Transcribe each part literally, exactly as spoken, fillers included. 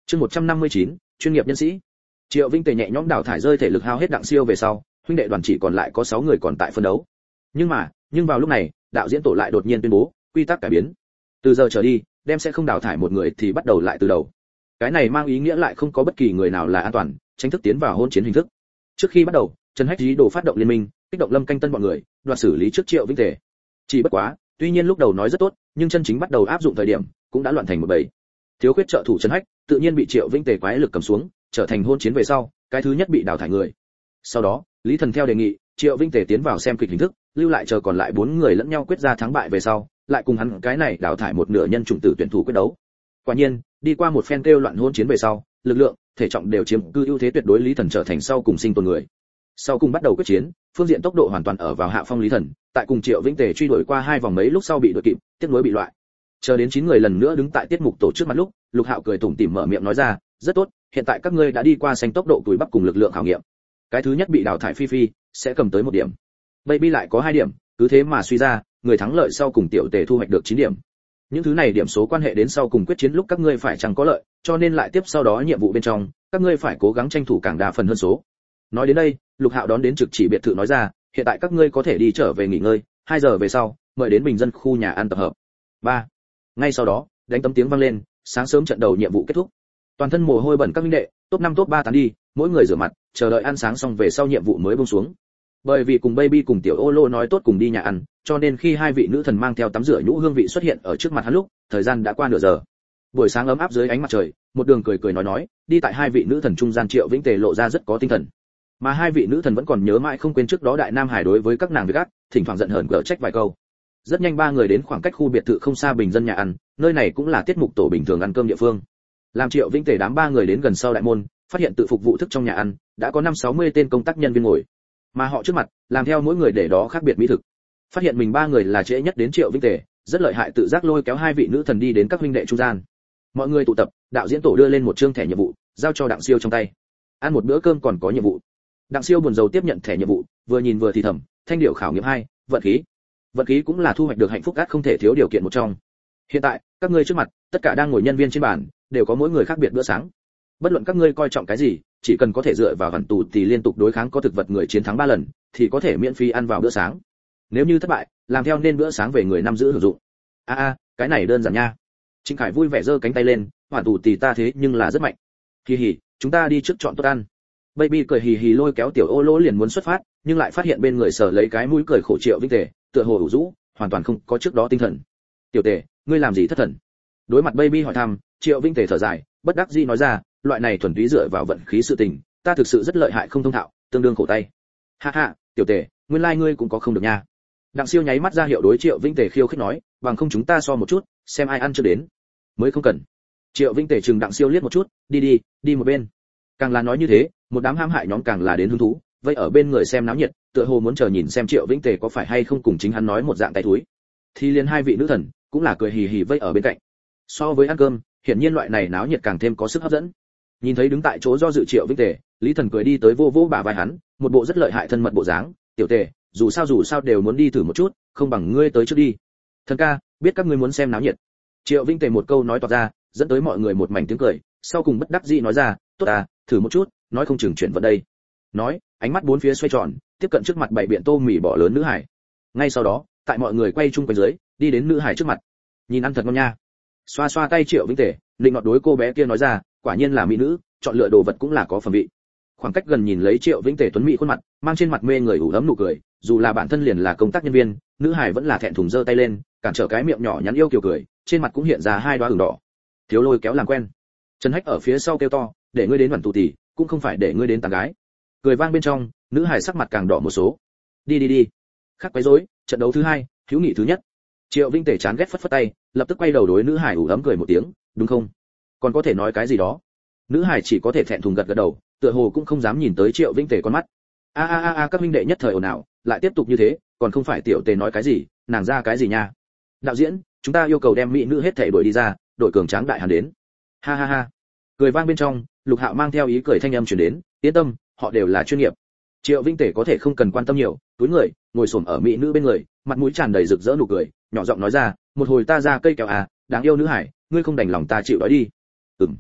Chương một trăm năm mươi chín, chuyên nghiệp nhân sĩ. Triệu Vinh Tề nhẹ nhõm đào thải rơi thể lực hao hết Đặng Siêu về sau, huynh đệ đoàn chỉ còn lại có sáu người còn tại phân đấu. Nhưng mà, nhưng vào lúc này, đạo diễn tổ lại đột nhiên tuyên bố, quy tắc cải biến. Từ giờ trở đi, đem sẽ không đào thải một người thì bắt đầu lại từ đầu. Cái này mang ý nghĩa lại không có bất kỳ người nào là an toàn, tránh thức tiến vào hôn chiến hình thức. Trước khi bắt đầu, Trần Hách ý đồ phát động liên minh, kích động Lâm Canh Tân bọn người, đoạt xử lý trước Triệu Vinh Tề. Chỉ bất quá, tuy nhiên lúc đầu nói rất tốt, nhưng chân chính bắt đầu áp dụng thời điểm, cũng đã loạn thành một bầy. Thiếu khuyết trợ thủ Trần Hách, tự nhiên bị Triệu Vinh Tề quái lực cầm xuống, trở thành hôn chiến về sau, cái thứ nhất bị đào thải người. Sau đó, Lý Thần theo đề nghị, Triệu Vinh Tề tiến vào xem kịch hình thức, lưu lại chờ còn lại bốn người lẫn nhau quyết ra thắng bại về sau, lại cùng hắn cái này đào thải một nửa nhân chủng tử tuyển thủ quyết đấu. Quả nhiên, đi qua một phen kêu loạn hôn chiến về sau, lực lượng, thể trọng đều chiếm cư ưu thế tuyệt đối, Lý Thần trở thành sau cùng sinh tồn người. Sau cùng bắt đầu quyết chiến, phương diện tốc độ hoàn toàn ở vào hạ phong Lý Thần, tại cùng Triệu Vinh Tề truy đuổi qua hai vòng mấy lúc sau bị đuổi kịp, tiếp nối bị loại. Chờ đến chín người lần nữa đứng tại tiết mục tổ trước mặt lúc, Lục Hạo cười tủm tỉm mở miệng nói ra, rất tốt, hiện tại các ngươi đã đi qua xanh tốc độ tuổi bắp cùng lực lượng khảo nghiệm. Cái thứ nhất bị đào thải Phi Phi sẽ cầm tới một điểm, Baby lại có hai điểm, cứ thế mà suy ra, người thắng lợi sau cùng Tiểu Tề thu hoạch được chín điểm. Những thứ này điểm số quan hệ đến sau cùng quyết chiến lúc các ngươi phải chẳng có lợi, cho nên lại tiếp sau đó nhiệm vụ bên trong, các ngươi phải cố gắng tranh thủ càng đa phần hơn số. Nói đến đây, Lục Hạo đón đến trực chỉ biệt thự nói ra, hiện tại các ngươi có thể đi trở về nghỉ ngơi, hai giờ về sau, mời đến bình dân khu nhà ăn tập hợp. ba Ngay sau đó, đánh tấm tiếng vang lên, sáng sớm trận đầu nhiệm vụ kết thúc. Toàn thân mồ hôi bẩn các huynh đệ, top năm top ba tán đi, mỗi người rửa mặt, chờ đợi ăn sáng xong về sau nhiệm vụ mới buông xuống. Bởi vì cùng Baby cùng Tiểu Ô Lô nói tốt cùng đi nhà ăn, cho nên khi hai vị nữ thần mang theo tắm rửa nhũ hương vị xuất hiện ở trước mặt hắn lúc, thời gian đã qua nửa giờ. Buổi sáng ấm áp dưới ánh mặt trời, một đường cười cười nói nói, đi tại hai vị nữ thần trung gian Triệu Vĩnh Tề lộ ra rất có tinh thần. Mà hai vị nữ thần vẫn còn nhớ mãi không quên trước đó Đại Nam Hải đối với các nàng việc ác, thỉnh thoảng giận hờn gỡ trách vài câu. Rất nhanh ba người đến khoảng cách khu biệt thự không xa bình dân nhà ăn, nơi này cũng là tiết mục tổ bình thường ăn cơm địa phương. Làm Triệu Vĩnh Tề đám ba người đến gần sau đại môn, phát hiện tự phục vụ thức trong nhà ăn đã có năm sáu mươi tên công tác nhân viên ngồi, mà họ trước mặt làm theo mỗi người để đó khác biệt mỹ thực. Phát hiện mình ba người là trễ nhất đến Triệu Vĩnh Tề, rất lợi hại tự giác lôi kéo hai vị nữ thần đi đến các huynh đệ trung gian. Mọi người tụ tập, đạo diễn tổ đưa lên một chương thẻ nhiệm vụ, giao cho Đặng Siêu trong tay. Ăn một bữa cơm còn có nhiệm vụ. Đặng Siêu buồn rầu tiếp nhận thẻ nhiệm vụ, vừa nhìn vừa thì thầm, thanh điệu khảo nghiệm hai, vận khí. Vận khí cũng là thu hoạch được hạnh phúc át không thể thiếu điều kiện một trong. Hiện tại, các ngươi trước mặt, tất cả đang ngồi nhân viên trên bàn, đều có mỗi người khác biệt bữa sáng. Bất luận các ngươi coi trọng cái gì, chỉ cần có thể dựa vào hẳn tù thì liên tục đối kháng có thực vật người chiến thắng ba lần, thì có thể miễn phí ăn vào bữa sáng. Nếu như thất bại, làm theo nên bữa sáng về người năm giữ hưởng dụng. A a, cái này đơn giản nha. Trịnh Khải vui vẻ giơ cánh tay lên, hoàn tù thì ta thế nhưng là rất mạnh. Hì hì, chúng ta đi trước chọn tốt ăn. Baby cười hì hì lôi kéo Tiểu Ô Lô liền muốn xuất phát, nhưng lại phát hiện bên người sở lấy cái mũi cười khổ Triệu Vĩnh Tề, tựa hồ ủ rũ, hoàn toàn không có trước đó tinh thần. Tiểu Tề, ngươi làm gì thất thần? Đối mặt Baby hỏi thăm, Triệu Vĩnh Tề thở dài, bất đắc dĩ nói ra, loại này thuần túy dựa vào vận khí sự tình, ta thực sự rất lợi hại không thông thạo, tương đương khổ tay. Ha ha, Tiểu Tề, nguyên lai like ngươi cũng có không được nha. Đặng Siêu nháy mắt ra hiệu đối Triệu Vĩnh Tề khiêu khích nói, bằng không chúng ta so một chút, xem ai ăn chưa đến. Mới không cần. Triệu Vĩnh Tề chừng Đặng Siêu liếc một chút, đi đi, đi một bên. Càng là nói như thế, một đám hãm hại nhóm càng là đến hứng thú, vây ở bên người xem náo nhiệt, tựa hồ muốn chờ nhìn xem Triệu Vĩnh Tề có phải hay không cùng chính hắn nói một dạng tay thúi. Thì liền hai vị nữ thần cũng là cười hì hì vây ở bên cạnh. So với ăn cơm, hiển nhiên loại này náo nhiệt càng thêm có sức hấp dẫn. Nhìn thấy đứng tại chỗ do dự Triệu Vĩnh Tề, Lý Thần cười đi tới vô vô bả vai hắn, một bộ rất lợi hại thân mật bộ dáng, "Tiểu Tề, dù sao dù sao đều muốn đi thử một chút, không bằng ngươi tới trước đi." "Thần ca, biết các ngươi muốn xem náo nhiệt." Triệu Vĩnh Tề một câu nói toạc ra, dẫn tới mọi người một mảnh tiếng cười, sau cùng bất đắc dĩ nói ra, "Tốt à, thử một chút, nói không chừng chuyển vận đây." Nói, ánh mắt bốn phía xoay tròn, tiếp cận trước mặt bảy biện tô mì bỏ lớn nữ hải. Ngay sau đó, tại mọi người quay chung quanh dưới, đi đến nữ hải trước mặt. "Nhìn ăn thật ngon nha." Xoa xoa tay Triệu Vĩnh Tề, định nọt đối cô bé kia nói ra, quả nhiên là mỹ nữ, chọn lựa đồ vật cũng là có phẩm vị. Khoảng cách gần nhìn lấy Triệu Vĩnh Tề tuấn mỹ khuôn mặt, mang trên mặt mê người ủ ấm nụ cười, dù là bản thân liền là công tác nhân viên, nữ hải vẫn là thẹn thùng giơ tay lên, cản trở cái miệng nhỏ nhắn yêu kiều cười, trên mặt cũng hiện ra hai đóa ửng đỏ. Thiếu Lôi kéo làm quen. Trần Hách ở phía sau kêu to, để ngươi đến đoàn tù tỷ, cũng không phải để ngươi đến tán gái. Cười vang bên trong, nữ hải sắc mặt càng đỏ một số. Đi đi đi. Khác quấy rối, trận đấu thứ hai, hữu nghị thứ nhất. Triệu Vĩnh Tề chán ghét phất phất tay, lập tức quay đầu đối nữ hải ủ ấm cười một tiếng, đúng không? Còn có thể nói cái gì đó? Nữ hải chỉ có thể thẹn thùng gật gật đầu, tựa hồ cũng không dám nhìn tới Triệu Vĩnh Tề con mắt. A a a a các huynh đệ nhất thời ồn ào, lại tiếp tục như thế, còn không phải Tiểu Tề nói cái gì, nàng ra cái gì nha? Đạo diễn, chúng ta yêu cầu đem mỹ nữ hết thảy đuổi đi ra, đội cường tráng đại hàn đến. Ha ha ha. Cười vang bên trong, Lục Hạo mang theo ý cười thanh âm truyền đến, yên tâm, họ đều là chuyên nghiệp. Triệu Vĩnh Tề có thể không cần quan tâm nhiều, túi người, ngồi xổm ở mỹ nữ bên người, mặt mũi tràn đầy rực rỡ nụ cười, nhỏ giọng nói ra, một hồi ta ra cây kẹo à, đáng yêu nữ hải, ngươi không đành lòng ta chịu đói đi. Ừm.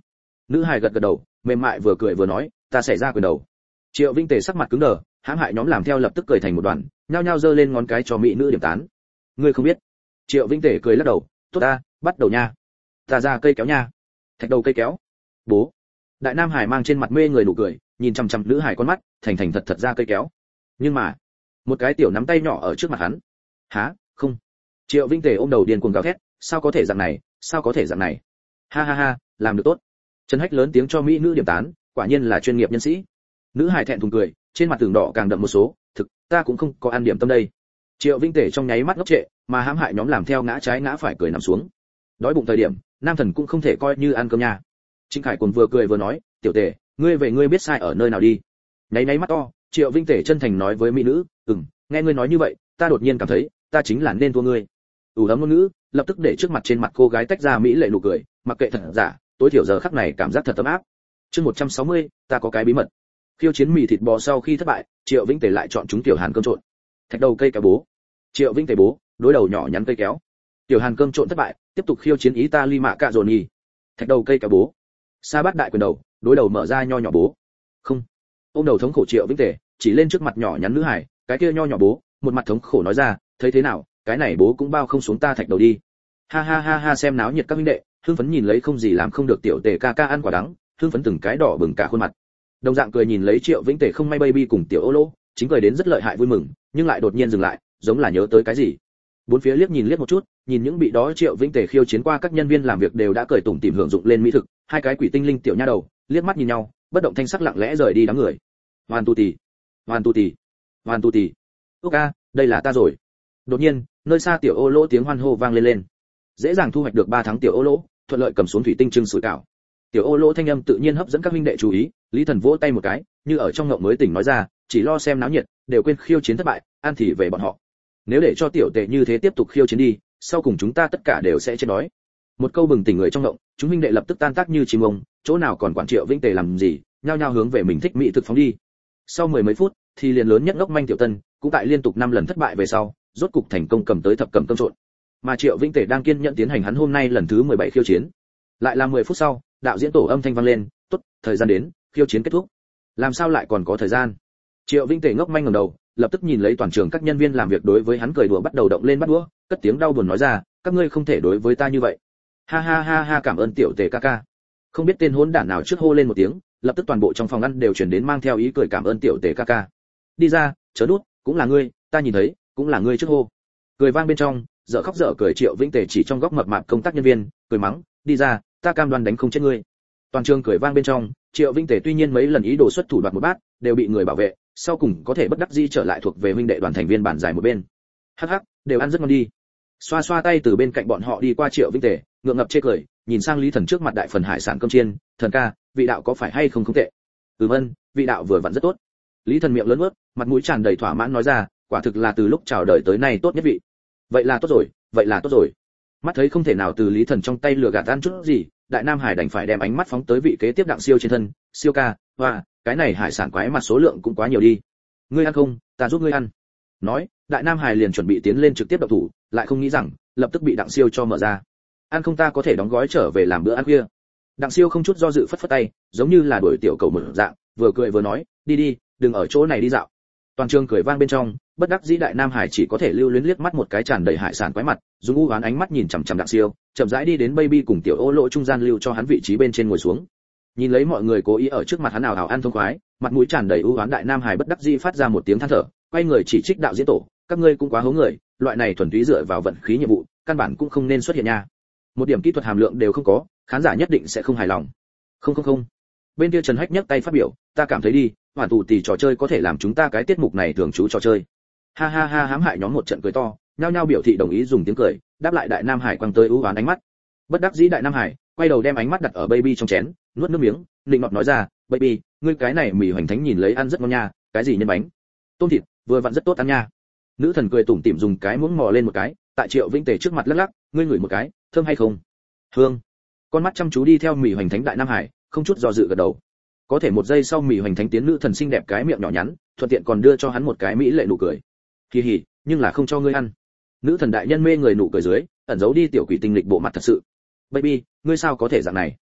Nữ hài gật gật đầu, mềm mại vừa cười vừa nói, ta sẽ ra quyền đầu. Triệu Vinh Tề sắc mặt cứng đờ, hãm hại nhóm làm theo lập tức cười thành một đoàn, nhao nhao giơ lên ngón cái cho mỹ nữ điểm tán. Ngươi không biết? Triệu Vinh Tề cười lắc đầu, tốt ta, bắt đầu nha. Ta ra cây kéo nha. Thạch đầu cây kéo. Bố. Đại Nam Hải mang trên mặt mê người nụ cười, nhìn chằm chằm nữ hải con mắt, thành thành thật thật ra cây kéo. Nhưng mà, một cái tiểu nắm tay nhỏ ở trước mặt hắn. Hả? Không. Triệu Vinh Tề ôm đầu điên cuồng gào thét, sao có thể dạng này, sao có thể dạng này? Ha ha ha, làm được tốt. Trần Hách lớn tiếng cho mỹ nữ điểm tán, quả nhiên là chuyên nghiệp nhân sĩ. Nữ hải thẹn thùng cười, trên mặt tường đỏ càng đậm một số, thực, ta cũng không có ăn điểm tâm đây. Triệu Vinh Tề trong nháy mắt ngốc trệ, mà hãm hại nhóm làm theo ngã trái ngã phải cười nằm xuống. Đói bụng thời điểm, nam thần cũng không thể coi như ăn cơm nha. Trịnh Khải Cuồng vừa cười vừa nói, tiểu Tề, ngươi về ngươi biết sai ở nơi nào đi. Nháy nháy mắt to, Triệu Vinh Tề chân thành nói với mỹ nữ, ừm, nghe ngươi nói như vậy, ta đột nhiên cảm thấy, ta chính là nên thua ngươi. ủ ấm ngôn ngữ lập tức để trước mặt trên mặt cô gái tách ra mỹ lệ nụ cười, mặc kệ thật giả, tối thiểu giờ khắc này cảm giác thật ấm áp. Chương một trăm sáu mươi, ta có cái bí mật. Khiêu chiến mì thịt bò sau khi thất bại, Triệu Vinh Tề lại chọn chúng tiểu Hàn cơm trộn. Thạch đầu cây kéo bố. Triệu Vinh Tề bố, đối đầu nhỏ nhắn cây kéo. Tiểu Hàn cơm trộn thất bại, tiếp tục khiêu chiến Italy mạ cạ dồn nhì. Thạch đầu cây kéo bố. Sa bát đại quyền đầu, đối đầu mở ra nho nhỏ bố. Không. Ôm đầu thống khổ Triệu Vinh Tề, chỉ lên trước mặt nhỏ nhắn nữ hải, cái kia nho nhỏ bố, một mặt thống khổ nói ra, thấy thế nào, cái này bố cũng bao không xuống ta thạch đầu đi. Ha ha ha ha, xem náo nhiệt các huynh đệ, hưng phấn nhìn lấy không gì làm không được tiểu Tề ca ca ăn quả đắng, hưng phấn từng cái đỏ bừng cả khuôn mặt. Đồng dạng cười nhìn lấy Triệu Vĩnh Tề không may baby cùng tiểu ô lô, chính cười đến rất lợi hại vui mừng, nhưng lại đột nhiên dừng lại, giống là nhớ tới cái gì. Bốn phía liếc nhìn liếc một chút, nhìn những bị đó Triệu Vĩnh Tề khiêu chiến qua các nhân viên làm việc đều đã cười tủm tỉm hưởng dụng lên mỹ thực, hai cái quỷ tinh linh tiểu nha đầu, liếc mắt nhìn nhau, bất động thanh sắc lặng lẽ rời đi đám người. Hoàn tu tì, hoàn tu tì, hoàn tu tì. Úc a, đây là ta rồi. Đột nhiên, nơi xa tiểu ô lỗ tiếng hoan hô vang lên lên. Dễ dàng thu hoạch được ba tháng tiểu ô lỗ, thuận lợi cầm xuống thủy tinh trưng sủi cảo. Tiểu ô lỗ thanh âm tự nhiên hấp dẫn các huynh đệ chú ý, Lý Thần vỗ tay một cái, như ở trong ngộng mới tỉnh nói ra, chỉ lo xem náo nhiệt, đều quên khiêu chiến thất bại, ăn thì về bọn họ. Nếu để cho tiểu Tề như thế tiếp tục khiêu chiến đi, sau cùng chúng ta tất cả đều sẽ chết đói. Một câu bừng tỉnh người trong ngộng, chúng huynh đệ lập tức tan tác như chim ông, chỗ nào còn quản Triệu Vĩnh Tề làm gì, nhao nhao hướng về mình thích mỹ thực phóng đi. Sau mười mấy phút, thì liền lớn nhất ngốc manh tiểu Tân, cũng tại liên tục năm lần thất bại về sau, rốt cục thành công cầm tới thập cầm cơm trộn. Mà Triệu Vĩnh Tề đang kiên nhẫn tiến hành hắn hôm nay lần thứ mười bảy khiêu chiến. Lại là mười phút sau, đạo diễn tổ âm thanh vang lên, tốt, thời gian đến, khiêu chiến kết thúc. Làm sao lại còn có thời gian? Triệu Vĩnh Tề ngốc manh ngẩng đầu, lập tức nhìn lấy toàn trường các nhân viên làm việc đối với hắn cười đùa bắt đầu động lên bắt đũa, cất tiếng đau buồn nói ra, các ngươi không thể đối với ta như vậy. Ha ha ha ha, cảm ơn tiểu Tề ca ca. Không biết tên hỗn đản nào trước hô lên một tiếng, lập tức toàn bộ trong phòng ăn đều truyền đến mang theo ý cười cảm ơn tiểu Tề ca ca. Đi ra, chớ đút, cũng là ngươi, ta nhìn thấy, cũng là ngươi trước hô. Cười vang bên trong, dở khóc dở cười Triệu Vĩnh Tề chỉ trong góc mập mạp công tác nhân viên, cười mắng, đi ra, ta cam đoan đánh không chết ngươi. Toàn trường cười vang bên trong, Triệu Vĩnh Tề tuy nhiên mấy lần ý đồ xuất thủ đoạt một bát, đều bị người bảo vệ, sau cùng có thể bất đắc dĩ trở lại thuộc về huynh đệ đoàn thành viên bản giải một bên. Hắc hắc, đều ăn rất ngon đi. Xoa xoa tay từ bên cạnh bọn họ đi qua Triệu Vĩnh Tề, ngượng ngập chê cười, nhìn sang Lý Thần trước mặt đại phần hải sản cơm chiên, thần ca, vị đạo có phải hay không không tệ. Ừm ân, vị đạo vừa vặn rất tốt. Lý Thần miệng lớn ướt, mặt mũi tràn đầy thỏa mãn nói ra, quả thực là từ lúc chào đời tới nay tốt nhất vị. Vậy là tốt rồi, vậy là tốt rồi. Mắt thấy không thể nào từ Lý Thần trong tay lừa gạt ăn chút gì, Đại Nam Hải đành phải đem ánh mắt phóng tới vị kế tiếp Đặng Siêu trên thân, Siêu ca, hoa, cái này hải sản quái mặt số lượng cũng quá nhiều đi. Ngươi ăn không, ta giúp ngươi ăn. Nói, Đại Nam Hải liền chuẩn bị tiến lên trực tiếp động thủ, lại không nghĩ rằng, lập tức bị Đặng Siêu cho mở ra. Ăn không ta có thể đóng gói trở về làm bữa ăn khuya. Đặng Siêu không chút do dự phất phất tay, giống như là đuổi tiểu cầu mở dạng, vừa cười vừa nói, đi đi, đừng ở chỗ này đi dạo. Toàn trường cười vang bên trong, bất đắc dĩ Đại Nam Hải chỉ có thể lưu luyến liếc mắt một cái tràn đầy hải sản quái mặt, dùng u oán ánh mắt nhìn chằm chằm Đặng Siêu, chậm rãi đi đến baby cùng tiểu ô lỗ trung gian lưu cho hắn vị trí bên trên ngồi xuống. Nhìn lấy mọi người cố ý ở trước mặt hắn nào hào ăn thông khoái, mặt mũi tràn đầy u oán Đại Nam Hải bất đắc dĩ phát ra một tiếng than thở, quay người chỉ trích đạo diễn tổ, các ngươi cũng quá hố người, loại này thuần túy dựa vào vận khí nhiệm vụ, căn bản cũng không nên xuất hiện nha. Một điểm kỹ thuật hàm lượng đều không có, khán giả nhất định sẽ không hài lòng. Không không không. Bên kia Trần Hách nhấc tay phát biểu, ta cảm thấy đi, hoàn tù tỷ trò chơi có thể làm chúng ta cái tiết mục này thường trú trò chơi. Ha ha ha, hãm hại nhóm một trận cười to, nhao nhao biểu thị đồng ý dùng tiếng cười, đáp lại Đại Nam Hải quăng tới ưu ám ánh mắt. Bất đắc dĩ Đại Nam Hải quay đầu đem ánh mắt đặt ở baby trong chén, nuốt nước miếng, định ngọt nói ra, baby, ngươi cái này mì hoành thánh nhìn lấy ăn rất ngon nha, cái gì nhân bánh, tôm thịt, vừa vặn rất tốt ăn nha. Nữ thần cười tủm tỉm dùng cái muỗng mò lên một cái, tại Triệu Vĩnh Tề trước mặt lắc lắc, ngươi ngửi một cái, thơm hay không? Hương. Con mắt chăm chú đi theo mì hoành thánh Đại Nam Hải, không chút do dự gật đầu. Có thể một giây sau mì hoành thánh tiến nữ thần xinh đẹp cái miệng nhỏ nhắn, thuận tiện còn đưa cho hắn một cái mỹ lệ nụ cười. Kỳ hỉ, nhưng là không cho ngươi ăn. Nữ thần đại nhân mê người nụ cười dưới, ẩn giấu đi tiểu quỷ tinh lịch bộ mặt thật sự. Baby, ngươi sao có thể dạng này?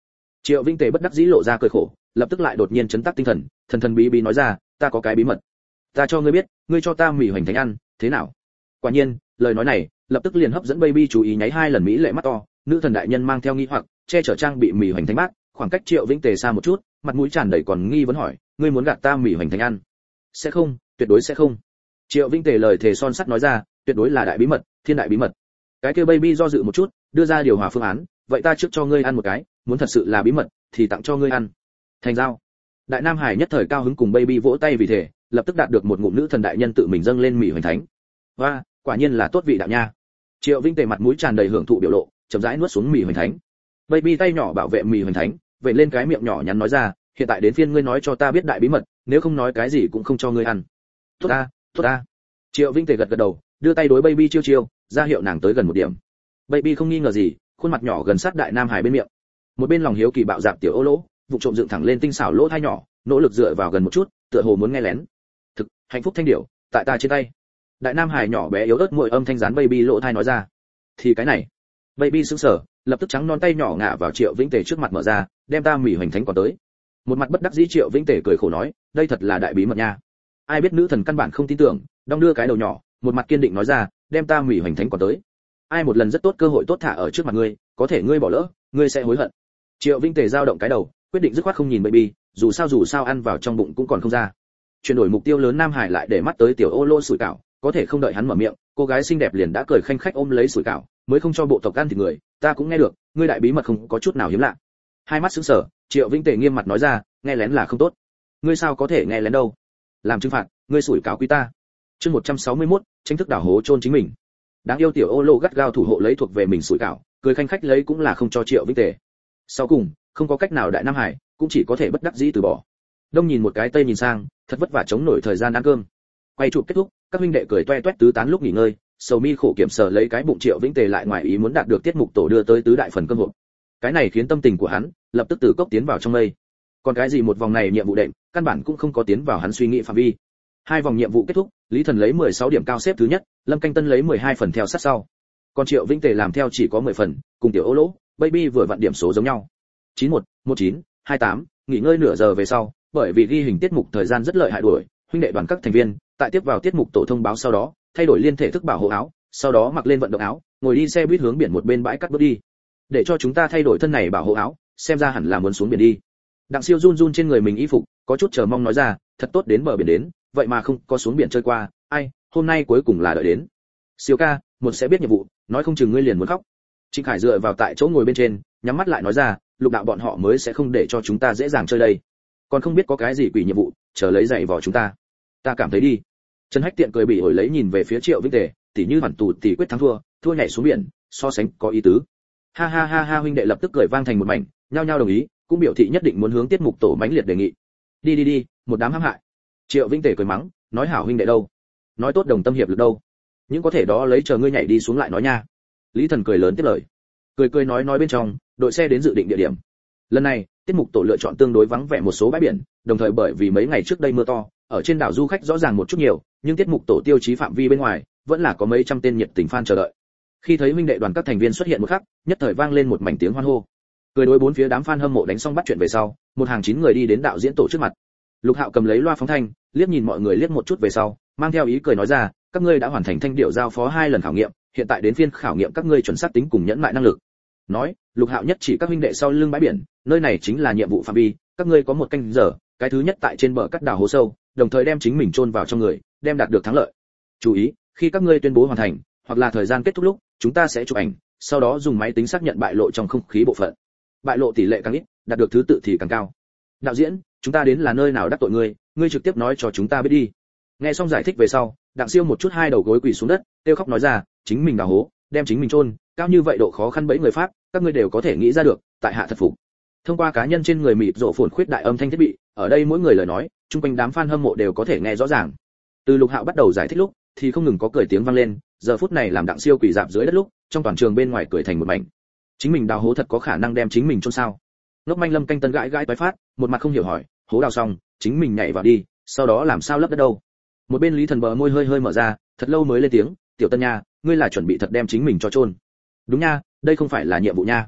Triệu Vinh Tề bất đắc dĩ lộ ra cười khổ, lập tức lại đột nhiên chấn tác tinh thần, thần thần bí bí nói ra, ta có cái bí mật, ta cho ngươi biết, ngươi cho ta mì hoành thánh ăn, thế nào? Quả nhiên, lời nói này lập tức liền hấp dẫn baby chú ý, nháy hai lần mỹ lệ mắt to. Nữ thần đại nhân mang theo nghi hoặc, che chở trang bị mì hoành thánh bác, khoảng cách Triệu Vĩnh Tề xa một chút, mặt mũi tràn đầy còn nghi vấn hỏi, ngươi muốn gạt ta mì hoành thánh ăn? Sẽ không, tuyệt đối sẽ không. Triệu Vĩnh Tề lời thề son sắt nói ra, tuyệt đối là đại bí mật, thiên đại bí mật. Cái kia baby do dự một chút, đưa ra điều hòa phương án, vậy ta trước cho ngươi ăn một cái, muốn thật sự là bí mật thì tặng cho ngươi ăn. Thành giao. Đại Nam Hải nhất thời cao hứng cùng baby vỗ tay vì thế, lập tức đạt được một ngụm nữ thần đại nhân tự mình dâng lên mì hoành thánh. Và, quả nhiên là tốt vị đạo nha. Triệu Vĩnh Tề mặt mũi tràn đầy hưởng thụ biểu lộ, chậm rãi nuốt xuống mì hoành thánh. Baby tay nhỏ bảo vệ mì hoành thánh, vậy lên cái miệng nhỏ nhắn nói ra, hiện tại đến phiên ngươi nói cho ta biết đại bí mật, nếu không nói cái gì cũng không cho ngươi ăn. Tốt a, tốt a. Triệu Vĩnh Tề gật gật đầu, đưa tay đối baby chiêu chiêu, ra hiệu nàng tới gần một điểm. Baby không nghi ngờ gì, khuôn mặt nhỏ gần sát Đại Nam Hải bên miệng. Một bên lòng hiếu kỳ bạo dạn tiểu ô lỗ, vụ trộm dựng thẳng lên tinh xảo lỗ tai nhỏ, nỗ lực dựa vào gần một chút, tựa hồ muốn nghe lén. Thực, hạnh phúc thanh điểu, tại ta trên tay. Đại Nam Hải nhỏ bé yếu ớt muội âm thanh dán baby lỗ tai nói ra. Thì cái này. Baby sững sờ, lập tức trắng non tay nhỏ ngả vào Triệu Vĩnh Tề trước mặt mở ra, đem ta mỉ hoành thánh còn tới. Một mặt bất đắc dĩ Triệu Vĩnh Tề cười khổ nói, đây thật là đại bí mật nha. Ai biết nữ thần căn bản không tin tưởng, đong đưa cái đầu nhỏ, một mặt kiên định nói ra, đem ta mỉ hoành thánh còn tới. Ai một lần rất tốt cơ hội tốt thả ở trước mặt ngươi, có thể ngươi bỏ lỡ, ngươi sẽ hối hận. Triệu Vĩnh Tề dao động cái đầu, quyết định dứt khoát không nhìn baby, dù sao dù sao ăn vào trong bụng cũng còn không ra. Chuyển đổi mục tiêu lớn Nam Hải lại để mắt tới tiểu ô lô sủi cảo, có thể không đợi hắn mở miệng, cô gái xinh đẹp liền đã cười khanh khách ôm lấy sủi cảo, mới không cho bộ tộc ăn thịt người, ta cũng nghe được, ngươi đại bí mật không có chút nào hiếm lạ. Hai mắt sững sờ, Triệu Vĩnh Tề nghiêm mặt nói ra, nghe lén là không tốt. Ngươi sao có thể nghe lén đâu? Làm trừng phạt, ngươi sủi cảo quý ta. Chương một trăm sáu mươi mốt, tranh thức đảo hố chôn chính mình. Đáng yêu tiểu ô lô gắt gao thủ hộ lấy thuộc về mình sủi cảo, cười khanh khách lấy cũng là không cho Triệu Vĩnh Tề. Sau cùng, không có cách nào Đại Nam Hải cũng chỉ có thể bất đắc dĩ từ bỏ. Đông nhìn một cái tây nhìn sang, thật vất vả chống nổi thời gian ăn cơm. Quay chụp kết thúc, các huynh đệ cười toe toét tứ tán lúc nghỉ ngơi, sầu mi khổ kiểm sờ lấy cái bụng Triệu Vĩnh Tề lại ngoài ý muốn đạt được tiết mục tổ đưa tới tứ đại phần cơm hộp. Cái này khiến tâm tình của hắn lập tức từ cốc tiến vào trong mây. Còn cái gì một vòng này nhiệm vụ đệm, căn bản cũng không có tiến vào hắn suy nghĩ phạm vi. Hai vòng nhiệm vụ kết thúc, Lý Thần lấy mười sáu điểm cao xếp thứ nhất, Lâm Canh Tân lấy mười hai phần theo sát sau. Còn Triệu Vĩnh Tề làm theo chỉ có mười phần, cùng tiểu ô lỗ, baby vừa vặn điểm số giống nhau. chín một, một chín, hai tám, nghỉ ngơi nửa giờ về sau, bởi vì ghi hình tiết mục thời gian rất lợi hại đuổi, huynh đệ đoàn các thành viên, tại tiếp vào tiết mục tổ thông báo sau đó, thay đổi liên thể thức bảo hộ áo, sau đó mặc lên vận động áo, ngồi đi xe buýt hướng biển một bên bãi cắt bước đi. Để cho chúng ta thay đổi thân này bảo hộ áo, xem ra hẳn là muốn xuống biển đi. Đặng Siêu run run trên người mình y phục, có chút chờ mong nói ra, thật tốt đến bờ biển đến, vậy mà không có xuống biển chơi qua, ai, hôm nay cuối cùng là đợi đến. Siêu ca, một sẽ biết nhiệm vụ, nói không chừng ngươi liền muốn khóc. Trịnh Khải dựa vào tại chỗ ngồi bên trên, nhắm mắt lại nói ra, lục đạo bọn họ mới sẽ không để cho chúng ta dễ dàng chơi đây. Còn không biết có cái gì quỷ nhiệm vụ, chờ lấy giày vò chúng ta. Ta cảm thấy đi. Trần Hách tiện cười bị ổi lấy nhìn về phía Triệu Vĩnh Tề, tỉ như hoàn tù tỉ quyết thắng thua, thua nhảy xuống biển, so sánh có ý tứ. Ha ha ha ha huynh đệ lập tức cười vang thành một mảnh, nhao nhao đồng ý, cũng biểu thị nhất định muốn hướng tiết mục tổ mãnh liệt đề nghị. Đi đi đi, một đám hãm hại. Triệu Vĩnh Tề cười mắng, nói hảo huynh đệ đâu? Nói tốt đồng tâm hiệp lực đâu? Những có thể đó lấy chờ ngươi nhảy đi xuống lại nói nha. Lý Thần cười lớn tiếp lời. Cười cười nói nói bên trong, đội xe đến dự định địa điểm. Lần này, tiết mục tổ lựa chọn tương đối vắng vẻ một số bãi biển, đồng thời bởi vì mấy ngày trước đây mưa to, ở trên đảo du khách rõ ràng một chút nhiều, nhưng tiết mục tổ tiêu chí phạm vi bên ngoài, vẫn là có mấy trăm tên nhiệt tình fan chờ đợi. Khi thấy huynh đệ đoàn các thành viên xuất hiện một khắc, nhất thời vang lên một mảnh tiếng hoan hô. Cười đối bốn phía đám fan hâm mộ đánh xong bắt chuyện về sau, một hàng chín người đi đến đạo diễn tổ trước mặt. Lục Hạo cầm lấy loa phóng thanh, liếc nhìn mọi người liếc một chút về sau, mang theo ý cười nói ra, các ngươi đã hoàn thành thanh điệu giao phó hai lần khảo nghiệm, hiện tại đến phiên khảo nghiệm các ngươi chuẩn xác tính cùng nhẫn nại năng lực. Nói, Lục Hạo nhất chỉ các huynh đệ sau lưng bãi biển, nơi này chính là nhiệm vụ phạm vi, các ngươi có một canh giờ, cái thứ nhất tại trên bờ cắt đào hố sâu, đồng thời đem chính mình chôn vào trong người, đem đạt được thắng lợi. Chú ý, khi các ngươi tuyên bố hoàn thành, hoặc là thời gian kết thúc lúc, chúng ta sẽ chụp ảnh, sau đó dùng máy tính xác nhận bại lộ trong không khí bộ phận. Bại lộ tỷ lệ càng ít, đạt được thứ tự thì càng cao. Đạo diễn, chúng ta đến là nơi nào đắc tội ngươi, ngươi trực tiếp nói cho chúng ta biết đi. Nghe xong giải thích về sau, Đặng Siêu một chút hai đầu gối quỳ xuống đất, kêu khóc nói ra, chính mình đào hố, đem chính mình chôn, cao như vậy độ khó khăn bẫy người Pháp, các ngươi đều có thể nghĩ ra được, tại hạ thật phục. Thông qua cá nhân trên người mịt rộ phồn khuyết đại âm thanh thiết bị, ở đây mỗi người lời nói, chung quanh đám fan hâm mộ đều có thể nghe rõ ràng. Từ Lục Hạo bắt đầu giải thích lúc, thì không ngừng có cười tiếng vang lên, giờ phút này làm Đặng Siêu quỳ rạp dưới đất lúc, trong toàn trường bên ngoài cười thành một mảnh. Chính mình đào hố thật có khả năng đem chính mình chôn sao? Ngốc Manh Lâm Canh Tân gãi gãi toái phát, một mặt không hiểu hỏi, hố đào xong, chính mình nhảy vào đi, sau đó làm sao lấp đất đâu? Một bên Lý Thần bờ môi hơi hơi mở ra, thật lâu mới lên tiếng, tiểu Tân nha, ngươi là chuẩn bị thật đem chính mình cho chôn? Đúng nha, đây không phải là nhiệm vụ nha.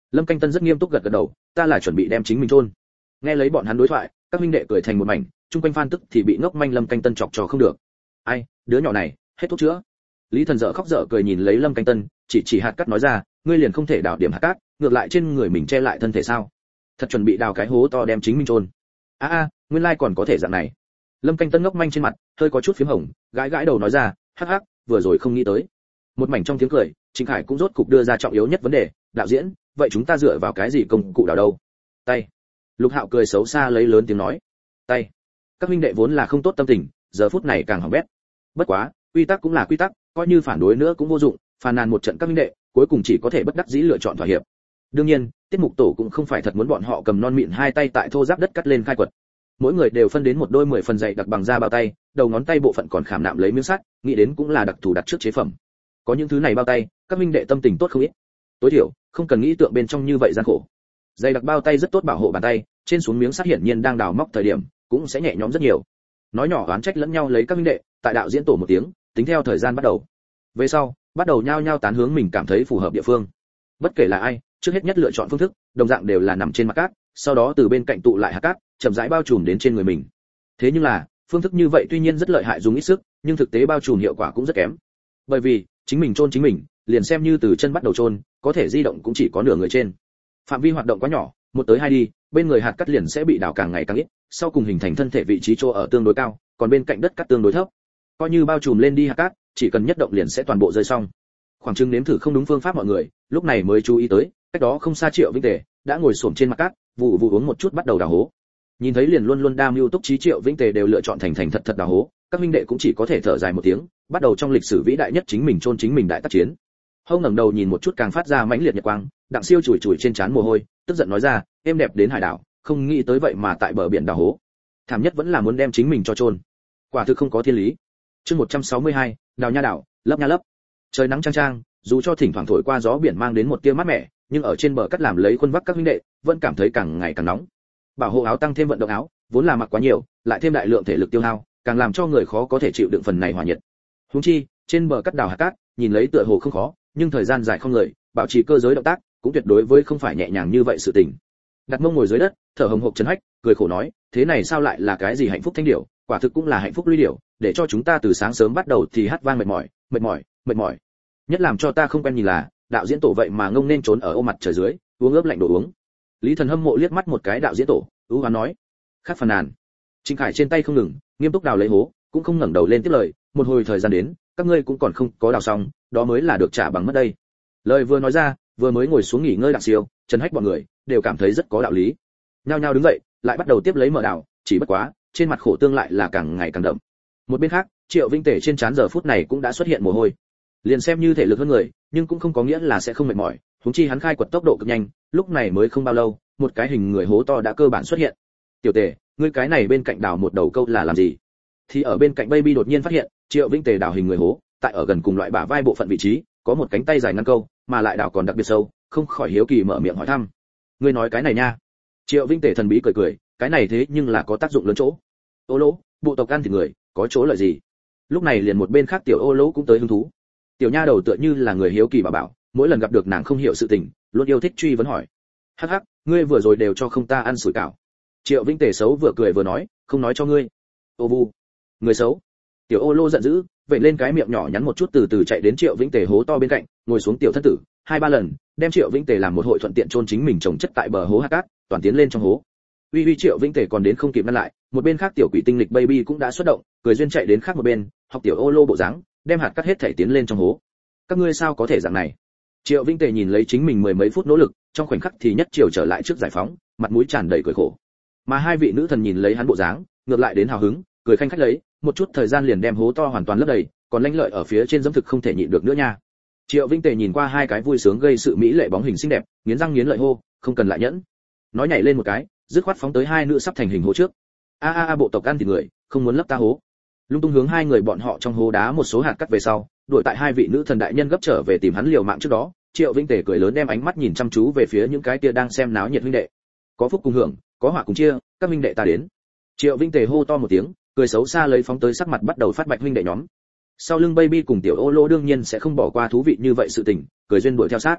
Lâm Canh Tân rất nghiêm túc gật gật đầu, ta là chuẩn bị đem chính mình chôn. Nghe lấy bọn hắn đối thoại, các huynh đệ cười thành một mảnh, chung quanh Phan Tức thì bị ngốc manh Lâm Canh Tân chọc trò không được. Ai, đứa nhỏ này, hết thuốc chữa. Lý Thần dở khóc dở cười nhìn lấy Lâm Canh Tân, chỉ chỉ hạt cát nói ra, ngươi liền không thể đào điểm hạt cát, ngược lại trên người mình che lại thân thể sao? Thật chuẩn bị đào cái hố to đem chính mình chôn. A a, nguyên lai còn có thể dạng này. Lâm Canh Tân ngốc manh trên mặt, hơi có chút phím hồng, gãi gãi đầu nói ra, hắc hắc, vừa rồi không nghĩ tới. Một mảnh trong tiếng cười, Trịnh Khải cũng rốt cục đưa ra trọng yếu nhất vấn đề, đạo diễn, vậy chúng ta dựa vào cái gì công cụ đào đâu? Tay. Lục Hạo cười xấu xa lấy lớn tiếng nói, tay. Các huynh đệ vốn là không tốt tâm tình, giờ phút này càng hỏng bét. Bất quá, quy tắc cũng là quy tắc, coi như phản đối nữa cũng vô dụng, phàn nàn một trận các huynh đệ, cuối cùng chỉ có thể bất đắc dĩ lựa chọn thỏa hiệp. Đương nhiên, tiết mục tổ cũng không phải thật muốn bọn họ cầm non mịn hai tay tại thô ráp đất cắt lên khai quật. Mỗi người đều phân đến một đôi mười phần dày đặc bằng da bao tay, đầu ngón tay bộ phận còn khảm nạm lấy miếng sắt, nghĩ đến cũng là đặc thù đặt trước chế phẩm. Có những thứ này bao tay, các huynh đệ tâm tình tốt không ít. Tối thiểu, không cần nghĩ tượng bên trong như vậy gian khổ. Dày đặc bao tay rất tốt bảo hộ bàn tay, trên xuống miếng sắt hiển nhiên đang đào móc thời điểm, cũng sẽ nhẹ nhõm rất nhiều. Nói nhỏ oán trách lẫn nhau lấy các huynh đệ, tại đạo diễn tổ một tiếng, tính theo thời gian bắt đầu. Về sau, bắt đầu nhao nhao tán hướng mình cảm thấy phù hợp địa phương. Bất kể là ai, trước hết nhất lựa chọn phương thức, đồng dạng đều là nằm trên mặt cát, sau đó từ bên cạnh tụ lại hạt cát, chậm rãi bao trùm đến trên người mình. Thế nhưng là, phương thức như vậy tuy nhiên rất lợi hại dùng ít sức, nhưng thực tế bao trùm hiệu quả cũng rất kém. Bởi vì, chính mình chôn chính mình, liền xem như từ chân bắt đầu chôn, có thể di động cũng chỉ có nửa người trên. Phạm vi hoạt động quá nhỏ, một tới hai đi, bên người hạt cát liền sẽ bị đào càng ngày càng ít, sau cùng hình thành thân thể vị trí chỗ ở tương đối cao, còn bên cạnh đất cát tương đối thấp. Coi như bao trùm lên đi hạt cát, chỉ cần nhất động liền sẽ toàn bộ rơi xong. Khoảng chừng nếm thử không đúng phương pháp mọi người, lúc này mới chú ý tới, cách đó không xa Triệu Vinh Tề đã ngồi xổm trên mặt cát, vụ vụ uống một chút bắt đầu đào hố. Nhìn thấy liền luôn luôn đam mưu túc trí Triệu Vinh Tề đều lựa chọn thành thành thật thật đào hố, các huynh đệ cũng chỉ có thể thở dài một tiếng, bắt đầu trong lịch sử vĩ đại nhất chính mình chôn chính mình đại tác chiến. Hâu ngẩng đầu nhìn một chút càng phát ra mãnh liệt nhật quang, Đặng Siêu chùi chùi trên trán mồ hôi, tức giận nói ra, em đẹp đến hải đảo, không nghĩ tới vậy mà tại bờ biển đào hố. Thảm nhất vẫn là muốn đem chính mình cho chôn. Quả thực không có thiên lý. Chương một trăm sáu mươi hai, đào nha đảo, lấp nha lấp. Trời nắng chang chang, dù cho thỉnh thoảng thổi qua gió biển mang đến một tia mát mẻ, nhưng ở trên bờ cắt làm lấy khuôn vác các huynh đệ, vẫn cảm thấy càng ngày càng nóng. Bảo hộ áo tăng thêm vận động áo, vốn là mặc quá nhiều, lại thêm đại lượng thể lực tiêu hao, càng làm cho người khó có thể chịu đựng phần này hỏa nhiệt. Huống chi, trên bờ cắt đào hạt cát, nhìn lấy tựa hồ không khó, nhưng thời gian dài không lời, bảo trì cơ giới động tác, cũng tuyệt đối với không phải nhẹ nhàng như vậy sự tình. Đặt mông ngồi dưới đất, thở hồng hộc chấn hách, cười khổ nói, thế này sao lại là cái gì hạnh phúc thanh điểu, quả thực cũng là hạnh phúc luy điểu, để cho chúng ta từ sáng sớm bắt đầu thì hát vang mệt mỏi, mệt mỏi, mệt mỏi. Nhất làm cho ta không quen nhìn là, đạo diễn tổ vậy mà ngông nên trốn ở ô mặt trời dưới, uống ướp lạnh đồ uống. Lý Thần hâm mộ liếc mắt một cái đạo diễn tổ, ưu hoán nói, khác phàn nàn. Trịnh Khải trên tay không ngừng, nghiêm túc đào lấy hố, cũng không ngẩng đầu lên tiếp lời, một hồi thời gian đến, các ngươi cũng còn không có đào xong, đó mới là được trả bằng mất đây. Lời vừa nói ra, vừa mới ngồi xuống nghỉ ngơi Đặng Siêu, Trần Hách bọn người đều cảm thấy rất có đạo lý. Nhao nhao đứng dậy, lại bắt đầu tiếp lấy mở đào, chỉ bất quá, trên mặt khổ tương lại là càng ngày càng đậm. Một bên khác, Triệu Vinh Tề trên trán giờ phút này cũng đã xuất hiện mồ hôi. Liền xem như thể lực hơn người, nhưng cũng không có nghĩa là sẽ không mệt mỏi, huống chi hắn khai quật tốc độ cực nhanh, lúc này mới không bao lâu, một cái hình người hố to đã cơ bản xuất hiện. Tiểu Tề, ngươi cái này bên cạnh đào một đầu câu là làm gì? Thì ở bên cạnh Baby đột nhiên phát hiện, Triệu Vinh Tề đào hình người hố, tại ở gần cùng loại bả vai bộ phận vị trí, có một cánh tay dài ngăn câu, mà lại đào còn đặc biệt sâu, không khỏi hiếu kỳ mở miệng hỏi thăm. Ngươi nói cái này nha? Triệu Vinh Tề thần bí cười cười, cái này thế nhưng là có tác dụng lớn chỗ. Ô lỗ, bộ tộc ăn thịt người, có chỗ lợi gì? Lúc này liền một bên khác tiểu Ô lỗ cũng tới hứng thú. Tiểu nha đầu tựa như là người hiếu kỳ bà bảo, mỗi lần gặp được nàng không hiểu sự tình, luôn yêu thích truy vấn hỏi. Hắc hắc, ngươi vừa rồi đều cho không ta ăn sủi cảo. Triệu Vinh Tề xấu vừa cười vừa nói, không nói cho ngươi. Ô vu, người xấu. Tiểu Ô lô giận dữ, vậy lên cái miệng nhỏ nhắn một chút từ từ chạy đến Triệu Vinh Tề hố to bên cạnh, ngồi xuống tiểu thân tử, hai ba lần, đem Triệu Vinh Tề làm một hội thuận tiện chôn chính mình trồng chất tại bờ hố hạt cát, toàn tiến lên trong hố. Uy uy Triệu Vinh Tề còn đến không kịp ngăn lại, một bên khác tiểu quỷ tinh lịch Baby cũng đã xuất động, cười duyên chạy đến khác một bên, học tiểu Ô lô bộ dáng, đem hạt cát hết thảy tiến lên trong hố. Các ngươi sao có thể dạng này? Triệu Vinh Tề nhìn lấy chính mình mười mấy phút nỗ lực, trong khoảnh khắc thì nhất chiều trở lại trước giải phóng, mặt mũi tràn đầy cười khổ. Mà hai vị nữ thần nhìn lấy hắn bộ dáng, ngược lại đến hào hứng, cười khanh khách lấy, một chút thời gian liền đem hố to hoàn toàn lấp đầy, còn lanh lợi ở phía trên dẫm thực không thể nhịn được nữa nha. Triệu Vinh Tề nhìn qua hai cái vui sướng gây sự mỹ lệ bóng hình xinh đẹp, nghiến răng nghiến lợi hô, không cần lại nhẫn. Nói nhảy lên một cái, dứt khoát phóng tới hai nữ sắp thành hình hố trước. A a a bộ tộc ăn thịt người, không muốn lấp ta hố. Lung tung hướng hai người bọn họ trong hố đá một số hạt cát về sau, đuổi tại hai vị nữ thần đại nhân gấp trở về tìm hắn liều mạng trước đó, Triệu Vinh Tề cười lớn đem ánh mắt nhìn chăm chú về phía những cái kia đang xem náo nhiệt huynh đệ. Có phúc cùng hưởng, có họa cùng chia, các huynh đệ ta đến. Triệu Vinh Tề hô to một tiếng, cười xấu xa lấy phóng tới sắc mặt bắt đầu phát bạch huynh đệ nhóm. Sau lưng Baby cùng tiểu Ô lô đương nhiên sẽ không bỏ qua thú vị như vậy sự tình, cười duyên đuổi theo sát.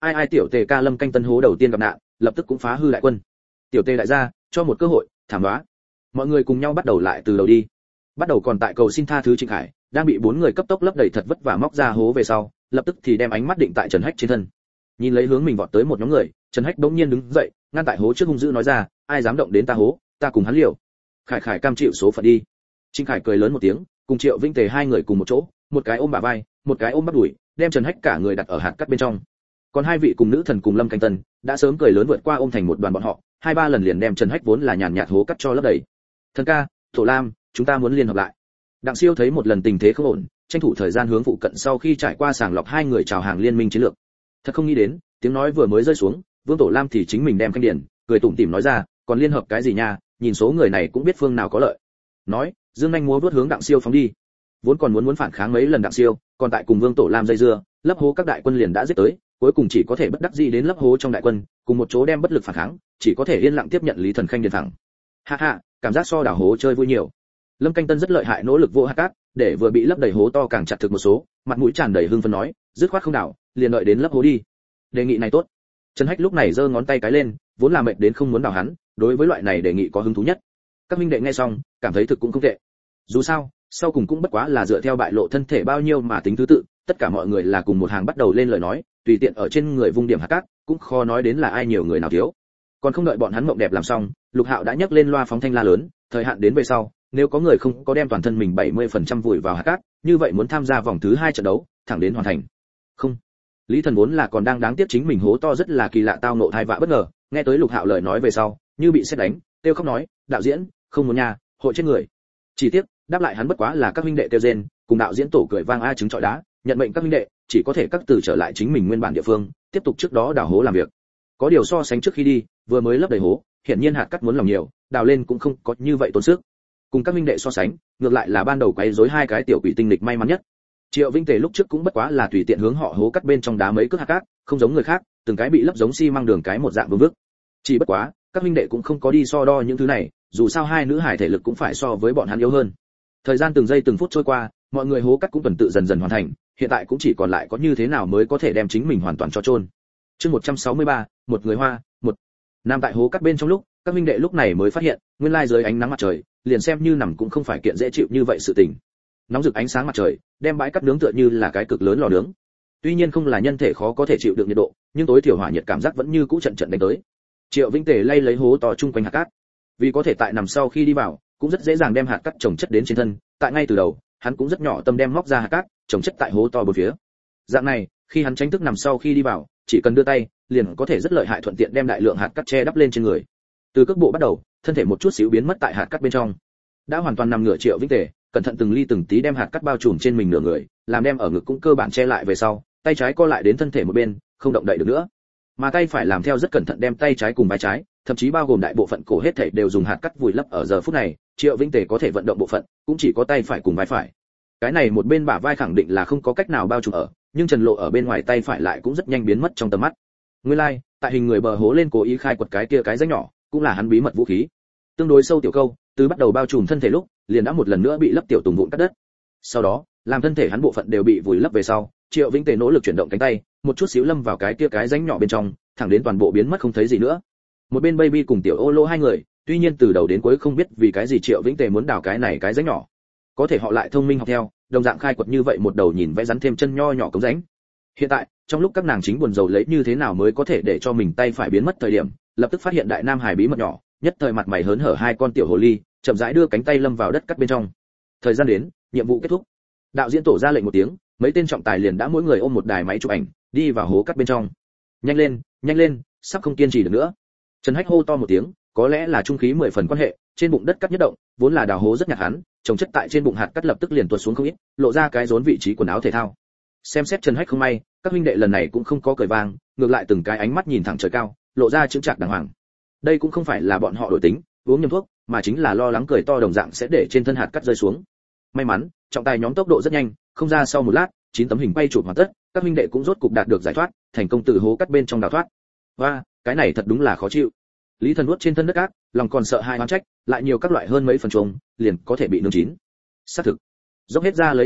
ai ai tiểu tề ca Lâm Canh Tân hố đầu tiên gặp nạn, lập tức cũng phá hư đại quân. Tiểu tề đại gia, cho một cơ hội, thảm đoá. Mọi người cùng nhau bắt đầu lại từ đầu đi. Bắt đầu còn tại cầu xin tha thứ Trịnh Khải, đang bị bốn người cấp tốc lấp đầy thật vất vả móc ra hố về sau, lập tức thì đem ánh mắt định tại Trần Hách trên thân. Nhìn lấy hướng mình vọt tới một nhóm người, Trần Hách bỗng nhiên đứng dậy, ngăn tại hố trước hung dữ nói ra, ai dám động đến ta hố, ta cùng hắn liều. Khải Khải cam chịu số phận đi. Trịnh Khải cười lớn một tiếng, cùng Triệu Vinh Tề hai người cùng một chỗ, một cái ôm bả vai, một cái ôm bắp đùi, đem Trần Hách cả người đặt ở hạt cắt bên trong. Còn hai vị cùng nữ thần cùng Lâm Canh Tân đã sớm cười lớn vượt qua ôm thành một đoàn bọn họ, hai ba lần liền đem Trần Hách vốn là nhàn nhạt hố cắt cho lấp đầy. Thần ca, Thổ Lam, chúng ta muốn liên hợp lại. Đặng Siêu thấy một lần tình thế không ổn, tranh thủ thời gian hướng phụ cận sau khi trải qua sàng lọc hai người chào hàng liên minh chiến lược. Thật không nghĩ đến, tiếng nói vừa mới rơi xuống, Vương Tổ Lam thì chính mình đem canh điển, cười tủm tỉm nói ra, còn liên hợp cái gì nha, nhìn số người này cũng biết phương nào có lợi. Nói, Dương Anh múa vút hướng Đặng Siêu phóng đi. Vốn còn muốn muốn phản kháng mấy lần Đặng Siêu, còn tại cùng Vương Tổ Lam dây dưa, lấp hố các đại quân liền đã giết tới, cuối cùng chỉ có thể bất đắc dĩ đến lấp hố trong đại quân, cùng một chỗ đem bất lực phản kháng, chỉ có thể yên lặng tiếp nhận Lý Thần Khanh điền thẳng. Ha ha, cảm giác so đảo hố chơi vui nhiều. Lâm Canh Tân rất lợi hại nỗ lực vô hạt cát, để vừa bị lấp đầy hố to càng chặt thực một số, mặt mũi tràn đầy hưng phấn nói, dứt khoát không đảo, liền đợi đến lấp hố đi. Đề nghị này tốt. Trần Hách lúc này giơ ngón tay cái lên, vốn là mệt đến không muốn đảo hắn, đối với loại này đề nghị có hứng thú nhất. Các minh đệ nghe xong, cảm thấy thực cũng không tệ. Dù sao, sau cùng cũng bất quá là dựa theo bại lộ thân thể bao nhiêu mà tính thứ tự, tất cả mọi người là cùng một hàng bắt đầu lên lời nói, tùy tiện ở trên người vung điểm hạt cát, cũng khó nói đến là ai nhiều người nào thiếu. Còn không đợi bọn hắn mộng đẹp làm xong, Lục Hạo đã nhấc lên loa phóng thanh la lớn, thời hạn đến về sau, nếu có người không có đem toàn thân mình bảy mươi phần trăm vùi vào hạt cát, như vậy muốn tham gia vòng thứ hai trận đấu, thẳng đến hoàn thành. Không. Lý Thần vốn là còn đang đáng tiếc chính mình hố to rất là kỳ lạ tao nộ thai vạ bất ngờ, nghe tới Lục Hạo lời nói về sau, như bị sét đánh, kêu khóc nói, đạo diễn, không muốn nha, hội chết người. Chỉ tiếc, đáp lại hắn bất quá là các huynh đệ kêu rên, cùng đạo diễn tổ cười vang a trứng trọi đá, nhận mệnh các huynh đệ, chỉ có thể các từ trở lại chính mình nguyên bản địa phương, tiếp tục trước đó đào hố làm việc. Có điều so sánh trước khi đi, vừa mới lấp đầy hố, hiển nhiên hạt cát muốn lòng nhiều, đào lên cũng không có như vậy tốn sức. Cùng các huynh đệ so sánh, ngược lại là ban đầu quấy rối hai cái tiểu quỷ tinh lịch may mắn nhất. Triệu Vinh Tề lúc trước cũng bất quá là tùy tiện hướng họ hố cắt bên trong đá mấy cước hạt cát, không giống người khác, từng cái bị lấp giống xi măng đường cái một dạng vương vức. Chỉ bất quá, các huynh đệ cũng không có đi so đo những thứ này, dù sao hai nữ hải thể lực cũng phải so với bọn hắn yếu hơn. Thời gian từng giây từng phút trôi qua, mọi người hố cắt cũng tuần tự dần dần hoàn thành, hiện tại cũng chỉ còn lại có như thế nào mới có thể đem chính mình hoàn toàn cho chôn. Chương một trăm sáu mươi ba, một người hoa, một. Nam tại hố cắt bên trong lúc, các huynh đệ lúc này mới phát hiện, nguyên lai dưới ánh nắng mặt trời, liền xem như nằm cũng không phải kiện dễ chịu như vậy sự tình. Nóng rực ánh sáng mặt trời, đem bãi cắt nướng tựa như là cái cực lớn lò nướng. Tuy nhiên không là nhân thể khó có thể chịu được nhiệt độ, nhưng tối thiểu hỏa nhiệt cảm giác vẫn như cũ trận trận đánh tới. Triệu Vĩnh Tề lay lấy hố to chung quanh hạt cát, vì có thể tại nằm sau khi đi vào, cũng rất dễ dàng đem hạt cát trồng chất đến trên thân, tại ngay từ đầu, hắn cũng rất nhỏ tâm đem móc ra hạt cát, trồng chất tại hố to bốn phía. Dạng này, khi hắn tránh thức nằm sau khi đi vào, chỉ cần đưa tay, liền có thể rất lợi hại thuận tiện đem đại lượng hạt cát che đắp lên trên người. Từ cước bộ bắt đầu, thân thể một chút xíu biến mất tại hạt cát bên trong. Đã hoàn toàn nằm ngửa Triệu Vĩnh Tề, cẩn thận từng ly từng tí đem hạt cát bao trùm trên mình nửa người, làm đem ở ngực cũng cơ bản che lại về sau, tay trái co lại đến thân thể một bên, không động đậy được nữa. Mà tay phải làm theo rất cẩn thận đem tay trái cùng vai trái, thậm chí bao gồm đại bộ phận cổ hết thảy đều dùng hạt cát vùi lấp ở giờ phút này, Triệu Vĩnh Tề có thể vận động bộ phận, cũng chỉ có tay phải cùng vai phải. Cái này một bên bả vai khẳng định là không có cách nào bao trùm ở, nhưng Trần Lộ ở bên ngoài tay phải lại cũng rất nhanh biến mất trong tầm mắt. Nguyên lai, like, tại hình người bờ hố lên cố ý khai quật cái kia cái rãnh nhỏ, cũng là hắn bí mật vũ khí. Tương đối sâu tiểu câu, từ bắt đầu bao trùm thân thể lúc, liền đã một lần nữa bị lấp tiểu tùng vụn cắt đất. Sau đó, làm thân thể hắn bộ phận đều bị vùi lấp về sau, Triệu Vĩnh Tề nỗ lực chuyển động cánh tay, một chút xíu lâm vào cái kia cái rãnh nhỏ bên trong, thẳng đến toàn bộ biến mất không thấy gì nữa. Một bên Baby cùng Tiểu Ô Lô hai người, tuy nhiên từ đầu đến cuối không biết vì cái gì Triệu Vĩnh Tề muốn đào cái này cái rãnh nhỏ, có thể họ lại thông minh học theo, đồng dạng khai quật như vậy một đầu nhìn vẽ rắn thêm chân nho nhỏ cống rãnh. Hiện tại, trong lúc các nàng chính buồn rầu lấy như thế nào mới có thể để cho mình tay phải biến mất thời điểm, lập tức phát hiện đại nam hải bí mật nhỏ, nhất thời mặt mày hớn hở hai con tiểu hồ ly, chậm rãi đưa cánh tay lâm vào đất cắt bên trong. Thời gian đến, nhiệm vụ kết thúc. Đạo diễn tổ ra lệnh một tiếng, mấy tên trọng tài liền đã mỗi người ôm một đài máy chụp ảnh, đi vào hố cắt bên trong. Nhanh lên, nhanh lên, sắp không kiên trì được nữa. Trần Hách hô to một tiếng, có lẽ là trung khí mười phần quan hệ, trên bụng đất cắt nhất động, vốn là đào hố rất nhạt hắn, trồng chất tại trên bụng hạt cắt lập tức liền tuột xuống không ít, lộ ra cái rốn vị trí quần áo thể thao. Xem xét Trần Hách không may, các huynh đệ lần này cũng không có cười vang, ngược lại từng cái ánh mắt nhìn thẳng trời cao, lộ ra chững chạc đàng hoàng. Đây cũng không phải là bọn họ đổi tính, uống nhầm thuốc, mà chính là lo lắng cười to đồng dạng sẽ để trên thân hạt cắt rơi xuống. May mắn, trọng tài nhóm tốc độ rất nhanh, không ra sau một lát, chín tấm hình quay chụp hoàn tất, các huynh đệ cũng rốt cục đạt được giải thoát, thành công từ hố cắt bên trong đào thoát. Và, cái này thật đúng là khó chịu. Lý Thần nuốt trên thân đất cát, lòng còn sợ hai oán trách, lại nhiều các loại hơn mấy phần trùng, liền có thể bị nướng chín. Xác thực, dốc hết ra lấy y phục,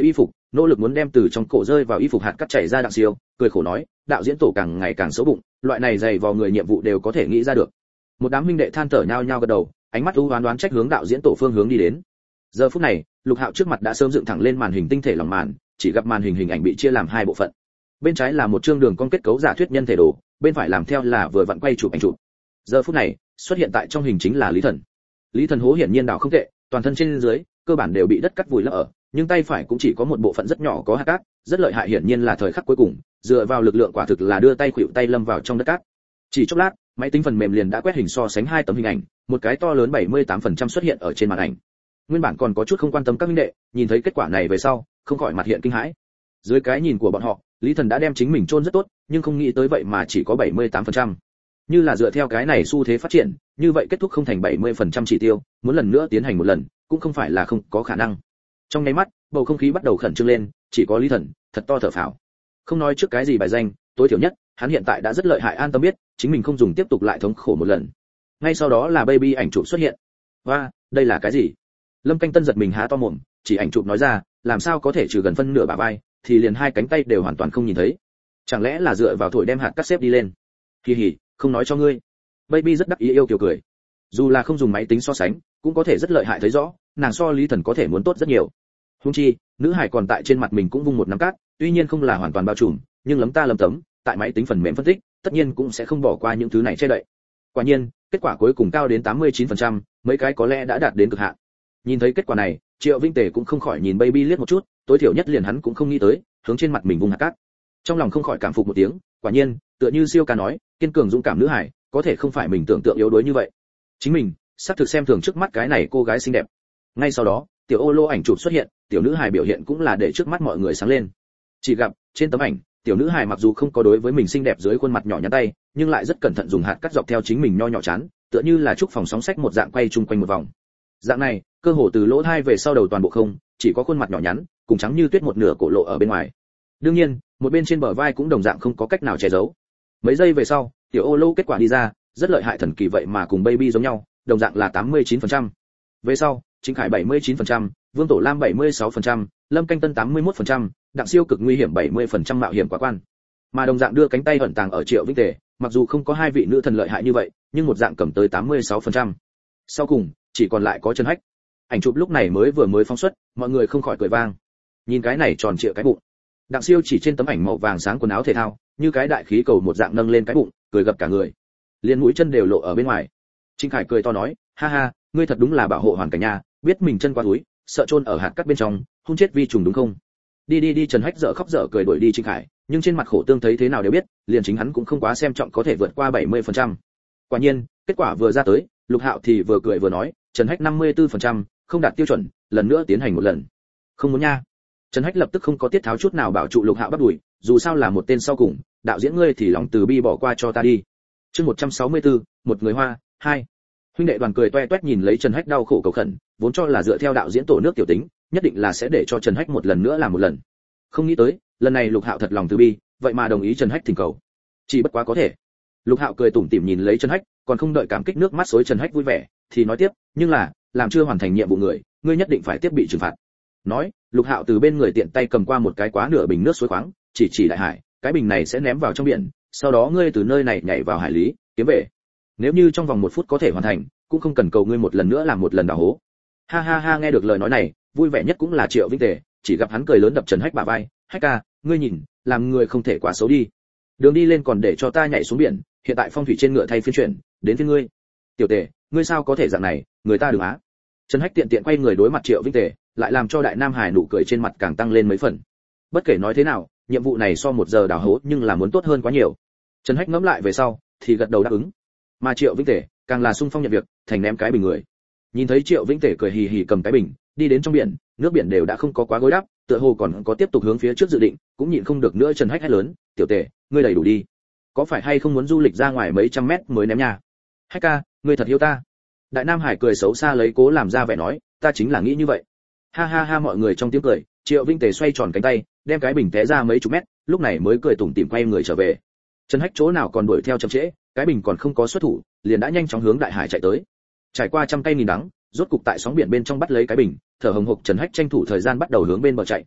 nỗ lực muốn đem từ trong cổ rơi vào y phục hạt cắt chảy ra Đặng Siêu, cười khổ nói, đạo diễn tổ càng ngày càng xấu bụng, loại này dày vò người nhiệm vụ đều có thể nghĩ ra được. Một đám huynh đệ than thở nhao nhao gật đầu, ánh mắt u oán đoán trách hướng đạo diễn tổ phương hướng đi đến. Giờ phút này, Lục Hạo trước mặt đã sớm dựng thẳng lên màn hình tinh thể lòng màn, chỉ gặp màn hình hình ảnh bị chia làm hai bộ phận. Bên trái là một chương đường cong kết cấu giả thuyết nhân thể đồ, bên phải làm theo là vừa vặn quay chụp ảnh chụp. Giờ phút này, xuất hiện tại trong hình chính là Lý Thần. Lý Thần hố hiển nhiên đào không tệ, toàn thân trên dưới cơ bản đều bị đất cắt vùi lấp ở, nhưng tay phải cũng chỉ có một bộ phận rất nhỏ có hạt cát, rất lợi hại, hiển nhiên là thời khắc cuối cùng, dựa vào lực lượng quả thực là đưa tay khuỵu tay lâm vào trong đất cát. Chỉ chốc lát, máy tính phần mềm liền đã quét hình so sánh hai tấm hình ảnh, một cái to lớn bảy mươi tám phần trăm xuất hiện ở trên màn ảnh. Nguyên bản còn có chút không quan tâm các minh đệ, nhìn thấy kết quả này về sau, không khỏi mặt hiện kinh hãi. Dưới cái nhìn của bọn họ, Lý Thần đã đem chính mình chôn rất tốt, nhưng không nghĩ tới vậy mà chỉ có bảy mươi tám phần trăm. Như là dựa theo cái này xu thế phát triển, như vậy kết thúc không thành bảy mươi phần trăm chỉ tiêu, muốn lần nữa tiến hành một lần, cũng không phải là không có khả năng. Trong nháy mắt, bầu không khí bắt đầu khẩn trương lên, chỉ có Lý Thần thật to thở phào. Không nói trước cái gì bài danh, tối thiểu nhất, hắn hiện tại đã rất lợi hại, an tâm biết, chính mình không dùng tiếp tục lại thống khổ một lần. Ngay sau đó là baby ảnh chụp xuất hiện. Và, đây là cái gì? Lâm Canh Tân giật mình há to mồm, chỉ ảnh chụp nói ra, làm sao có thể trừ gần phân nửa bả vai, thì liền hai cánh tay đều hoàn toàn không nhìn thấy. Chẳng lẽ là dựa vào thổi đem hạt cắt xếp đi lên? Kỳ hỉ, không nói cho ngươi. Baby rất đắc ý yêu kiều cười. Dù là không dùng máy tính so sánh, cũng có thể rất lợi hại thấy rõ, nàng so Lý Thần có thể muốn tốt rất nhiều. Huống chi, nữ hải còn tại trên mặt mình cũng vung một nắm cát, tuy nhiên không là hoàn toàn bao trùm, nhưng lấm ta lấm tấm, tại máy tính phần mềm phân tích, tất nhiên cũng sẽ không bỏ qua những thứ này che đậy. Quả nhiên, kết quả cuối cùng cao đến tám mươi chín phần trăm, mấy cái có lẽ đã đạt đến cực hạn. Nhìn thấy kết quả này, Triệu Vinh Tề cũng không khỏi nhìn Baby liếc một chút, tối thiểu nhất liền hắn cũng không nghĩ tới, hướng trên mặt mình vung hạt cát. Trong lòng không khỏi cảm phục một tiếng, quả nhiên, tựa như Siêu ca nói, kiên cường dũng cảm nữ hải, có thể không phải mình tưởng tượng yếu đuối như vậy. Chính mình, sắp thực xem thường trước mắt cái này cô gái xinh đẹp. Ngay sau đó, tiểu ô lô ảnh chụp xuất hiện, tiểu nữ hài biểu hiện cũng là để trước mắt mọi người sáng lên. Chỉ gặp, trên tấm ảnh, tiểu nữ hài mặc dù không có đối với mình xinh đẹp dưới khuôn mặt nhỏ nhắn tay, nhưng lại rất cẩn thận dùng hạt cắt dọc theo chính mình nho nhỏ chán, tựa như là trúc phòng sóng sách một dạng quay chung quanh một vòng. Dạng này, cơ hồ từ lỗ tai về sau đầu toàn bộ không, chỉ có khuôn mặt nhỏ nhắn, cùng trắng như tuyết một nửa cổ lộ ở bên ngoài. Đương nhiên, một bên trên bờ vai cũng đồng dạng không có cách nào che giấu. Mấy giây về sau, tiểu ô lô kết quả đi ra, rất lợi hại thần kỳ vậy mà cùng baby giống nhau, đồng dạng là tám mươi chín phần trăm. Về sau, Chính Khải bảy mươi chín phần trăm, Vương Tổ Lam bảy mươi sáu phần trăm, Lâm Canh Tân tám mươi mốt phần trăm, Đặng Siêu cực nguy hiểm bảy mươi phần trăm mạo hiểm quá quan. Mà đồng dạng đưa cánh tay ẩn tàng ở Triệu Vinh Tề, mặc dù không có hai vị nữ thần lợi hại như vậy, nhưng một dạng cầm tới tám mươi sáu phần trăm. Sau cùng, chỉ còn lại có Trần Hách. Ảnh chụp lúc này mới vừa mới phóng xuất, mọi người không khỏi cười vang. Nhìn cái này tròn trịa cái bụng. Đặng Siêu chỉ trên tấm ảnh màu vàng sáng quần áo thể thao, như cái đại khí cầu một dạng nâng lên cái bụng, cười gập cả người. Liên mũi chân đều lộ ở bên ngoài. Trinh Khải cười to nói, ha ha, ngươi thật đúng là bảo hộ hoàn cảnh nhà, biết mình chân qua túi, sợ chôn ở hạt cát bên trong, hung chết vi trùng đúng không? Đi đi đi, Trần Hách dở khóc dở cười đuổi đi Trinh Khải, nhưng trên mặt khổ tương thấy thế nào đều biết, liền chính hắn cũng không quá xem trọng có thể vượt qua bảy mươi phần trăm. Quả nhiên, kết quả vừa ra tới, Lục Hạo thì vừa cười vừa nói, Trần Hách năm mươi tư phần trăm, không đạt tiêu chuẩn, lần nữa tiến hành một lần. Không muốn nha. Trần Hách lập tức không có tiết tháo chút nào bảo trụ Lục Hạo bắt đuổi, dù sao là một tên sau cùng, đạo diễn ngươi thì lòng từ bi bỏ qua cho ta đi. Chương một trăm sáu mươi tư, một người Hoa, hai. Huynh đệ đoàn cười toe toét nhìn lấy Trần Hách đau khổ cầu khẩn, vốn cho là dựa theo đạo diễn tổ nước tiểu tính, nhất định là sẽ để cho Trần Hách một lần nữa làm một lần. Không nghĩ tới, lần này Lục Hạo thật lòng từ bi, vậy mà đồng ý Trần Hách thỉnh cầu. Chỉ bất quá có thể. Lục Hạo cười tủm tỉm nhìn lấy Trần Hách, còn không đợi cảm kích nước mắt xối Trần Hách vui vẻ, thì nói tiếp, nhưng là, làm chưa hoàn thành nhiệm vụ người, ngươi nhất định phải tiếp bị trừng phạt. Nói, Lục Hạo từ bên người tiện tay cầm qua một cái quá nửa bình nước suối khoáng, chỉ chỉ đại hải, cái bình này sẽ ném vào trong biển, sau đó ngươi từ nơi này nhảy vào hải lý, kiếm về. Nếu như trong vòng một phút có thể hoàn thành, cũng không cần cầu ngươi một lần nữa làm một lần đào hố. Ha ha ha, nghe được lời nói này, vui vẻ nhất cũng là Triệu Vinh Tề, chỉ gặp hắn cười lớn đập Trần Hách bả vai, Hách ca, ngươi nhìn, làm người không thể quá xấu đi. Đường đi lên còn để cho ta nhảy xuống biển, hiện tại phong thủy trên ngựa thay phiên chuyển, đến với ngươi. Tiểu Tề, ngươi sao có thể dạng này, người ta đừng á. Trần Hách tiện tiện quay người đối mặt Triệu Vinh Tề, lại làm cho đại nam hải nụ cười trên mặt càng tăng lên mấy phần. Bất kể nói thế nào, nhiệm vụ này so một giờ đào hố nhưng là muốn tốt hơn quá nhiều. Trần Hách ngẫm lại về sau, thì gật đầu đáp ứng. Mà Triệu Vinh Tề càng là sung phong nhận việc, thành ném cái bình người. Nhìn thấy Triệu Vinh Tề cười hì hì cầm cái bình, đi đến trong biển, nước biển đều đã không có quá gối đắp, tựa hồ còn có tiếp tục hướng phía trước dự định, cũng nhịn không được nữa. Trần Hách hét lớn, tiểu Tề, ngươi đầy đủ đi, có phải hay không muốn du lịch ra ngoài mấy trăm mét mới ném nhà? Hách ca, ngươi thật yêu ta. Đại Nam Hải cười xấu xa lấy cố làm ra vẻ nói, ta chính là nghĩ như vậy. Ha ha ha, mọi người trong tiếng cười, Triệu Vinh Tề xoay tròn cánh tay, đem cái bình té ra mấy chục mét, lúc này mới cười tủm tỉm quay người trở về. Trần Hách chỗ nào còn đuổi theo chậm trễ, cái bình còn không có xuất thủ, liền đã nhanh chóng hướng đại hải chạy tới. Trải qua trăm cây nghìn đắng, rốt cục tại sóng biển bên trong bắt lấy cái bình, thở hồng hộc Trần Hách tranh thủ thời gian bắt đầu hướng bên bờ chạy.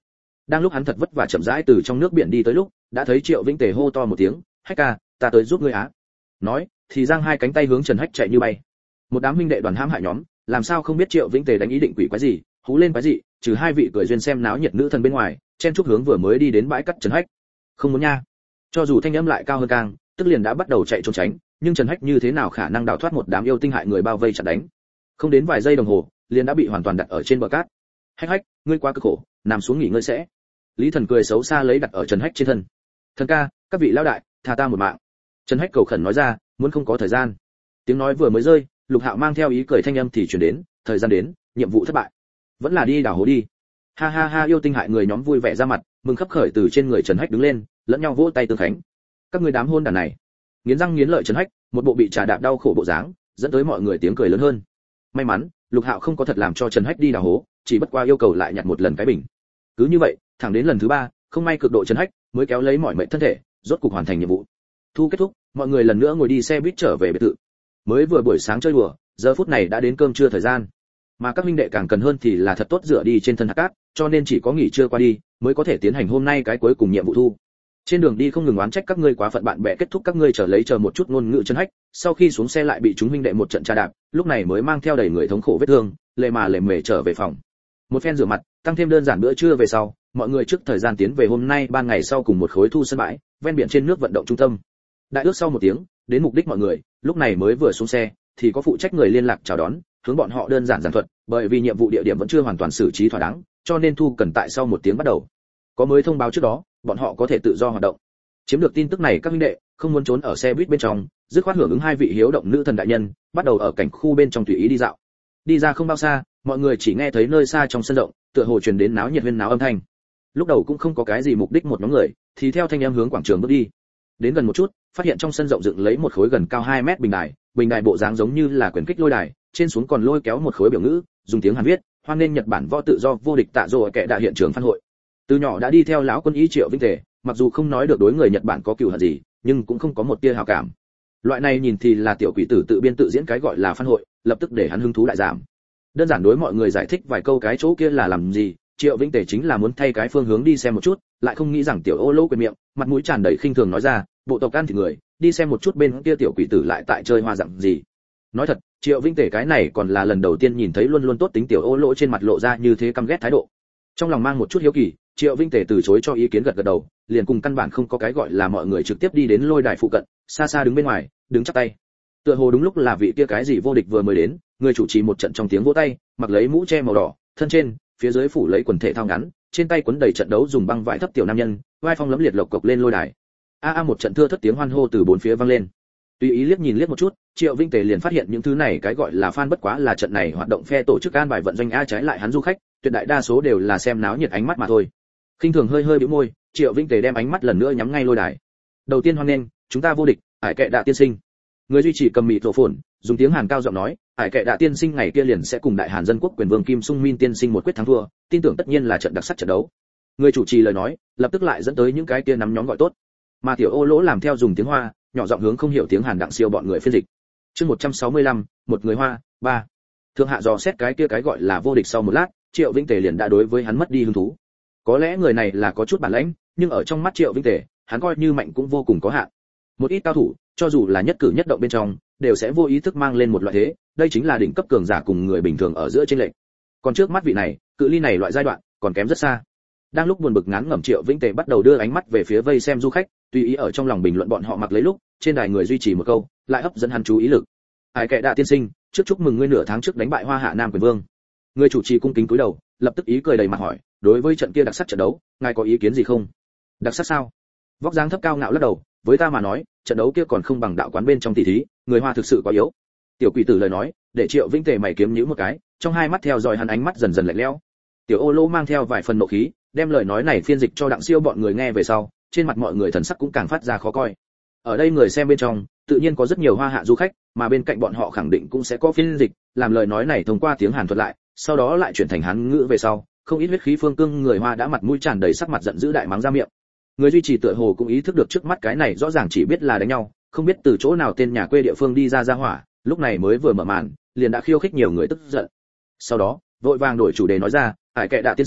Đang lúc hắn thật vất vả chậm rãi từ trong nước biển đi tới lúc, đã thấy Triệu Vĩnh Tề hô to một tiếng, "Hách ca, ta tới giúp ngươi á." Nói, thì giang hai cánh tay hướng Trần Hách chạy như bay. Một đám huynh đệ đoàn hãm hại nhóm, làm sao không biết Triệu Vĩnh Tề đánh ý định quỷ quái gì, hú lên quái gì, trừ hai vị cười duyên xem náo nhiệt nữ thần bên ngoài, chen chúc hướng vừa mới đi đến bãi cắt Trần Hách. Không muốn nha. Cho dù thanh âm lại cao hơn càng, tức liền đã bắt đầu chạy trốn tránh, nhưng Trần Hách như thế nào khả năng đào thoát một đám yêu tinh hại người bao vây chặn đánh. Không đến vài giây đồng hồ, liền đã bị hoàn toàn đặt ở trên bờ cát. "Hách Hách, ngươi quá cực khổ, nằm xuống nghỉ ngơi sẽ." Lý Thần cười xấu xa lấy đặt ở Trần Hách trên thân. "Thần ca, các vị lão đại, tha ta một mạng." Trần Hách cầu khẩn nói ra, muốn không có thời gian. Tiếng nói vừa mới rơi, Lục Hạo mang theo ý cười thanh âm thì truyền đến, thời gian đến, nhiệm vụ thất bại. Vẫn là đi đào hố đi. Ha ha ha, yêu tinh hại người nhóm vui vẻ ra mặt, mừng khấp khởi từ trên người Trần Hách đứng lên, lẫn nhau vỗ tay tương khánh. Các ngươi đám hôn đàn này. Nghiến răng nghiến lợi Trần Hách, một bộ bị trà đạp đau khổ bộ dáng, dẫn tới mọi người tiếng cười lớn hơn. May mắn, Lục Hạo không có thật làm cho Trần Hách đi đào hố, chỉ bất qua yêu cầu lại nhặt một lần cái bình. Cứ như vậy, thẳng đến lần thứ ba, không may cực độ Trần Hách mới kéo lấy mọi mệnh thân thể, rốt cục hoàn thành nhiệm vụ. Thu kết thúc, mọi người lần nữa ngồi đi xe buýt trở về biệt thự. Mới vừa buổi sáng chơi đùa, giờ phút này đã đến cơm trưa thời gian. Mà các huynh đệ càng cần hơn thì là thật tốt dựa đi trên thân hạt cát, cho nên chỉ có nghỉ trưa qua đi mới có thể tiến hành hôm nay cái cuối cùng nhiệm vụ thu. Trên đường đi không ngừng oán trách các ngươi quá phận bạn bè, kết thúc các ngươi trở lấy chờ một chút ngôn ngữ Trần Hách, sau khi xuống xe lại bị chúng huynh đệ một trận tra đạp, lúc này mới mang theo đầy người thống khổ vết thương, lệ mà lệ mề trở về phòng. Một phen rửa mặt, tăng thêm đơn giản bữa trưa về sau, mọi người trước thời gian tiến về hôm nay ban ngày sau cùng một khối thu sân bãi, ven biển trên nước vận động trung tâm. Đại ước sau một tiếng, đến mục đích mọi người, lúc này mới vừa xuống xe, thì có phụ trách người liên lạc chào đón, hướng bọn họ đơn giản giản thuật, bởi vì nhiệm vụ địa điểm vẫn chưa hoàn toàn xử trí thỏa đáng, cho nên thu cần tại sau một tiếng bắt đầu. Có mới thông báo trước đó, bọn họ có thể tự do hoạt động. Chiếm được tin tức này các huynh đệ không muốn trốn ở xe buýt bên trong, dứt khoát hưởng ứng hai vị hiếu động nữ thần đại nhân, bắt đầu ở cảnh khu bên trong tùy ý đi dạo. Đi ra không bao xa, mọi người chỉ nghe thấy nơi xa trong sân rộng, tựa hồ truyền đến náo nhiệt huyên náo âm thanh. Lúc đầu cũng không có cái gì mục đích một nhóm người, thì theo thanh em hướng quảng trường bước đi. Đến gần một chút, phát hiện trong sân rộng dựng lấy một khối gần cao hai mét bình đài, bình đài bộ dáng giống như là quyền kích lôi đài, trên xuống còn lôi kéo một khối biểu ngữ, dùng tiếng Hàn viết, hoan nghênh Nhật Bản võ tự do vô địch tạ rồ kẻ đại hiện trường phan hội. Từ nhỏ đã đi theo lão quân ý Triệu Vĩnh Tề, mặc dù không nói được đối người Nhật Bản có cừu hận gì, nhưng cũng không có một tia hảo cảm. Loại này nhìn thì là tiểu quỷ tử tự biên tự diễn cái gọi là phan hội, lập tức để hắn hứng thú đại giảm. Đơn giản đối mọi người giải thích vài câu cái chỗ kia là làm gì, Triệu Vĩnh Tề chính là muốn thay cái phương hướng đi xem một chút, lại không nghĩ rằng tiểu ô lỗ quyền miệng, mặt mũi tràn đầy khinh thường nói ra, bộ tộc ăn thịt người, đi xem một chút bên kia tiểu quỷ tử lại tại chơi hoa dạng gì. Nói thật, Triệu Vĩnh Tề cái này còn là lần đầu tiên nhìn thấy luôn luôn tốt tính tiểu ô lỗ trên mặt lộ ra như thế căm ghét thái độ. Trong lòng mang một chút hiếu kỳ, Triệu Vĩnh Tề từ chối cho ý kiến gật gật đầu, liền cùng căn bản không có cái gọi là mọi người trực tiếp đi đến lôi đài phụ cận, xa xa đứng bên ngoài, đứng chắp tay. Tựa hồ đúng lúc là vị kia cái gì vô địch vừa mới đến, người chủ trì một trận trong tiếng vỗ tay, mặc lấy mũ che màu đỏ, thân trên, phía dưới phủ lấy quần thể thao ngắn, trên tay quấn đầy trận đấu dùng băng vải thấp tiểu nam nhân, vai phong lẫm liệt lộc cộc lên lôi đài. A a một trận thưa thất tiếng hoan hô từ bốn phía vang lên. Tùy ý liếc nhìn liếc một chút, Triệu Vĩnh Tề liền phát hiện những thứ này cái gọi là fan bất quá là trận này hoạt động phe tổ chức an bài vận doanh a, trái lại hắn du khách, tuyệt đại đa số đều là xem náo nhiệt ánh mắt mà thôi. Khinh thường hơi hơi bĩu môi, Triệu Vĩnh Tề đem ánh mắt lần nữa nhắm ngay lôi đài. Đầu tiên hoan nghênh, chúng ta vô địch, Hải Kệ Đạ tiên sinh. Người duy trì cầm mịt rộ phồn, dùng tiếng Hàn cao giọng nói, Hải Kệ Đạ tiên sinh ngày kia liền sẽ cùng đại Hàn dân quốc quyền vương Kim Sung Min tiên sinh một quyết thắng thua, tin tưởng tất nhiên là trận đặc sắc trận đấu. Người chủ trì lời nói, lập tức lại dẫn tới những cái kia nắm nhóm gọi tốt. Mà tiểu ô lỗ làm theo dùng tiếng Hoa, nhỏ giọng hướng không hiểu tiếng Hàn đặng siêu bọn người phiên dịch. Chương một trăm sáu mươi lăm, một người Hoa, ba. Thượng hạ dò xét cái kia cái gọi là vô địch sau một lát, Triệu Vĩnh Tề liền đã đối với hắn mất đi hứng thú. Có lẽ người này là có chút bản lĩnh, nhưng ở trong mắt Triệu Vĩnh Tề, hắn coi như mạnh cũng vô cùng có hạn. Một ít cao thủ, cho dù là nhất cử nhất động bên trong, đều sẽ vô ý thức mang lên một loại thế, đây chính là đỉnh cấp cường giả cùng người bình thường ở giữa chênh lệch. Còn trước mắt vị này, cự ly này loại giai đoạn còn kém rất xa. Đang lúc buồn bực ngán ngẩm, Triệu Vĩnh Tề bắt đầu đưa ánh mắt về phía vây xem du khách, tùy ý ở trong lòng bình luận bọn họ mặc lấy lúc, trên đài người duy trì một câu, lại hấp dẫn hắn chú ý lực. Hải Kệ Đạ tiên sinh, trước chúc mừng ngươi nửa tháng trước đánh bại Hoa Hạ Nam quyền vương. Người chủ trì cung kính cúi đầu, lập tức ý cười đầy mặt hỏi, đối với trận kia đặc sắc trận đấu, ngài có ý kiến gì không? Đặc sắc sao? Vóc dáng thấp cao ngạo lắc đầu, với ta mà nói, trận đấu kia còn không bằng đạo quán bên trong tỷ thí, người Hoa thực sự quá yếu. Tiểu quỷ tử lời nói, để Triệu Vĩnh Tề mày kiếm nhíu một cái, trong hai mắt theo dõi hắn ánh mắt dần dần lạnh lẽo. Tiểu ô lô mang theo vài phần nộ khí, đem lời nói này phiên dịch cho đặng siêu bọn người nghe về sau, trên mặt mọi người thần sắc cũng càng phát ra khó coi. Ở đây người xem bên trong, tự nhiên có rất nhiều Hoa Hạ du khách, mà bên cạnh bọn họ khẳng định cũng sẽ có phiên dịch, làm lời nói này thông qua tiếng Hàn thuật lại, sau đó lại chuyển thành Hán ngữ về sau, không ít huyết khí phương cương người Hoa đã mặt mũi tràn đầy sắc mặt giận dữ đại mắng ra miệng. Người duy trì tựa hồ cũng ý thức được trước mắt cái này rõ ràng chỉ biết là đánh nhau, không biết từ chỗ nào tên nhà quê địa phương đi ra ra hỏa, lúc này mới vừa mở màn, liền đã khiêu khích nhiều người tức giận. Sau đó, vội vàng đổi chủ đề nói ra, Hải Kệ Đạ tiên sinh,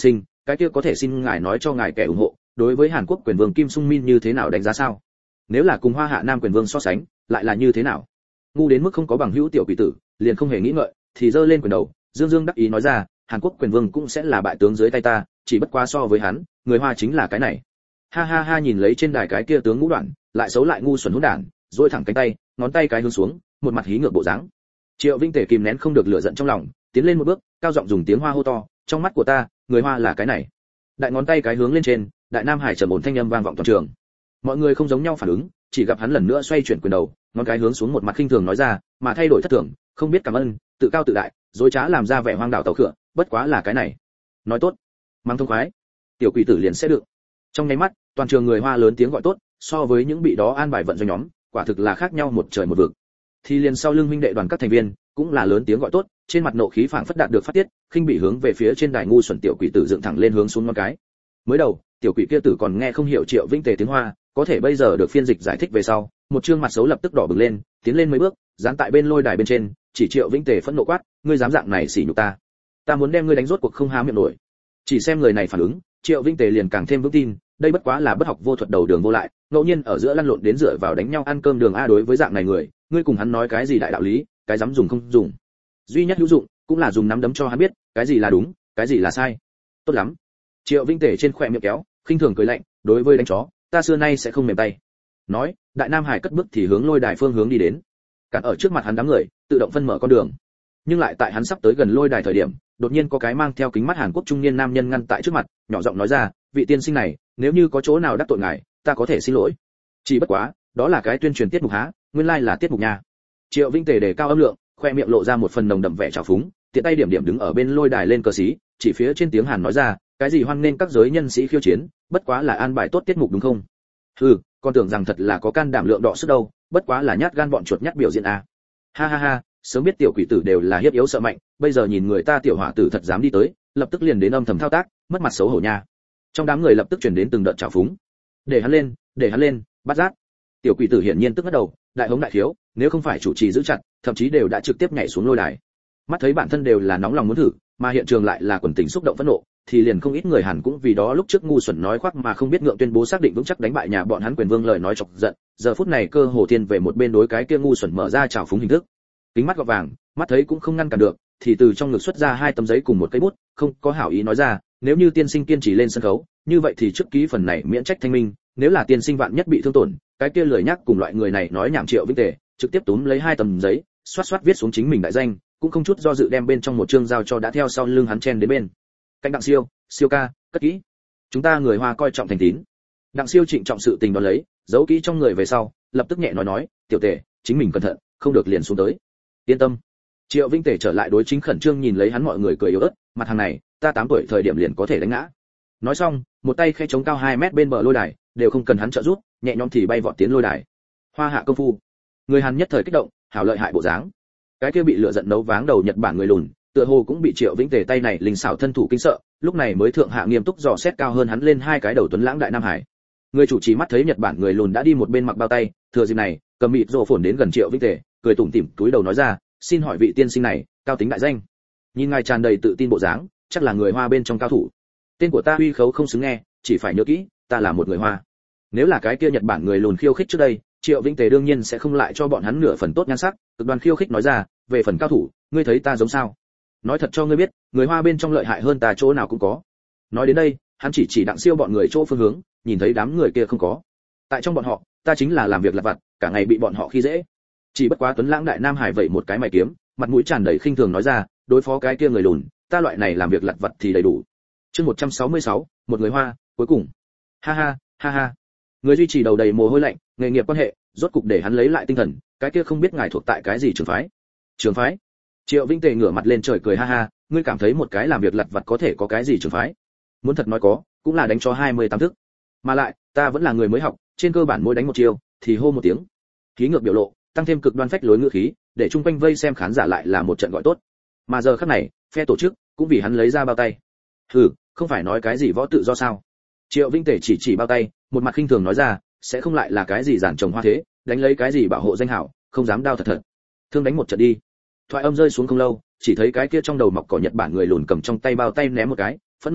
cái kia có thể xin ngài nói cho ngài kẻ ủng hộ đối với Hàn Quốc quyền vương Kim Sung Min như thế nào đánh giá sao? Nếu là cùng Hoa Hạ Nam quyền vương so sánh, lại là như thế nào? Ngu đến mức không có bằng hữu tiểu quỷ tử, liền không hề nghĩ ngợi, thì giơ lên quyền đầu, dương dương đắc ý nói ra, Hàn Quốc quyền vương cũng sẽ là bại tướng dưới tay ta, chỉ bất quá so với hắn, người Hoa chính là cái này. Ha ha ha, nhìn lấy trên đài cái kia tướng ngũ đoạn, lại xấu lại ngu xuẩn hỗn đản, duỗi thẳng cánh tay, ngón tay cái hướng xuống, một mặt hí ngược bộ dáng. Triệu Vinh Tề kìm nén không được lửa giận trong lòng, tiến lên một bước, cao giọng dùng tiếng Hoa hô to, trong mắt của ta, người Hoa là cái này. Đại ngón tay cái hướng lên trên, Đại Nam Hải trầm ổn thanh âm vang vọng toàn trường. Mọi người không giống nhau phản ứng, chỉ gặp hắn lần nữa xoay chuyển quyền đầu, ngón cái hướng xuống một mặt khinh thường nói ra, mà thay đổi thất thường, không biết cảm ơn, tự cao tự đại, dối trá làm ra vẻ hoang đảo tàu khựa, bất quá là cái này. Nói tốt, mang thông khoái, tiểu quỷ tử liền sẽ được. Trong nháy mắt, toàn trường người Hoa lớn tiếng gọi tốt, so với những bị đó an bài vận doanh nhóm, quả thực là khác nhau một trời một vực. Thì liền sau lưng huynh đệ đoàn các thành viên, cũng là lớn tiếng gọi tốt, trên mặt nộ khí phảng phất đạt được phát tiết, khinh bị hướng về phía trên đài ngu xuẩn tiểu quỷ tử dựng thẳng lên hướng xuống ngón cái. Mới đầu, tiểu quỷ kia tử còn nghe không hiểu Triệu Vinh Tề tiếng Hoa, có thể bây giờ được phiên dịch giải thích về sau, một trương mặt xấu lập tức đỏ bừng lên, tiến lên mấy bước, dán tại bên lôi đài bên trên, chỉ Triệu Vinh Tề phẫn nộ quát, ngươi dám dạng này sỉ nhục ta, ta muốn đem ngươi đánh rốt cuộc không há miệng nổi. Chỉ xem người này phản ứng, Triệu Vinh Tề liền càng thêm vững tin, đây bất quá là bất học vô thuật đầu đường vô lại, ngẫu nhiên ở giữa lăn lộn đến dựa vào đánh nhau ăn cơm đường a. Đối với dạng này người, ngươi cùng hắn nói cái gì đại đạo lý, cái dám dùng không dùng, duy nhất hữu dụng cũng là dùng nắm đấm cho hắn biết cái gì là đúng, cái gì là sai. Tốt lắm. Triệu Vinh Tề trên khóe miệng kéo, khinh thường cười lạnh, đối với đánh chó, ta xưa nay sẽ không mềm tay. Nói, Đại Nam Hải cất bước thì hướng lôi đài phương hướng đi đến, cản ở trước mặt hắn đám người, tự động phân mở con đường. Nhưng lại tại hắn sắp tới gần lôi đài thời điểm, đột nhiên có cái mang theo kính mắt Hàn Quốc trung niên nam nhân ngăn tại trước mặt, nhỏ giọng nói ra, vị tiên sinh này, nếu như có chỗ nào đắc tội ngài, ta có thể xin lỗi. Chỉ bất quá, đó là cái tuyên truyền tiết mục há, nguyên lai like là tiết mục nha. Triệu Vinh Tề đề cao âm lượng, khoe miệng lộ ra một phần nồng đậm vẻ trào phúng, tiện tay điểm điểm đứng ở bên lôi đài lên cờ xí, chỉ phía trên tiếng Hàn nói ra, cái gì hoan nên các giới nhân sĩ khiêu chiến, bất quá là an bài tốt tiết mục đúng không? Hừ, con tưởng rằng thật là có can đảm lượng đọ sức đâu, bất quá là nhát gan bọn chuột nhát biểu diễn à. Ha ha ha, sớm biết tiểu quỷ tử đều là hiếp yếu sợ mạnh, bây giờ nhìn người ta tiểu hỏa tử thật dám đi tới, lập tức liền đến âm thầm thao tác, mất mặt xấu hổ nha. Trong đám người lập tức truyền đến từng đợt trào phúng. Để hắn lên, để hắn lên, bắt giác. Tiểu quỷ tử hiển nhiên tức ngất đầu, đại hống đại thiếu, nếu không phải chủ trì giữ chặt, thậm chí đều đã trực tiếp nhảy xuống lôi đài. Mắt thấy bản thân đều là nóng lòng muốn thử, mà hiện trường lại là quần tình xúc động phẫn nộ, thì liền không ít người Hàn cũng vì đó lúc trước ngu xuẩn nói khoác mà không biết ngượng tuyên bố xác định vững chắc đánh bại nhà bọn hắn quyền vương lời nói chọc giận, giờ phút này cơ hồ thiên về một bên đối cái kia ngu xuẩn mở ra trào phúng hình thức. Kính mắt gọt vàng, mắt thấy cũng không ngăn cản được, thì từ trong ngực xuất ra hai tấm giấy cùng một cây bút, không có hảo ý nói ra, nếu như tiên sinh kiên trì lên sân khấu, như vậy thì trước ký phần này miễn trách thanh minh, nếu là tiên sinh vạn nhất bị thương tổn, cái kia lười nhắc cùng loại người này nói nhảm Triệu Vinh Tề, trực tiếp túm lấy hai tấm giấy, xoát xoát viết xuống chính mình đại danh, cũng không chút do dự đem bên trong một chương giao cho đã theo sau lưng hắn chen đến bên. Cạnh Đặng Siêu, Siêu ca, cất kỹ. Chúng ta người Hoa coi trọng thành tín. Đặng Siêu trịnh trọng sự tình đón lấy, giấu kỹ trong người về sau, lập tức nhẹ nói nói, tiểu Tề, chính mình cẩn thận, không được liền xuống tới. Yên tâm. Triệu Vinh Tề trở lại đối chính khẩn trương nhìn lấy hắn, mọi người cười yếu ớt, mặt hàng này, ta tám tuổi thời điểm liền có thể đánh ngã. Nói xong, một tay khe chống cao hai mét bên bờ lôi đài, đều không cần hắn trợ giúp, nhẹ nhõm thì bay vọt tiến lôi đài. Hoa hạ công phu. Người Hàn nhất thời kích động, hảo lợi hại bộ dáng. Cái kia bị lửa giận nấu váng đầu Nhật Bản người lùn, tựa hồ cũng bị Triệu Vĩnh Tề tay này linh xảo thân thủ kinh sợ, lúc này mới thượng hạ nghiêm túc dò xét cao hơn hắn lên hai cái đầu tuấn lãng Đại Nam Hải. Người chủ trì mắt thấy Nhật Bản người lùn đã đi một bên mặc bao tay, thừa dịp này, cầm mịt rồ phồn đến gần Triệu Vĩnh Tề, cười tủm tỉm túi đầu nói ra, xin hỏi vị tiên sinh này, cao tính đại danh. Nhìn ngài tràn đầy tự tin bộ dáng, chắc là người Hoa bên trong cao thủ. Tên của ta uy khấu không xứng nghe, chỉ phải nhớ kỹ, ta là một người Hoa. Nếu là cái kia Nhật Bản người lùn khiêu khích trước đây, Triệu Vĩnh Tề đương nhiên sẽ không lại cho bọn hắn nửa phần tốt nhan sắc, cực đoan khiêu khích nói ra, về phần cao thủ, ngươi thấy ta giống sao? Nói thật cho ngươi biết, người Hoa bên trong lợi hại hơn ta chỗ nào cũng có. Nói đến đây, hắn chỉ chỉ Đặng Siêu bọn người chỗ phương hướng, nhìn thấy đám người kia không có. Tại trong bọn họ, ta chính là làm việc lặt vặt, cả ngày bị bọn họ khi dễ. Chỉ bất quá tuấn lãng Đại Nam Hải vậy một cái mày kiếm, mặt mũi tràn đầy khinh thường nói ra, đối phó cái kia người lùn, ta loại này làm việc lặt vặt thì đầy đủ. Chương một trăm sáu mươi sáu, một người Hoa, cuối cùng. Ha ha, ha ha. Người duy trì đầu đầy mồ hôi lạnh, nghề nghiệp quan hệ, rốt cục để hắn lấy lại tinh thần, cái kia không biết ngài thuộc tại cái gì trường phái? Trường phái? Triệu Vĩnh Tề ngửa mặt lên trời cười ha ha, ngươi cảm thấy một cái làm việc lặt vặt có thể có cái gì trường phái? Muốn thật nói có, cũng là đánh cho hai mươi tám thức. Mà lại, ta vẫn là người mới học, trên cơ bản mỗi đánh một chiêu thì hô một tiếng. Khí ngược biểu lộ, tăng thêm cực đoan phách lối ngữ khí, để chung quanh vây xem khán giả lại là một trận gọi tốt. Mà giờ khắc này, phe tổ chức cũng vì hắn lấy ra bao tay. Hừ, không phải nói cái gì võ tự do sao? Triệu Vĩnh Tề chỉ chỉ bao tay, một mặt khinh thường nói ra, sẽ không lại là cái gì giản trồng hoa thế, đánh lấy cái gì bảo hộ danh hảo, không dám đao thật thật. Thương đánh một trận đi. Thoại âm rơi xuống không lâu, chỉ thấy cái kia trong đầu mọc cỏ Nhật Bản người lùn cầm trong tay bao tay ném một cái, phẫn nộ quát,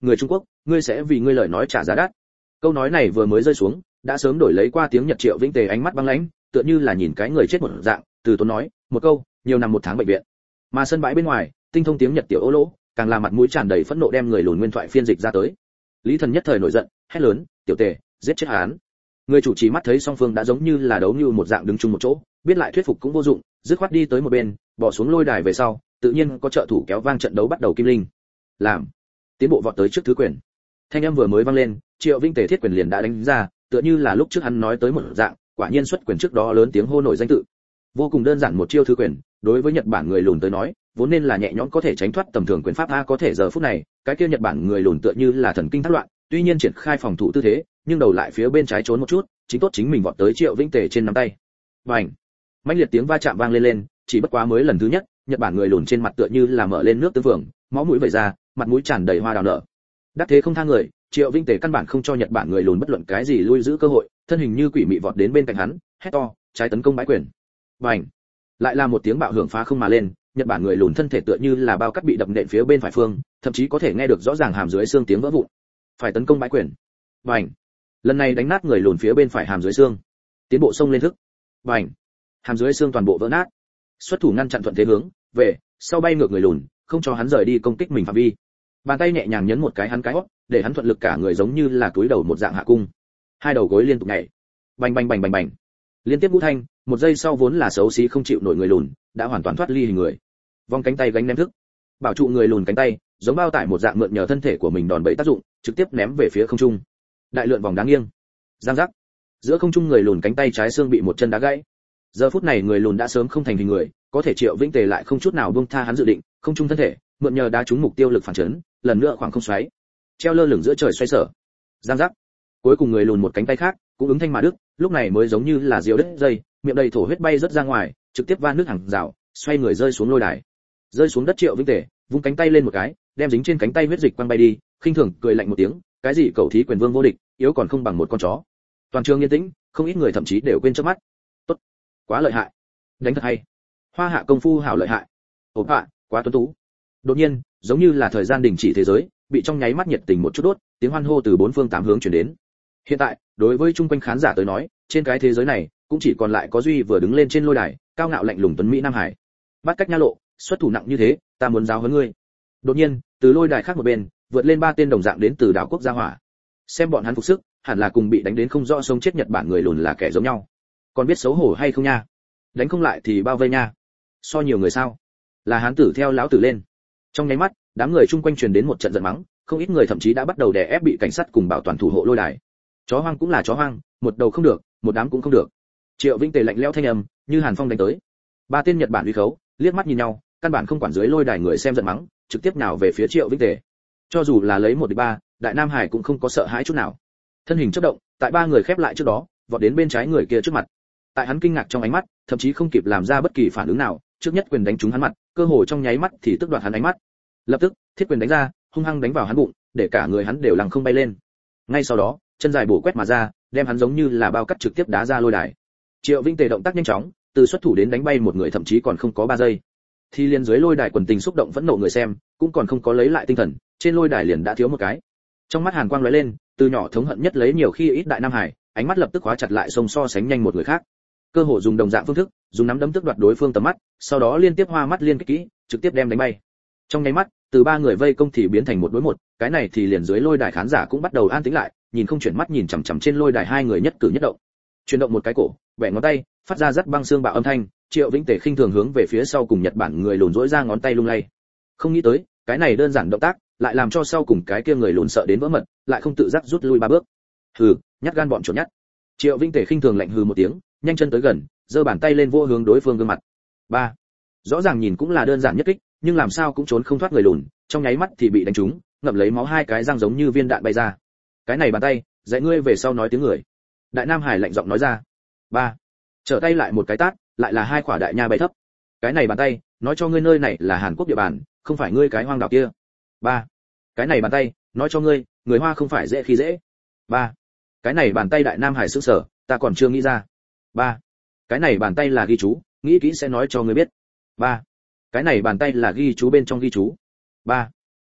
người Trung Quốc, ngươi sẽ vì ngươi lời nói trả giá đắt. Câu nói này vừa mới rơi xuống, đã sớm đổi lấy qua tiếng Nhật Triệu Vĩnh Tề ánh mắt băng lãnh, tựa như là nhìn cái người chết một dạng, từ tốn nói, một câu, nhiều năm một tháng bệnh viện. Mà sân bãi bên ngoài, tinh thông tiếng Nhật tiểu Ô Lỗ, càng là mặt mũi tràn đầy phẫn nộ đem người lùn nguyên thoại phiên dịch ra tới. Lý Thần nhất thời nổi giận, hét lớn, "Tiểu Tề, giết chết hắn!" Người chủ trì mắt thấy song phương đã giống như là đấu như một dạng đứng chung một chỗ, biết lại thuyết phục cũng vô dụng, dứt khoát đi tới một bên, bỏ xuống lôi đài về sau, tự nhiên có trợ thủ kéo vang trận đấu bắt đầu kim linh. Làm, tiến bộ vọt tới trước thứ quyền. Thanh âm vừa mới vang lên, Triệu Vĩnh Tề thiết quyền liền đã đánh ra, tựa như là lúc trước hắn nói tới một dạng, quả nhiên xuất quyền trước đó lớn tiếng hô nổi danh tự. Vô cùng đơn giản một chiêu thứ quyền, đối với Nhật Bản người lùn tới nói, vốn nên là nhẹ nhõm có thể tránh thoát tầm thường quyền pháp a, có thể giờ phút này, cái kia Nhật Bản người lùn tựa như là thần kinh thác loạn, tuy nhiên triển khai phòng thủ tư thế, nhưng đầu lại phía bên trái trốn một chút, chính tốt chính mình vọt tới Triệu Vĩnh Tề trên nắm tay. Bành! Mãnh liệt tiếng va chạm vang lên lên, chỉ bất quá mới lần thứ nhất, Nhật Bản người lùn trên mặt tựa như là mở lên nước tương phượng, máu mũi vẩy ra, mặt mũi tràn đầy hoa đào nở. Đắc thế không tha người, Triệu Vĩnh Tề căn bản không cho Nhật Bản người lùn bất luận cái gì lui giữ cơ hội, thân hình như quỷ mị vọt đến bên cạnh hắn, hét to, trái tấn công bãi quyền. Bành! Lại là một tiếng bạo hưởng phá không mà lên, Nhật Bản người lùn thân thể tựa như là bao cát bị đập nện phía bên phải phương, thậm chí có thể nghe được rõ ràng hàm dưới xương tiếng vỡ vụn. Phải tấn công bãi quyền. Bành! Lần này đánh nát người lùn phía bên phải hàm dưới xương. Tiến bộ xông lên thức. Bành! Hàm dưới xương toàn bộ vỡ nát. Xuất thủ ngăn chặn thuận thế hướng về, sau bay ngược người lùn, không cho hắn rời đi công kích mình phạm vi. Bàn tay nhẹ nhàng nhấn một cái hắn cái hót, để hắn thuận lực cả người giống như là túi đầu một dạng hạ cung. Hai đầu gối liên tục nhảy. Bành bành bành bành bành. Liên tiếp ngũ thanh, một giây sau vốn là xấu xí không chịu nổi người lùn, đã hoàn toàn thoát ly hình người. Vòng cánh tay gánh ném thức. Bảo trụ người lùn cánh tay, giống bao tải một dạng mượn nhờ thân thể của mình đòn bẩy tác dụng, trực tiếp ném về phía không trung. Đại lượn vòng đáng nghiêng. Giang giác. Giữa không trung người lùn cánh tay trái xương bị một chân đá gãy. Giờ phút này người lùn đã sớm không thành hình người, có thể Triệu Vĩnh Tề lại không chút nào buông tha hắn dự định, không trung thân thể, mượn nhờ đá trúng mục tiêu lực phản chấn, lần nữa khoảng không xoáy, treo lơ lửng giữa trời xoay sở. Giang giác. Cuối cùng người lùn một cánh tay khác cũng ứng thanh mà đứt, lúc này mới giống như là diều đứt dây, miệng đầy thổ huyết bay rất ra ngoài, trực tiếp va nước hàng rào, xoay người rơi xuống lôi đài. Rơi xuống đất Triệu Vĩnh Tề, vung cánh tay lên một cái, đem dính trên cánh tay huyết dịch quăng bay đi, khinh thường cười lạnh một tiếng, cái gì cậu thí quyền vương vô địch, yếu còn không bằng một con chó. Toàn trường yên tĩnh, không ít người thậm chí đều quên chớp mắt. Tốt, quá lợi hại, đánh thật hay. Hoa hạ công phu hảo lợi hại. Ổn ạ, quá tuấn tú. Đột nhiên, giống như là thời gian đình chỉ thế giới, bị trong nháy mắt nhiệt tình một chút đốt, tiếng hoan hô từ bốn phương tám hướng truyền đến. Hiện tại, đối với chung quanh khán giả tới nói, trên cái thế giới này, cũng chỉ còn lại có duy vừa đứng lên trên lôi đài, cao ngạo lạnh lùng tuấn mỹ Nam Hải. Bắt cách nha lộ, xuất thủ nặng như thế, ta muốn giáo huấn ngươi. Đột nhiên, từ lôi đài khác một bên, vượt lên ba tên đồng dạng đến từ đảo quốc gia hỏa. Xem bọn hắn phục sức, hẳn là cùng bị đánh đến không rõ sống chết Nhật Bản người lùn là kẻ giống nhau. Còn biết xấu hổ hay không nha? Đánh không lại thì bao vây nha. So nhiều người sao? Là hán tử theo lão tử lên. Trong nháy mắt, đám người chung quanh truyền đến một trận giận mắng, không ít người thậm chí đã bắt đầu đè ép bị cảnh sát cùng bảo toàn thủ hộ lôi đài. Chó hoang cũng là chó hoang, một đầu không được, một đám cũng không được. Triệu Vĩnh Tề lạnh lẽo thanh âm, như hàn phong đánh tới. Ba tên Nhật Bản uy khấu, liếc mắt nhìn nhau, căn bản không quản dưới lôi đài người xem giận mắng, trực tiếp nào về phía Triệu Vĩnh Tề. Cho dù là lấy một địch ba, Đại Nam Hải cũng không có sợ hãi chút nào. Thân hình chớp động, tại ba người khép lại trước đó, vọt đến bên trái người kia trước mặt. Tại hắn kinh ngạc trong ánh mắt, thậm chí không kịp làm ra bất kỳ phản ứng nào, trước nhất quyền đánh trúng hắn mặt, cơ hồ trong nháy mắt thì tức đoạt hắn ánh mắt. Lập tức, thiết quyền đánh ra, hung hăng đánh vào hắn bụng, để cả người hắn đều lằng không bay lên. Ngay sau đó, chân dài bổ quét mà ra, đem hắn giống như là bao cắt trực tiếp đá ra lôi đài. Triệu Vĩnh Tề động tác nhanh chóng, từ xuất thủ đến đánh bay một người thậm chí còn không có ba giây. Thì liên dưới lôi đài quần tình xúc động vẫn nộ người xem, cũng còn không có lấy lại tinh thần, trên lôi đài liền đã thiếu một cái. Trong mắt hàn quang lóe lên, từ nhỏ thống hận nhất lấy nhiều khi ít Đại Nam Hải, ánh mắt lập tức khóa chặt lại sông so sánh nhanh một người khác. Cơ hội dùng đồng dạng phương thức, dùng nắm đấm tước đoạt đối phương tầm mắt, sau đó liên tiếp hoa mắt liên kích kỹ, trực tiếp đem đánh bay. Trong nháy mắt, từ ba người vây công thì biến thành một đối một, cái này thì liền dưới lôi đài khán giả cũng bắt đầu an tĩnh lại, nhìn không chuyển mắt nhìn chằm chằm trên lôi đài hai người nhất cử nhất động. Chuyển động một cái cổ, bẻ ngón tay, phát ra rất băng xương bạo âm thanh, Triệu Vĩnh Tề khinh thường hướng về phía sau cùng Nhật Bản người lùn rỗi ra ngón tay lung lay. Không nghĩ tới, cái này đơn giản động tác, lại làm cho sau cùng cái kia người lùn sợ đến vỡ mật, lại không tự giác rút lui ba bước. Hừ, nhát gan bọn chuột nhát. Triệu Vĩnh Tề khinh thường lạnh hừ một tiếng, nhanh chân tới gần, giơ bàn tay lên vô hướng đối phương gương mặt. Ba. Rõ ràng nhìn cũng là đơn giản nhất kích, nhưng làm sao cũng trốn không thoát người lùn, trong nháy mắt thì bị đánh trúng, ngậm lấy máu hai cái răng giống như viên đạn bay ra. Cái này bàn tay, dạy ngươi về sau nói tiếng người. Đại Nam Hải lạnh giọng nói ra. Ba. Trở tay lại một cái tát, lại là hai quả đại nha bay thấp. Cái này bàn tay, nói cho ngươi nơi này là Hàn Quốc địa bàn, không phải ngươi cái hoang đảo kia. Ba. Cái này bàn tay, nói cho ngươi, người Hoa không phải dễ khi dễ. Ba. Cái này bàn tay Đại Nam Hải sững sờ, ta còn chưa nghĩ ra. Ba. Cái này bàn tay là ghi chú, nghĩ kỹ sẽ nói cho ngươi biết. Ba. Cái này bàn tay là ghi chú bên trong ghi chú. Ba.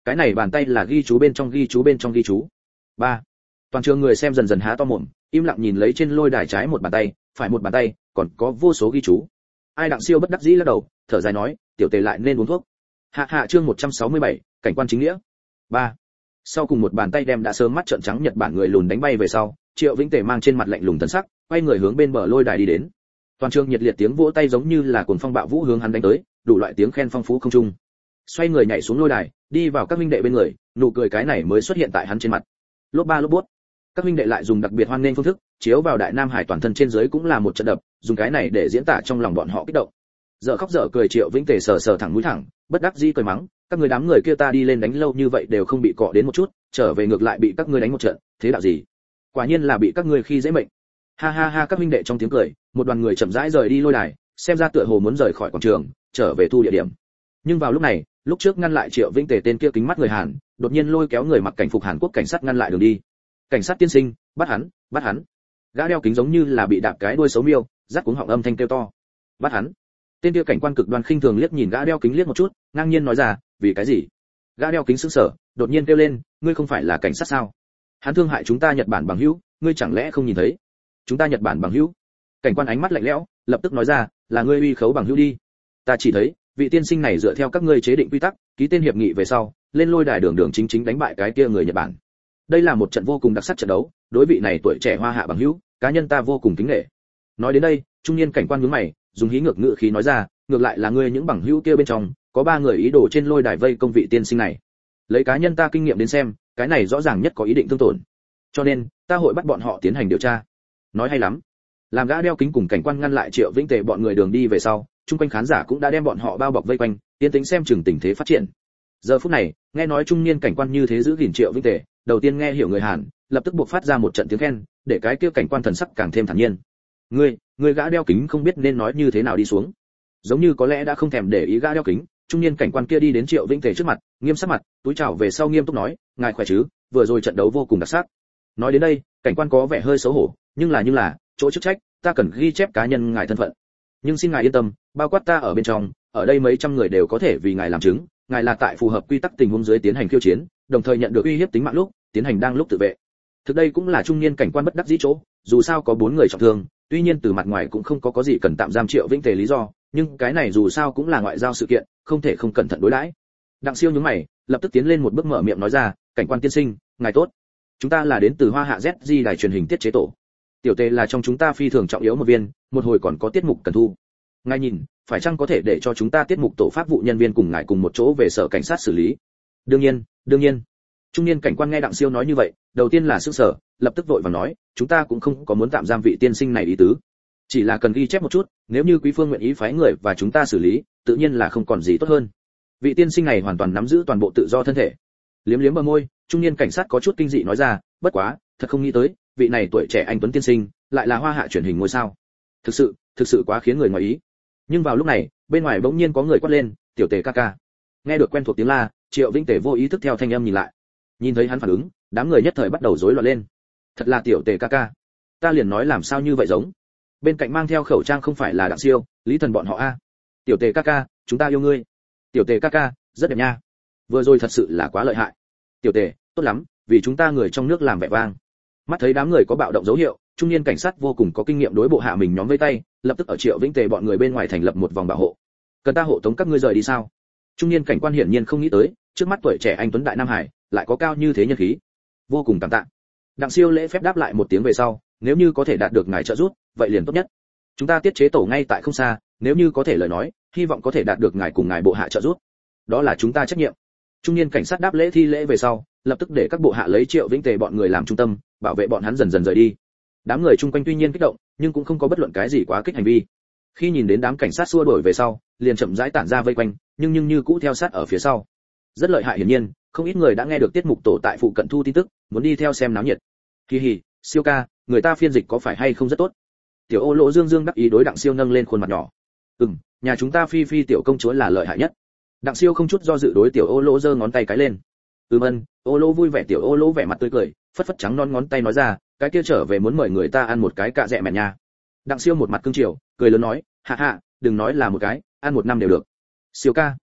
cái này bàn tay là ghi chú bên trong ghi chú bên trong ghi chú. Ba. Toàn trường người xem dần dần há to mồm, im lặng nhìn lấy trên lôi đài, trái một bàn tay, phải một bàn tay, còn có vô số ghi chú. Ai Đặng Siêu bất đắc dĩ lắc đầu, thở dài nói, tiểu Tề lại nên uống thuốc. Hạ hạ chương một trăm sáu mươi bảy, cảnh quan chính nghĩa. Ba. Sau cùng một bàn tay đem đã sớm mắt trợn trắng Nhật Bản người lùn đánh bay về sau, Triệu Vĩnh Tề mang trên mặt lạnh lùng thần sắc, quay người hướng bên bờ lôi đài đi đến. Toàn trường nhiệt liệt tiếng vỗ tay giống như là cuồng phong bạo vũ hướng hắn đánh tới, đủ loại tiếng khen phong phú không trung. Xoay người nhảy xuống lôi đài, đi vào các huynh đệ bên người, nụ cười cái này mới xuất hiện tại hắn trên mặt. Lốp ba lốp bút. Các huynh đệ lại dùng đặc biệt hoan nghênh phương thức, chiếu vào Đại Nam Hải toàn thân trên dưới cũng là một trận đập, dùng cái này để diễn tả trong lòng bọn họ kích động. Dở khóc dở cười Triệu Vĩnh Tề sờ sờ thẳng mũi thẳng, bất đắc dĩ cười mắng, các người đám người kia ta đi lên đánh lâu như vậy đều không bị cọ đến một chút, trở về ngược lại bị các ngươi đánh một trận, thế đạo gì? Quả nhiên là bị các ngươi khi dễ mệnh. Ha ha ha, các huynh đệ trong tiếng cười, một đoàn người chậm rãi rời đi lôi đài, xem ra tựa hồ muốn rời khỏi quảng trường, trở về thu địa điểm. Nhưng vào lúc này, lúc trước ngăn lại Triệu Vĩnh Tề tên kia kính mắt người Hàn, đột nhiên lôi kéo người mặc cảnh phục Hàn Quốc cảnh sát ngăn lại đường đi. Cảnh sát tiên sinh, bắt hắn, bắt hắn. Gã đeo kính giống như là bị đạp cái đuôi xấu miêu, rắc cuống họng âm thanh kêu to. Bắt hắn. Tên kia cảnh quan cực đoan khinh thường liếc nhìn gã đeo kính liếc một chút, ngang nhiên nói ra, vì cái gì? Gã đeo kính sững sờ, đột nhiên kêu lên, ngươi không phải là cảnh sát sao? Hắn thương hại chúng ta Nhật Bản bằng hữu, ngươi chẳng lẽ không nhìn thấy? Chúng ta Nhật Bản bằng hữu? Cảnh quan ánh mắt lạnh lẽo, lập tức nói ra, là ngươi uy khấu bằng hữu đi. Ta chỉ thấy, vị tiên sinh này dựa theo các ngươi chế định quy tắc, ký tên hiệp nghị về sau, lên lôi đài đường đường chính chính đánh bại cái kia người Nhật Bản. Đây là một trận vô cùng đặc sắc trận đấu, đối vị này tuổi trẻ hoa hạ bằng hữu, cá nhân ta vô cùng kính nể. Nói đến đây, trung niên cảnh quan nhướng mày, dùng hí ngược ngữ khí nói ra, ngược lại là ngươi những bằng hữu kia bên trong, có ba người ý đồ trên lôi đài vây công vị tiên sinh này. Lấy cá nhân ta kinh nghiệm đến xem, cái này rõ ràng nhất có ý định thương tổn. Cho nên, ta hội bắt bọn họ tiến hành điều tra. Nói hay lắm. Làm gã đeo kính cùng cảnh quan ngăn lại Triệu Vĩnh Tề bọn người đường đi về sau, chung quanh khán giả cũng đã đem bọn họ bao bọc vây quanh, tiến tính xem chừng tình thế phát triển. Giờ phút này, nghe nói trung niên cảnh quan như thế giữ gìn Triệu Vĩnh Tề, đầu tiên nghe hiểu người Hàn, lập tức buộc phát ra một trận tiếng khen, để cái kia cảnh quan thần sắc càng thêm thản nhiên. Ngươi, ngươi gã đeo kính không biết nên nói như thế nào đi xuống. Giống như có lẽ đã không thèm để ý gã đeo kính, trung niên cảnh quan kia đi đến Triệu Vĩnh Tề trước mặt, nghiêm sắc mặt, túi chào về sau nghiêm túc nói, ngài khỏe chứ, vừa rồi trận đấu vô cùng đặc sắc. Nói đến đây, cảnh quan có vẻ hơi xấu hổ, nhưng là nhưng là, chỗ chức trách, ta cần ghi chép cá nhân ngài thân phận. Nhưng xin ngài yên tâm, bao quát ta ở bên trong, ở đây mấy trăm người đều có thể vì ngài làm chứng, ngài là tại phù hợp quy tắc tình huống dưới tiến hành khiêu chiến, đồng thời nhận được uy hiếp tính mạng lúc, tiến hành đang lúc tự vệ. Thực đây cũng là trung niên cảnh quan bất đắc dĩ chỗ, dù sao có bốn người trọng thương, tuy nhiên từ mặt ngoài cũng không có có gì cần tạm giam Triệu Vĩnh Tề lý do, nhưng cái này dù sao cũng là ngoại giao sự kiện, không thể không cẩn thận đối đãi. Đặng Siêu nhướng mày, lập tức tiến lên một bước mở miệng nói ra, cảnh quan tiên sinh, ngài tốt. Chúng ta là đến từ Hoa Hạ Z G đài truyền hình tiết chế tổ. Tiểu Tề là trong chúng ta phi thường trọng yếu một viên, một hồi còn có tiết mục cần thu. Ngài nhìn, phải chăng có thể để cho chúng ta tiết mục tổ pháp vụ nhân viên cùng ngài cùng một chỗ về sở cảnh sát xử lý? Đương nhiên, đương nhiên. Trung niên cảnh quan nghe Đặng Siêu nói như vậy, đầu tiên là sửng sở, lập tức vội vàng nói, chúng ta cũng không có muốn tạm giam vị tiên sinh này ý tứ, chỉ là cần ghi chép một chút, nếu như quý phương nguyện ý phái người và chúng ta xử lý, tự nhiên là không còn gì tốt hơn. Vị tiên sinh này hoàn toàn nắm giữ toàn bộ tự do thân thể. Liếm liếm bờ môi, trung niên cảnh sát có chút kinh dị nói ra, bất quá, thật không nghĩ tới, vị này tuổi trẻ anh tuấn tiên sinh, lại là Hoa Hạ truyền hình ngôi sao. Thực sự, thực sự quá khiến người ngoài ý. Nhưng vào lúc này, bên ngoài bỗng nhiên có người quát lên, tiểu Tề ca ca. Nghe được quen thuộc tiếng la, Triệu Vĩnh Tề vô ý thức theo thanh âm nhìn lại. Nhìn thấy hắn phản ứng, đám người nhất thời bắt đầu rối loạn lên. Thật là tiểu Tề ca ca. Ta liền nói làm sao như vậy giống. Bên cạnh mang theo khẩu trang không phải là Đặng Siêu, Lý Thần bọn họ a. Tiểu Tề ca ca, chúng ta yêu ngươi. Tiểu Tề ca ca, rất đẹp nha. Vừa rồi thật sự là quá lợi hại. Tiểu Tề, tốt lắm, vì chúng ta người trong nước làm vẻ vang. Mắt thấy đám người có bạo động dấu hiệu, trung niên cảnh sát vô cùng có kinh nghiệm đối bộ hạ mình nhóm vây tay, lập tức ở Triệu Vĩnh Tề bọn người bên ngoài thành lập một vòng bảo hộ. Cần ta hộ tống các ngươi rời đi sao? Trung niên cảnh quan hiển nhiên không nghĩ tới, trước mắt tuổi trẻ anh tuấn đại Nam Hải lại có cao như thế nhân khí. Vô cùng cảm tạ. Đặng Siêu lễ phép đáp lại một tiếng về sau, nếu như có thể đạt được ngài trợ giúp, vậy liền tốt nhất. Chúng ta tiết chế tổ ngay tại không xa, nếu như có thể lời nói, hy vọng có thể đạt được ngài cùng ngài bộ hạ trợ giúp. Đó là chúng ta trách nhiệm. Trung niên cảnh sát đáp lễ thi lễ về sau, lập tức để các bộ hạ lấy Triệu Vĩnh Tề bọn người làm trung tâm, bảo vệ bọn hắn dần dần rời đi. Đám người chung quanh tuy nhiên kích động, nhưng cũng không có bất luận cái gì quá kích hành vi. Khi nhìn đến đám cảnh sát xua đuổi về sau, liền chậm rãi tản ra vây quanh, nhưng nhưng như cũ theo sát ở phía sau. Rất lợi hại hiển nhiên, không ít người đã nghe được tiết mục tổ tại phụ cận thu tin tức, muốn đi theo xem náo nhiệt. Hi hi, Siêu ca, người ta phiên dịch có phải hay không rất tốt. Tiểu Ô Lỗ Dương Dương đắc ý đối Đặng Siêu nâng lên khuôn mặt nhỏ. Ừm, nhà chúng ta Phi Phi tiểu công chúa là lợi hại nhất. Đặng Siêu không chút do dự đối Tiểu Ô Lỗ giơ ngón tay cái lên. Ừm ân, Ô Lỗ vui vẻ Tiểu Ô Lỗ vẻ mặt tươi cười, phất phất trắng non ngón tay nói ra, cái kia trở về muốn mời người ta ăn một cái cạ dẹ mẹ nha. Đặng Siêu một mặt cương chiều, cười lớn nói, hạ hạ, đừng nói là một cái, ăn một năm đều được. Siêu ca,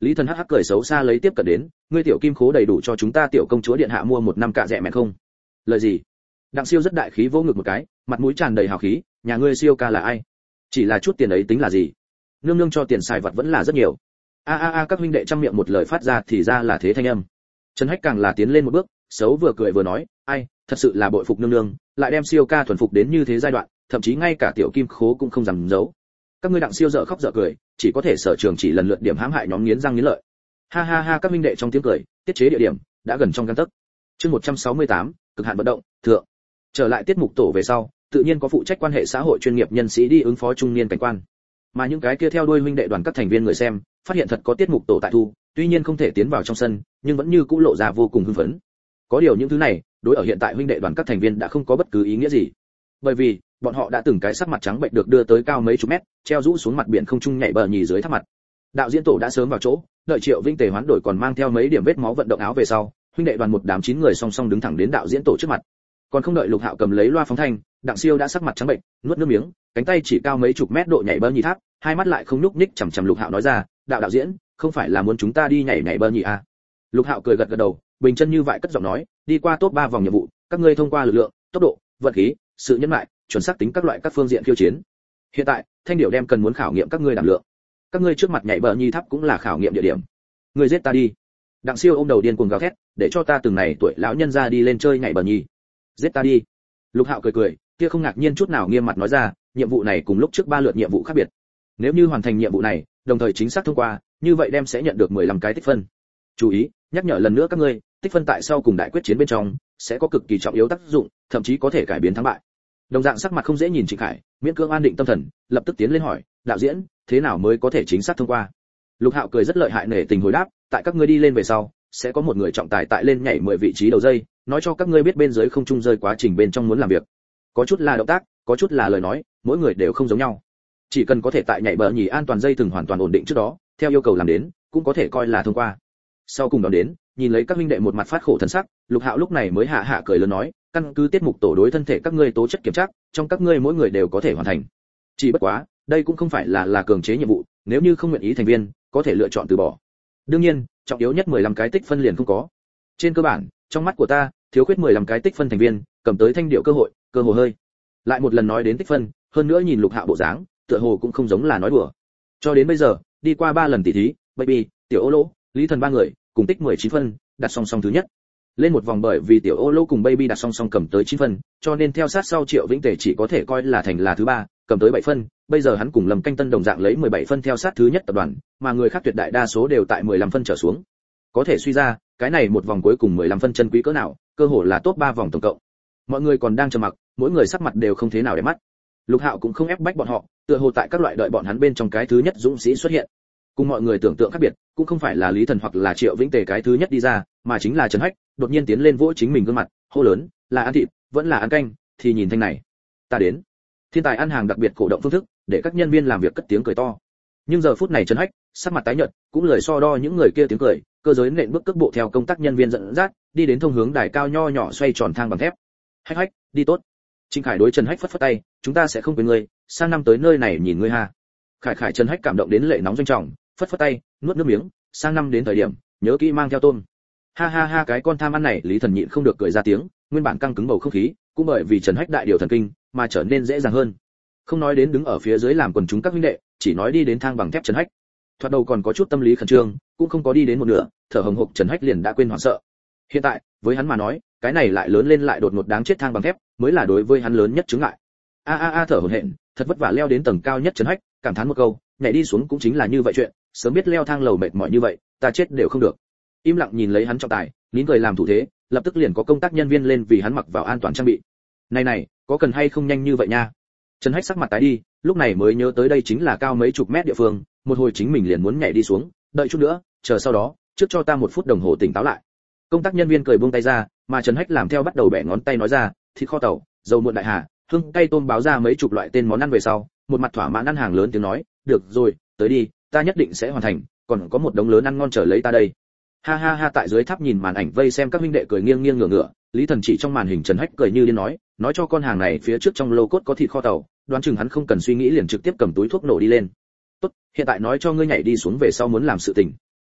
Lý Thần hắc hắc cười xấu xa lấy tiếp cận đến, ngươi tiểu kim khố đầy đủ cho chúng ta tiểu công chúa điện hạ mua một năm cạ rẻ mẹn không? Lời gì? Đặng Siêu rất đại khí vô ngực một cái, mặt mũi tràn đầy hào khí, nhà ngươi Siêu ca là ai? Chỉ là chút tiền ấy tính là gì? Nương nương cho tiền xài vật vẫn là rất nhiều. A a a các huynh đệ trăm miệng một lời phát ra thì ra là thế thanh âm. Trần Hách càng là tiến lên một bước, xấu vừa cười vừa nói, ai, thật sự là bội phục nương nương, lại đem Siêu ca thuần phục đến như thế giai đoạn, thậm chí ngay cả tiểu kim khố cũng không dám giấu. Các ngươi Đặng Siêu dở khóc dở cười, chỉ có thể sở trường chỉ lần lượt điểm hãm hại nhóm nghiến răng nghiến lợi. Ha ha ha các huynh đệ trong tiếng cười, tiết chế địa điểm đã gần trong gang tấc. Chương một trăm sáu mươi tám, cực hạn vận động, thượng. Trở lại tiết mục tổ về sau, tự nhiên có phụ trách quan hệ xã hội chuyên nghiệp nhân sĩ đi ứng phó trung niên cảnh quan. Mà những cái kia theo đuôi huynh đệ đoàn các thành viên người xem, phát hiện thật có tiết mục tổ tại thu, tuy nhiên không thể tiến vào trong sân, nhưng vẫn như cũ lộ ra vô cùng hưng phấn. Có điều những thứ này, đối ở hiện tại huynh đệ đoàn các thành viên đã không có bất cứ ý nghĩa gì. Bởi vì, bọn họ đã từng cái sắc mặt trắng bệnh được đưa tới cao mấy chục mét, treo rũ xuống mặt biển không trung nhảy bờ nhì dưới tháp mặt. Đạo diễn tổ đã sớm vào chỗ, đợi Triệu Vinh Tề hoán đổi còn mang theo mấy điểm vết máu vận động áo về sau, huynh đệ đoàn một đám chín người song song đứng thẳng đến đạo diễn tổ trước mặt. Còn không đợi Lục Hạo cầm lấy loa phóng thanh, Đặng Siêu đã sắc mặt trắng bệnh, nuốt nước miếng, cánh tay chỉ cao mấy chục mét độ nhảy bờ nhì tháp, hai mắt lại không nhúc nhích chằm chằm Lục Hạo nói ra, "Đạo đạo diễn, không phải là muốn chúng ta đi nhảy nhảy bờ nhì à?" Lục Hạo cười gật gật đầu, bình chân như vậy cất giọng nói, "Đi qua top ba vòng nhiệm vụ, các ngươi thông qua lực lượng, tốc độ, vận khí, sự nhân mại, chuẩn xác tính các loại các phương diện khiêu chiến. Hiện tại, Thanh Điểu đem cần muốn khảo nghiệm các ngươi đảm lượng. Các ngươi trước mặt nhảy bờ nhì tháp cũng là khảo nghiệm địa điểm. Ngươi giết ta đi." Đặng Siêu ôm đầu điên cuồng gào thét, "Để cho ta từng này tuổi lão nhân ra đi lên chơi nhảy bờ nhì. Giết ta đi." Lục Hạo cười cười, kia không ngạc nhiên chút nào nghiêm mặt nói ra, nhiệm vụ này cùng lúc trước ba lượt nhiệm vụ khác biệt. Nếu như hoàn thành nhiệm vụ này, đồng thời chính xác thông qua, như vậy đem sẽ nhận được mười lăm cái tích phân. Chú ý, nhắc nhở lần nữa các ngươi, tích phân tại sau cùng đại quyết chiến bên trong sẽ có cực kỳ trọng yếu tác dụng, thậm chí có thể cải biến thắng bại. Đồng dạng sắc mặt không dễ nhìn Trịnh Khải, miễn cưỡng an định tâm thần, lập tức tiến lên hỏi, "Đạo diễn, thế nào mới có thể chính xác thông qua?" Lục Hạo cười rất lợi hại nể tình hồi đáp, "Tại các ngươi đi lên về sau, sẽ có một người trọng tài tại lên nhảy mười vị trí đầu dây, nói cho các ngươi biết bên dưới không trung rơi quá trình bên trong muốn làm việc. Có chút là động tác, có chút là lời nói, mỗi người đều không giống nhau. Chỉ cần có thể tại nhảy bờ nhì an toàn dây thừng hoàn toàn ổn định trước đó, theo yêu cầu làm đến, cũng có thể coi là thông qua." Sau cùng đó đến, nhìn lấy các huynh đệ một mặt phát khổ thần sắc, Lục Hạo lúc này mới hạ hạ cười lớn nói, "Căn cứ tiết mục tổ đối thân thể các ngươi tố chất kiểm tra, trong các ngươi mỗi người đều có thể hoàn thành. Chỉ bất quá, đây cũng không phải là là cường chế nhiệm vụ, nếu như không nguyện ý thành viên, có thể lựa chọn từ bỏ. Đương nhiên, trọng yếu nhất mười lăm cái tích phân liền không có. Trên cơ bản, trong mắt của ta, thiếu khuyết mười lăm cái tích phân thành viên, cầm tới Thanh Điệu cơ hội, cơ hồ hơi." Lại một lần nói đến tích phân, hơn nữa nhìn Lục Hạo bộ dáng, tựa hồ cũng không giống là nói đùa. Cho đến bây giờ, đi qua ba lần tỷ thí, Baby, Tiểu Ô Lô, Lý Thần ba người, cùng tích mười chín phân, đặt song song thứ nhất. Lên một vòng bởi vì Tiểu Ô Lô cùng Baby đặt song song cầm tới chín phân, cho nên theo sát sau Triệu Vĩnh Tề chỉ có thể coi là thành là thứ ba, cầm tới bảy phân, bây giờ hắn cùng Lâm Canh Tân đồng dạng lấy mười bảy phân theo sát thứ nhất tập đoàn, mà người khác tuyệt đại đa số đều tại mười lăm phân trở xuống. Có thể suy ra, cái này một vòng cuối cùng mười lăm phân chân quý cỡ nào, cơ hồ là top ba vòng tổng cộng. Mọi người còn đang trầm mặc, mỗi người sắc mặt đều không thế nào để mắt. Lục Hạo cũng không ép bách bọn họ, tựa hồ tại các loại đợi bọn hắn bên trong cái thứ nhất dũng sĩ xuất hiện. Cùng mọi người tưởng tượng khác biệt, cũng không phải là Lý Thần hoặc là Triệu Vĩnh Tề cái thứ nhất đi ra, mà chính là Trần Hách, đột nhiên tiến lên vỗ chính mình gương mặt, hô lớn, "Là ăn thịt, vẫn là ăn canh, thì nhìn thanh này. Ta đến." Thiên tài ăn hàng đặc biệt cổ động phương thức, để các nhân viên làm việc cất tiếng cười to. Nhưng giờ phút này Trần Hách, sắc mặt tái nhợt, cũng lời so đo những người kia tiếng cười, cơ giới nện bước cước bộ theo công tác nhân viên dẫn dắt, đi đến thông hướng đài cao nho nhỏ xoay tròn thang bằng thép. "Hách Hách, đi tốt." Trịnh Khải đối Trần Hách phất phất tay, "Chúng ta sẽ không quên ngươi, sang năm tới nơi này nhìn ngươi ha." Khải Khải Trần Hách cảm động đến lệ nóng doanh trọng, phất phất tay, nuốt nước miếng, "Sang năm đến thời điểm, nhớ kỹ mang theo tôm." Ha ha ha cái con tham ăn này, Lý Thần nhịn không được cười ra tiếng, nguyên bản căng cứng bầu không khí, cũng bởi vì Trần Hách đại điều thần kinh, mà trở nên dễ dàng hơn. Không nói đến đứng ở phía dưới làm quần chúng các huynh đệ, chỉ nói đi đến thang bằng thép Trần Hách. Thoạt đầu còn có chút tâm lý khẩn trương, cũng không có đi đến một nửa, thở hồng hộc Trần Hách liền đã quên hoảng sợ. Hiện tại, với hắn mà nói, cái này lại lớn lên lại đột ngột đáng chết thang bằng thép, mới là đối với hắn lớn nhất chướng ngại. A a a thở hổn hển, thật vất vả leo đến tầng cao nhất Trần Hách, cảm thán một câu, nhảy đi xuống cũng chính là như vậy chuyện, sớm biết leo thang lầu mệt mỏi như vậy, ta chết đều không được. Im lặng nhìn lấy hắn trọng tài, nín cười làm thủ thế, lập tức liền có công tác nhân viên lên vì hắn mặc vào an toàn trang bị. Này này, có cần hay không nhanh như vậy nha? Trần Hách sắc mặt tái đi, lúc này mới nhớ tới đây chính là cao mấy chục mét địa phương, một hồi chính mình liền muốn nhảy đi xuống, đợi chút nữa, chờ sau đó, trước cho ta một phút đồng hồ tỉnh táo lại. Công tác nhân viên cười buông tay ra, mà Trần Hách làm theo bắt đầu bẻ ngón tay nói ra, thịt kho tàu, dầu muộn đại hà, hương cay tôm, báo ra mấy chục loại tên món ăn về sau, một mặt thỏa mãn ăn hàng lớn tiếng nói, "Được rồi, tới đi, ta nhất định sẽ hoàn thành, còn có một đống lớn ăn ngon chờ lấy ta đây." Ha ha ha tại dưới tháp nhìn màn ảnh vây xem các huynh đệ cười nghiêng nghiêng ngửa ngửa, Lý Thần chỉ trong màn hình Trần Hách cười như điên nói, nói cho con hàng này phía trước trong lô cốt có thịt kho tàu, đoán chừng hắn không cần suy nghĩ liền trực tiếp cầm túi thuốc nổ đi lên. "Tốt, hiện tại nói cho ngươi nhảy đi xuống về sau muốn làm sự tình."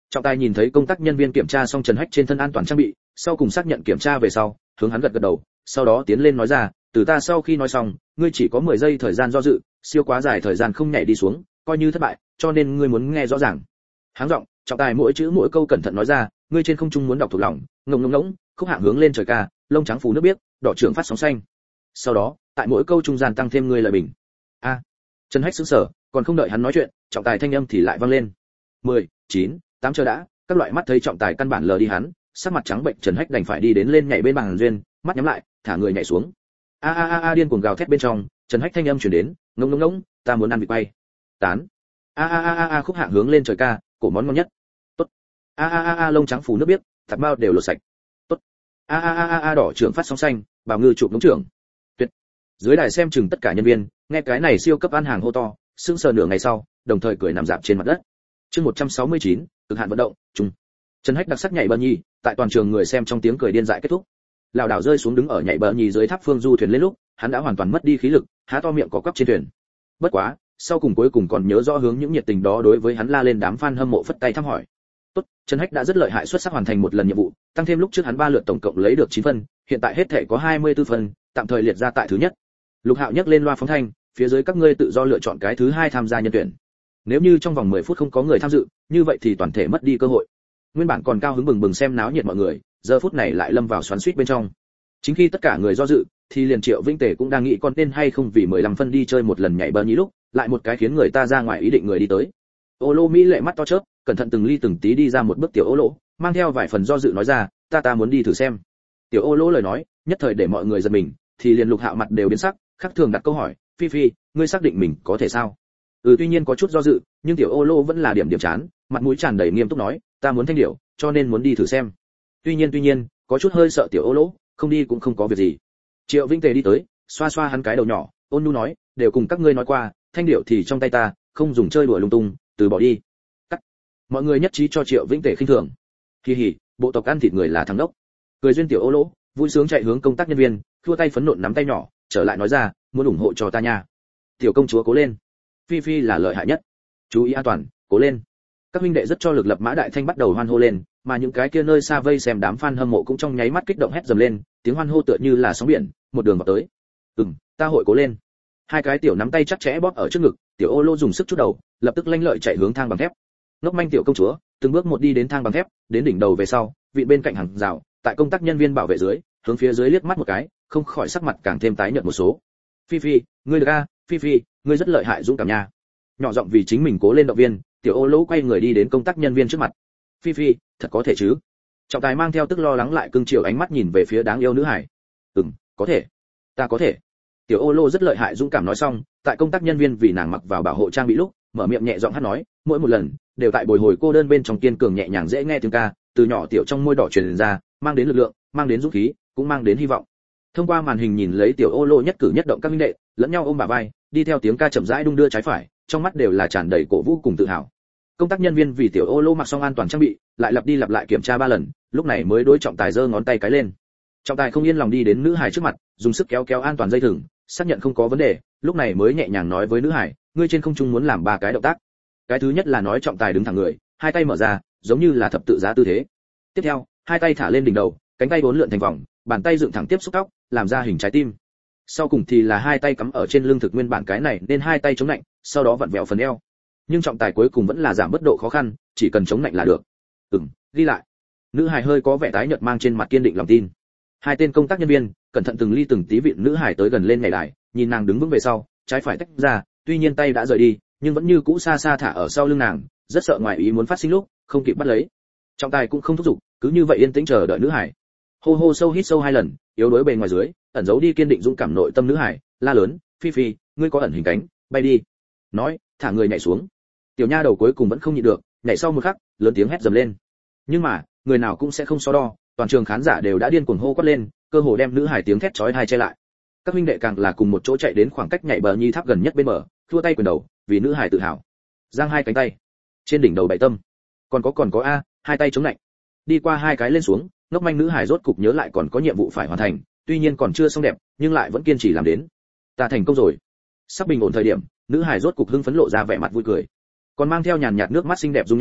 Trọng tài nhìn thấy công tác nhân viên kiểm tra xong Trần Hách trên thân an toàn trang bị, sau cùng xác nhận kiểm tra về sau, hướng hắn gật gật đầu, sau đó tiến lên nói ra, từ ta sau khi nói xong, ngươi chỉ có mười giây thời gian do dự, siêu quá dài thời gian không nhảy đi xuống, coi như thất bại, cho nên ngươi muốn nghe rõ ràng. Háng giọng, trọng tài mỗi chữ mỗi câu cẩn thận nói ra, ngươi trên không trung muốn đọc thuộc lòng, ngông ngông ngỗng, khúc hạng hướng lên trời ca, lông trắng phủ nước biếc, đỏ trưởng phát sóng xanh. Sau đó, tại mỗi câu trung gian tăng thêm ngươi lời bình. A. À, Trần Hách sững sờ, còn không đợi hắn nói chuyện, trọng tài thanh âm thì lại vang lên. mười, chín, tám chờ đã, các loại mắt thấy trọng tài căn bản lờ đi hắn, sắc mặt trắng bệnh Trần Hách đành phải đi đến lên nhảy bên bàn duyên, mắt nhắm lại, thả người nhảy xuống. A a a a điên cuồng gào thét bên trong, Trần Hách thanh âm truyền đến, ngông ngông ngỗng, ta muốn ăn vịt bay. Tán. A a a a a khúc hạng hướng lên trời ca, cổ món ngon nhất. Tốt. A a a a lông trắng phủ nước biếc, thạch bao đều lột sạch. Tốt. A a a a a đỏ trưởng phát sóng xanh, bảo ngư chụp đúng trưởng. Tuyệt. Dưới đài xem chừng tất cả nhân viên, nghe cái này siêu cấp ăn hàng hô to, sững sờ nửa ngày sau, đồng thời cười nằm dạp trên mặt đất. Chương một trăm sáu mươi chín, cực hạn vận động, trùng. Trần Hách đặc sắc nhảy bờ nhì, tại toàn trường người xem trong tiếng cười điên dại kết thúc. Lão đảo rơi xuống đứng ở nhảy bờ nhì dưới tháp phương du thuyền lên lúc, hắn đã hoàn toàn mất đi khí lực, há to miệng có quắp trên thuyền. Bất quá, sau cùng cuối cùng còn nhớ rõ hướng những nhiệt tình đó đối với hắn la lên đám fan hâm mộ phất tay thăm hỏi. Tốt, Trần Hách đã rất lợi hại xuất sắc hoàn thành một lần nhiệm vụ, tăng thêm lúc trước hắn ba lượt tổng cộng lấy được chín phân, hiện tại hết thể có hai mươi tư phân, tạm thời liệt ra tại thứ nhất. Lục Hạo nhấc lên loa phóng thanh, phía dưới các ngươi tự do lựa chọn cái thứ hai tham gia nhân tuyển. Nếu như trong vòng mười phút không có người tham dự, như vậy thì toàn thể mất đi cơ hội. Nguyên bản còn cao hứng bừng bừng xem náo nhiệt mọi người, giờ phút này lại lâm vào xoắn xuýt bên trong. Chính khi tất cả người do dự, thì liền Triệu Vĩnh Tề cũng đang nghĩ con nên hay không vì mười lăm phân đi chơi một lần nhảy bờ nhí lúc, lại một cái khiến người ta ra ngoài ý định người đi tới. Ô Lô Mỹ lệ mắt to chớp, cẩn thận từng ly từng tí đi ra một bước tiểu Ô Lỗ, mang theo vài phần do dự nói ra, ta ta muốn đi thử xem. Tiểu Ô Lỗ lời nói, nhất thời để mọi người giật mình, thì liền Lục Hạo mặt đều biến sắc, khắc thường đặt câu hỏi, Phi Phi, ngươi xác định mình có thể sao? Ừ, tuy nhiên có chút do dự, nhưng tiểu Ô Lô vẫn là điểm điểm chán, mặt mũi tràn đầy nghiêm túc nói, ta muốn thanh điệu, cho nên muốn đi thử xem. Tuy nhiên tuy nhiên, có chút hơi sợ tiểu Ô Lỗ, không đi cũng không có việc gì. Triệu Vĩnh Tề đi tới, xoa xoa hắn cái đầu nhỏ, ôn nhu nói, đều cùng các ngươi nói qua, thanh điệu thì trong tay ta, không dùng chơi đùa lung tung, từ bỏ đi. Cắt. Mọi người nhất trí cho Triệu Vĩnh Tề khinh thường. Kỳ hỉ, bộ tộc ăn thịt người là thằng đốc. Cười duyên tiểu Ô Lỗ, vui sướng chạy hướng công tác nhân viên, thua tay phấn nộn nắm tay nhỏ, trở lại nói ra, muốn ủng hộ cho ta nha. Tiểu công chúa cố lên. Phi Phi là lợi hại nhất. Chú ý an toàn, cố lên. Các huynh đệ rất cho lực lập mã đại thanh bắt đầu hoan hô lên, mà những cái kia nơi xa vây xem đám fan hâm mộ cũng trong nháy mắt kích động hét dầm lên, tiếng hoan hô tựa như là sóng biển, một đường vào tới. Ừm, ta hội cố lên. Hai cái tiểu nắm tay chắc chẽ bóp ở trước ngực, tiểu Ô Lô dùng sức chút đầu, lập tức lanh lợi chạy hướng thang bằng thép. Ngốc manh tiểu công chúa, từng bước một đi đến thang bằng thép, đến đỉnh đầu về sau, vị bên cạnh hàng rào, tại công tác nhân viên bảo vệ dưới, hướng phía dưới liếc mắt một cái, không khỏi sắc mặt càng thêm tái nhợt một số. Phi Phi, ngươi được a, Phi Phi, ngươi rất lợi hại dũng cảm nha. Nhỏ giọng vì chính mình cố lên động viên, tiểu Ô Lỗ quay người đi đến công tác nhân viên trước mặt. Phi Phi, thật có thể chứ? Trọng tài mang theo tức lo lắng lại cưng chiều ánh mắt nhìn về phía đáng yêu nữ hải. Ừm, có thể, ta có thể. Tiểu Ô Lô rất lợi hại dũng cảm nói xong, tại công tác nhân viên vì nàng mặc vào bảo hộ trang bị lúc, mở miệng nhẹ giọng hát nói, mỗi một lần đều tại bồi hồi cô đơn bên trong kiên cường nhẹ nhàng dễ nghe tiếng ca, từ nhỏ tiểu trong môi đỏ truyền ra, mang đến lực lượng, mang đến dũng khí, cũng mang đến hy vọng. Thông qua màn hình nhìn lấy tiểu Ô Lô nhất cử nhất động các minh đệ, lẫn nhau ôm bả vai, đi theo tiếng ca chậm rãi đung đưa trái phải, trong mắt đều là tràn đầy cổ vũ cùng tự hào. Công tác nhân viên vì tiểu Ô Lô mặc xong an toàn trang bị, lại lặp đi lặp lại kiểm tra ba lần, lúc này mới đối trọng tài giơ ngón tay cái lên. Trọng tài không yên lòng đi đến nữ hải trước mặt, dùng sức kéo kéo an toàn dây thừng, xác nhận không có vấn đề, lúc này mới nhẹ nhàng nói với nữ hải, ngươi trên không trung muốn làm ba cái động tác. Cái thứ nhất là nói trọng tài đứng thẳng người, hai tay mở ra, giống như là thập tự giá tư thế. Tiếp theo, hai tay thả lên đỉnh đầu, cánh tay bốn lượn thành vòng, bàn tay dựng thẳng tiếp xúc tóc, làm ra hình trái tim. Sau cùng thì là hai tay cắm ở trên lưng thực nguyên bản cái này nên hai tay chống lạnh, sau đó vặn vẹo phần eo. Nhưng trọng tài cuối cùng vẫn là giảm bất độ khó khăn, chỉ cần chống lạnh là được. Ừm, ghi lại. Nữ hài hơi có vẻ tái nhợt mang trên mặt kiên định lòng tin. Hai tên công tác nhân viên cẩn thận từng ly từng tí vịn nữ hài tới gần lên nhảy đài, nhìn nàng đứng vững về sau, trái phải tách ra, tuy nhiên tay đã rời đi, nhưng vẫn như cũ xa xa thả ở sau lưng nàng, rất sợ ngoài ý muốn phát sinh lúc, không kịp bắt lấy. Trọng tài cũng không thúc giục, cứ như vậy yên tĩnh chờ đợi nữ hài. Hô hô sâu hít sâu hai lần, yếu đuối bề ngoài dưới, ẩn giấu đi kiên định dũng cảm nội tâm nữ hài, la lớn, Phi Phi, ngươi có ẩn hình cánh, bay đi. Nói, thả người nhảy xuống. Tiểu nha đầu cuối cùng vẫn không nhịn được, nhảy sau một khắc, lớn tiếng hét dầm lên. Nhưng mà, người nào cũng sẽ không so đo, toàn trường khán giả đều đã điên cuồng hô quát lên, cơ hồ đem nữ hài tiếng thét chói tai che lại. Các huynh đệ càng là cùng một chỗ chạy đến khoảng cách nhảy bờ nhi tháp gần nhất bên bờ, thua tay quyền đầu, vì nữ hài tự hào. Giang hai cánh tay, trên đỉnh đầu bảy tâm. Còn có còn có a, hai tay chống lạnh. Đi qua hai cái lên xuống, ngốc manh nữ hài rốt cục nhớ lại còn có nhiệm vụ phải hoàn thành, tuy nhiên còn chưa xong đẹp, nhưng lại vẫn kiên trì làm đến. Ta thành công rồi. Sắp bình ổn thời điểm, nữ hài rốt cục hưng phấn lộ ra vẻ mặt vui cười, còn mang theo nhàn nhạt nước mắt xinh đẹp dung nhan,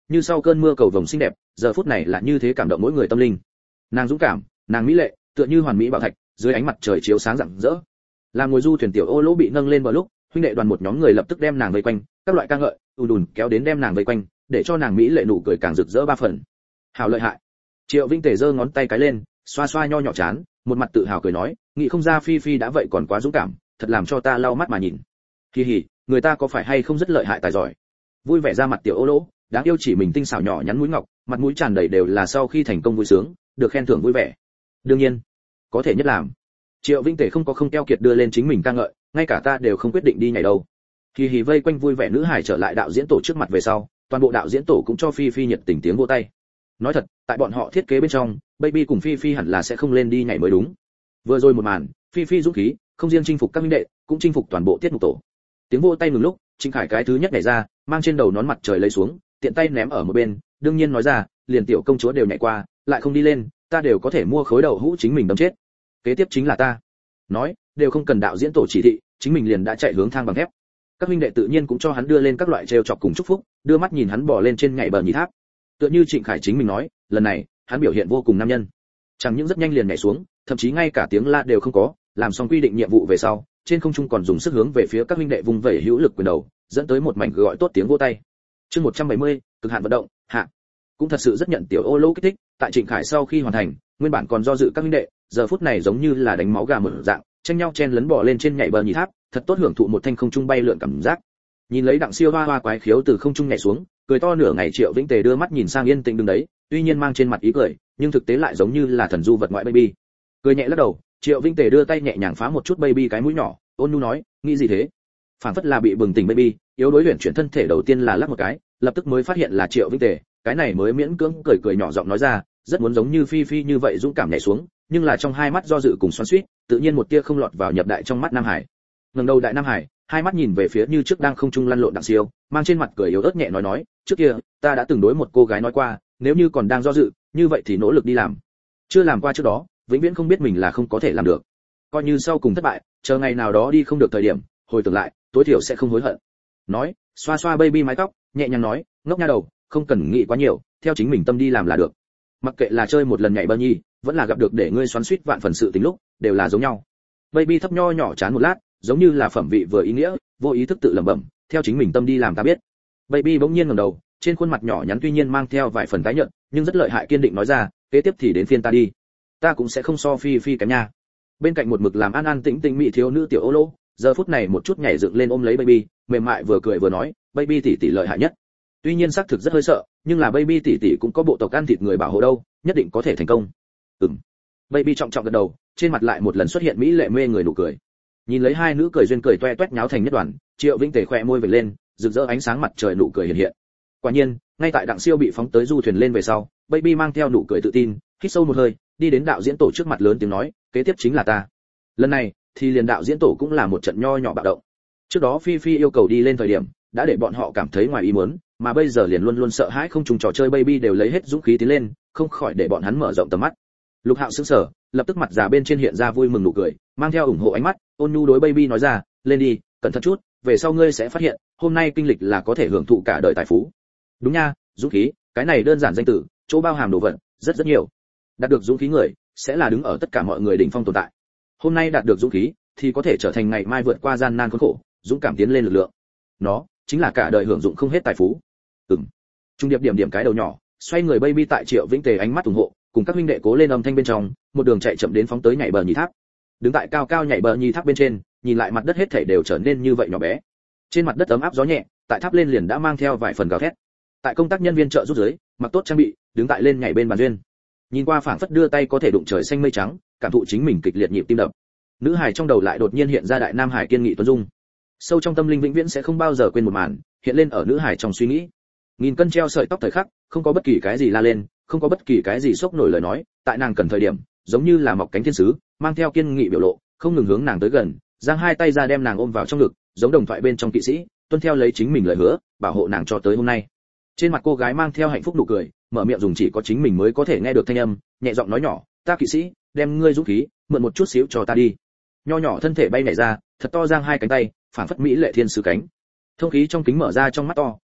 như sau cơn mưa cầu vồng xinh đẹp, giờ phút này là như thế cảm động mỗi người tâm linh. Nàng dũng cảm, nàng mỹ lệ, tựa như hoàn mỹ bảo thạch, dưới ánh mặt trời chiếu sáng rạng rỡ. Làm ngồi du thuyền tiểu ô lỗ bị nâng lên vào lúc, huynh đệ đoàn một nhóm người lập tức đem nàng vây quanh, các loại ca ngợi, ùn ùn kéo đến đem nàng vây quanh, để cho nàng mỹ lệ nụ cười càng rực rỡ ba phần. Hảo lợi hại. Triệu Vinh Tề giơ ngón tay cái lên, xoa xoa nho nhỏ chán, một mặt tự hào cười nói, nghĩ không ra Phi Phi đã vậy còn quá dũng cảm, thật làm cho ta lau mắt mà nhìn. Hi hi, người ta có phải hay không rất lợi hại tài giỏi. Vui vẻ ra mặt tiểu ô lỗ, đáng yêu chỉ mình tinh xảo nhỏ nhắn mũi ngọc, mặt mũi tràn đầy đều là sau khi thành công vui sướng, được khen thưởng vui vẻ. Đương nhiên, có thể nhất làm. Triệu Vinh Tề không có không keo kiệt đưa lên chính mình ca ngợi, ngay cả ta đều không quyết định đi nhảy đâu. Hi hi vây quanh vui vẻ nữ hải trở lại đạo diễn tổ trước mặt về sau, toàn bộ đạo diễn tổ cũng cho Phi Phi nhiệt tình tiếng vỗ tay. Nói thật, tại bọn họ thiết kế bên trong, Baby cùng Phi Phi hẳn là sẽ không lên đi nhảy mới đúng. Vừa rồi một màn, Phi Phi dũng khí, không riêng chinh phục các minh đệ, cũng chinh phục toàn bộ tiết mục tổ. Tiếng vỗ tay ngừng lúc, Trịnh Khải cái thứ nhất nhảy ra, mang trên đầu nón mặt trời lấy xuống, tiện tay ném ở một bên, đương nhiên nói ra, liền tiểu công chúa đều nhảy qua, lại không đi lên, ta đều có thể mua khối đầu hũ chính mình đâm chết. Kế tiếp chính là ta. Nói, đều không cần đạo diễn tổ chỉ thị, chính mình liền đã chạy hướng thang bằng thép. Các huynh đệ tự nhiên cũng cho hắn đưa lên các loại trêu chọc cùng chúc phúc, đưa mắt nhìn hắn bò lên trên nhảy bờ nhị tháp. Tựa như Trịnh Khải chính mình nói, lần này, hắn biểu hiện vô cùng nam nhân. Chẳng những rất nhanh liền nhảy xuống, thậm chí ngay cả tiếng la đều không có, làm xong quy định nhiệm vụ về sau, trên không trung còn dùng sức hướng về phía các huynh đệ vùng vẩy hữu lực quyền đầu, dẫn tới một mảnh gọi tốt tiếng vỗ tay. Chương một trăm bảy mươi, cực hạn vận động, hạ. Cũng thật sự rất nhận tiểu ô lỗ kích thích, tại Trịnh Khải sau khi hoàn thành, nguyên bản còn do dự các huynh đệ, giờ phút này giống như là đánh máu gà mở dạng, tranh nhau chen lấn bò lên trên nhảy bờ nhị tháp, thật tốt hưởng thụ một thanh không trung bay lượn cảm giác. Nhìn lấy đặng siêu hoa hoa quái khiếu từ không trung nhảy xuống, cười to nửa ngày Triệu Vĩnh Tề đưa mắt nhìn sang yên tĩnh đứng đấy, tuy nhiên mang trên mặt ý cười, nhưng thực tế lại giống như là thần du vật ngoại baby. Cười nhẹ lắc đầu, Triệu Vĩnh Tề đưa tay nhẹ nhàng phá một chút baby cái mũi nhỏ, ôn nhu nói, nghĩ gì thế? Phản phất là bị bừng tỉnh baby, yếu đối luyện chuyển thân thể đầu tiên là lắc một cái, lập tức mới phát hiện là Triệu Vĩnh Tề, cái này mới miễn cưỡng cười cười nhỏ giọng nói ra, rất muốn giống như Phi Phi như vậy dũng cảm nhảy xuống, nhưng là trong hai mắt do dự cùng xoắn xuýt, tự nhiên một tia không lọt vào nhập đại trong mắt Nam Hải. Ngẩng đầu đại Nam Hải, hai mắt nhìn về phía như trước đang không trung lăn lộn đặng siêu, mang trên mặt cười yếu ớt nhẹ nói nói, trước kia ta đã từng đối một cô gái nói qua, nếu như còn đang do dự, như vậy thì nỗ lực đi làm. Chưa làm qua trước đó, vĩnh viễn không biết mình là không có thể làm được. Coi như sau cùng thất bại, chờ ngày nào đó đi không được thời điểm, hồi tưởng lại, tối thiểu sẽ không hối hận. Nói, xoa xoa baby mái tóc, nhẹ nhàng nói, ngốc nha đầu, không cần nghĩ quá nhiều, theo chính mình tâm đi làm là được. Mặc kệ là chơi một lần nhảy bơ nhi, vẫn là gặp được để ngươi xoắn xuýt vạn phần sự tình lúc, đều là giống nhau. Baby thấp nho nhỏ chán một lát, giống như là phẩm vị vừa ý nghĩa, vô ý thức tự lẩm bẩm, theo chính mình tâm đi làm ta biết. Baby bỗng nhiên ngẩng đầu, trên khuôn mặt nhỏ nhắn tuy nhiên mang theo vài phần tái nhợt, nhưng rất lợi hại kiên định nói ra, kế tiếp thì đến phiên ta đi. Ta cũng sẽ không so Phi Phi kém nha. Bên cạnh một mực làm an an tĩnh tĩnh mỹ thiếu nữ tiểu ô lô, giờ phút này một chút nhảy dựng lên ôm lấy baby, mềm mại vừa cười vừa nói, baby tỷ tỷ lợi hại nhất. Tuy nhiên xác thực rất hơi sợ, nhưng là baby tỷ tỷ cũng có bộ tộc ăn thịt người bảo hộ đâu, nhất định có thể thành công. Ừm. Baby trọng trọng gật đầu, trên mặt lại một lần xuất hiện mỹ lệ mê người nụ cười. Nhìn lấy hai nữ cười duyên cười toe toét nháo thành nhất đoàn, Triệu Vĩnh Tề khỏe môi vểnh lên, rực rỡ ánh sáng mặt trời nụ cười hiện hiện. Quả nhiên, ngay tại đặng siêu bị phóng tới du thuyền lên về sau, baby mang theo nụ cười tự tin, hít sâu một hơi, đi đến đạo diễn tổ trước mặt lớn tiếng nói, kế tiếp chính là ta. Lần này, thì liền đạo diễn tổ cũng là một trận nho nhỏ bạo động. Trước đó Phi Phi yêu cầu đi lên thời điểm, đã để bọn họ cảm thấy ngoài ý muốn, mà bây giờ liền luôn luôn sợ hãi không trùng trò chơi baby đều lấy hết dũng khí tiến lên, không khỏi để bọn hắn mở rộng tầm mắt. Lục Hạo sững sờ, lập tức mặt già bên trên hiện ra vui mừng nụ cười, mang theo ủng hộ ánh mắt, ôn nhu đối baby nói ra, lên đi, cẩn thận chút, về sau ngươi sẽ phát hiện, hôm nay kinh lịch là có thể hưởng thụ cả đời tài phú. Đúng nha, dũng khí, cái này đơn giản danh từ, chỗ bao hàm đồ vật rất rất nhiều. Đạt được dũng khí người, sẽ là đứng ở tất cả mọi người đỉnh phong tồn tại. Hôm nay đạt được dũng khí, thì có thể trở thành ngày mai vượt qua gian nan khốn khổ, dũng cảm tiến lên lực lượng. Nó chính là cả đời hưởng dụng không hết tài phú. Ừm. Trung điệp điểm điểm cái đầu nhỏ, xoay người baby tại Triệu Vĩnh Tề ánh mắt ủng hộ, cùng các huynh đệ cố lên âm thanh bên trong, một đường chạy chậm đến phóng tới nhảy bờ nhị tháp. Đứng tại cao cao nhảy bờ nhị tháp bên trên, nhìn lại mặt đất hết thảy đều trở nên như vậy nhỏ bé. Trên mặt đất ấm áp gió nhẹ, tại tháp lên liền đã mang theo vài phần gào thét. Tại công tác nhân viên trợ giúp dưới, mặc tốt trang bị, đứng tại lên nhảy bên bàn duyên. Nhìn qua phảng phất đưa tay có thể đụng trời xanh mây trắng, cảm thụ chính mình kịch liệt nhịp tim đập. Nữ hài trong đầu lại đột nhiên hiện ra đại nam hải kiên nghị tuấn dung. Sâu trong tâm linh vĩnh viễn sẽ không bao giờ quên một màn, hiện lên ở nữ hài trong suy nghĩ. Nghìn cân treo sợi tóc thời khắc, không có bất kỳ cái gì la lên, không có bất kỳ cái gì sốc nổi lời nói, tại nàng cần thời điểm, giống như là mọc cánh thiên sứ, mang theo kiên nghị biểu lộ, không ngừng hướng nàng tới gần, giang hai tay ra đem nàng ôm vào trong ngực, giống đồng thoại bên trong kỵ sĩ, tuân theo lấy chính mình lời hứa, bảo hộ nàng cho tới hôm nay. Trên mặt cô gái mang theo hạnh phúc nụ cười, mở miệng dùng chỉ có chính mình mới có thể nghe được thanh âm, nhẹ giọng nói nhỏ, ta kỵ sĩ, đem ngươi dũng khí, mượn một chút xíu cho ta đi. Nho nhỏ thân thể bay nhảy ra, thật to giang hai cánh tay, phảng phất mỹ lệ thiên sứ cánh. Thông khí trong kính mở ra trong mắt to,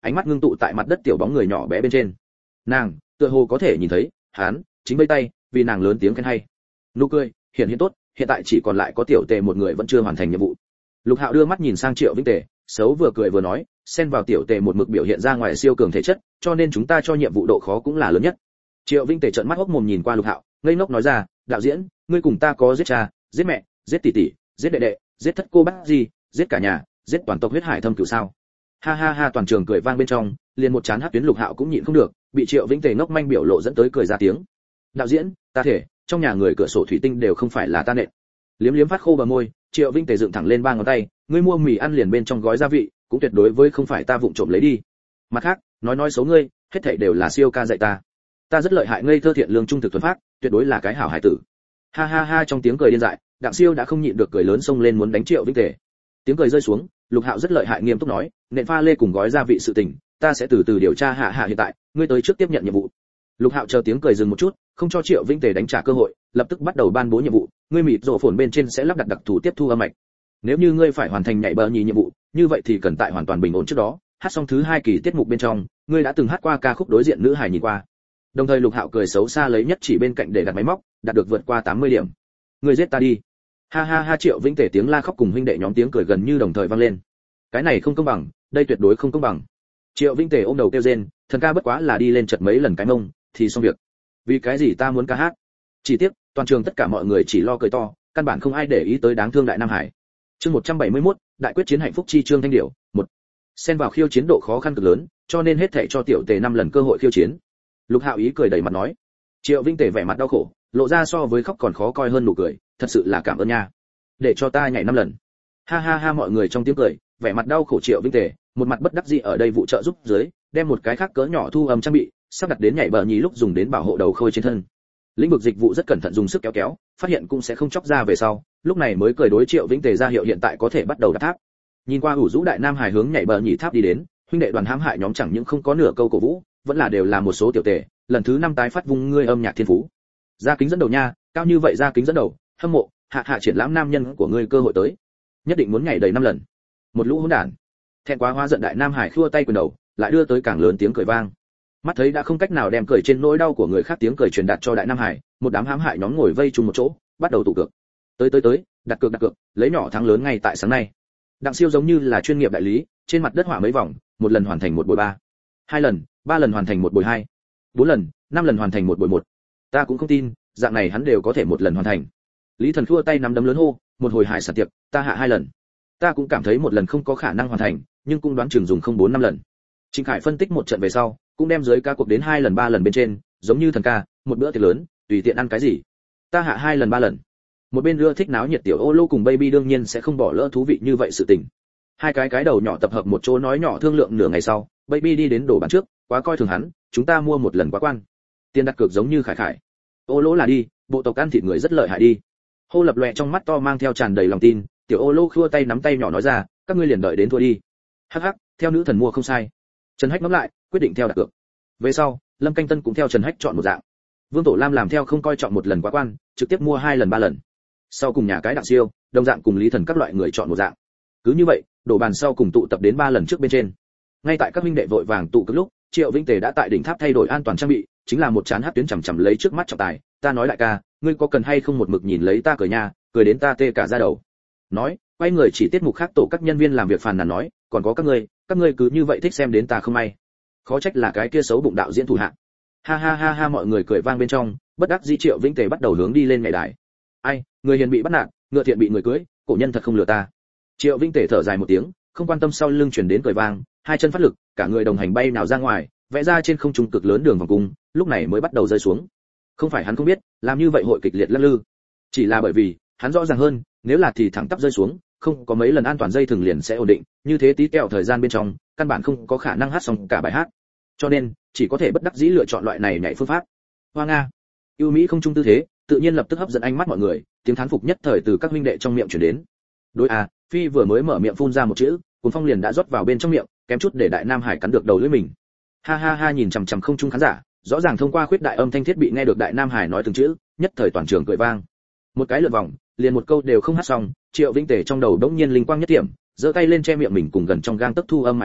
ánh mắt ngưng tụ tại mặt đất tiểu bóng người nhỏ bé bên trên. Nàng, tựa hồ có thể nhìn thấy, hắn chính vẫy tay, vì nàng lớn tiếng khen hay. Nụ cười, hiện hiện tốt, hiện tại chỉ còn lại có tiểu Tề một người vẫn chưa hoàn thành nhiệm vụ. Lục Hạo đưa mắt nhìn sang Triệu Vĩnh Tề, xấu vừa cười vừa nói, xen vào tiểu Tề một mực biểu hiện ra ngoài siêu cường thể chất, cho nên chúng ta cho nhiệm vụ độ khó cũng là lớn nhất. Triệu Vĩnh Tề trợn mắt hốc mồm nhìn qua Lục Hạo, ngây ngốc nói ra, đạo diễn, ngươi cùng ta có giết cha, giết mẹ, giết tỷ tỷ, giết đệ đệ, giết thất cô bác gì, giết cả nhà, giết toàn tộc huyết hải thâm cửu sao? Ha ha ha, toàn trường cười vang bên trong, liền một chán hát tuyến Lục Hạo cũng nhịn không được, bị Triệu Vĩnh Tề ngốc manh biểu lộ dẫn tới cười ra tiếng. Đạo diễn, ta thể, trong nhà người cửa sổ thủy tinh đều không phải là ta nện. Liếm liếm phát khô bờ môi, Triệu Vĩnh Tề dựng thẳng lên ba ngón tay, ngươi mua mì ăn liền bên trong gói gia vị, cũng tuyệt đối với không phải ta vụng trộm lấy đi. Mặt khác, nói nói xấu ngươi, hết thảy đều là siêu ca dạy ta. Ta rất lợi hại, ngây thơ thiện lương trung thực thuần phác, tuyệt đối là cái hảo hải tử. Ha ha ha, trong tiếng cười điên dại, Đặng Siêu đã không nhịn được cười lớn xông lên muốn đánh Triệu Vĩnh Tề. Tiếng cười rơi xuống, Lục Hạo rất lợi hại nghiêm túc nói, nện pha lê cùng gói gia vị sự tình, ta sẽ từ từ điều tra hạ hạ hiện tại, ngươi tới trước tiếp nhận nhiệm vụ. Lục Hạo chờ tiếng cười dừng một chút, không cho Triệu Vĩnh Tề đánh trả cơ hội, lập tức bắt đầu ban bố nhiệm vụ, ngươi mịt rộ phồn bên trên sẽ lắp đặt đặc thù tiếp thu âm mạch. Nếu như ngươi phải hoàn thành nhảy bờ nhì nhiệm vụ, như vậy thì cần tại hoàn toàn bình ổn trước đó, hát xong thứ hai kỳ tiết mục bên trong, ngươi đã từng hát qua ca khúc đối diện nữ hài nhìn qua. Đồng thời Lục Hạo cười xấu xa lấy nhất chỉ bên cạnh để đặt máy móc, đạt được vượt qua tám mươi điểm. Ngươi giết ta đi. Ha ha ha, Triệu Vĩnh Tề tiếng la khóc cùng huynh đệ nhóm tiếng cười gần như đồng thời vang lên. Cái này không công bằng, đây tuyệt đối không công bằng. Triệu Vĩnh Tề ôm đầu kêu rên, thần ca bất quá là đi lên chật mấy lần cái mông, thì xong việc. Vì cái gì ta muốn ca hát? Chỉ tiếc, toàn trường tất cả mọi người chỉ lo cười to, căn bản không ai để ý tới đáng thương đại Nam Hải. Chương một trăm bảy mươi mốt, đại quyết chiến hạnh phúc chi chương thanh điệu, một. Xen vào khiêu chiến độ khó khăn cực lớn, cho nên hết thảy cho tiểu Tề năm lần cơ hội khiêu chiến. Lục Hạo ý cười đầy mặt nói. Triệu Vĩnh Tề vẻ mặt đau khổ, lộ ra so với khóc còn khó coi hơn nụ cười, thật sự là cảm ơn nha. Để cho ta nhảy năm lần. Ha ha ha, mọi người trong tiếng cười, vẻ mặt đau khổ Triệu Vĩnh Tề, một mặt bất đắc dĩ ở đây vụ trợ giúp dưới, đem một cái khác cỡ nhỏ thu âm trang bị, sắp đặt đến nhảy bờ nhì lúc dùng đến bảo hộ đầu khôi trên thân. Lĩnh vực dịch vụ rất cẩn thận dùng sức kéo kéo, phát hiện cũng sẽ không chóc ra về sau, lúc này mới cười đối Triệu Vĩnh Tề ra hiệu hiện tại có thể bắt đầu đạp tháp. Nhìn qua ủ rũ đại Nam Hải hướng nhảy bờ nhì tháp đi đến, huynh đệ đoàn hãm hại nhóm chẳng những không có nửa câu cổ vũ, vẫn là đều là một số tiểu Tề, lần thứ năm tái phát vung ngươi âm nhạc thiên phú. Gia Kính dẫn đầu nha, cao như vậy Gia Kính dẫn đầu, hâm mộ, hạ hạ triển lãm nam nhân của ngươi cơ hội tới. Nhất định muốn nhảy đầy năm lần. Một lũ hỗn đản. Thẹn quá hóa giận đại Nam Hải khua tay quyền đầu, lại đưa tới càng lớn tiếng cười vang. Mắt thấy đã không cách nào đem cười trên nỗi đau của người khác tiếng cười truyền đạt cho đại Nam Hải, một đám hãm hại nhóm ngồi vây chung một chỗ, bắt đầu tụ cược. Tới tới tới, đặt cược đặt cược, lấy nhỏ thắng lớn ngay tại sáng nay. Đặng Siêu giống như là chuyên nghiệp đại lý, trên mặt đất họa mấy vòng, một lần hoàn thành một bồi ba, hai lần, ba lần hoàn thành một bồi hai, bốn lần, năm lần hoàn thành một bồi một. Ta cũng không tin, dạng này hắn đều có thể một lần hoàn thành. Lý Thần khua tay nắm đấm lớn hô, một hồi hải sản tiệc, ta hạ hai lần. Ta cũng cảm thấy một lần không có khả năng hoàn thành, nhưng cũng đoán chừng dùng không bốn năm lần. Trình Khải phân tích một trận về sau, cũng đem dưới ca cuộc đến hai lần ba lần bên trên, giống như thần ca, một bữa tiệc lớn, tùy tiện ăn cái gì. Ta hạ hai lần ba lần. Một bên đưa thích náo nhiệt tiểu ô lô cùng baby đương nhiên sẽ không bỏ lỡ thú vị như vậy sự tình. Hai cái cái đầu nhỏ tập hợp một chỗ nói nhỏ thương lượng nửa ngày sau, baby đi đến đổ bàn trước, quá coi thường hắn, chúng ta mua một lần quá quan. Tiền đặt cược giống như Khải Khải. Ô lô là đi, bộ tộc ăn thịt người rất lợi hại đi. Hô lập lòe trong mắt to mang theo tràn đầy lòng tin, tiểu ô lô khua tay nắm tay nhỏ nói ra, các ngươi liền đợi đến thua đi. Hắc hắc, theo nữ thần mua không sai. Trần Hách ngẫm lại, quyết định theo đặt cược. Về sau, Lâm Canh Tân cũng theo Trần Hách chọn một dạng. Vương Tổ Lam làm theo không coi trọng một lần quá quan, trực tiếp mua hai lần ba lần. Sau cùng nhà cái Đặng Siêu, đồng dạng cùng Lý Thần các loại người chọn một dạng. Cứ như vậy, đổ bàn sau cùng tụ tập đến ba lần trước bên trên. Ngay tại các huynh đệ vội vàng tụ cực lúc, Triệu Vĩnh Tề đã tại đỉnh tháp thay đổi an toàn trang bị, chính là một chán hát tuyến chằm chằm lấy trước mắt trọng tài, ta nói đại ca, ngươi có cần hay không một mực nhìn lấy ta cười nha, cười đến ta tê cả da đầu. Nói, quay người chỉ tiết mục khác tổ các nhân viên làm việc phàn nàn nói, còn có các ngươi, các ngươi cứ như vậy thích xem đến ta không may. Khó trách là cái kia xấu bụng đạo diễn thủ hạ. Ha ha ha ha, mọi người cười vang bên trong, bất đắc dĩ Triệu Vĩnh Tề bắt đầu hướng đi lên ngày đài. Ai, người hiền bị bắt nạt, ngựa thiện bị người cưới, cổ nhân thật không lừa ta. Triệu Vĩnh Tề thở dài một tiếng, không quan tâm sau lưng truyền đến cười vang, hai chân phát lực, cả người đồng hành bay nào ra ngoài, vẽ ra trên không trung cực lớn đường vòng cung, lúc này mới bắt đầu rơi xuống. Không phải hắn không biết, làm như vậy hội kịch liệt lắc lư, chỉ là bởi vì hắn rõ ràng hơn, nếu là thì thẳng tắp rơi xuống, không có mấy lần an toàn dây thừng liền sẽ ổn định, như thế tí kẹo thời gian bên trong, căn bản không có khả năng hát xong cả bài hát. Cho nên, chỉ có thể bất đắc dĩ lựa chọn loại này nhảy phương pháp. Hoa nga, yêu mỹ không trung tư thế, tự nhiên lập tức hấp dẫn ánh mắt mọi người, tiếng thán phục nhất thời từ các huynh đệ trong miệng truyền đến. Đối à, Phi vừa mới mở miệng phun ra một chữ, cuốn phong liền đã rót vào bên trong miệng, kém chút để đại Nam Hải cắn được đầu lưỡi mình. Ha ha ha, nhìn chằm chằm không trung khán giả, rõ ràng thông qua khuyết đại âm thanh thiết bị nghe được đại Nam Hải nói từng chữ, nhất thời toàn trường cười vang. Một cái lượt vòng, liền một câu đều không hát xong, Triệu Vĩnh Tề trong đầu đống nhiên linh quang nhất điểm, giơ tay lên che miệng mình cùng gần trong gang tấc thu âm mại cơ,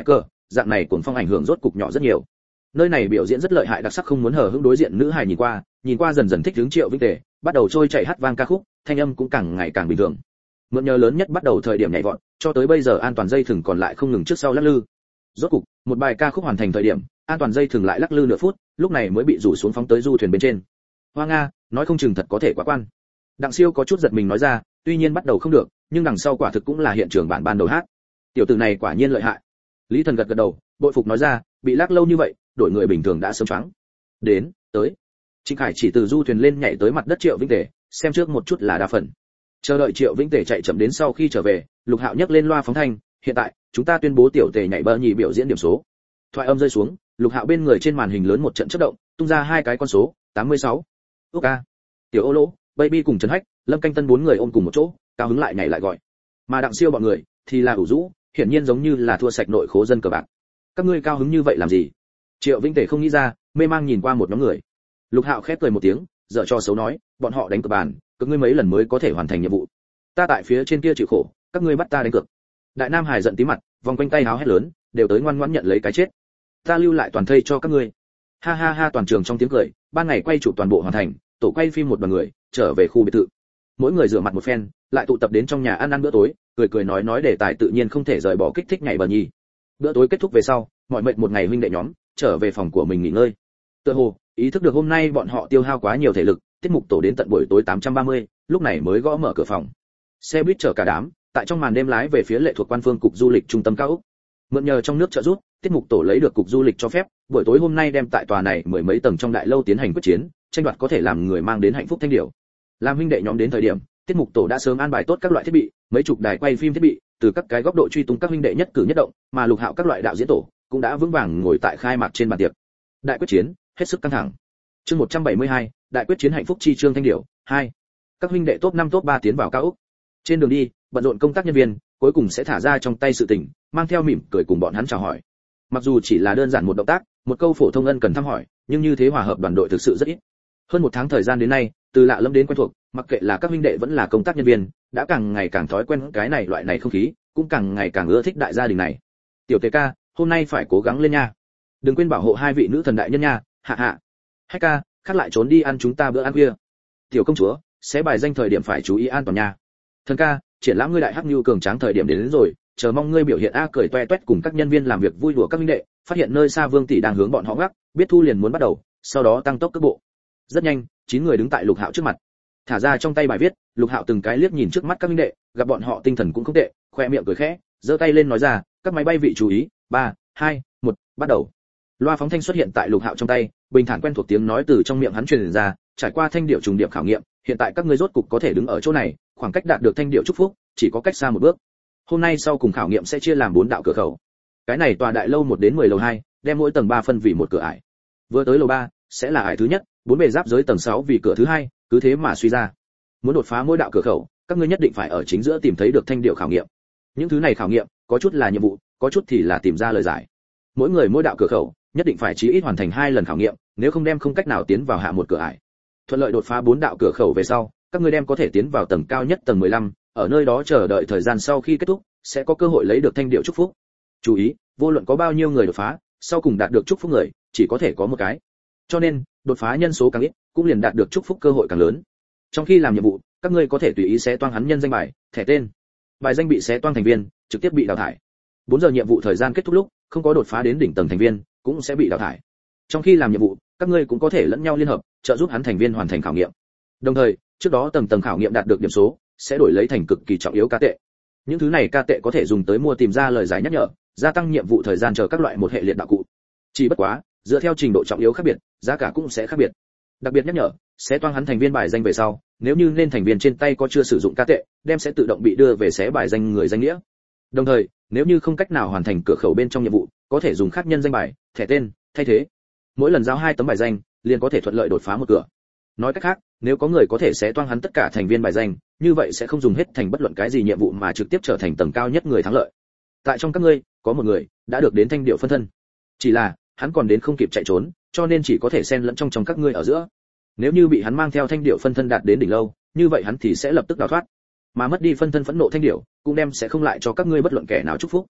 dạng này cuồng phong ảnh hưởng rốt cục nhỏ rất nhiều. Nơi này biểu diễn rất lợi hại đặc sắc, không muốn hờ hững đối diện nữ hài nhìn qua, nhìn qua dần dần thích hướng Triệu Vinh Tề, bắt đầu trôi chảy hát vang ca khúc, thanh âm cũng càng ngày càng bình thường. Mượn nhờ lớn nhất bắt đầu thời điểm nhảy vọt, cho tới bây giờ an toàn dây thừng còn lại không ngừng trước sau lắc lư. Rốt cục, một bài ca khúc hoàn thành thời điểm, an toàn dây thừng lại lắc lư nửa phút, lúc này mới bị rủ xuống phóng tới du thuyền bên trên. Hoa Nga, nói không chừng thật có thể quá quan. Đặng Siêu có chút giật mình nói ra, tuy nhiên bắt đầu không được, nhưng đằng sau quả thực cũng là hiện trường bản ban đầu hát. Tiểu tử này quả nhiên lợi hại. Lý Thần gật gật đầu, bội phục nói ra, bị lắc lâu như vậy, đổi người bình thường đã sớm choáng. Đến, tới. Trịnh Khải chỉ từ du thuyền lên nhảy tới mặt đất Triệu Vĩnh Tề, xem trước một chút là đa phần. Chờ đợi Triệu Vĩnh Tề chạy chậm đến sau khi trở về, Lục Hạo nhấc lên loa phóng thanh, hiện tại, chúng ta tuyên bố tiểu Tề nhảy bờ nhì biểu diễn điểm số. Thoại âm rơi xuống, Lục Hạo bên người trên màn hình lớn một trận chớp động, tung ra hai cái con số, tám mươi sáu. Ok. Tiểu Ô Lỗ, Baby cùng Trần Hách, Lâm Canh Tân bốn người ôm cùng một chỗ, cao hứng lại nhảy lại gọi. Mà Đặng Siêu bọn người thì là ủ rũ, hiển nhiên giống như là thua sạch nội khố dân cờ bạc. Các ngươi cao hứng như vậy làm gì? Triệu Vĩnh Tề không nghĩ ra, mê mang nhìn qua một nhóm người. Lục Hạo khép cười một tiếng, dở cho xấu nói, bọn họ đánh cược bàn, cực ngươi mấy lần mới có thể hoàn thành nhiệm vụ. Ta tại phía trên kia chịu khổ, các ngươi bắt ta đánh cược. Đại Nam Hải giận tí mặt, vòng quanh tay háo hét lớn, đều tới ngoan ngoãn nhận lấy cái chết. Ta lưu lại toàn thây cho các ngươi. Ha ha ha, toàn trường trong tiếng cười, ban ngày quay chụp toàn bộ hoàn thành, tổ quay phim một đoàn người, trở về khu biệt thự. Mỗi người rửa mặt một phen, lại tụ tập đến trong nhà ăn ăn bữa tối, cười cười nói nói đề tài tự nhiên không thể rời bỏ kích thích nhảy bờ nhì. Bữa tối kết thúc về sau, mọi mệt một ngày huynh đệ nhóm trở về phòng của mình nghỉ ngơi. Tựa hồ ý thức được hôm nay bọn họ tiêu hao quá nhiều thể lực, tiết mục tổ đến tận buổi tối tám trăm ba mươi, lúc này mới gõ mở cửa phòng. Xe buýt chở cả đám, tại trong màn đêm lái về phía lệ thuộc quan phương cục du lịch trung tâm cao ốc. Mượn nhờ trong nước trợ giúp, tiết mục tổ lấy được cục du lịch cho phép, buổi tối hôm nay đem tại tòa này mười mấy tầng trong đại lâu tiến hành quyết chiến, tranh đoạt có thể làm người mang đến hạnh phúc thanh điểu. Làm huynh đệ nhóm đến thời điểm, tiết mục tổ đã sớm an bài tốt các loại thiết bị, mấy chục đài quay phim thiết bị, từ các cái góc độ truy tung các huynh đệ nhất cử nhất động, mà Lục Hạo các loại đạo diễn tổ cũng đã vững vàng ngồi tại khai mạc trên bàn tiệc. Đại quyết chiến, hết sức căng thẳng. Chương một trăm bảy mươi hai, đại quyết chiến hạnh phúc chi chương thanh điểu hai. Các huynh đệ top năm top ba tiến vào cao ốc. Trên đường đi, bận rộn công tác nhân viên, cuối cùng sẽ thả ra trong tay sự tình, mang theo mỉm cười cùng bọn hắn chào hỏi. Mặc dù chỉ là đơn giản một động tác, một câu phổ thông ân cần thăm hỏi, nhưng như thế hòa hợp đoàn đội thực sự rất ít. Hơn một tháng thời gian đến nay, từ lạ lẫm đến quen thuộc, mặc kệ là các huynh đệ vẫn là công tác nhân viên, đã càng ngày càng thói quen cái này loại này không khí, cũng càng ngày càng ưa thích đại gia đình này. Tiểu Tề ca, hôm nay phải cố gắng lên nha. Đừng quên bảo hộ hai vị nữ thần đại nhân nha, hạ hạ. Hách ca, khác lại trốn đi ăn chúng ta bữa ăn khuya. Tiểu công chúa, sẽ bài danh thời điểm phải chú ý an toàn nha. Thần ca, triển lãm ngươi đại hắc nhu cường tráng thời điểm đến, đến rồi, chờ mong ngươi biểu hiện a cười toe toét cùng các nhân viên làm việc vui đùa các huynh đệ, phát hiện nơi xa Vương tỷ đang hướng bọn họ ngắc, biết thu liền muốn bắt đầu, sau đó tăng tốc cước bộ. Rất nhanh, chín người đứng tại Lục Hạo trước mặt. Thả ra trong tay bài viết, Lục Hạo từng cái liếc nhìn trước mắt các huynh đệ, gặp bọn họ tinh thần cũng không tệ, khoe miệng cười khẽ, giơ tay lên nói ra, các máy bay vị chú ý, ba, hai, một, bắt đầu. Loa phóng thanh xuất hiện tại Lục Hạo trong tay, bình thản quen thuộc tiếng nói từ trong miệng hắn truyền ra, trải qua thanh điệu trùng điệp khảo nghiệm, hiện tại các ngươi rốt cục có thể đứng ở chỗ này, khoảng cách đạt được thanh điệu chúc phúc, chỉ có cách xa một bước. Hôm nay sau cùng khảo nghiệm sẽ chia làm bốn đạo cửa khẩu. Cái này tòa đại lâu một đến mười lầu hai, đem mỗi tầng ba phân vì một cửa ải. Vừa tới lầu ba sẽ là ải thứ nhất, bốn bề giáp giới tầng sáu vì cửa thứ hai, cứ thế mà suy ra. Muốn đột phá mỗi đạo cửa khẩu, các ngươi nhất định phải ở chính giữa tìm thấy được thanh điệu khảo nghiệm. Những thứ này khảo nghiệm, có chút là nhiệm vụ, có chút thì là tìm ra lời giải. Mỗi người mỗi đạo cửa khẩu, nhất định phải chí ít hoàn thành hai lần khảo nghiệm, nếu không đem không cách nào tiến vào hạ một cửa ải. Thuận lợi đột phá bốn đạo cửa khẩu về sau, các ngươi đem có thể tiến vào tầng cao nhất tầng mười lăm, ở nơi đó chờ đợi thời gian sau khi kết thúc, sẽ có cơ hội lấy được thanh điệu chúc phúc. Chú ý, vô luận có bao nhiêu người đột phá, sau cùng đạt được chúc phúc người, chỉ có thể có một cái. Cho nên, đột phá nhân số càng ít, cũng liền đạt được chúc phúc cơ hội càng lớn. Trong khi làm nhiệm vụ, các ngươi có thể tùy ý xé toang hắn nhân danh bài, thẻ tên. Bài danh bị xé toang thành viên, trực tiếp bị đào thải. bốn giờ nhiệm vụ thời gian kết thúc lúc, không có đột phá đến đỉnh tầng thành viên, cũng sẽ bị đào thải. Trong khi làm nhiệm vụ, các ngươi cũng có thể lẫn nhau liên hợp, trợ giúp hắn thành viên hoàn thành khảo nghiệm. Đồng thời, trước đó tầng tầng khảo nghiệm đạt được điểm số, sẽ đổi lấy thành cực kỳ trọng yếu ca tệ. Những thứ này ca tệ có thể dùng tới mua tìm ra lời giải nhắc nhở, gia tăng nhiệm vụ thời gian chờ các loại một hệ liệt đạo cụ. Chỉ bất quá, dựa theo trình độ trọng yếu khác biệt, giá cả cũng sẽ khác biệt. Đặc biệt nhắc nhở, sẽ toang hắn thành viên bài danh về sau, nếu như nên thành viên trên tay có chưa sử dụng ca tệ, đem sẽ tự động bị đưa về xé bài danh người danh nghĩa. Đồng thời, nếu như không cách nào hoàn thành cửa khẩu bên trong nhiệm vụ, có thể dùng khác nhân danh bài, thẻ tên thay thế. Mỗi lần giao hai tấm bài danh, liền có thể thuận lợi đột phá một cửa. Nói cách khác, nếu có người có thể xé toang hắn tất cả thành viên bài danh, như vậy sẽ không dùng hết thành bất luận cái gì nhiệm vụ mà trực tiếp trở thành tầng cao nhất người thắng lợi. Tại trong các ngươi, có một người đã được đến thanh điệu phân thân. Chỉ là, hắn còn đến không kịp chạy trốn, cho nên chỉ có thể xen lẫn trong trong các ngươi ở giữa. Nếu như bị hắn mang theo thanh điệu phân thân đạt đến đỉnh lâu, như vậy hắn thì sẽ lập tức đào thoát. Mà mất đi phân thân phẫn nộ thanh điệu, cũng đem sẽ không lại cho các ngươi bất luận kẻ nào chúc phúc.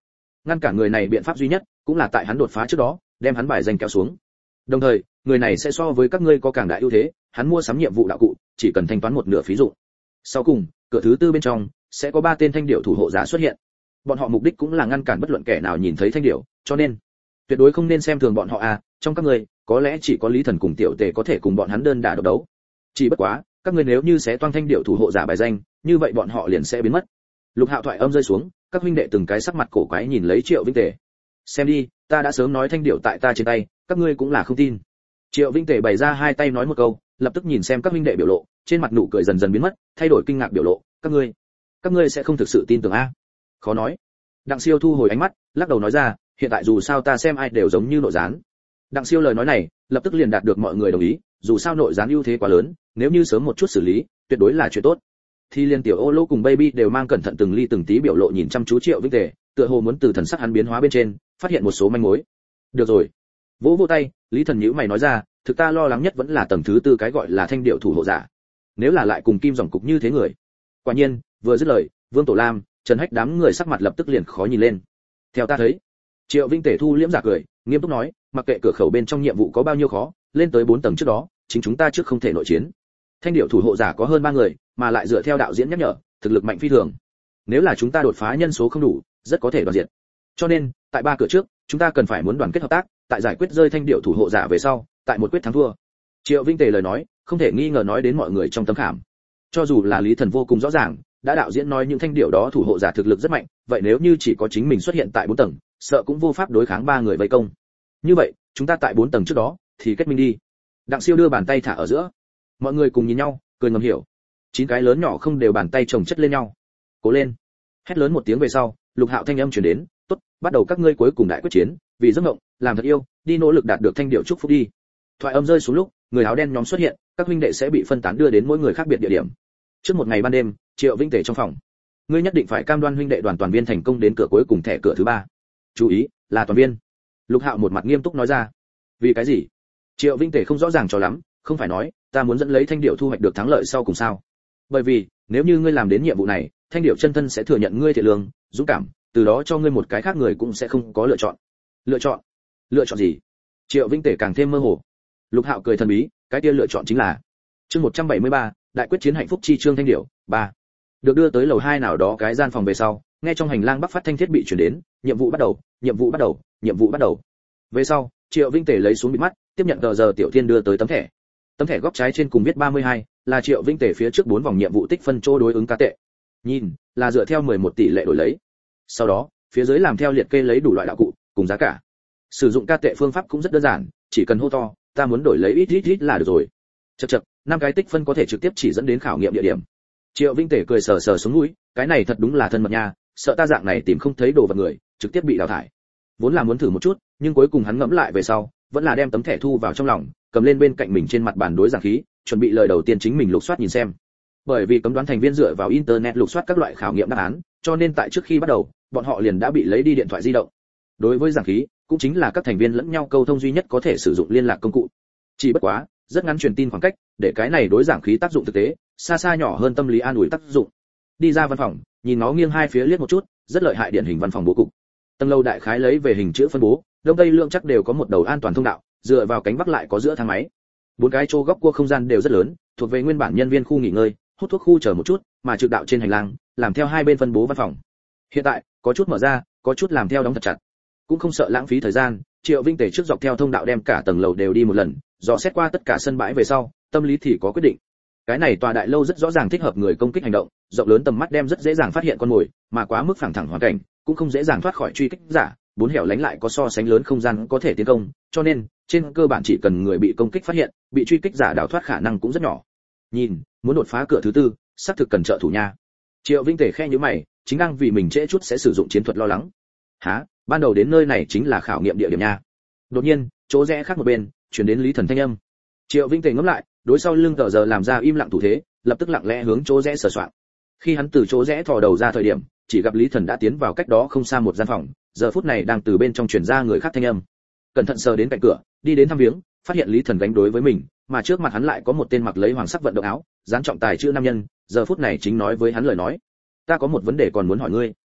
ngăn cản người này biện pháp duy nhất cũng là tại hắn đột phá trước đó đem hắn bài danh kéo xuống. Đồng thời, người này sẽ so với các ngươi có càng đại ưu thế, hắn mua sắm nhiệm vụ đạo cụ, chỉ cần thanh toán một nửa phí dụng. Sau cùng, cửa thứ tư bên trong sẽ có ba tên thanh điểu thủ hộ giả xuất hiện. Bọn họ mục đích cũng là ngăn cản bất luận kẻ nào nhìn thấy thanh điểu, cho nên tuyệt đối không nên xem thường bọn họ à, trong các ngươi, có lẽ chỉ có Lý Thần cùng Tiểu Tề có thể cùng bọn hắn đơn đả độc đấu. Chỉ bất quá, các ngươi nếu như sẽ toang thanh điểu thủ hộ giả bài danh, như vậy bọn họ liền sẽ biến mất. Lục Hạo thoại âm rơi xuống, các huynh đệ từng cái sắc mặt cổ quái nhìn lấy Triệu Vinh Tề. Xem đi, ta đã sớm nói thanh điểu tại ta trên tay, các ngươi cũng là không tin. Triệu Vinh Tề bày ra hai tay nói một câu, lập tức nhìn xem các huynh đệ biểu lộ, trên mặt nụ cười dần dần biến mất, thay đổi kinh ngạc biểu lộ, các ngươi, các ngươi sẽ không thực sự tin tưởng a? Khó nói. Đặng Siêu thu hồi ánh mắt, lắc đầu nói ra, hiện tại dù sao ta xem ai đều giống như nội gián. Đặng Siêu lời nói này, lập tức liền đạt được mọi người đồng ý, dù sao nội gián ưu thế quá lớn, nếu như sớm một chút xử lý, tuyệt đối là chuyện tốt. Thì liên tiểu Ô Lô cùng Baby đều mang cẩn thận từng ly từng tí biểu lộ nhìn chăm chú Triệu Vinh Tề, tựa hồ muốn từ thần sắc hắn biến hóa bên trên, phát hiện một số manh mối. Được rồi. Vỗ vỗ tay, Lý Thần nhíu mày nói ra, thực ta lo lắng nhất vẫn là tầng thứ tư cái gọi là thanh điệu thủ hộ giả. Nếu là lại cùng Kim Dòng cục như thế người. Quả nhiên, vừa dứt lời, Vương Tổ Lam, Trần Hách đám người sắc mặt lập tức liền khó nhìn lên. Theo ta thấy, Triệu Vinh Tề thu liễm giả cười, nghiêm túc nói, mặc kệ cửa khẩu bên trong nhiệm vụ có bao nhiêu khó, lên tới bốn tầng trước đó, chính chúng ta trước không thể nội chiến. Thanh điệu thủ hộ giả có hơn ba người, mà lại dựa theo đạo diễn nhắc nhở, thực lực mạnh phi thường. Nếu là chúng ta đột phá nhân số không đủ, rất có thể đoàn diệt. Cho nên, tại ba cửa trước, chúng ta cần phải muốn đoàn kết hợp tác, tại giải quyết rơi thanh điệu thủ hộ giả về sau, tại một quyết thắng thua. Triệu Vinh Tề lời nói, không thể nghi ngờ nói đến mọi người trong tấm khảm. Cho dù là Lý Thần vô cùng rõ ràng, đã đạo diễn nói những thanh điệu đó thủ hộ giả thực lực rất mạnh, vậy nếu như chỉ có chính mình xuất hiện tại bốn tầng, sợ cũng vô pháp đối kháng ba người vây công. Như vậy, chúng ta tại bốn tầng trước đó, thì kết minh đi. Đặng Siêu đưa bàn tay thả ở giữa. Mọi người cùng nhìn nhau, cười ngầm hiểu. Chín cái lớn nhỏ không đều bàn tay chồng chất lên nhau. Cố lên. Hét lớn một tiếng về sau, Lục Hạo thanh âm truyền đến, tốt, bắt đầu các ngươi cuối cùng đại quyết chiến, vì giấc mộng, làm thật yêu, đi nỗ lực đạt được thanh điệu chúc phúc đi. Thoại âm rơi xuống lúc, người áo đen nhóm xuất hiện, các huynh đệ sẽ bị phân tán đưa đến mỗi người khác biệt địa điểm. Trước một ngày ban đêm, Triệu Vinh Tề trong phòng. Ngươi nhất định phải cam đoan huynh đệ đoàn toàn viên thành công đến cửa cuối cùng thẻ cửa thứ ba. Chú ý, là toàn viên. Lục Hạo một mặt nghiêm túc nói ra. Vì cái gì? Triệu Vinh Tề không rõ ràng cho lắm, không phải nói, ta muốn dẫn lấy thanh điệu thu hoạch được thắng lợi sau cùng sao? Bởi vì, nếu như ngươi làm đến nhiệm vụ này, thanh điệu chân thân sẽ thừa nhận ngươi thiện lương, dũng cảm, từ đó cho ngươi một cái khác người cũng sẽ không có lựa chọn. Lựa chọn? Lựa chọn gì? Triệu Vinh Tề càng thêm mơ hồ. Lục Hạo cười thần bí, cái kia lựa chọn chính là chương một trăm bảy mươi ba, đại quyết chiến hạnh phúc chi trương thanh điệu ba. Được đưa tới lầu hai nào đó cái gian phòng về sau, nghe trong hành lang bắc phát thanh thiết bị truyền đến, nhiệm vụ bắt đầu, nhiệm vụ bắt đầu, nhiệm vụ bắt đầu. Về sau, Triệu Vinh Tề lấy xuống bịt mắt, tiếp nhận tờ giờ Tiểu Thiên đưa tới tấm thẻ. Tấm thẻ góc trái trên cùng viết ba mươi hai, là Triệu Vinh Tề phía trước bốn vòng nhiệm vụ tích phân chỗ đối ứng ca tệ. Nhìn, là dựa theo mười một tỷ lệ đổi lấy. Sau đó, phía dưới làm theo liệt kê lấy đủ loại đạo cụ, cùng giá cả. Sử dụng ca tệ phương pháp cũng rất đơn giản, chỉ cần hô to, ta muốn đổi lấy ít ít ít là được rồi. Chậc chậc, năm cái tích phân có thể trực tiếp chỉ dẫn đến khảo nghiệm địa điểm. Triệu Vinh Tề cười sờ sờ xuống mũi, cái này thật đúng là thân mật nha, sợ ta dạng này tìm không thấy đồ vật người, trực tiếp bị đào thải. Vốn là muốn thử một chút, nhưng cuối cùng hắn ngẫm lại về sau, vẫn là đem tấm thẻ thu vào trong lòng, cầm lên bên cạnh mình trên mặt bàn đối giảng khí, chuẩn bị lời đầu tiên chính mình lục soát nhìn xem. Bởi vì cấm đoán thành viên dựa vào internet lục soát các loại khảo nghiệm đáp án, cho nên tại trước khi bắt đầu, bọn họ liền đã bị lấy đi điện thoại di động. Đối với giảng khí, cũng chính là các thành viên lẫn nhau câu thông duy nhất có thể sử dụng liên lạc công cụ. Chỉ bất quá, rất ngắn truyền tin khoảng cách, để cái này đối giảng khí tác dụng thực tế, xa xa nhỏ hơn tâm lý an ủi tác dụng. Đi ra văn phòng, nhìn nó nghiêng hai phía liếc một chút, rất lợi hại điển hình văn phòng bố cục. Tầng lâu đại khái lấy về hình chữ phân bố, đông tây lượng chắc đều có một đầu an toàn thông đạo, dựa vào cánh bắc lại có giữa thang máy. Bốn cái chỗ góc cua không gian đều rất lớn, thuộc về nguyên bản nhân viên khu nghỉ ngơi, hút thuốc khu chờ một chút, mà trực đạo trên hành lang, làm theo hai bên phân bố văn phòng. Hiện tại, có chút mở ra, có chút làm theo đóng thật chặt. Cũng không sợ lãng phí thời gian, Triệu Vinh Tề trước dọc theo thông đạo đem cả tầng lầu đều đi một lần, dò xét qua tất cả sân bãi về sau, tâm lý thì có quyết định. Cái này tòa đại lâu rất rõ ràng thích hợp người công kích hành động, rộng lớn tầm mắt đem rất dễ dàng phát hiện con mồi, mà quá mức phẳng thẳng hoàn cảnh, cũng không dễ dàng thoát khỏi truy kích giả, bốn hẻo lánh lại có so sánh lớn không gian có thể tiến công, cho nên, trên cơ bản chỉ cần người bị công kích phát hiện, bị truy kích giả đào thoát khả năng cũng rất nhỏ. Nhìn, muốn đột phá cửa thứ tư, xác thực cần trợ thủ nha. Triệu Vinh Tề khe nhíu mày, chính đang vì mình trễ chút sẽ sử dụng chiến thuật lo lắng. Hả? Ban đầu đến nơi này chính là khảo nghiệm địa điểm nha. Đột nhiên, chỗ rẽ khác một bên, truyền đến Lý Thần thanh âm. Triệu Vinh Tề ngẫm lại, đối sau lưng tờ giờ làm ra im lặng thủ thế, lập tức lặng lẽ hướng chỗ rẽ sờ soạng. Khi hắn từ chỗ rẽ thò đầu ra thời điểm, chỉ gặp Lý Thần đã tiến vào cách đó không xa một gian phòng, giờ phút này đang từ bên trong truyền ra người khác thanh âm. Cẩn thận sờ đến cạnh cửa, đi đến thăm viếng, phát hiện Lý Thần gánh đối với mình, mà trước mặt hắn lại có một tên mặc lấy hoàng sắc vận động áo, dáng trọng tài chữ nam nhân, giờ phút này chính nói với hắn lời nói. Ta có một vấn đề còn muốn hỏi ngươi.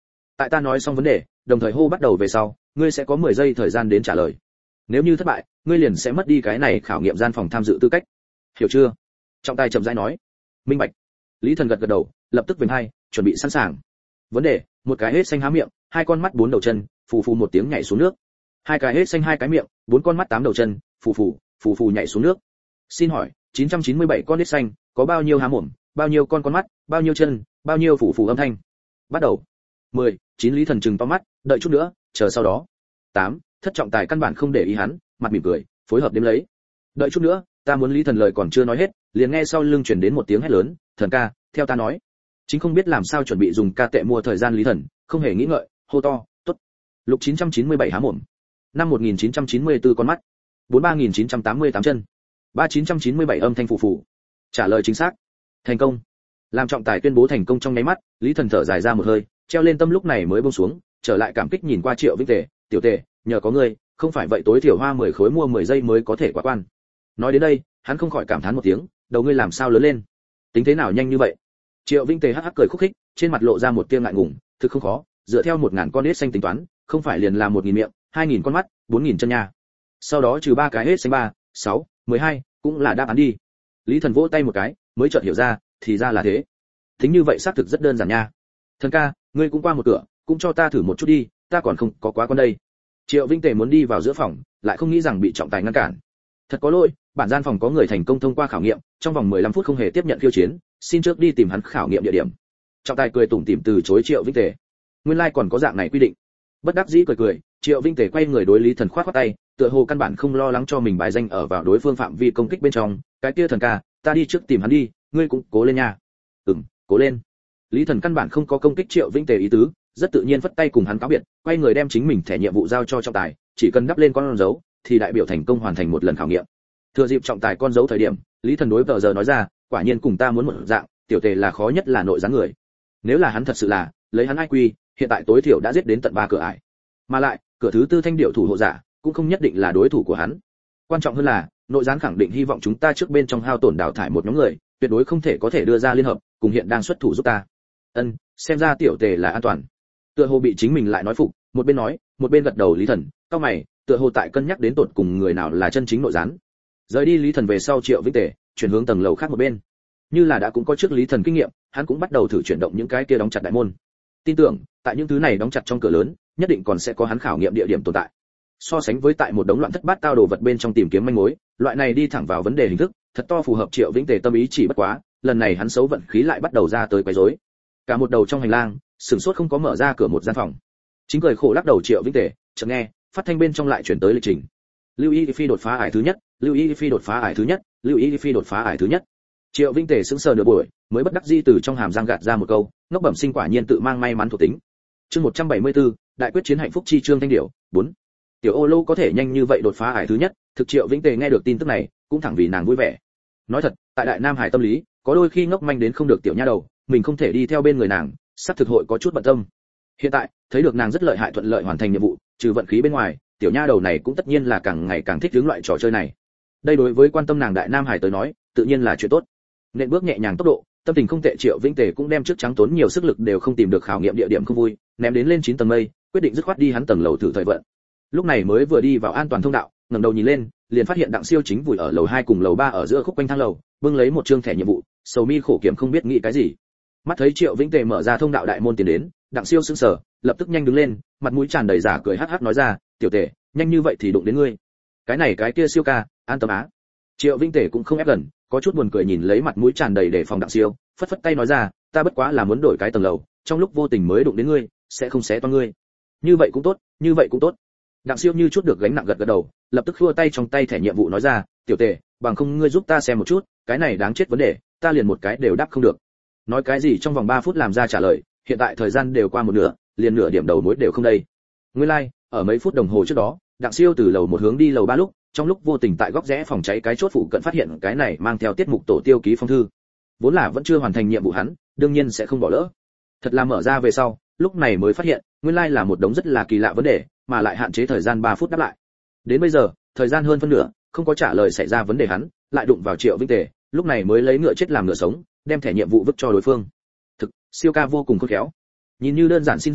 Tại ta nói xong vấn đề, đồng thời hô bắt đầu về sau, ngươi sẽ có mười giây thời gian đến trả lời. Nếu như thất bại, ngươi liền sẽ mất đi cái này khảo nghiệm gian phòng tham dự tư cách. Hiểu chưa? Trọng tài chậm rãi nói. Minh bạch. Lý Thần gật gật đầu, lập tức vểnh hai, chuẩn bị sẵn sàng. Vấn đề, một cái hết xanh há miệng, hai con mắt bốn đầu chân, phù phù một tiếng nhảy xuống nước. Hai cái hết xanh hai cái miệng, bốn con mắt tám đầu chân, phù phù, phù phù nhảy xuống nước. Xin hỏi, chín trăm chín mươi bảy con hết xanh, có bao nhiêu há mồm, bao nhiêu con con mắt, bao nhiêu chân, bao nhiêu phù phù âm thanh? Bắt đầu. mười, chín Lý Thần trừng to mắt, đợi chút nữa, chờ sau đó. tám, thất trọng tài căn bản không để ý hắn, mặt mỉm cười, phối hợp đếm lấy. Đợi chút nữa, ta muốn Lý Thần lời còn chưa nói hết, liền nghe sau lưng truyền đến một tiếng hét lớn, "Thần ca, theo ta nói." Chính không biết làm sao chuẩn bị dùng ca tệ mua thời gian Lý Thần, không hề nghĩ ngợi, hô to, "Tốt." Lục chín trăm chín mươi bảy há mồm. Năm một nghìn chín trăm chín mươi tư con mắt. Bốn ba nghìn chín trăm tám mươi tám chân. Ba chín trăm chín mươi bảy âm thanh phù phù. Trả lời chính xác. Thành công. Làm trọng tài tuyên bố thành công trong nháy mắt, Lý Thần thở dài ra một hơi, treo lên tâm lúc này mới buông xuống, trở lại cảm kích nhìn qua Triệu Vĩnh Tề, "Tiểu Tề, nhờ có ngươi, không phải vậy tối thiểu hoa mười khối mua mười giây mới có thể qua quan." Nói đến đây, hắn không khỏi cảm thán một tiếng, "Đầu ngươi làm sao lớn lên? Tính thế nào nhanh như vậy?" Triệu Vĩnh Tề hắc hắc cười khúc khích, trên mặt lộ ra một tia ngại ngùng, "Thực không khó, dựa theo một ngàn con hết xanh tính toán, không phải liền là một nghìn miệng, hai nghìn con mắt, bốn nghìn chân nha. Sau đó trừ ba cái hết xanh ba, sáu, mười hai, cũng là đáp án đi." Lý Thần vỗ tay một cái, mới chợt hiểu ra, thì ra là thế. Tính như vậy xác thực rất đơn giản nha. "Thần ca, ngươi cũng qua một cửa, cũng cho ta thử một chút đi, ta còn không có quá con đây." Triệu Vĩnh Tề muốn đi vào giữa phòng, lại không nghĩ rằng bị trọng tài ngăn cản. "Thật có lỗi, bản gian phòng có người thành công thông qua khảo nghiệm, trong vòng mười lăm phút không hề tiếp nhận khiêu chiến, xin trước đi tìm hắn khảo nghiệm địa điểm." Trọng tài cười tủm tỉm từ chối Triệu Vĩnh Tề. Nguyên lai like còn có dạng này quy định. Bất đắc dĩ cười cười, Triệu Vĩnh Tề quay người đối Lý Thần khoát khoát tay, tựa hồ căn bản không lo lắng cho mình bài danh ở vào đối phương phạm vi công kích bên trong, "Cái kia Thần ca, ta đi trước tìm hắn đi, ngươi cũng cố lên nha." "Ừm, cố lên." Lý Thần căn bản không có công kích Triệu Vĩnh Tề ý tứ, rất tự nhiên phất tay cùng hắn cáo biệt, quay người đem chính mình thẻ nhiệm vụ giao cho trọng tài, chỉ cần đắp lên con dấu thì đại biểu thành công hoàn thành một lần khảo nghiệm. Thừa dịp trọng tài con dấu thời điểm, Lý Thần đối vợ giờ nói ra, "Quả nhiên cùng ta muốn một dạng, Tiểu Tề là khó nhất là nội gián người. Nếu là hắn thật sự là, lấy hắn i quy, hiện tại tối thiểu đã giết đến tận ba cửa ải. Mà lại, cửa thứ tư thanh điệu thủ hộ giả, cũng không nhất định là đối thủ của hắn. Quan trọng hơn là, nội gián khẳng định hy vọng chúng ta trước bên trong hao tổn đào thải một nhóm người, tuyệt đối không thể có thể đưa ra liên hợp, cùng hiện đang xuất thủ giúp ta." Ân, xem ra Tiểu Tề là an toàn. Tựa hồ bị chính mình lại nói phục, một bên nói, một bên gật đầu Lý Thần, cau mày, tựa hồ tại cân nhắc đến tột cùng người nào là chân chính nội gián. Rời đi Lý Thần về sau Triệu Vĩnh Tề, chuyển hướng tầng lầu khác một bên. Như là đã cũng có trước Lý Thần kinh nghiệm, hắn cũng bắt đầu thử chuyển động những cái kia đóng chặt đại môn. Tin tưởng, tại những thứ này đóng chặt trong cửa lớn, nhất định còn sẽ có hắn khảo nghiệm địa điểm tồn tại. So sánh với tại một đống loạn thất bát tao đồ vật bên trong tìm kiếm manh mối, loại này đi thẳng vào vấn đề hình thức, thật to phù hợp Triệu Vĩnh Tề tâm ý chỉ bất quá, lần này hắn xấu vận khí lại bắt đầu ra tới quấy rối. Cả một đầu trong hành lang, sửng sốt không có mở ra cửa một gian phòng. Chính cười khổ lắc đầu Triệu Vĩnh Tề, chợt nghe, phát thanh bên trong lại chuyển tới lịch trình. Lưu ý phi đột phá ải thứ nhất, Lưu ý phi đột phá ải thứ nhất, Lưu ý phi đột phá ải thứ nhất. Triệu Vĩnh Tề sững sờ nửa buổi, mới bất đắc dĩ từ trong hàm răng gạt ra một câu, ngốc bẩm sinh quả nhiên tự mang may mắn thuộc tính. Chương một trăm bảy mươi tư, đại quyết chiến hạnh phúc chi chương thanh điểu, bốn. Tiểu Ô Lô có thể nhanh như vậy đột phá ải thứ nhất, thực Triệu Vĩnh Tề nghe được tin tức này, cũng thẳng vì nàng vui vẻ. Nói thật, tại Đại Nam Hải tâm lý, có đôi khi ngốc manh đến không được tiểu nha đầu, mình không thể đi theo bên người nàng, sắp thực hội có chút bận tâm. Hiện tại, thấy được nàng rất lợi hại thuận lợi hoàn thành nhiệm vụ, trừ vận khí bên ngoài, tiểu nha đầu này cũng tất nhiên là càng ngày càng thích hướng loại trò chơi này. Đây đối với quan tâm nàng Đại Nam Hải tới nói, tự nhiên là chuyện tốt. Nên bước nhẹ nhàng tốc độ, tâm tình không tệ Triệu Vĩnh Tề cũng đem trước trắng tốn nhiều sức lực đều không tìm được khảo nghiệm địa điểm không vui, ném đến lên chín tầng mây, quyết định dứt khoát đi hắn tầng lầu thử thời vận. Lúc này mới vừa đi vào an toàn thông đạo, ngẩng đầu nhìn lên, liền phát hiện Đặng Siêu chính vùi ở lầu hai cùng lầu ba ở giữa khúc quanh thang lầu, bưng lấy một chương thẻ nhiệm vụ, sầu mi khổ kiểm không biết nghĩ cái gì. Mắt thấy Triệu Vĩnh Tề mở ra thông đạo đại môn tiến đến, Đặng Siêu sững sờ, lập tức nhanh đứng lên, mặt mũi tràn đầy giả cười hắc hắc nói ra, "Tiểu Tề, nhanh như vậy thì đụng đến ngươi. Cái này cái kia Siêu ca, an tâm á." Triệu Vĩnh Tề cũng không ép gần, có chút buồn cười nhìn lấy mặt mũi tràn đầy để phòng Đặng Siêu, phất phất tay nói ra, "Ta bất quá là muốn đổi cái tầng lầu, trong lúc vô tình mới đụng đến ngươi, sẽ không xé toang ngươi." "Như vậy cũng tốt, như vậy cũng tốt." Đặng Siêu như chút được gánh nặng gật gật đầu, lập tức khua tay trong tay thẻ nhiệm vụ nói ra, "Tiểu Tề, bằng không ngươi giúp ta xem một chút, cái này đáng chết vấn đề, ta liền một cái đều đáp không được." Nói cái gì trong vòng ba phút làm ra trả lời, hiện tại thời gian đều qua một nửa, liền nửa điểm đầu mối đều không đây. Nguyên lai, like, ở mấy phút đồng hồ trước đó, Đặng Siêu từ lầu một hướng đi lầu ba lúc, trong lúc vô tình tại góc rẽ phòng cháy cái chốt phụ cận phát hiện cái này mang theo tiết mục tổ tiêu ký phong thư. Vốn là vẫn chưa hoàn thành nhiệm vụ hắn, đương nhiên sẽ không bỏ lỡ. Thật là mở ra về sau, lúc này mới phát hiện, nguyên lai like là một đống rất là kỳ lạ vấn đề, mà lại hạn chế thời gian ba phút đáp lại. Đến bây giờ, thời gian hơn phân nửa, không có trả lời xảy ra vấn đề hắn, lại đụng vào Triệu Vĩnh Tề, lúc này mới lấy ngựa chết làm ngựa sống, đem thẻ nhiệm vụ vứt cho đối phương. Thực, Siêu ca vô cùng khôn khéo. Nhìn như đơn giản xin giúp đỡ,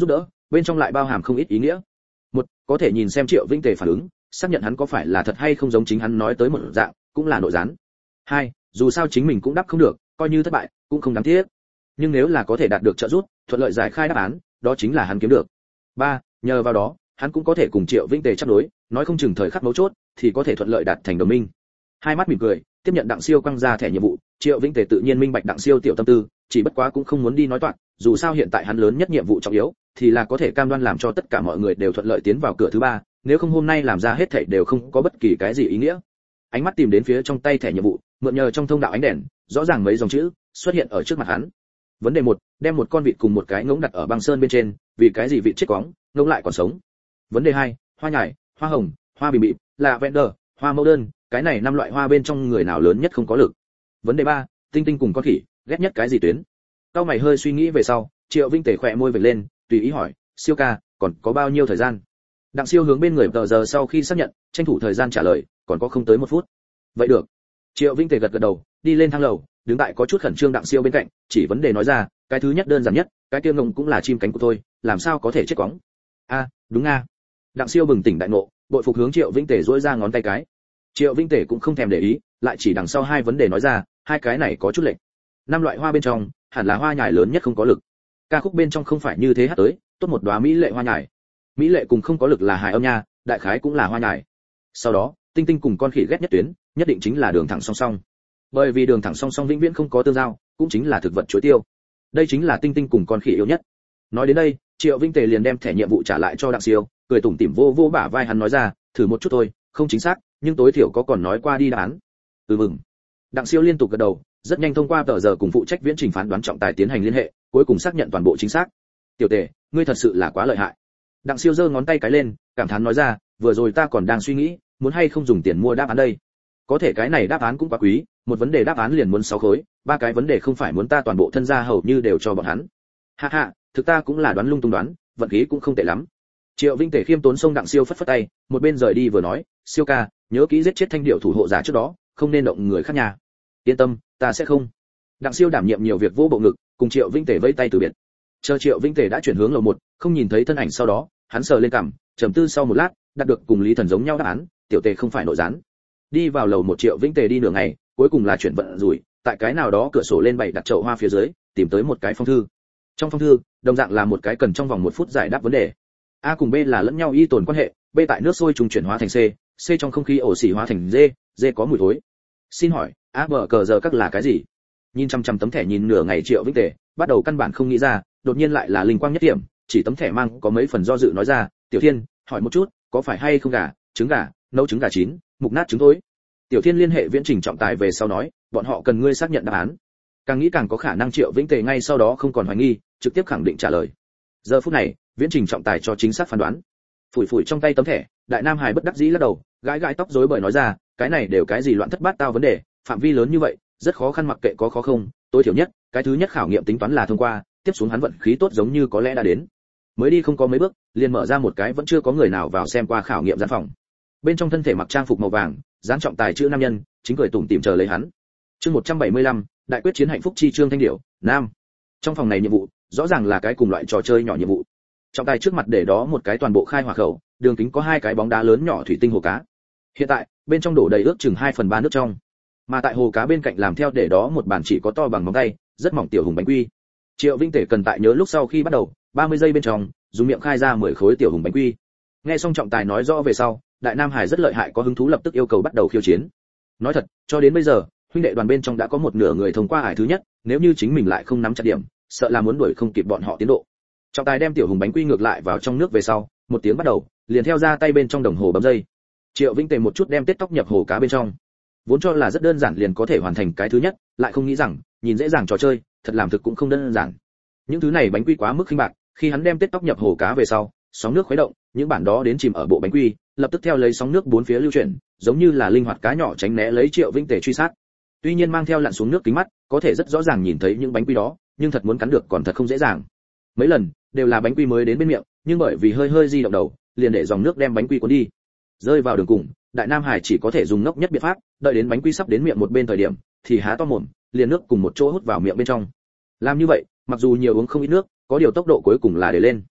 bên trong lại bao hàm không ít ý nghĩa. Một, có thể nhìn xem Triệu Vĩnh Tề phản ứng, xác nhận hắn có phải là thật hay không giống chính hắn nói tới một dạng, cũng là nội gián. Hai, dù sao chính mình cũng đáp không được, coi như thất bại, cũng không đáng tiếc. Nhưng nếu là có thể đạt được trợ giúp, thuận lợi giải khai đáp án, đó chính là hắn kiếm được. Ba, nhờ vào đó, hắn cũng có thể cùng Triệu Vĩnh Tề chấp đối, nói không chừng thời khắc mấu chốt thì có thể thuận lợi đạt thành đồng minh. Hai mắt mỉm cười, tiếp nhận Đặng Siêu quăng ra thẻ nhiệm vụ, Triệu Vĩnh Tề tự nhiên minh bạch Đặng Siêu tiểu tâm tư, chỉ bất quá cũng không muốn đi nói toạc, dù sao hiện tại hắn lớn nhất nhiệm vụ trọng yếu thì là có thể cam đoan làm cho tất cả mọi người đều thuận lợi tiến vào cửa thứ ba, nếu không hôm nay làm ra hết thảy đều không có bất kỳ cái gì ý nghĩa. Ánh mắt tìm đến phía trong tay thẻ nhiệm vụ, mượn nhờ trong thông đạo ánh đèn, rõ ràng mấy dòng chữ xuất hiện ở trước mặt hắn. Vấn đề một, đem một con vịt cùng một cái ngỗng đặt ở băng sơn bên trên, vì cái gì vịt chết quóng, ngỗng lại còn sống. Vấn đề hai, hoa nhài, hoa hồng, hoa bìm bịp, lavender, hoa mẫu đơn, cái này năm loại hoa bên trong người nào lớn nhất không có lực. Vấn đề ba, tinh tinh cùng con khỉ, ghét nhất cái gì tuyến. Cao mày hơi suy nghĩ về sau, Triệu Vĩnh Tề khỏe môi vểnh lên, tùy ý hỏi, Siêu ca, còn có bao nhiêu thời gian? Đặng Siêu hướng bên người tờ giờ sau khi xác nhận, tranh thủ thời gian trả lời, còn có không tới một phút. Vậy được. Triệu Vĩnh Tề gật gật đầu, đi lên thang lầu, đứng tại có chút khẩn trương Đặng Siêu bên cạnh, chỉ vấn đề nói ra, cái thứ nhất đơn giản nhất, cái kia ngông cũng là chim cánh của tôi, làm sao có thể chết quóng? A, đúng a. Đặng Siêu bừng tỉnh đại ngộ, bội phục hướng Triệu Vĩnh Tề duỗi ra ngón tay cái. Triệu Vĩnh Tề cũng không thèm để ý, lại chỉ đằng sau hai vấn đề nói ra, hai cái này có chút lệch. Năm loại hoa bên trong, hẳn là hoa nhài lớn nhất không có lực. Ca khúc bên trong không phải như thế hát tới, tốt một đóa mỹ lệ hoa nhài. Mỹ lệ cùng không có lực là hài âm nha, đại khái cũng là hoa nhài. Sau đó, tinh tinh cùng con khỉ ghét nhất tuyến, nhất định chính là đường thẳng song song. Bởi vì đường thẳng song song vĩnh viễn không có tương giao, cũng chính là thực vật chuối tiêu. Đây chính là tinh tinh cùng con khỉ yếu nhất. Nói đến đây, Triệu Vĩnh Tề liền đem thẻ nhiệm vụ trả lại cho Đặng Siêu, cười tủm tỉm vô vô bả vai hắn nói ra, thử một chút thôi, không chính xác, nhưng tối thiểu có còn nói qua đi đáp án. Ừ mừng. Đặng Siêu liên tục gật đầu, rất nhanh thông qua tờ giờ cùng phụ trách viễn trình phán đoán trọng tài tiến hành liên hệ, cuối cùng xác nhận toàn bộ chính xác. Tiểu Tề, ngươi thật sự là quá lợi hại. Đặng Siêu giơ ngón tay cái lên, cảm thán nói ra, vừa rồi ta còn đang suy nghĩ, muốn hay không dùng tiền mua đáp án đây. Có thể cái này đáp án cũng quá quý, một vấn đề đáp án liền muốn sáu khối, ba cái vấn đề không phải muốn ta toàn bộ thân gia hầu như đều cho bọn hắn. Ha ha, thực ta cũng là đoán lung tung đoán, vận khí cũng không tệ lắm. Triệu Vĩnh Tề khiêm tốn xông Đặng Siêu phất phất tay, một bên rời đi vừa nói, Siêu ca, nhớ kỹ giết chết thanh điệu thủ hộ giả trước đó, không nên động người khác nhà. Yên tâm, ta sẽ không. Đặng Siêu đảm nhiệm nhiều việc vô bộ ngực, cùng Triệu Vĩnh Tề vẫy tay từ biệt. Chờ Triệu Vĩnh Tề đã chuyển hướng lầu một, không nhìn thấy thân ảnh sau đó, hắn sờ lên cằm, trầm tư sau một lát, đạt được cùng Lý Thần giống nhau đáp án, tiểu Tề không phải nội gián. Đi vào lầu một, Triệu Vĩnh Tề đi nửa ngày, cuối cùng là chuyển vận rủi, tại cái nào đó cửa sổ lên bày đặt chậu hoa phía dưới, tìm tới một cái phong thư. Trong phong thư, đồng dạng là một cái cần trong vòng một phút giải đáp vấn đề. A cùng B là lẫn nhau y tồn quan hệ, B tại nước sôi trùng chuyển hóa thành C, C trong không khí ổ xỉ hóa thành D, D có mùi thối. Xin hỏi, A bờ cờ giờ các là cái gì? Nhìn chăm chăm tấm thẻ nhìn nửa ngày, Triệu Vĩnh Tề bắt đầu căn bản không nghĩ ra, đột nhiên lại là linh quang nhất điểm, chỉ tấm thẻ mang có mấy phần do dự nói ra, Tiểu Thiên, hỏi một chút, có phải hay không gà, trứng gà, nấu trứng gà chín, mục nát trứng thối. Tiểu Thiên liên hệ viễn trình trọng tài về sau nói, bọn họ cần ngươi xác nhận đáp án. Càng nghĩ càng có khả năng Triệu Vĩnh Tề ngay sau đó không còn hoài nghi, trực tiếp khẳng định trả lời. Giờ phút này, viễn trình trọng tài cho chính xác phán đoán. Phủi phủi trong tay tấm thẻ, Đại Nam Hải bất đắc dĩ lắc đầu, gãi gãi tóc rối bời nói ra, cái này đều cái gì loạn thất bát tao vấn đề, phạm vi lớn như vậy, rất khó khăn, mặc kệ có khó không, tối thiểu nhất, cái thứ nhất khảo nghiệm tính toán là thông qua, tiếp xuống hắn vận khí tốt giống như có lẽ đã đến. Mới đi không có mấy bước, liền mở ra một cái vẫn chưa có người nào vào xem qua khảo nghiệm gian phòng. Bên trong thân thể mặc trang phục màu vàng, dán trọng tài chữ nam nhân, chính cười tủm tỉm chờ lấy hắn. Chương một trăm bảy mươi lăm, đại quyết chiến hạnh phúc chi chương thanh điểu, nam. Trong phòng này nhiệm vụ, rõ ràng là cái cùng loại trò chơi nhỏ nhiệm vụ. Trọng tài trước mặt để đó một cái toàn bộ khai hỏa khẩu, đường kính có hai cái bóng đá lớn nhỏ thủy tinh hồ cá. Hiện tại, bên trong đổ đầy ước chừng hai phần ba nước trong. Mà tại hồ cá bên cạnh làm theo để đó một bàn chỉ có to bằng móng tay, rất mỏng tiểu hùng bánh quy. Triệu Vĩnh Tề cần tại nhớ lúc sau khi bắt đầu, ba mươi giây bên trong, dùng miệng khai ra mười khối tiểu hùng bánh quy. Nghe xong trọng tài nói rõ về sau, Đại Nam Hải rất lợi hại có hứng thú lập tức yêu cầu bắt đầu khiêu chiến. Nói thật, cho đến bây giờ, huynh đệ đoàn bên trong đã có một nửa người thông qua ải thứ nhất, nếu như chính mình lại không nắm chặt điểm, sợ là muốn đuổi không kịp bọn họ tiến độ. Trọng tài đem tiểu hùng bánh quy ngược lại vào trong nước về sau, một tiếng bắt đầu, liền theo ra tay bên trong đồng hồ bấm dây. Triệu Vĩnh Tề một chút đem tết tóc nhập hồ cá bên trong. Vốn cho là rất đơn giản liền có thể hoàn thành cái thứ nhất, lại không nghĩ rằng, nhìn dễ dàng trò chơi, thật làm thực cũng không đơn giản. Những thứ này bánh quy quá mức khinh bạc, khi hắn đem tết tóc nhập hồ cá về sau, sóng nước khuấy động, những bản đó đến chìm ở bộ bánh quy, lập tức theo lấy sóng nước bốn phía lưu chuyển, giống như là linh hoạt cá nhỏ tránh né lấy Triệu Vĩnh Tề truy sát. Tuy nhiên mang theo lặn xuống nước kính mắt, có thể rất rõ ràng nhìn thấy những bánh quy đó, nhưng thật muốn cắn được còn thật không dễ dàng. Mấy lần đều là bánh quy mới đến bên miệng, nhưng bởi vì hơi hơi di động đầu, liền để dòng nước đem bánh quy cuốn đi. Rơi vào đường cùng, Đại Nam Hải chỉ có thể dùng ngốc nhất biện pháp, đợi đến bánh quy sắp đến miệng một bên thời điểm, thì há to mồm, liền nước cùng một chỗ hút vào miệng bên trong. Làm như vậy, mặc dù nhiều uống không ít nước, có điều tốc độ cuối cùng là để lên.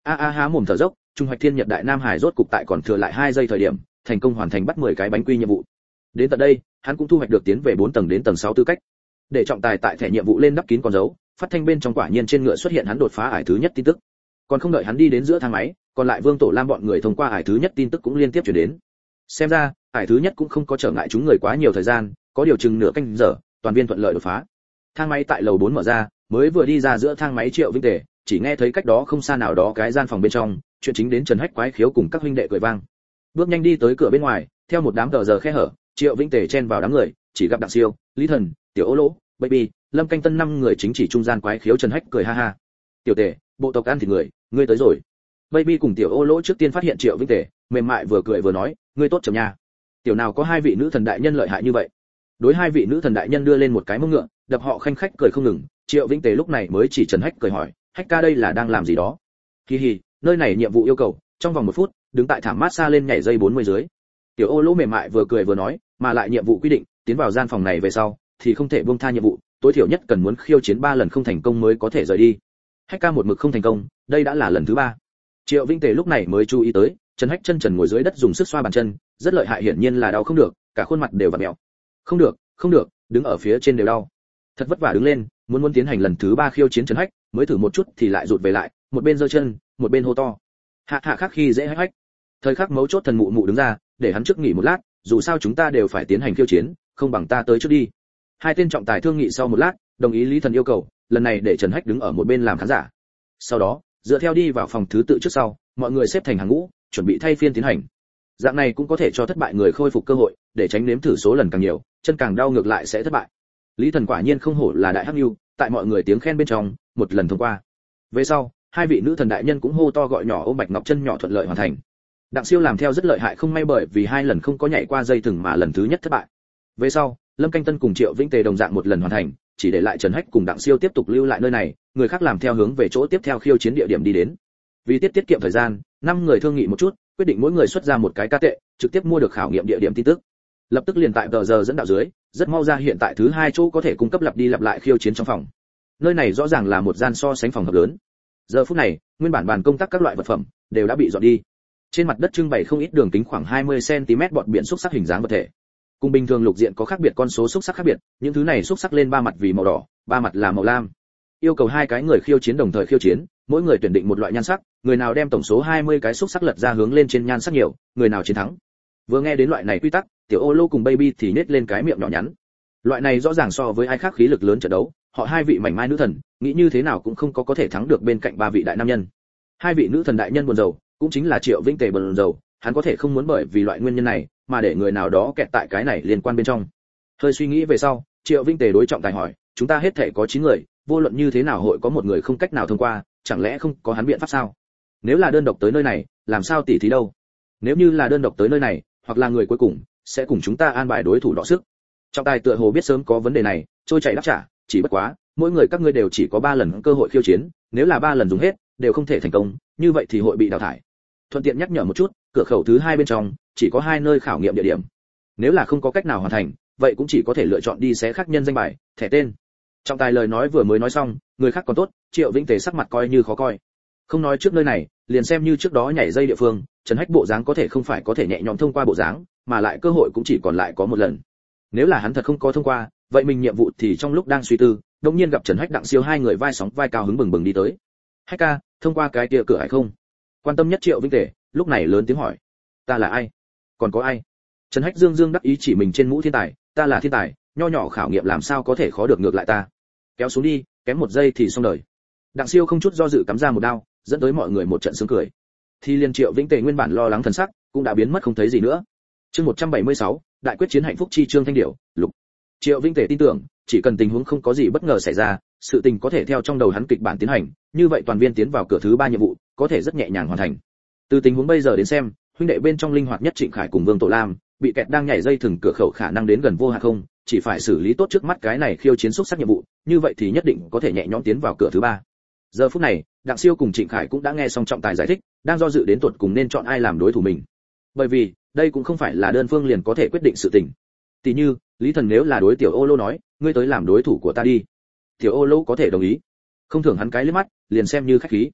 a a há mồm thở dốc, Trung Hoạch Thiên Nhật Đại Nam Hải rốt cục tại còn thừa lại hai giây thời điểm, thành công hoàn thành bắt mười cái bánh quy nhiệm vụ. Đến tận đây, hắn cũng thu hoạch được tiến về bốn tầng đến tầng sáu tư cách. Để trọng tài tại thẻ nhiệm vụ lên đắp kín con dấu, phát thanh bên trong quả nhiên trên ngựa xuất hiện hắn đột phá ải thứ nhất tin tức. Còn không đợi hắn đi đến giữa thang máy, còn lại Vương Tổ Lam bọn người thông qua ải thứ nhất tin tức cũng liên tiếp truyền đến. Xem ra, ải thứ nhất cũng không có trở ngại chúng người quá nhiều thời gian, có điều chừng nửa canh giờ, toàn viên thuận lợi đột phá. Thang máy tại lầu bốn mở ra, mới vừa đi ra giữa thang máy Triệu Vinh Tề, chỉ nghe thấy cách đó không xa nào đó cái gian phòng bên trong, chuyện chính đến Trần Hách quái khiếu cùng các huynh đệ cười vang. Bước nhanh đi tới cửa bên ngoài, theo một đám tờ giờ khe hở, Triệu Vinh Tề chen vào đám người, chỉ gặp Đặng Siêu, Lý Thần, Tiểu Ô Lỗ, Baby, Lâm Canh Tân năm người chính chỉ trung gian quái khiếu. Trần Hách cười ha ha. "Tiểu Tề, bộ tộc ăn thịt người, ngươi tới rồi." Baby cùng Tiểu Ô Lỗ trước tiên phát hiện Triệu Vinh Tề, mềm mại vừa cười vừa nói, "Ngươi tốt chậm nha. Tiểu nào có hai vị nữ thần đại nhân lợi hại như vậy." Đối hai vị nữ thần đại nhân đưa lên một cái mông ngựa, đập họ khanh khách cười không ngừng. Triệu Vinh Tề lúc này mới chỉ Trần Hách cười hỏi, "Hách ca đây là đang làm gì đó?" "Hi hi, nơi này nhiệm vụ yêu cầu, trong vòng một phút, đứng tại thảm mát xa lên nhảy dây bốn mươi dưới." Tiểu Ô Lỗ mềm mại vừa cười vừa nói, "Mà lại nhiệm vụ quy định, tiến vào gian phòng này về sau, thì không thể buông tha nhiệm vụ, tối thiểu nhất cần muốn khiêu chiến ba lần không thành công mới có thể rời đi." Hách ca một mực không thành công, đây đã là lần thứ ba. Triệu Vinh Tề lúc này mới chú ý tới, Trần Hách chân trần ngồi dưới đất dùng sức xoa bàn chân, rất lợi hại, hiển nhiên là đau không được, cả khuôn mặt đều vặn mèo. "Không được, không được, đứng ở phía trên đều đau." Thật vất vả đứng lên, muốn muốn tiến hành lần thứ ba khiêu chiến Trần Hách, mới thử một chút thì lại rụt về lại, một bên giơ chân, một bên hô to. Hạ hạ khác khi dễ Hách Hách. Thời khắc mấu chốt thần mụ mụ đứng ra, để hắn trước nghỉ một lát, dù sao chúng ta đều phải tiến hành khiêu chiến, không bằng ta tới trước đi. Hai tên trọng tài thương nghị sau một lát, đồng ý Lý Thần yêu cầu, lần này để Trần Hách đứng ở một bên làm khán giả. Sau đó, dựa theo đi vào phòng thứ tự trước sau, mọi người xếp thành hàng ngũ, chuẩn bị thay phiên tiến hành. Dạng này cũng có thể cho thất bại người khôi phục cơ hội, để tránh nếm thử số lần càng nhiều, chân càng đau ngược lại sẽ thất bại. Lý Thần quả nhiên không hổ là đại hắc nhu, tại mọi người tiếng khen bên trong, một lần thông qua. Về sau, hai vị nữ thần đại nhân cũng hô to gọi nhỏ ôm Bạch Ngọc chân nhỏ thuận lợi hoàn thành. Đặng Siêu làm theo rất lợi hại, không may bởi vì hai lần không có nhảy qua dây thừng mà lần thứ nhất thất bại. Về sau, Lâm Canh Tân cùng Triệu Vĩnh Tề đồng dạng một lần hoàn thành, chỉ để lại Trần Hách cùng Đặng Siêu tiếp tục lưu lại nơi này, người khác làm theo hướng về chỗ tiếp theo khiêu chiến địa điểm đi đến. Vì tiết tiết kiệm thời gian, năm người thương nghị một chút, quyết định mỗi người xuất ra một cái ca tệ, trực tiếp mua được khảo nghiệm địa điểm tin tức. Lập tức liền tại tờ giờ dẫn đạo dưới, rất mau ra hiện tại thứ hai chỗ có thể cung cấp lặp đi lặp lại khiêu chiến trong phòng. Nơi này rõ ràng là một gian so sánh phòng hợp lớn. Giờ phút này, nguyên bản bàn công tác các loại vật phẩm đều đã bị dọn đi. Trên mặt đất trưng bày không ít đường kính khoảng hai mươi xăng ti mét bọt biển xúc sắc hình dáng vật thể. Cùng bình thường lục diện có khác biệt con số xúc sắc khác biệt, những thứ này xúc sắc lên ba mặt vì màu đỏ, ba mặt là màu lam. Yêu cầu hai cái người khiêu chiến đồng thời khiêu chiến, mỗi người tuyển định một loại nhan sắc, người nào đem tổng số hai mươi cái xúc sắc lật ra hướng lên trên nhan sắc nhiều, người nào chiến thắng. Vừa nghe đến loại này quy tắc, Tiểu Ô Lô cùng Baby thì nhếch lên cái miệng nhỏ nhắn. Loại này rõ ràng so với ai khác khí lực lớn trận đấu, họ hai vị mảnh mai nữ thần, nghĩ như thế nào cũng không có có thể thắng được bên cạnh ba vị đại nam nhân. Hai vị nữ thần đại nhân buồn rầu, cũng chính là Triệu Vĩnh Tề buồn rầu, hắn có thể không muốn bởi vì loại nguyên nhân này mà để người nào đó kẹt tại cái này liên quan bên trong. Hơi suy nghĩ về sau, Triệu Vĩnh Tề đối trọng tài hỏi, chúng ta hết thể có chín người, vô luận như thế nào hội có một người không cách nào thông qua, chẳng lẽ không có hắn biện pháp sao? Nếu là đơn độc tới nơi này, làm sao tỉ thí đâu? Nếu như là đơn độc tới nơi này, hoặc là người cuối cùng sẽ cùng chúng ta an bài đối thủ đọ sức. Trọng tài tựa hồ biết sớm có vấn đề này, trôi chảy đáp trả, chỉ bất quá, mỗi người các ngươi đều chỉ có ba lần cơ hội khiêu chiến, nếu là ba lần dùng hết, đều không thể thành công, như vậy thì hội bị đào thải. Thuận tiện nhắc nhở một chút, cửa khẩu thứ hai bên trong chỉ có hai nơi khảo nghiệm địa điểm. Nếu là không có cách nào hoàn thành, vậy cũng chỉ có thể lựa chọn đi xé khác nhân danh bài, thẻ tên. Trọng tài lời nói vừa mới nói xong, người khác còn tốt, Triệu Vĩnh Tề sắc mặt coi như khó coi. Không nói trước nơi này, liền xem như trước đó nhảy dây địa phương, Trần Hách bộ dáng có thể không phải có thể nhẹ nhõm thông qua bộ dáng, mà lại cơ hội cũng chỉ còn lại có một lần. Nếu là hắn thật không có thông qua, vậy mình nhiệm vụ thì trong lúc đang suy tư, đột nhiên gặp Trần Hách Đặng Siêu hai người vai sóng vai cao hứng bừng bừng đi tới. Hách ca, thông qua cái kia cửa hay không? Quan tâm nhất Triệu Vĩnh Tề, lúc này lớn tiếng hỏi. Ta là ai? Còn có ai? Trần Hách dương dương đắc ý chỉ mình trên mũ thiên tài, ta là thiên tài, nho nhỏ khảo nghiệm làm sao có thể khó được ngược lại ta. Kéo xuống đi, kém một giây thì xong đời. Đặng Siêu không chút do dự cắm ra một đao, dẫn tới mọi người một trận sướng cười. Thì liên Triệu Vĩnh Tề nguyên bản lo lắng thần sắc, cũng đã biến mất không thấy gì nữa. Chương một trăm bảy mươi sáu, đại quyết chiến hạnh phúc chi chương thanh điểu, lục. Triệu Vĩnh Tề tin tưởng, chỉ cần tình huống không có gì bất ngờ xảy ra, sự tình có thể theo trong đầu hắn kịch bản tiến hành, như vậy toàn viên tiến vào cửa thứ ba nhiệm vụ, có thể rất nhẹ nhàng hoàn thành. Từ tình huống bây giờ đến xem, huynh đệ bên trong linh hoạt nhất Trịnh Khải cùng Vương Tổ Lam, bị kẹt đang nhảy dây thừng cửa khẩu khả năng đến gần vô hạn không, chỉ phải xử lý tốt trước mắt cái này khiêu chiến xúc sắc nhiệm vụ, như vậy thì nhất định có thể nhẹ nhõm tiến vào cửa thứ ba. Giờ phút này, Đặng Siêu cùng Trịnh Khải cũng đã nghe xong trọng tài giải thích, đang do dự đến tuột cùng nên chọn ai làm đối thủ mình. Bởi vì, đây cũng không phải là đơn phương liền có thể quyết định sự tình. Tỷ như, Lý Thần nếu là đối Tiểu Ô Lô nói, ngươi tới làm đối thủ của ta đi. Tiểu Ô Lô có thể đồng ý, không thưởng hắn cái liếc mắt, liền xem như khách khí.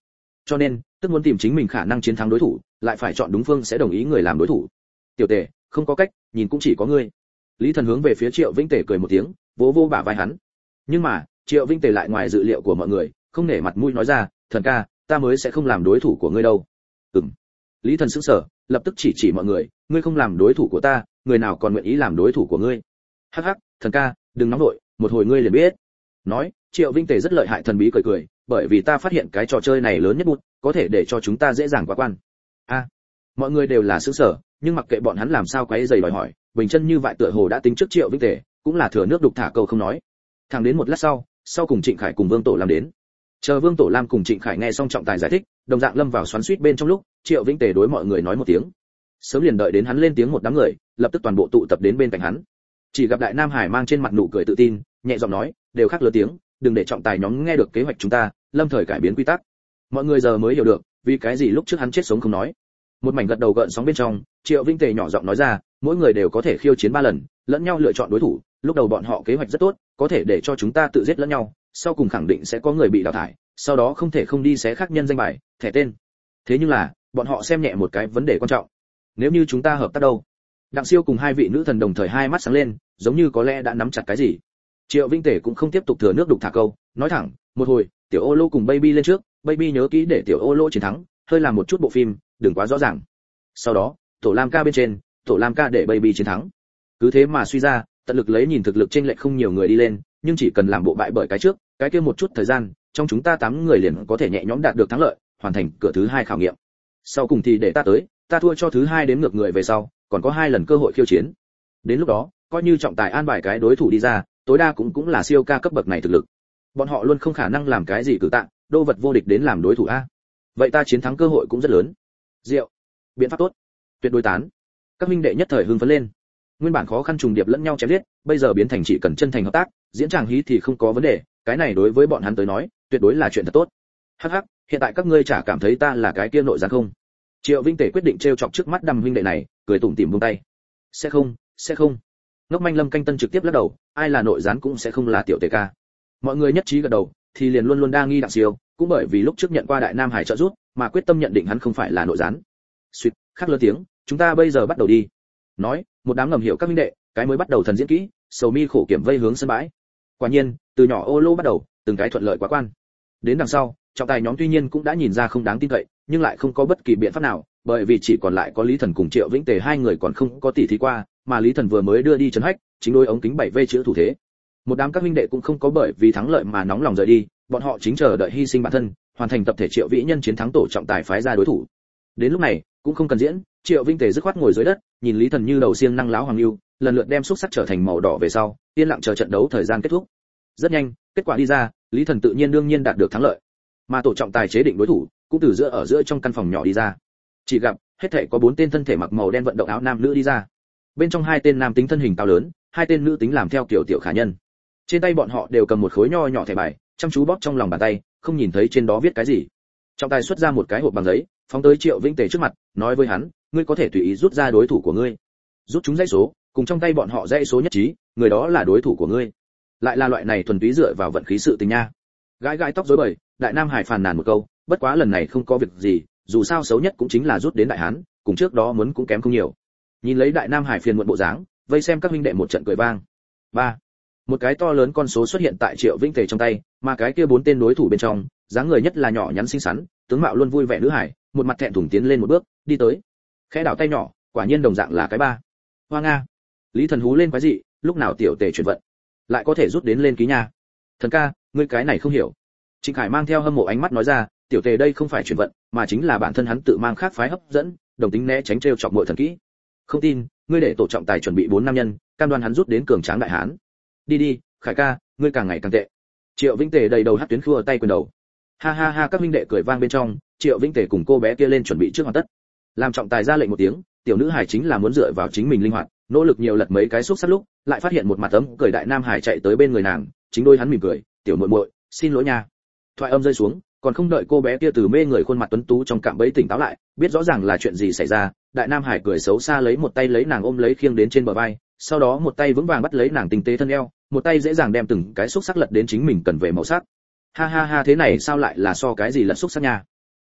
cho nên tức muốn tìm chính mình khả năng chiến thắng đối thủ, lại phải chọn đúng phương sẽ đồng ý người làm đối thủ. Tiểu Tề, không có cách, nhìn cũng chỉ có ngươi. Lý Thần hướng về phía Triệu Vĩnh Tề cười một tiếng, vỗ vỗ bả vai hắn. Nhưng mà, Triệu Vĩnh Tề lại ngoài dự liệu của mọi người, không nể mặt mũi nói ra, "Thần ca, ta mới sẽ không làm đối thủ của ngươi đâu." Ừm. Lý Thần sững sờ, lập tức chỉ chỉ mọi người, "Ngươi không làm đối thủ của ta, người nào còn nguyện ý làm đối thủ của ngươi?" "Hắc hắc, Thần ca, đừng nóng vội, một hồi ngươi liền biết." Nói, Triệu Vĩnh Tề rất lợi hại thần bí cười cười, "Bởi vì ta phát hiện cái trò chơi này lớn nhất bút, có thể để cho chúng ta dễ dàng qua quan." A. Mọi người đều là sững sờ, nhưng mặc kệ bọn hắn làm sao quấy rầy đòi hỏi, bình chân như vậy tựa hồ đã tính trước Triệu Vĩnh Tề, cũng là thừa nước đục thả câu không nói. Thẳng đến một lát sau, sau cùng Trịnh Khải cùng Vương Tổ Lam đến. Chờ Vương Tổ Lam cùng Trịnh Khải nghe xong trọng tài giải thích, đồng dạng lâm vào xoắn xuýt bên trong lúc, Triệu Vĩnh Tề đối mọi người nói một tiếng. Sớm liền đợi đến hắn lên tiếng một đám người, lập tức toàn bộ tụ tập đến bên cạnh hắn. Chỉ gặp Đại Nam Hải mang trên mặt nụ cười tự tin, nhẹ giọng nói, đều khác lớn tiếng, đừng để trọng tài nhóm nghe được kế hoạch chúng ta, lâm thời cải biến quy tắc. Mọi người giờ mới hiểu được, vì cái gì lúc trước hắn chết sống không nói. Một mảnh gật đầu gợn sóng bên trong, Triệu Vĩnh Tề nhỏ giọng nói ra, mỗi người đều có thể khiêu chiến ba lần, lẫn nhau lựa chọn đối thủ, lúc đầu bọn họ kế hoạch rất tốt, có thể để cho chúng ta tự giết lẫn nhau, sau cùng khẳng định sẽ có người bị đào thải, sau đó không thể không đi xé khác nhân danh bài, thẻ tên. Thế nhưng là, bọn họ xem nhẹ một cái vấn đề quan trọng. Nếu như chúng ta hợp tác đâu? Đặng Siêu cùng hai vị nữ thần đồng thời hai mắt sáng lên, giống như có lẽ đã nắm chặt cái gì. Triệu Vĩnh Tề cũng không tiếp tục thừa nước đục thả câu, nói thẳng, một hồi, Tiểu Ô Lô cùng Baby lên trước, Baby nhớ kỹ để Tiểu Ô Lô chiến thắng, hơi làm một chút bộ phim, đừng quá rõ ràng. Sau đó, Tổ Lam ca bên trên, Tổ Lam ca để Baby chiến thắng. Cứ thế mà suy ra, tận lực lấy nhìn thực lực trên lệch không nhiều người đi lên, nhưng chỉ cần làm bộ bại bởi cái trước, cái kia một chút thời gian, trong chúng ta tám người liền có thể nhẹ nhõm đạt được thắng lợi, hoàn thành cửa thứ hai khảo nghiệm. Sau cùng thì để ta tới, ta thua cho thứ hai đếm ngược người về sau, còn có hai lần cơ hội khiêu chiến. Đến lúc đó, coi như trọng tài an bài cái đối thủ đi ra, tối đa cũng cũng là siêu ca cấp bậc này thực lực. Bọn họ luôn không khả năng làm cái gì cử tạng, đô vật vô địch đến làm đối thủ a. Vậy ta chiến thắng cơ hội cũng rất lớn. Diệu, biện pháp tốt, tuyệt đối tán. Các minh đệ nhất thời hưng phấn lên. Nguyên bản khó khăn trùng điệp lẫn nhau chém giết, bây giờ biến thành chỉ cần chân thành hợp tác, diễn tràng hí thì không có vấn đề, cái này đối với bọn hắn tới nói, tuyệt đối là chuyện thật tốt. Hắc hắc, hiện tại các ngươi chả cảm thấy ta là cái kia nội gián không? Triệu Vĩnh Tề quyết định trêu chọc trước mắt đầm huynh đệ này, cười tủm tỉm buông tay. Sẽ không, sẽ không. Ngốc Manh Lâm Canh Tân trực tiếp lắc đầu, ai là nội gián cũng sẽ không là Tiểu Tề ca. Mọi người nhất trí gật đầu, thì liền luôn luôn đa nghi Đặng Siêu, cũng bởi vì lúc trước nhận qua Đại Nam Hải trợ giúp, mà quyết tâm nhận định hắn không phải là nội gián. Suýt, khắc lớn tiếng, chúng ta bây giờ bắt đầu đi. Nói, một đám ngầm hiểu các huynh đệ, cái mới bắt đầu thần diễn kỹ, sầu mi khổ kiểm vây hướng sân bãi. Quả nhiên, từ nhỏ ô lô bắt đầu, từng cái thuận lợi quá quan. Đến đằng sau, trọng tài nhóm tuy nhiên cũng đã nhìn ra không đáng tin cậy, nhưng lại không có bất kỳ biện pháp nào, bởi vì chỉ còn lại có Lý Thần cùng Triệu Vĩnh Tề hai người còn không có tỉ thí qua, mà Lý Thần vừa mới đưa đi trấn hách, chính đôi ống kính bảy vê chữ thủ thế. Một đám các huynh đệ cũng không có bởi vì thắng lợi mà nóng lòng rời đi, bọn họ chính chờ đợi hy sinh bản thân, hoàn thành tập thể Triệu Vĩ Nhân chiến thắng tổ trọng tài phái ra đối thủ. Đến lúc này, cũng không cần diễn, Triệu Vĩnh Tề dứt khoát ngồi dưới đất, nhìn Lý Thần như đầu xiêng năng láo hoàng lưu, lần lượt đem xúc sắc trở thành màu đỏ về sau, yên lặng chờ trận đấu thời gian kết thúc. Rất nhanh, kết quả đi ra, Lý Thần tự nhiên đương nhiên đạt được thắng lợi. Mà tổ trọng tài chế định đối thủ, cũng từ giữa ở giữa trong căn phòng nhỏ đi ra. Chỉ gặp, hết thảy có bốn tên thân thể mặc màu đen vận động áo nam nữ đi ra. Bên trong hai tên nam tính thân hình cao lớn, hai tên nữ tính làm theo kiểu tiểu khả nhân. Trên tay bọn họ đều cầm một khối nho nhỏ thẻ bài, chăm chú bóp trong lòng bàn tay, không nhìn thấy trên đó viết cái gì. Trọng tài xuất ra một cái hộp bằng giấy, phóng tới Triệu Vĩnh Tề trước mặt, nói với hắn, ngươi có thể tùy ý rút ra đối thủ của ngươi. Rút chúng dãy số, cùng trong tay bọn họ dãy số nhất trí, người đó là đối thủ của ngươi. Lại là loại này thuần túy dựa vào vận khí sự tình nha. Gãi gãi tóc rối bời, Đại Nam Hải phàn nàn một câu, bất quá lần này không có việc gì, dù sao xấu nhất cũng chính là rút đến Đại Hán, cùng trước đó muốn cũng kém không nhiều. Nhìn lấy Đại Nam Hải phiền muộn bộ dáng, vây xem các huynh đệ một trận cười vang. Ba, một cái to lớn con số xuất hiện tại Triệu Vĩnh Tề trong tay, mà cái kia bốn tên đối thủ bên trong, dáng người nhất là nhỏ nhắn xinh xắn, tướng mạo luôn vui vẻ nữ hải, một mặt thẹn thùng tiến lên một bước, đi tới. Khẽ đảo tay nhỏ, quả nhiên đồng dạng là cái ba. Hoa nga. Lý Thần hú lên quái dị, lúc nào Tiểu Tề chuyển vận, lại có thể rút đến lên ký nha. Thần ca, ngươi cái này không hiểu. Trịnh Khải mang theo hâm mộ ánh mắt nói ra, Tiểu Tề đây không phải chuyển vận, mà chính là bản thân hắn tự mang khác phái hấp dẫn, đồng tính né tránh trêu chọc muội thần kỹ. Không tin, ngươi để tổ trọng tài chuẩn bị bốn nam nhân, cam đoan hắn rút đến cường tráng đại hán. Đi đi, Khải ca, ngươi càng ngày càng tệ. Triệu Vĩnh Tề đầy đầu hất tuyến khua tay quyền đầu. Ha ha ha, các huynh đệ cười vang bên trong, Triệu Vĩnh Tề cùng cô bé kia lên chuẩn bị trước hoàn tất. Làm trọng tài ra lệnh một tiếng, tiểu nữ hải chính là muốn dựa vào chính mình linh hoạt, nỗ lực nhiều lật mấy cái xúc sát lúc, lại phát hiện một mặt ấm cười đại nam hải chạy tới bên người nàng, chính đôi hắn mỉm cười, "Tiểu muội muội, xin lỗi nha." Thoại âm rơi xuống, còn không đợi cô bé kia từ mê người khuôn mặt tuấn tú trong cạm bẫy tỉnh táo lại, biết rõ ràng là chuyện gì xảy ra, đại nam hải cười xấu xa lấy một tay lấy nàng ôm lấy khiêng đến trên bờ vai, sau đó một tay vững vàng bắt lấy nàng tinh tế thân eo, một tay dễ dàng đem từng cái xúc sắc lật đến chính mình cần về màu sắc. Ha ha ha, thế này sao lại là so cái gì lật xúc sắc nha?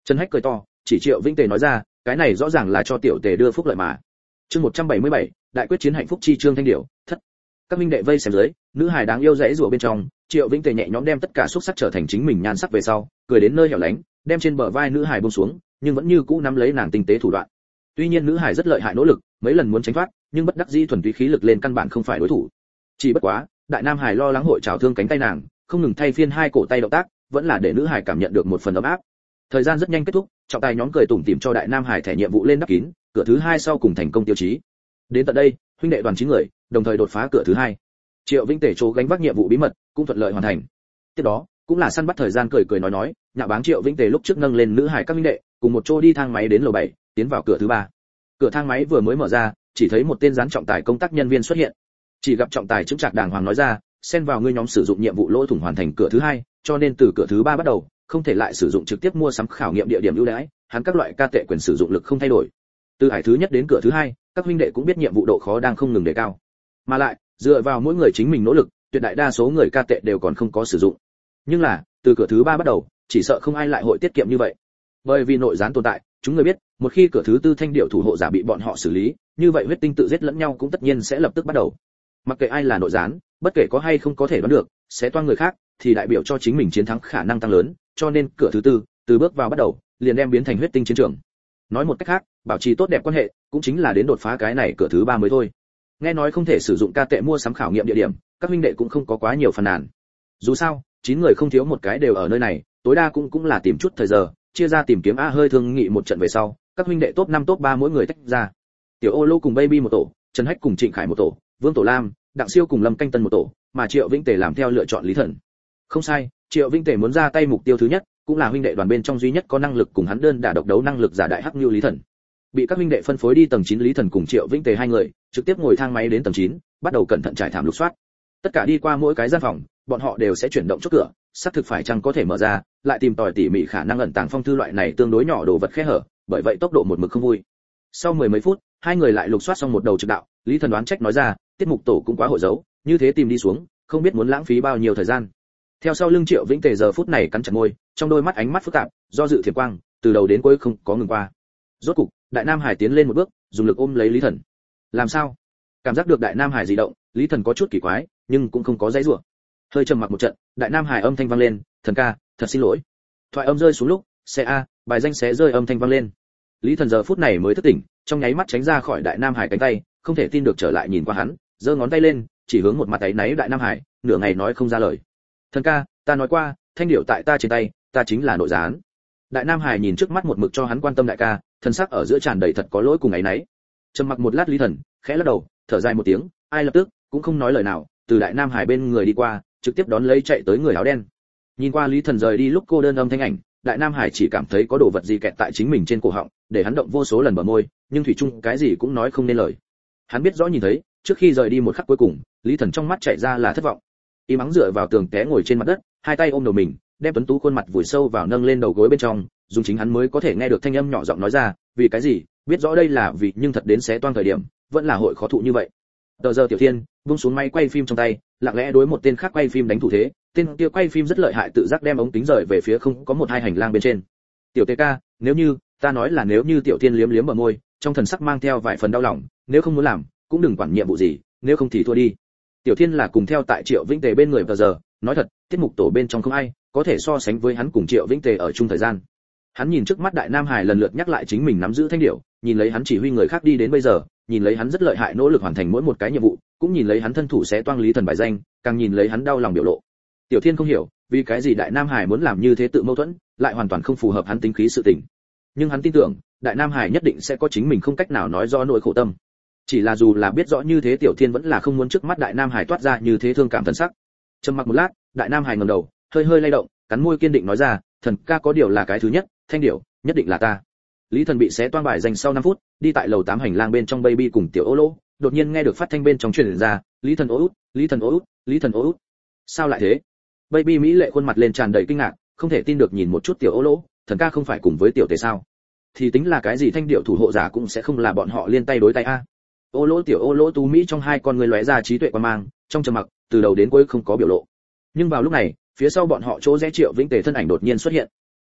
Trần Hách cười to, chỉ Triệu Vĩnh Tề nói ra, cái này rõ ràng là cho tiểu Tề đưa phúc lợi mà. Chương một trăm bảy mươi bảy, đại quyết chiến hạnh phúc chi chương thanh điểu, thất. Các minh đệ vây xem dưới, nữ hài đáng yêu rẽ rủa bên trong, Triệu Vĩnh Tề nhẹ nhõm đem tất cả xúc sắc trở thành chính mình nhan sắc về sau, cười đến nơi hẻo lánh, đem trên bờ vai nữ hài buông xuống, nhưng vẫn như cũ nắm lấy nàng tinh tế thủ đoạn. Tuy nhiên nữ hài rất lợi hại nỗ lực, mấy lần muốn tránh thoát, nhưng bất đắc dĩ thuần túy khí lực lên căn bản không phải đối thủ. Chỉ bất quá, đại nam hài lo lắng hội trào thương cánh tay nàng, không ngừng thay phiên hai cổ tay động tác, vẫn là để nữ hài cảm nhận được một phần ấm áp. Thời gian rất nhanh kết thúc, trọng tài nhóm cười tủm tỉm cho đại nam hải thẻ nhiệm vụ lên đắp kín, cửa thứ hai sau cùng thành công tiêu chí. Đến tận đây, huynh đệ đoàn chín người đồng thời đột phá cửa thứ hai. Triệu Vĩnh Tề chỗ gánh vác nhiệm vụ bí mật cũng thuận lợi hoàn thành. Tiếp đó, cũng là săn bắt thời gian cười cười nói nói, nhạ báng Triệu Vĩnh Tề lúc trước nâng lên nữ hải các huynh đệ, cùng một chỗ đi thang máy đến lầu bảy, tiến vào cửa thứ ba. Cửa thang máy vừa mới mở ra, chỉ thấy một tên gián trọng tài công tác nhân viên xuất hiện. Chỉ gặp trọng tài chứng trạc đàng hoàng nói ra, xen vào ngươi nhóm sử dụng nhiệm vụ lỗ thủng hoàn thành cửa thứ hai, cho nên từ cửa thứ ba bắt đầu, không thể lại sử dụng trực tiếp mua sắm khảo nghiệm địa điểm ưu đãi, hắn các loại ca tệ quyền sử dụng lực không thay đổi. Từ hải thứ nhất đến cửa thứ hai, các huynh đệ cũng biết nhiệm vụ độ khó đang không ngừng đề cao. Mà lại, dựa vào mỗi người chính mình nỗ lực, tuyệt đại đa số người ca tệ đều còn không có sử dụng. Nhưng là, từ cửa thứ ba bắt đầu, chỉ sợ không ai lại hội tiết kiệm như vậy. Bởi vì nội gián tồn tại, chúng người biết, một khi cửa thứ tư thanh điệu thủ hộ giả bị bọn họ xử lý, như vậy huyết tinh tự giết lẫn nhau cũng tất nhiên sẽ lập tức bắt đầu. Mặc kệ ai là nội gián, bất kể có hay không có thể đoán được, sẽ toan người khác, thì đại biểu cho chính mình chiến thắng khả năng tăng lớn, cho nên cửa thứ tư, từ bước vào bắt đầu, liền đem biến thành huyết tinh chiến trường. Nói một cách khác, bảo trì tốt đẹp quan hệ, cũng chính là đến đột phá cái này cửa thứ ba mới thôi. Nghe nói không thể sử dụng ca tệ mua sắm khảo nghiệm địa điểm, các huynh đệ cũng không có quá nhiều phàn nàn. Dù sao, chín người không thiếu một cái đều ở nơi này, tối đa cũng cũng là tìm chút thời giờ, chia ra tìm kiếm a hơi thương nghị một trận về sau, các huynh đệ top năm top ba mỗi người tách ra. Tiểu Ô Lô cùng Baby một tổ, Trần Hách cùng Trịnh Khải một tổ, Vương Tổ Lam, Đặng Siêu cùng Lâm Canh Tân một tổ, mà Triệu Vĩnh Tề làm theo lựa chọn Lý Thần. Không sai, Triệu Vĩnh Tề muốn ra tay mục tiêu thứ nhất, cũng là huynh đệ đoàn bên trong duy nhất có năng lực cùng hắn đơn đả độc đấu năng lực giả đại hắc như Lý Thần. Bị các huynh đệ phân phối đi tầng chín, Lý Thần cùng Triệu Vĩnh Tề hai người, trực tiếp ngồi thang máy đến tầng chín, bắt đầu cẩn thận trải thảm lục soát. Tất cả đi qua mỗi cái gian phòng, bọn họ đều sẽ chuyển động chốt cửa, xác thực phải chăng có thể mở ra, lại tìm tòi tỉ mỉ khả năng ẩn tàng phong thư loại này tương đối nhỏ đồ vật khe hở, bởi vậy tốc độ một mực không vui. Sau mười mấy phút, hai người lại lục soát xong một đầu trực đạo, Lý Thần đoán trách nói ra, tiết mục tổ cũng quá hội giấu, như thế tìm đi xuống, không biết muốn lãng phí bao nhiêu thời gian. Theo sau lưng Triệu Vĩnh Tề giờ phút này cắn chặt môi, trong đôi mắt ánh mắt phức tạp, do dự thiệp quang, từ đầu đến cuối không có ngừng qua. Rốt cục, Đại Nam Hải tiến lên một bước, dùng lực ôm lấy Lý Thần. Làm sao? Cảm giác được Đại Nam Hải dị động, Lý Thần có chút kỳ quái, nhưng cũng không có dãy rủa. Hơi trầm mặc một trận, Đại Nam Hải âm thanh vang lên, "Thần ca, thật xin lỗi." Thoại âm rơi xuống lúc, xe a, bài danh xé rơi âm thanh vang lên. Lý Thần giờ phút này mới thức tỉnh, trong nháy mắt tránh ra khỏi Đại Nam Hải cánh tay, không thể tin được trở lại nhìn qua hắn, giơ ngón tay lên, chỉ hướng một mặt ấy náy Đại Nam Hải, nửa ngày nói không ra lời. "Thần ca, ta nói qua, thanh điệu tại ta trên tay, ta chính là nội gián." Đại Nam Hải nhìn trước mắt một mực cho hắn quan tâm đại ca, thân sắc ở giữa tràn đầy thật có lỗi cùng ấy náy. Trầm mặc một lát Lý Thần khẽ lắc đầu, thở dài một tiếng, ai lập tức cũng không nói lời nào, từ Đại Nam Hải bên người đi qua, trực tiếp đón lấy chạy tới người áo đen. Nhìn qua Lý Thần rời đi lúc cô đơn âm thanh ảnh, Đại Nam Hải chỉ cảm thấy có đồ vật gì kẹt tại chính mình trên cổ họng, để hắn động vô số lần bờ môi, nhưng thủy chung cái gì cũng nói không nên lời. Hắn biết rõ nhìn thấy, trước khi rời đi một khắc cuối cùng, Lý Thần trong mắt chạy ra là thất vọng. Y mắng dựa vào tường té ngồi trên mặt đất, hai tay ôm đầu mình, đem tuấn tú khuôn mặt vùi sâu vào nâng lên đầu gối bên trong, dùng chính hắn mới có thể nghe được thanh âm nhỏ giọng nói ra, vì cái gì, biết rõ đây là vì nhưng thật đến xé toang thời điểm, vẫn là hội khó thụ như vậy. Tờ giờ Tiểu Thiên buông xuống máy quay phim trong tay, lặng lẽ đối một tên khác quay phim đánh thủ thế, tên kia quay phim rất lợi hại tự giác đem ống kính rời về phía không có một hai hành lang bên trên. Tiểu Tê ca, nếu như, ta nói là nếu như Tiểu Thiên liếm liếm bờ môi, trong thần sắc mang theo vài phần đau lòng, nếu không muốn làm, cũng đừng quản nhiệm vụ gì, nếu không thì thua đi. Tiểu Thiên là cùng theo tại Triệu Vĩnh Tề bên người vào giờ, nói thật, tiết mục tổ bên trong không ai có thể so sánh với hắn cùng Triệu Vĩnh Tề ở chung thời gian. Hắn nhìn trước mắt Đại Nam Hải lần lượt nhắc lại chính mình nắm giữ thanh điệu, nhìn lấy hắn chỉ huy người khác đi đến bây giờ, nhìn lấy hắn rất lợi hại nỗ lực hoàn thành mỗi một cái nhiệm vụ, cũng nhìn lấy hắn thân thủ xé toang Lý Thần bài danh, càng nhìn lấy hắn đau lòng biểu lộ. Tiểu Thiên không hiểu, vì cái gì Đại Nam Hải muốn làm như thế tự mâu thuẫn, lại hoàn toàn không phù hợp hắn tính khí sự tình. Nhưng hắn tin tưởng, Đại Nam Hải nhất định sẽ có chính mình không cách nào nói rõ nỗi khổ tâm. Chỉ là dù là biết rõ như thế Tiểu Thiên vẫn là không muốn trước mắt Đại Nam Hải toát ra như thế thương cảm thân sắc. Trầm mặc một lát, Đại Nam Hải ngẩng đầu, hơi hơi lay động, cắn môi kiên định nói ra, "Thần ca có điều là cái thứ nhất, thanh điệu, nhất định là ta." Lý Thần bị xé toang bài dành sau năm phút, đi tại lầu tám hành lang bên trong Baby cùng Tiểu Ô Lô, đột nhiên nghe được phát thanh bên trong truyền ra, "Lý Thần ố út, Lý Thần ố út, Lý Thần ố út." Sao lại thế? Baby mỹ lệ khuôn mặt lên tràn đầy kinh ngạc, không thể tin được nhìn một chút Tiểu Ô Lô, thần ca không phải cùng với Tiểu Tề sao? Thì tính là cái gì thanh điệu thủ hộ giả cũng sẽ không là bọn họ liên tay đối tay a. Ô Lô Tiểu Ô Lô tú mỹ trong hai con người lóe ra trí tuệ quan mang, trong trầm mặc, từ đầu đến cuối không có biểu lộ. Nhưng vào lúc này, phía sau bọn họ chỗ rẽ Triệu Vĩnh Tề thân ảnh đột nhiên xuất hiện.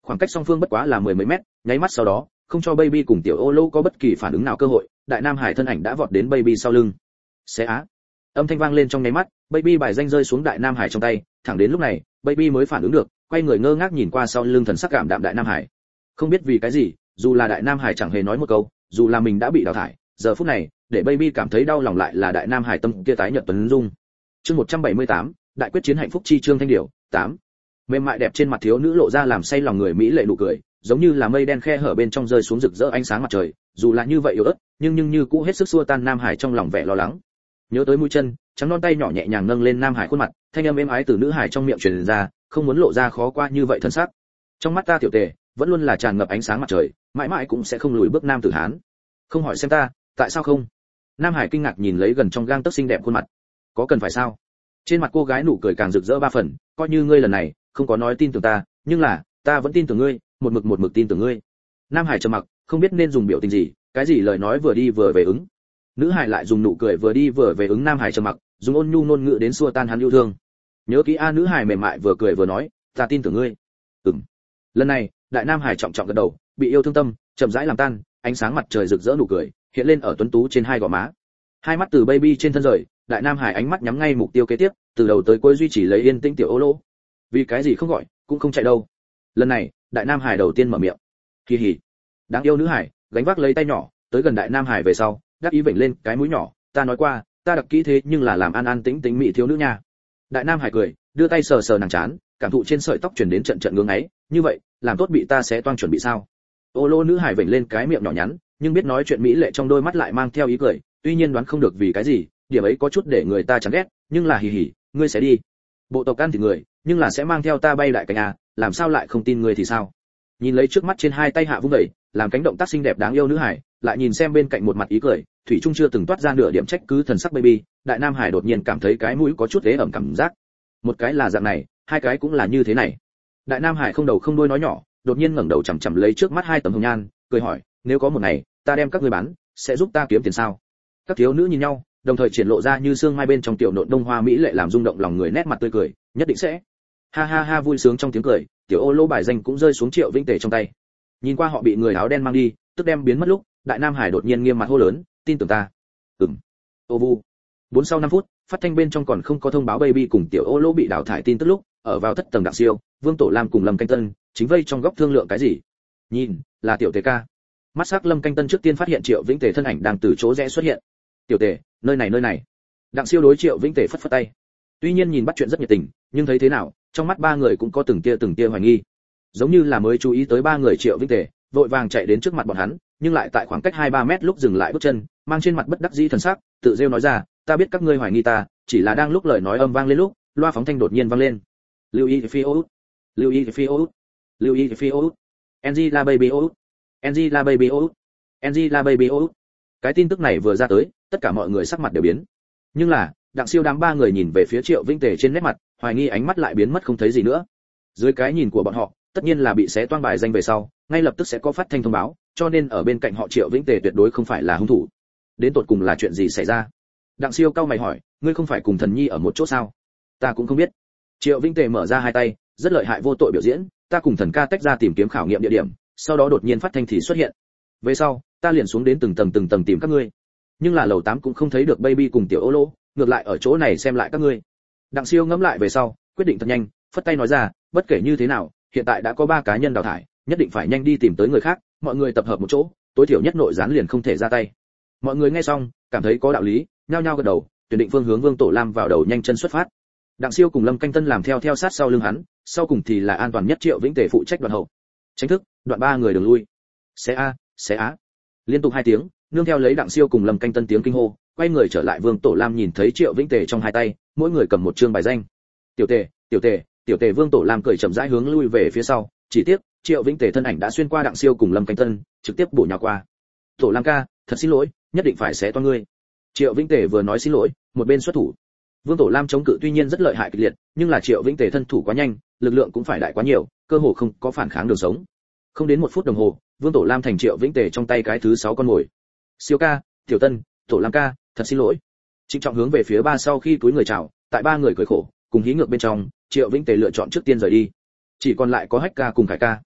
Khoảng cách song phương bất quá là mười mấy mét, nháy mắt sau đó, không cho Baby cùng tiểu ô lô có bất kỳ phản ứng nào cơ hội, đại nam hải thân ảnh đã vọt đến Baby sau lưng. Xé á. Âm thanh vang lên trong nháy mắt, Baby bài danh rơi xuống đại nam hải trong tay, thẳng đến lúc này, Baby mới phản ứng được, quay người ngơ ngác nhìn qua sau lưng thần sắc cảm đạm đại nam hải. Không biết vì cái gì, dù là đại nam hải chẳng hề nói một câu, dù là mình đã bị đào thải, giờ phút này, để Baby cảm thấy đau lòng lại là đại nam hải tâm kia tái nhợt tuấn dung. Chương một trăm bảy mươi tám, đại quyết chiến hạnh phúc chi chương thanh điểu, tám. Mềm mại đẹp trên mặt thiếu nữ lộ ra làm say lòng người mỹ lệ nụ cười, giống như là mây đen khe hở bên trong rơi xuống rực rỡ ánh sáng mặt trời, dù là như vậy yếu ớt, nhưng nhưng như cũ hết sức xua tan nam hải trong lòng vẻ lo lắng. Nhớ tới mũi chân, trắng non tay nhỏ nhẹ nhàng nâng lên nam hải khuôn mặt, thanh âm êm ái từ nữ hải trong miệng truyền ra, không muốn lộ ra khó qua như vậy thân sắc. Trong mắt ta tiểu tề, vẫn luôn là tràn ngập ánh sáng mặt trời, mãi mãi cũng sẽ không lùi bước nam tử hán. Không hỏi xem ta, tại sao không? Nam hải kinh ngạc nhìn lấy gần trong gang tấc xinh đẹp khuôn mặt. Có cần phải sao? Trên mặt cô gái nụ cười càng rực rỡ ba phần, coi như ngươi lần này không có nói tin tưởng ta, nhưng là ta vẫn tin tưởng ngươi, một mực một mực tin tưởng ngươi. Nam hải trầm mặc, không biết nên dùng biểu tình gì, cái gì lời nói vừa đi vừa về ứng. Nữ hải lại dùng nụ cười vừa đi vừa về ứng. Nam hải trầm mặc, dùng ôn nhu ngôn ngữ đến xua tan hắn yêu thương. Nhớ kỹ a. Nữ hải mềm mại vừa cười vừa nói, ta tin tưởng ngươi. Ừm. Lần này, đại nam hải trọng trọng gật đầu, bị yêu thương tâm chậm rãi làm tan, ánh sáng mặt trời rực rỡ nụ cười hiện lên ở tuấn tú trên hai gò má. Hai mắt từ Baby trên thân rời, đại nam hải ánh mắt nhắm ngay mục tiêu kế tiếp, từ đầu tới cuối duy trì lấy yên tĩnh tiểu ô lô. Vì cái gì không gọi, cũng không chạy đâu. Lần này, đại nam hải đầu tiên mở miệng. Kỳ hỉ. Đáng yêu nữ hải, gánh vác lấy tay nhỏ, tới gần đại nam hải về sau, đáp ý vểnh lên cái mũi nhỏ, ta nói qua, ta đặc kỹ thế nhưng là làm an an tĩnh tĩnh mỹ thiếu nữ nha. Đại nam hải cười, đưa tay sờ sờ nàng trán, cảm thụ trên sợi tóc truyền đến trận trận ngưỡng ấy, như vậy, làm tốt bị ta sẽ toang chuẩn bị sao? Ô lô nữ hải vểnh lên cái miệng nhỏ nhắn, nhưng biết nói chuyện mỹ lệ trong đôi mắt lại mang theo ý cười, tuy nhiên đoán không được vì cái gì, điểm ấy có chút để người ta chán ghét, nhưng là hì hì, ngươi sẽ đi. Bộ tộc ăn thì người, nhưng là sẽ mang theo ta bay lại cánh à, làm sao lại không tin ngươi thì sao? Nhìn lấy trước mắt trên hai tay hạ vung đẩy, làm cánh động tác xinh đẹp đáng yêu nữ hải, lại nhìn xem bên cạnh một mặt ý cười, thủy trung chưa từng toát ra nửa điểm trách cứ thần sắc Baby, đại nam hải đột nhiên cảm thấy cái mũi có chút ế ẩm cảm giác. Một cái là dạng này, hai cái cũng là như thế này. Đại nam hải không đầu không đuôi nói nhỏ, đột nhiên ngẩng đầu chằm chằm lấy trước mắt hai tấm hồng nhan, cười hỏi, nếu có một ngày, ta đem các ngươi bán, sẽ giúp ta kiếm tiền sao? Các thiếu nữ nhìn nhau, đồng thời triển lộ ra như xương mai bên trong tiểu nộn đông hoa mỹ lệ làm rung động lòng người nét mặt tươi cười, nhất định sẽ. Ha ha ha vui sướng trong tiếng cười, tiểu ô lô bài danh cũng rơi xuống Triệu Vĩnh Tề trong tay. Nhìn qua họ bị người áo đen mang đi, tức đem biến mất lúc, đại nam hải đột nhiên nghiêm mặt hô lớn, tin tưởng ta. Ừm. Ô vu. Bốn sau năm phút, phát thanh bên trong còn không có thông báo Baby cùng tiểu ô lô bị đào thải tin tức lúc, ở vào thất tầng đặng siêu, Vương Tổ Lam cùng Lâm Canh Tân, chính vây trong góc thương lượng cái gì. Nhìn, là tiểu Tề ca. Mắt sắc Lâm Canh Tân trước tiên phát hiện Triệu Vĩnh Tề thân ảnh đang từ chỗ rẽ xuất hiện. Tiểu Tề, nơi này nơi này. Đặng siêu đối Triệu Vĩnh Tề phất phất tay. Tuy nhiên nhìn bắt chuyện rất nhiệt tình, nhưng thấy thế nào, trong mắt ba người cũng có từng tia từng tia hoài nghi. Giống như là mới chú ý tới ba người Triệu Vĩnh Tề, vội vàng chạy đến trước mặt bọn hắn, nhưng lại tại khoảng cách hai ba mét lúc dừng lại bước chân, mang trên mặt bất đắc dĩ thần sắc, tự rêu nói ra, ta biết các ngươi hoài nghi ta, chỉ là đang lúc lời nói âm vang lên lúc, loa phóng thanh đột nhiên vang lên. Lưu ý phi ô, lưu ý phi ô, lưu ý phi ô, Angela baby ô, Angela baby ô, Angela baby ô. Cái tin tức này vừa ra tới, tất cả mọi người sắc mặt đều biến. Nhưng là, đặng siêu đám ba người nhìn về phía Triệu Vĩnh Tề trên nét mặt, hoài nghi ánh mắt lại biến mất không thấy gì nữa. Dưới cái nhìn của bọn họ, tất nhiên là bị xé toang bài danh về sau, ngay lập tức sẽ có phát thanh thông báo, cho nên ở bên cạnh họ Triệu Vĩnh Tề tuyệt đối không phải là hung thủ. Đến tột cùng là chuyện gì xảy ra? Đặng siêu cau mày hỏi, ngươi không phải cùng thần nhi ở một chỗ sao? Ta cũng không biết. Triệu Vĩnh Tề mở ra hai tay, rất lợi hại vô tội biểu diễn, ta cùng thần ca tách ra tìm kiếm khảo nghiệm địa điểm, sau đó đột nhiên phát thanh thì xuất hiện. Về sau, ta liền xuống đến từng tầng từng tầng tìm các ngươi. Nhưng là lầu tám cũng không thấy được Baby cùng tiểu ô lô, ngược lại ở chỗ này xem lại các ngươi. Đặng siêu ngẫm lại về sau, quyết định thật nhanh, phất tay nói ra, bất kể như thế nào, hiện tại đã có ba cá nhân đào thải, nhất định phải nhanh đi tìm tới người khác, mọi người tập hợp một chỗ, tối thiểu nhất nội gián liền không thể ra tay. Mọi người nghe xong, cảm thấy có đạo lý, nhao nhao gật đầu, tuyển định phương hướng Vương Tổ Lam vào đầu nhanh chân xuất phát. Đặng siêu cùng Lâm Canh Tân làm theo theo sát sau lưng hắn, sau cùng thì là an toàn nhất Triệu Vĩnh Tề phụ trách đoạn hậu. Tránh thức, đoạn ba người đường lui. Xé a, xé á. Liên tục hai tiếng, nương theo lấy Đặng siêu cùng Lâm Canh Tân tiếng kinh hô, quay người trở lại Vương Tổ Lam nhìn thấy Triệu Vĩnh Tề trong hai tay, mỗi người cầm một chương bài danh. Tiểu Tề, tiểu Tề, tiểu Tề. Vương Tổ Lam cười chậm rãi hướng lui về phía sau, chỉ tiếc, Triệu Vĩnh Tề thân ảnh đã xuyên qua Đặng siêu cùng Lâm Canh Tân, trực tiếp bổ nhào qua. Tổ Lam ca, thật xin lỗi, nhất định phải xé toang ngươi. Triệu Vĩnh Tề vừa nói xin lỗi, một bên xuất thủ. Vương Tổ Lam chống cự tuy nhiên rất lợi hại kịch liệt, nhưng là Triệu Vĩnh Tề thân thủ quá nhanh, lực lượng cũng phải đại quá nhiều, cơ hồ không có phản kháng đường sống. Không đến một phút đồng hồ, Vương Tổ Lam thành Triệu Vĩnh Tề trong tay cái thứ sáu con mồi. Siêu ca, Tiểu Tân, Tổ Lam ca, thật xin lỗi. Trịnh trọng hướng về phía ba sau khi túi người chào, tại ba người cười khổ, cùng hí ngược bên trong, Triệu Vĩnh Tề lựa chọn trước tiên rời đi. Chỉ còn lại có Hách ca cùng Khải ca.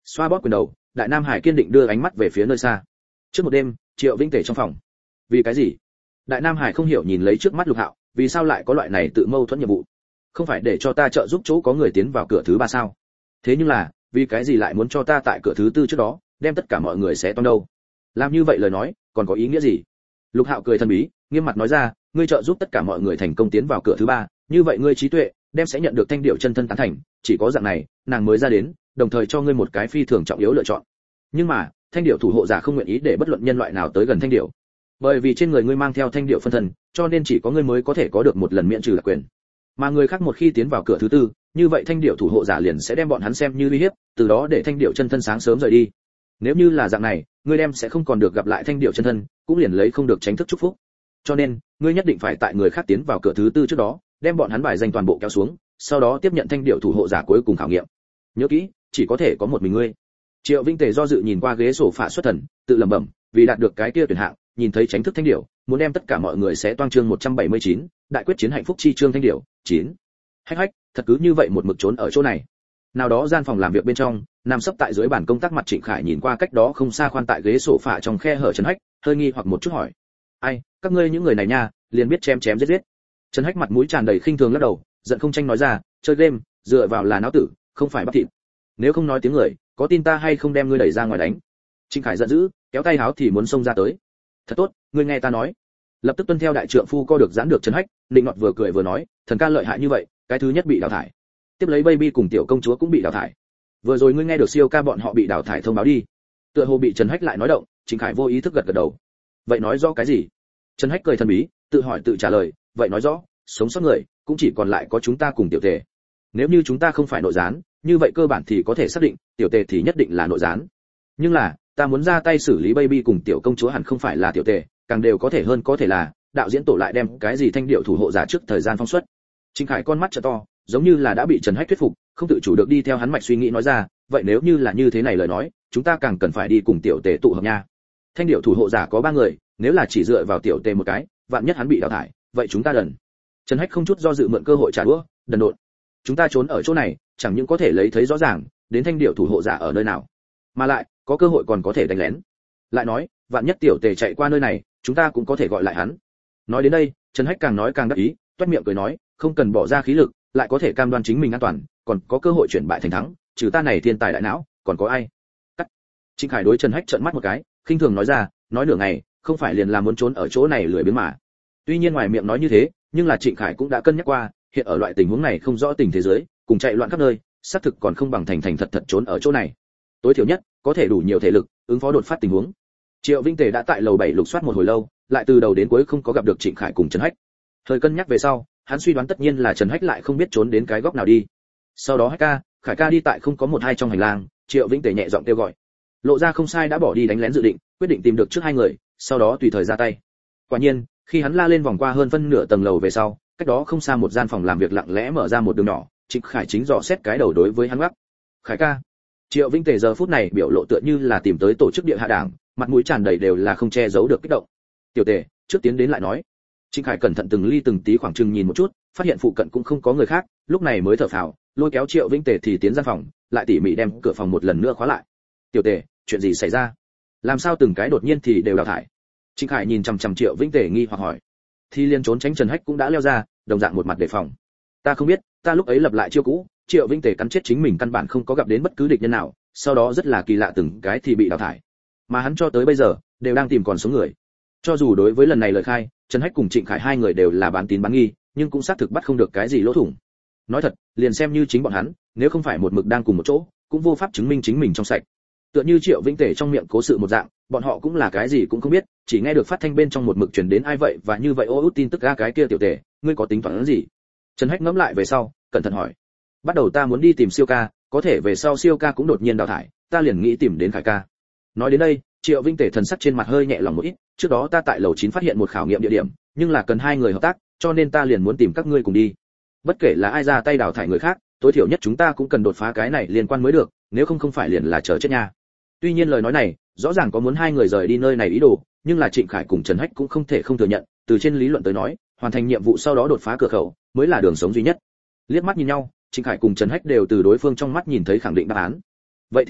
Xoa bóp quyền đầu, Đại Nam Hải kiên định đưa ánh mắt về phía nơi xa. Trước một đêm, Triệu Vinh Tề trong phòng. Vì cái gì? Đại Nam Hải không hiểu nhìn lấy trước mắt Lục Hạo, vì sao lại có loại này tự mâu thuẫn nhiệm vụ? Không phải để cho ta trợ giúp chỗ có người tiến vào cửa thứ ba sao? Thế nhưng là, vì cái gì lại muốn cho ta tại cửa thứ tư trước đó, đem tất cả mọi người xé toang đâu? Làm như vậy lời nói, còn có ý nghĩa gì? Lục Hạo cười thần bí, nghiêm mặt nói ra, ngươi trợ giúp tất cả mọi người thành công tiến vào cửa thứ ba, như vậy ngươi trí tuệ đem sẽ nhận được Thanh Điểu chân thân tán thành, chỉ có dạng này, nàng mới ra đến, đồng thời cho ngươi một cái phi thường trọng yếu lựa chọn. Nhưng mà, Thanh Điểu thủ hộ giả không nguyện ý để bất luận nhân loại nào tới gần Thanh Điểu. Bởi vì trên người ngươi mang theo Thanh Điểu phân thân, cho nên chỉ có ngươi mới có thể có được một lần miễn trừ đặc quyền. Mà người khác một khi tiến vào cửa thứ tư, như vậy Thanh Điểu thủ hộ giả liền sẽ đem bọn hắn xem như uy hiếp, từ đó để Thanh Điểu chân thân sáng sớm rời đi. Nếu như là dạng này, ngươi đem sẽ không còn được gặp lại Thanh Điểu chân thân, cũng liền lấy không được tránh thức chúc phúc. Cho nên, ngươi nhất định phải tại người khác tiến vào cửa thứ tư trước đó, đem bọn hắn bài danh toàn bộ kéo xuống, sau đó tiếp nhận Thanh Điểu thủ hộ giả cuối cùng khảo nghiệm. Nhớ kỹ, chỉ có thể có một mình ngươi. Triệu Vinh Tề do dự nhìn qua ghế sổ phạ xuất thần, tự lẩm bẩm, vì đạt được cái kia tuyển hạng, nhìn thấy tránh thức Thanh Điểu, muốn đem tất cả mọi người sẽ toang chương một trăm bảy mươi chín, đại quyết chiến hạnh phúc chi chương Thanh Điểu, chín. Hách hách, thật cứ như vậy một mực trốn ở chỗ này. Nào đó gian phòng làm việc bên trong, nằm sấp tại dưới bàn công tác mặt Trịnh Khải nhìn qua cách đó không xa khoan tại ghế sổ phạ trong khe hở Trần Hách, hơi nghi hoặc một chút hỏi: "Ai, các ngươi những người này nha, liền biết chém chém giết giết." Trần Hách mặt mũi tràn đầy khinh thường lắc đầu, giận không tranh nói ra: "Chơi game, dựa vào là não tử, không phải bắp thịt. Nếu không nói tiếng người, có tin ta hay không đem ngươi đẩy ra ngoài đánh?" Trịnh Khải giận dữ, kéo tay háo thì muốn xông ra tới. "Thật tốt, ngươi nghe ta nói." Lập tức tuân theo đại trượng phu co được giãn được Trần Hách, định nọt vừa cười vừa nói: "Thần ca lợi hại như vậy, cái thứ nhất bị đào thải. Tiếp lấy Baby cùng tiểu công chúa cũng bị đào thải. Vừa rồi ngươi nghe được siêu ca bọn họ bị đào thải thông báo đi." Tựa hồ bị Trần Hách lại nói động, Trịnh Khải vô ý thức gật gật đầu. "Vậy nói rõ cái gì?" Trần Hách cười thần bí, tự hỏi tự trả lời: "Vậy nói rõ, sống sót người, cũng chỉ còn lại có chúng ta cùng tiểu tề. Nếu như chúng ta không phải nội gián, như vậy cơ bản thì có thể xác định, tiểu tề thì nhất định là nội gián. Nhưng là, ta muốn ra tay xử lý Baby cùng tiểu công chúa hẳn không phải là tiểu tề, càng đều có thể hơn có thể là, đạo diễn tổ lại đem cái gì Thanh Điệu thủ hộ giả trước thời gian phong xuất." Trịnh Khải con mắt trợ to, giống như là đã bị Trần Hách thuyết phục, không tự chủ được đi theo hắn mạch suy nghĩ nói ra: "Vậy nếu như là như thế này lời nói, chúng ta càng cần phải đi cùng tiểu tề tụ hợp nha. Thanh Điệu thủ hộ giả có ba người, nếu là chỉ dựa vào tiểu tề một cái, vạn nhất hắn bị đào thải, vậy chúng ta đần." Trần Hách không chút do dự mượn cơ hội trả đũa, đần độn. "Chúng ta trốn ở chỗ này, chẳng những có thể lấy thấy rõ ràng, đến Thanh Điệu thủ hộ giả ở nơi nào, mà lại có cơ hội còn có thể đánh lén. Lại nói, vạn nhất tiểu tề chạy qua nơi này, chúng ta cũng có thể gọi lại hắn." Nói đến đây, Trần Hách càng nói càng đắc ý, toét miệng cười nói: "Không cần bỏ ra khí lực, lại có thể cam đoan chính mình an toàn, còn có cơ hội chuyển bại thành thắng, trừ ta này thiên tài đại não, còn có ai?" Cắt. Trịnh Khải đối Trần Hách trợn mắt một cái, khinh thường nói ra: "Nói nửa ngày, không phải liền là muốn trốn ở chỗ này lười biếng mà." Tuy nhiên ngoài miệng nói như thế, nhưng là Trịnh Khải cũng đã cân nhắc qua, hiện ở loại tình huống này không rõ tình thế giới, cùng chạy loạn khắp nơi, xác thực còn không bằng thành thành thật thật trốn ở chỗ này. Tối thiểu nhất, có thể đủ nhiều thể lực, ứng phó đột phát tình huống. Triệu Vinh Tề đã tại lầu bảy lục soát một hồi lâu, lại từ đầu đến cuối không có gặp được Trịnh Khải cùng Trần Hách. Thời cân nhắc về sau, hắn suy đoán tất nhiên là Trần Hách lại không biết trốn đến cái góc nào đi. Sau đó Hách ca, Khải ca đi tại không có một hai trong hành lang, Triệu Vinh Tề nhẹ giọng kêu gọi. Lộ ra không sai đã bỏ đi đánh lén dự định, quyết định tìm được trước hai người, sau đó tùy thời ra tay. Quả nhiên, khi hắn la lên vòng qua hơn phân nửa tầng lầu về sau, cách đó không xa một gian phòng làm việc lặng lẽ mở ra một đường nhỏ, Trịnh Khải chính dò xét cái đầu đối với hắn gắt. "Khải ca." Triệu Vinh Tề giờ phút này biểu lộ tựa như là tìm tới tổ chức địa hạ đảng, mặt mũi tràn đầy đều là không che giấu được kích động. "Tiểu Tề, trước tiến đến lại nói." Trịnh Khải cẩn thận từng ly từng tí khoảng chừng nhìn một chút, phát hiện phụ cận cũng không có người khác, lúc này mới thở phào, lôi kéo Triệu Vinh Tề thì tiến ra phòng, lại tỉ mỉ đem cửa phòng một lần nữa khóa lại. "Tiểu Tề, chuyện gì xảy ra? Làm sao từng cái đột nhiên thì đều đào thải?" Trịnh Khải nhìn chằm chằm Triệu Vinh Tề nghi hoặc hỏi. Thì liên trốn tránh Trần Hách cũng đã leo ra, đồng dạng một mặt đề phòng. "Ta không biết, ta lúc ấy lập lại chiêu cũ." Triệu Vinh Tề cắn chết chính mình căn bản không có gặp đến bất cứ địch nhân nào, sau đó rất là kỳ lạ từng cái thì bị đào thải. Mà hắn cho tới bây giờ đều đang tìm còn sống người. Cho dù đối với lần này lời khai, Trần Hách cùng Trịnh Khải hai người đều là bán tín bán nghi, nhưng cũng xác thực bắt không được cái gì lỗ thủng. Nói thật, liền xem như chính bọn hắn, nếu không phải một mực đang cùng một chỗ, cũng vô pháp chứng minh chính mình trong sạch. Tựa như Triệu Vinh Tề trong miệng cố sự một dạng, bọn họ cũng là cái gì cũng không biết, chỉ nghe được phát thanh bên trong một mực truyền đến ai vậy và như vậy ô út tin tức ra cái kia tiểu Tề, ngươi có tính toán gì? Trần Hách ngẫm lại về sau, cẩn thận hỏi. Bắt đầu ta muốn đi tìm siêu ca, có thể về sau siêu ca cũng đột nhiên đào thải, ta liền nghĩ tìm đến Khải ca. Nói đến đây, Triệu Vinh Tề thần sắc trên mặt hơi nhẹ lòng một ít, trước đó ta tại lầu chín phát hiện một khảo nghiệm địa điểm, nhưng là cần hai người hợp tác, cho nên ta liền muốn tìm các ngươi cùng đi. Bất kể là ai ra tay đào thải người khác, tối thiểu nhất chúng ta cũng cần đột phá cái này liên quan mới được, nếu không không phải liền là chờ chết nha. Tuy nhiên lời nói này, rõ ràng có muốn hai người rời đi nơi này ý đồ, nhưng là Trịnh Khải cùng Trần Hách cũng không thể không thừa nhận, từ trên lý luận tới nói, hoàn thành nhiệm vụ sau đó đột phá cửa khẩu, mới là đường sống duy nhất. Liếc mắt nhìn nhau, Trịnh Khải cùng Trần Hách đều từ đối phương trong mắt nhìn thấy khẳng định đáp án. Vậy thì tốt,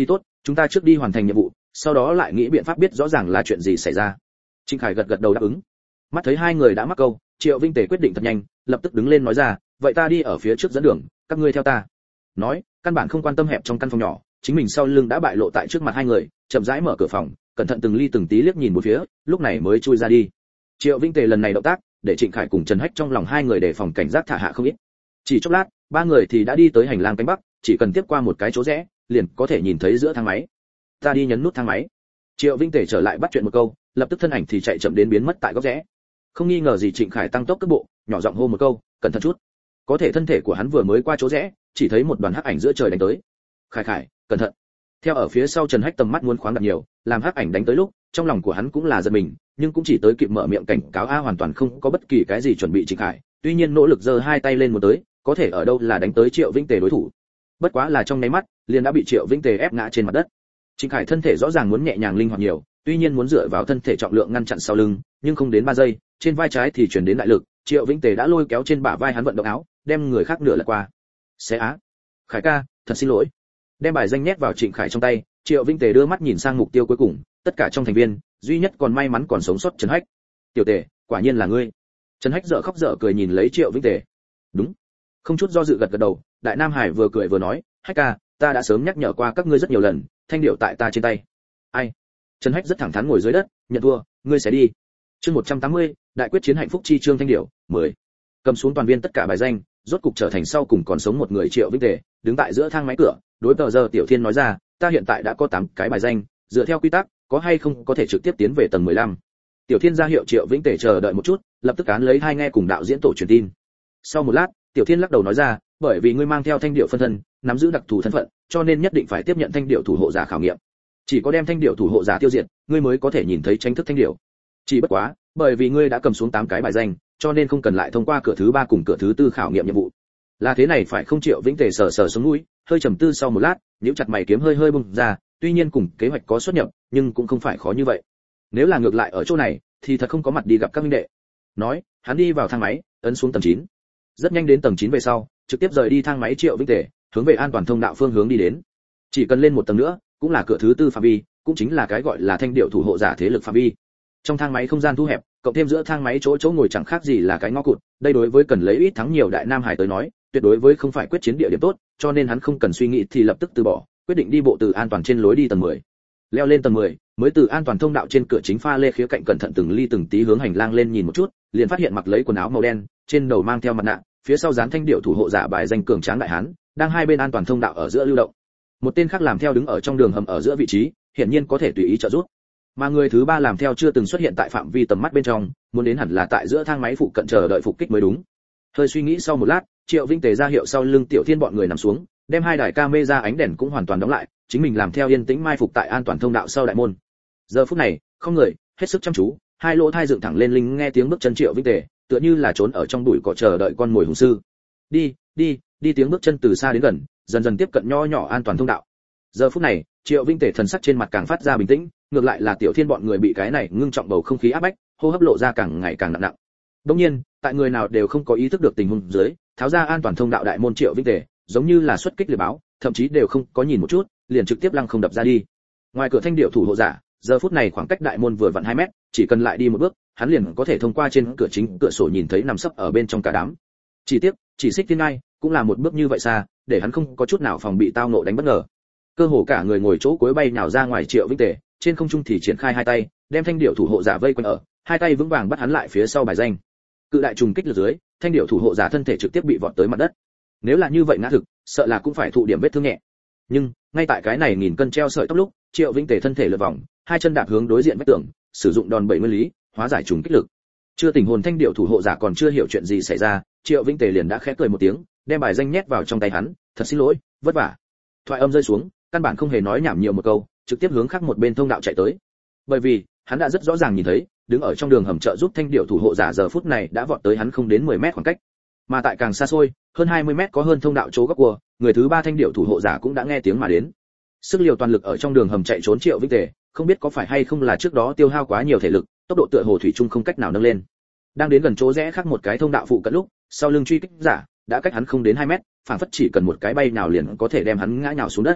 chúng ta trước đi hoàn thành nhiệm vụ, sau đó lại nghĩ biện pháp biết rõ ràng là chuyện gì xảy ra. Trịnh Khải gật gật đầu đáp ứng. Mắt thấy hai người đã mắc câu, Triệu Vinh Tề quyết định thật nhanh, lập tức đứng lên nói ra, vậy ta đi ở phía trước dẫn đường, các ngươi theo ta. Nói, căn bản không quan tâm hẹp trong căn phòng nhỏ, chính mình sau lưng đã bại lộ tại trước mặt hai người, chậm rãi mở cửa phòng, cẩn thận từng ly từng tí liếc nhìn một phía, lúc này mới chui ra đi. Triệu Vinh Tề lần này động tác, để Trịnh Khải cùng Trần Hách trong lòng hai người đề phòng cảnh giác thả hạ không ít. Chỉ chốc lát, ba người thì đã đi tới hành lang cánh bắc, chỉ cần tiếp qua một cái chỗ rẽ, liền có thể nhìn thấy giữa thang máy. Ta đi nhấn nút thang máy. Triệu Vinh Tề trở lại bắt chuyện một câu, lập tức thân ảnh thì chạy chậm đến biến mất tại góc rẽ. Không nghi ngờ gì Trịnh Khải tăng tốc cước bộ, nhỏ giọng hô một câu, cẩn thận chút. Có thể thân thể của hắn vừa mới qua chỗ rẽ, chỉ thấy một đoàn hắc ảnh giữa trời đánh tới. Khải Khải, cẩn thận. Theo ở phía sau Trần Hách tầm mắt muốn khoáng đặt nhiều, làm hắc ảnh đánh tới lúc, trong lòng của hắn cũng là giật mình, nhưng cũng chỉ tới kịp mở miệng cảnh cáo a hoàn toàn không có bất kỳ cái gì chuẩn bị Trịnh Khải, tuy nhiên nỗ lực giơ hai tay lên một tới, có thể ở đâu là đánh tới Triệu Vinh Tề đối thủ. Bất quá là trong nháy mắt, liền đã bị Triệu Vinh Tề ép ngã trên mặt đất. Trịnh Khải thân thể rõ ràng muốn nhẹ nhàng linh hoạt nhiều, tuy nhiên muốn dựa vào thân thể trọng lượng ngăn chặn sau lưng, nhưng không đến ba giây, trên vai trái thì truyền đến đại lực, Triệu Vinh Tề đã lôi kéo trên bả vai hắn vận động áo, đem người khác nửa lật qua. Xé á, Khải ca, thật xin lỗi. Đem bài danh nhét vào Trịnh Khải trong tay, Triệu Vinh Tề đưa mắt nhìn sang mục tiêu cuối cùng, tất cả trong thành viên, duy nhất còn may mắn còn sống sót Trần Hách. Tiểu Tề, quả nhiên là ngươi. Trần Hách dở khóc dở cười nhìn lấy Triệu Vinh Tề. Đúng. Không chút do dự gật gật đầu, Đại Nam Hải vừa cười vừa nói, Hách ca, ta đã sớm nhắc nhở qua các ngươi rất nhiều lần, thanh điệu tại ta trên tay. Ai? Trần Hách rất thẳng thắn ngồi dưới đất, nhận thua, ngươi sẽ đi. Chương một trăm tám mươi, đại quyết chiến hạnh phúc chi chương thanh điệu, mười. Cầm xuống toàn viên tất cả bài danh, rốt cục trở thành sau cùng còn sống một người Triệu Vinh Tề, đứng tại giữa thang máy cửa, đối tờ giờ Tiểu Thiên nói ra, ta hiện tại đã có tám cái bài danh, dựa theo quy tắc, có hay không có thể trực tiếp tiến về tầng mười lăm. Tiểu Thiên ra hiệu Triệu Vinh Tề chờ đợi một chút, lập tức án lấy hai nghe cùng đạo diễn tổ truyền tin. Sau một lát, Tiểu Thiên lắc đầu nói ra, bởi vì ngươi mang theo thanh điệu phân thân, nắm giữ đặc thù thân phận, cho nên nhất định phải tiếp nhận thanh điệu thủ hộ giả khảo nghiệm. Chỉ có đem thanh điệu thủ hộ giả tiêu diệt, ngươi mới có thể nhìn thấy tranh thức thanh điệu. Chỉ bất quá, bởi vì ngươi đã cầm xuống tám cái bài danh, cho nên không cần lại thông qua cửa thứ ba cùng cửa thứ tư khảo nghiệm nhiệm vụ. Là thế này phải không? Triệu Vĩnh Tề sờ sờ sống mũi, hơi trầm tư sau một lát, nhíu chặt mày kiếm hơi hơi bung ra, tuy nhiên cùng kế hoạch có xuất nhập, nhưng cũng không phải khó như vậy. Nếu là ngược lại ở chỗ này, thì thật không có mặt đi gặp các huynh đệ. Nói, hắn đi vào thang máy, ấn xuống tầng chín. Rất nhanh đến tầng chín về sau, trực tiếp rời đi thang máy Triệu Vĩnh Tề, hướng về an toàn thông đạo phương hướng đi đến. Chỉ cần lên một tầng nữa, cũng là cửa thứ tư phạm vi, cũng chính là cái gọi là thanh điệu thủ hộ giả thế lực phạm vi. Trong thang máy không gian thu hẹp, cộng thêm giữa thang máy chỗ chỗ ngồi chẳng khác gì là cái ngõ cụt, đây đối với cần lấy ít thắng nhiều Đại Nam Hải tới nói, tuyệt đối với không phải quyết chiến địa điểm tốt, cho nên hắn không cần suy nghĩ thì lập tức từ bỏ, quyết định đi bộ từ an toàn trên lối đi tầng mười. Leo lên tầng mười, mới từ an toàn thông đạo trên cửa chính pha lê khía cạnh cẩn thận từng ly từng tí hướng hành lang lên nhìn một chút, liền phát hiện mặc lấy quần áo màu đen, trên đầu mang theo mặt nạ, phía sau dán thanh điệu thủ hộ giả bài danh cường tráng đại hán, đang hai bên an toàn thông đạo ở giữa lưu động. Một tên khác làm theo đứng ở trong đường hầm ở giữa vị trí, hiển nhiên có thể tùy ý trợ giúp. Mà người thứ ba làm theo chưa từng xuất hiện tại phạm vi tầm mắt bên trong, muốn đến hẳn là tại giữa thang máy phụ cận chờ đợi phục kích mới đúng. Hơi suy nghĩ sau một lát, Triệu Vinh Tề ra hiệu sau lưng Tiểu Thiên bọn người nằm xuống, đem hai đài camera ánh đèn cũng hoàn toàn đóng lại, chính mình làm theo yên tĩnh mai phục tại an toàn thông đạo sau đại môn. Giờ phút này, không người, hết sức chăm chú, hai lỗ thai dựng thẳng lên linh nghe tiếng bước chân Triệu Vinh Tề, tựa như là trốn ở trong bụi cỏ chờ đợi con mồi hùng sư. Đi, đi, đi tiếng bước chân từ xa đến gần, dần dần tiếp cận nho nhỏ an toàn thông đạo. Giờ phút này, Triệu Vinh Tề thần sắc trên mặt càng phát ra bình tĩnh, ngược lại là Tiểu Thiên bọn người bị cái này ngưng trọng bầu không khí áp bách, hô hấp lộ ra càng ngày càng nặng nặng. Đương nhiên, tại người nào đều không có ý thức được tình huống dưới, tháo ra an toàn thông đạo đại môn Triệu Vinh Tề, giống như là xuất kích liệt báo, thậm chí đều không có nhìn một chút, liền trực tiếp lăng không đập ra đi. Ngoài cửa thanh điệu thủ hộ giả, giờ phút này khoảng cách đại môn vừa vặn hai mét, chỉ cần lại đi một bước, hắn liền có thể thông qua trên cửa chính cửa sổ nhìn thấy nằm sấp ở bên trong cả đám. Chỉ tiếc, chỉ xích thiên ngai, cũng là một bước như vậy xa, để hắn không có chút nào phòng bị tao nộ đánh bất ngờ. Cơ hồ cả người ngồi chỗ cuối bay nhào ra ngoài Triệu Vinh Tề, trên không trung thì triển khai hai tay, đem thanh điệu thủ hộ giả vây quanh ở, hai tay vững vàng bắt hắn lại phía sau bài danh. Cự đại trùng kích lực dưới, thanh điệu thủ hộ giả thân thể trực tiếp bị vọt tới mặt đất. Nếu là như vậy ngã thực, sợ là cũng phải thụ điểm vết thương nhẹ. Nhưng, ngay tại cái này nghìn cân treo sợi tóc lúc, Triệu Vinh Tề thân thể lượn vòng, hai chân đạp hướng đối diện vách tường, sử dụng đòn bẩy nguyên lý, hóa giải trùng kích lực. Chưa tỉnh hồn thanh điệu thủ hộ giả còn chưa hiểu chuyện gì xảy ra, Triệu Vinh Tề liền đã khẽ cười một tiếng, đem bài danh nhét vào trong tay hắn, thật xin lỗi, vất vả. Thoại âm rơi xuống, căn bản không hề nói nhảm nhiều một câu, trực tiếp hướng khác một bên thông đạo chạy tới. Bởi vì, hắn đã rất rõ ràng nhìn thấy, đứng ở trong đường hầm trợ giúp thanh điệu thủ hộ giả giờ phút này đã vọt tới hắn không đến mười mét khoảng cách. Mà tại càng xa xôi, hơn hai mươi mét có hơn thông đạo chỗ góc của, người thứ ba thanh điệu thủ hộ giả cũng đã nghe tiếng mà đến. Sức liều toàn lực ở trong đường hầm chạy trốn Triệu Vinh Tề, không biết có phải hay không là trước đó tiêu hao quá nhiều thể lực, tốc độ tựa hồ thủy chung không cách nào nâng lên. Đang đến gần chỗ rẽ khác một cái thông đạo phụ cận lúc, sau lưng truy kích giả đã cách hắn không đến hai mét, phản phất chỉ cần một cái bay nào liền có thể đem hắn ngã nhào xuống đất.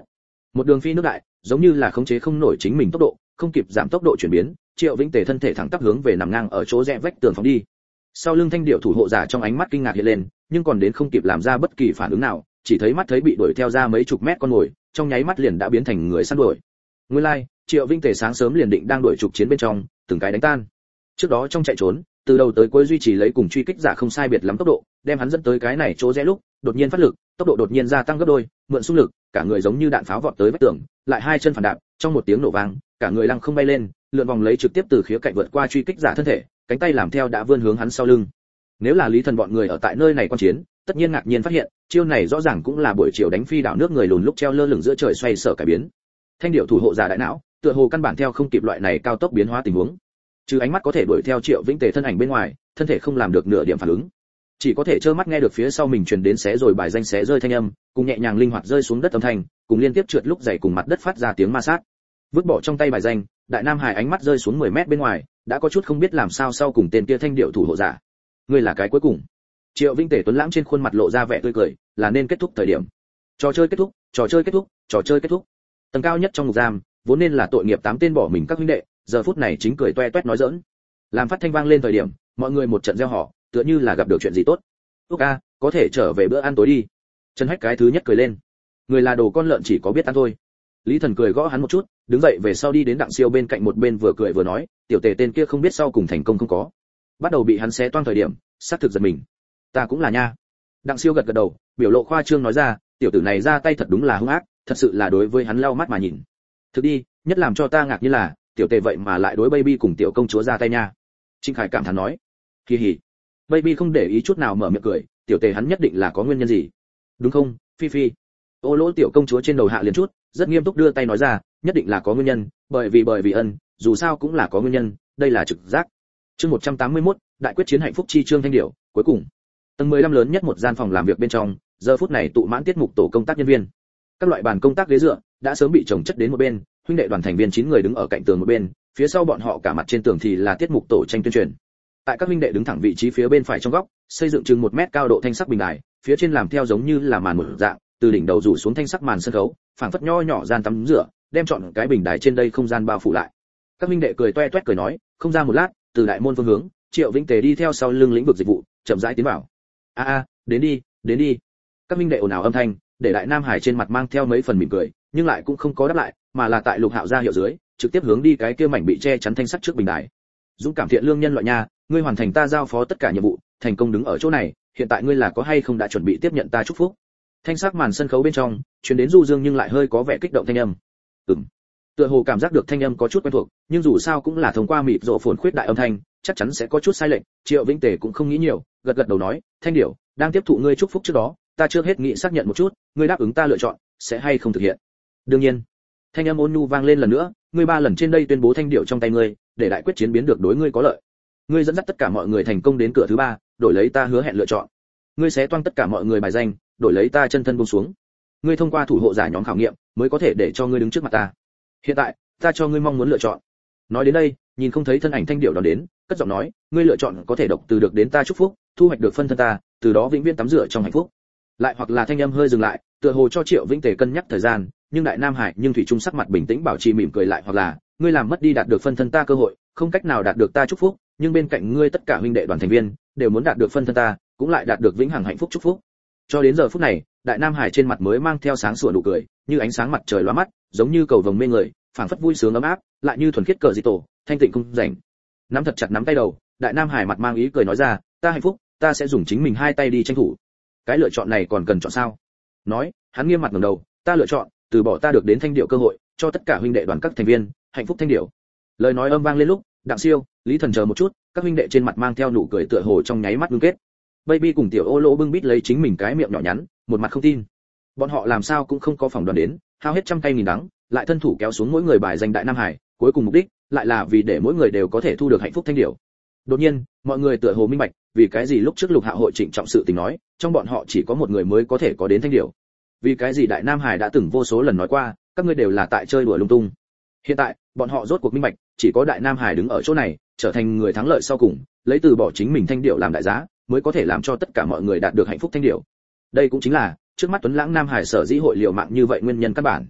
Một đường phi nước đại, giống như là khống chế không nổi chính mình tốc độ, không kịp giảm tốc độ chuyển biến, Triệu Vĩnh Tề thân thể thẳng tắp hướng về nằm ngang ở chỗ rẽ vách tường phóng đi. Sau lưng thanh điệu thủ hộ giả trong ánh mắt kinh ngạc hiện lên, nhưng còn đến không kịp làm ra bất kỳ phản ứng nào, chỉ thấy mắt thấy bị đuổi theo ra mấy chục mét con mồi, trong nháy mắt liền đã biến thành người săn đuổi. Nguyên lai, like, Triệu Vĩnh Tề sáng sớm liền định đang đuổi trục chiến bên trong, từng cái đánh tan. Trước đó trong chạy trốn, từ đầu tới cuối duy trì lấy cùng truy kích giả không sai biệt lắm tốc độ, đem hắn dẫn tới cái này chỗ rẽ lúc, đột nhiên phát lực, tốc độ đột nhiên gia tăng gấp đôi, mượn xung lực, cả người giống như đạn pháo vọt tới vách tường, lại hai chân phản đạp, trong một tiếng nổ vang, cả người lăng không bay lên, lượn vòng lấy trực tiếp từ khía cạnh vượt qua truy kích giả thân thể, cánh tay làm theo đã vươn hướng hắn sau lưng. Nếu là Lý Thần bọn người ở tại nơi này quan chiến, tất nhiên ngạc nhiên phát hiện, chiêu này rõ ràng cũng là buổi chiều đánh phi đảo nước người lùn lúc treo lơ lửng giữa trời xoay sở cải biến. Thanh điệu thủ hộ giả đại não, tựa hồ căn bản theo không kịp loại này cao tốc biến hóa tình huống. Trừ ánh mắt có thể đuổi theo Triệu Vĩnh Tề thân ảnh bên ngoài, thân thể không làm được nửa điểm phản ứng. Chỉ có thể trơ mắt nghe được phía sau mình truyền đến xé rồi bài danh xé rơi thanh âm, cùng nhẹ nhàng linh hoạt rơi xuống đất âm thanh, cùng liên tiếp trượt lúc dày cùng mặt đất phát ra tiếng ma sát. Vứt bỏ trong tay bài danh, Đại Nam Hải ánh mắt rơi xuống mười mét bên ngoài, đã có chút không biết làm sao sau cùng tên kia thanh điệu thủ hộ giả. Ngươi là cái cuối cùng. Triệu Vĩnh Tề tuấn lãng trên khuôn mặt lộ ra vẻ tươi cười, là nên kết thúc thời điểm. Trò chơi kết thúc, trò chơi kết thúc, trò chơi kết thúc. Tầng cao nhất trong ngục giam, vốn nên là tội nghiệp tám tên bỏ mình các huynh đệ, giờ phút này chính cười toe toét nói giỡn. Làm phát thanh vang lên thời điểm, mọi người một trận reo hò, tựa như là gặp được chuyện gì tốt. Úc a, có thể trở về bữa ăn tối đi. Trần Hách cái thứ nhất cười lên. Người là đồ con lợn chỉ có biết ăn thôi. Lý Thần cười gõ hắn một chút, đứng dậy về sau đi đến Đặng Siêu bên cạnh một bên vừa cười vừa nói, tiểu Tề tên kia không biết sau cùng thành công không có. Bắt đầu bị hắn xé toang thời điểm, sát thực giật mình. Ta cũng là nha. Đặng Siêu gật gật đầu, biểu lộ khoa trương nói ra, tiểu tử này ra tay thật đúng là hung ác, thật sự là đối với hắn lau mắt mà nhìn. Thực đi, nhất làm cho ta ngạc như là, tiểu Tề vậy mà lại đối Baby cùng tiểu công chúa ra tay nha. Trinh Khải cảm thán nói, kỳ hỉ. Baby không để ý chút nào mở miệng cười, tiểu Tề hắn nhất định là có nguyên nhân gì, đúng không, Phi Phi? Ô lỗ tiểu công chúa trên đầu hạ liền chút, rất nghiêm túc đưa tay nói ra, nhất định là có nguyên nhân, bởi vì bởi vì ân, dù sao cũng là có nguyên nhân, đây là trực giác. Chương một trăm tám mươi mốt, đại quyết chiến hạnh phúc chi chương thanh điểu, cuối cùng. Tầng mười lăm lớn nhất một gian phòng làm việc bên trong, giờ phút này tụ mãn tiết mục tổ công tác nhân viên. Các loại bàn công tác ghế dựa đã sớm bị chồng chất đến một bên, huynh đệ đoàn thành viên chín người đứng ở cạnh tường một bên, phía sau bọn họ cả mặt trên tường thì là tiết mục tổ tranh tuyên truyền. Tại các huynh đệ đứng thẳng vị trí phía bên phải trong góc, xây dựng chừng một mét cao độ thanh sắc bình đài, phía trên làm theo giống như là màn một dạng, từ đỉnh đầu rủ xuống thanh sắc màn sân khấu, phảng phất nho nhỏ gian tắm rửa, đem trọn cái bình đài trên đây không gian bao phủ lại. Các huynh đệ cười toe toét cười nói, không ra một lát, từ đại môn phương hướng, Triệu Vĩnh Tề đi theo sau lưng lĩnh vực dịch vụ, chậm rãi tiến vào. A a, đến đi, đến đi. Các huynh đệ ồn ào âm thanh, để Đại Nam Hải trên mặt mang theo mấy phần mỉm cười, nhưng lại cũng không có đáp lại, mà là tại Lục Hạo ra hiệu dưới, trực tiếp hướng đi cái kia mảnh bị che chắn thanh sắc trước bình đài. Dũng cảm thiện lương nhân loại nha, ngươi hoàn thành ta giao phó tất cả nhiệm vụ, thành công đứng ở chỗ này, hiện tại ngươi là có hay không đã chuẩn bị tiếp nhận ta chúc phúc? Thanh sắc màn sân khấu bên trong, truyền đến du dương nhưng lại hơi có vẻ kích động thanh âm. Ừm. Tựa hồ cảm giác được thanh âm có chút quen thuộc, nhưng dù sao cũng là thông qua mịt rộ phồn khuyết đại âm thanh, chắc chắn sẽ có chút sai lệch. Triệu Vĩnh Tề cũng không nghĩ nhiều, gật gật đầu nói, thanh điểu, đang tiếp thụ ngươi chúc phúc trước đó, ta trước hết nghĩ xác nhận một chút, ngươi đáp ứng ta lựa chọn, sẽ hay không thực hiện. Đương nhiên. Thanh âm ôn nhu vang lên lần nữa, ngươi ba lần trên đây tuyên bố thanh điểu trong tay ngươi, để đại quyết chiến biến được đối ngươi có lợi. Ngươi dẫn dắt tất cả mọi người thành công đến cửa thứ ba, đổi lấy ta hứa hẹn lựa chọn. Ngươi sẽ toang tất cả mọi người bài danh, đổi lấy ta chân thân buông xuống. Ngươi thông qua thủ hộ giả nhóm khảo nghiệm, mới có thể để cho ngươi đứng trước mặt ta. Hiện tại, ta cho ngươi mong muốn lựa chọn. Nói đến đây, nhìn không thấy thân ảnh thanh điệu đón đến, cất giọng nói, ngươi lựa chọn có thể độc từ được đến ta chúc phúc, thu hoạch được phân thân ta, từ đó vĩnh viễn tắm rửa trong hạnh phúc. Lại hoặc là thanh âm hơi dừng lại, tựa hồ cho Triệu Vĩnh Tề cân nhắc thời gian, nhưng Đại Nam Hải nhưng thủy chung sắc mặt bình tĩnh bảo trì mỉm cười lại hoặc là, ngươi làm mất đi đạt được phân thân ta cơ hội, không cách nào đạt được ta chúc phúc, nhưng bên cạnh ngươi tất cả huynh đệ đoàn thành viên đều muốn đạt được phân thân ta, cũng lại đạt được vĩnh hằng hạnh phúc chúc phúc. Cho đến giờ phút này, Đại Nam Hải trên mặt mới mang theo sáng sủa nụ cười, như ánh sáng mặt trời lóa mắt, giống như cầu vồng mê người, phảng phất vui sướng ấm áp, lại như thuần khiết cờ dị tổ, thanh tịnh không rảnh. Nắm thật chặt nắm tay đầu, Đại Nam Hải mặt mang ý cười nói ra, ta hạnh phúc, ta sẽ dùng chính mình hai tay đi tranh thủ. Cái lựa chọn này còn cần chọn sao? Nói, hắn nghiêm mặt ngẩng đầu, ta lựa chọn, từ bỏ ta được đến thanh điệu cơ hội, cho tất cả huynh đệ đoàn các thành viên, hạnh phúc thanh điệu. Lời nói âm vang lên lúc, Đặng Siêu, Lý Thần chờ một chút, các huynh đệ trên mặt mang theo nụ cười tựa hồ trong nháy mắt ngưng kết. Baby cùng tiểu Ô Lỗ bưng bít lấy chính mình cái miệng nhỏ nhắn, một mặt không tin. Bọn họ làm sao cũng không có phỏng đoán đến, hao hết trăm cây nghìn đắng, lại thân thủ kéo xuống mỗi người bài danh Đại Nam Hải, cuối cùng mục đích lại là vì để mỗi người đều có thể thu được hạnh phúc thanh điệu. Đột nhiên, mọi người tựa hồ minh bạch, vì cái gì lúc trước Lục Hạ hội trịnh trọng sự tình nói, trong bọn họ chỉ có một người mới có thể có đến thanh điệu. Vì cái gì Đại Nam Hải đã từng vô số lần nói qua, các ngươi đều là tại chơi đùa lung tung. Hiện tại, bọn họ rốt cuộc minh bạch, chỉ có Đại Nam Hải đứng ở chỗ này, trở thành người thắng lợi sau cùng, lấy từ bỏ chính mình thanh điệu làm đại giá, mới có thể làm cho tất cả mọi người đạt được hạnh phúc thanh điệu. Đây cũng chính là trước mắt Tuấn Lãng Nam Hải sở dĩ hội liều mạng như vậy nguyên nhân căn bản.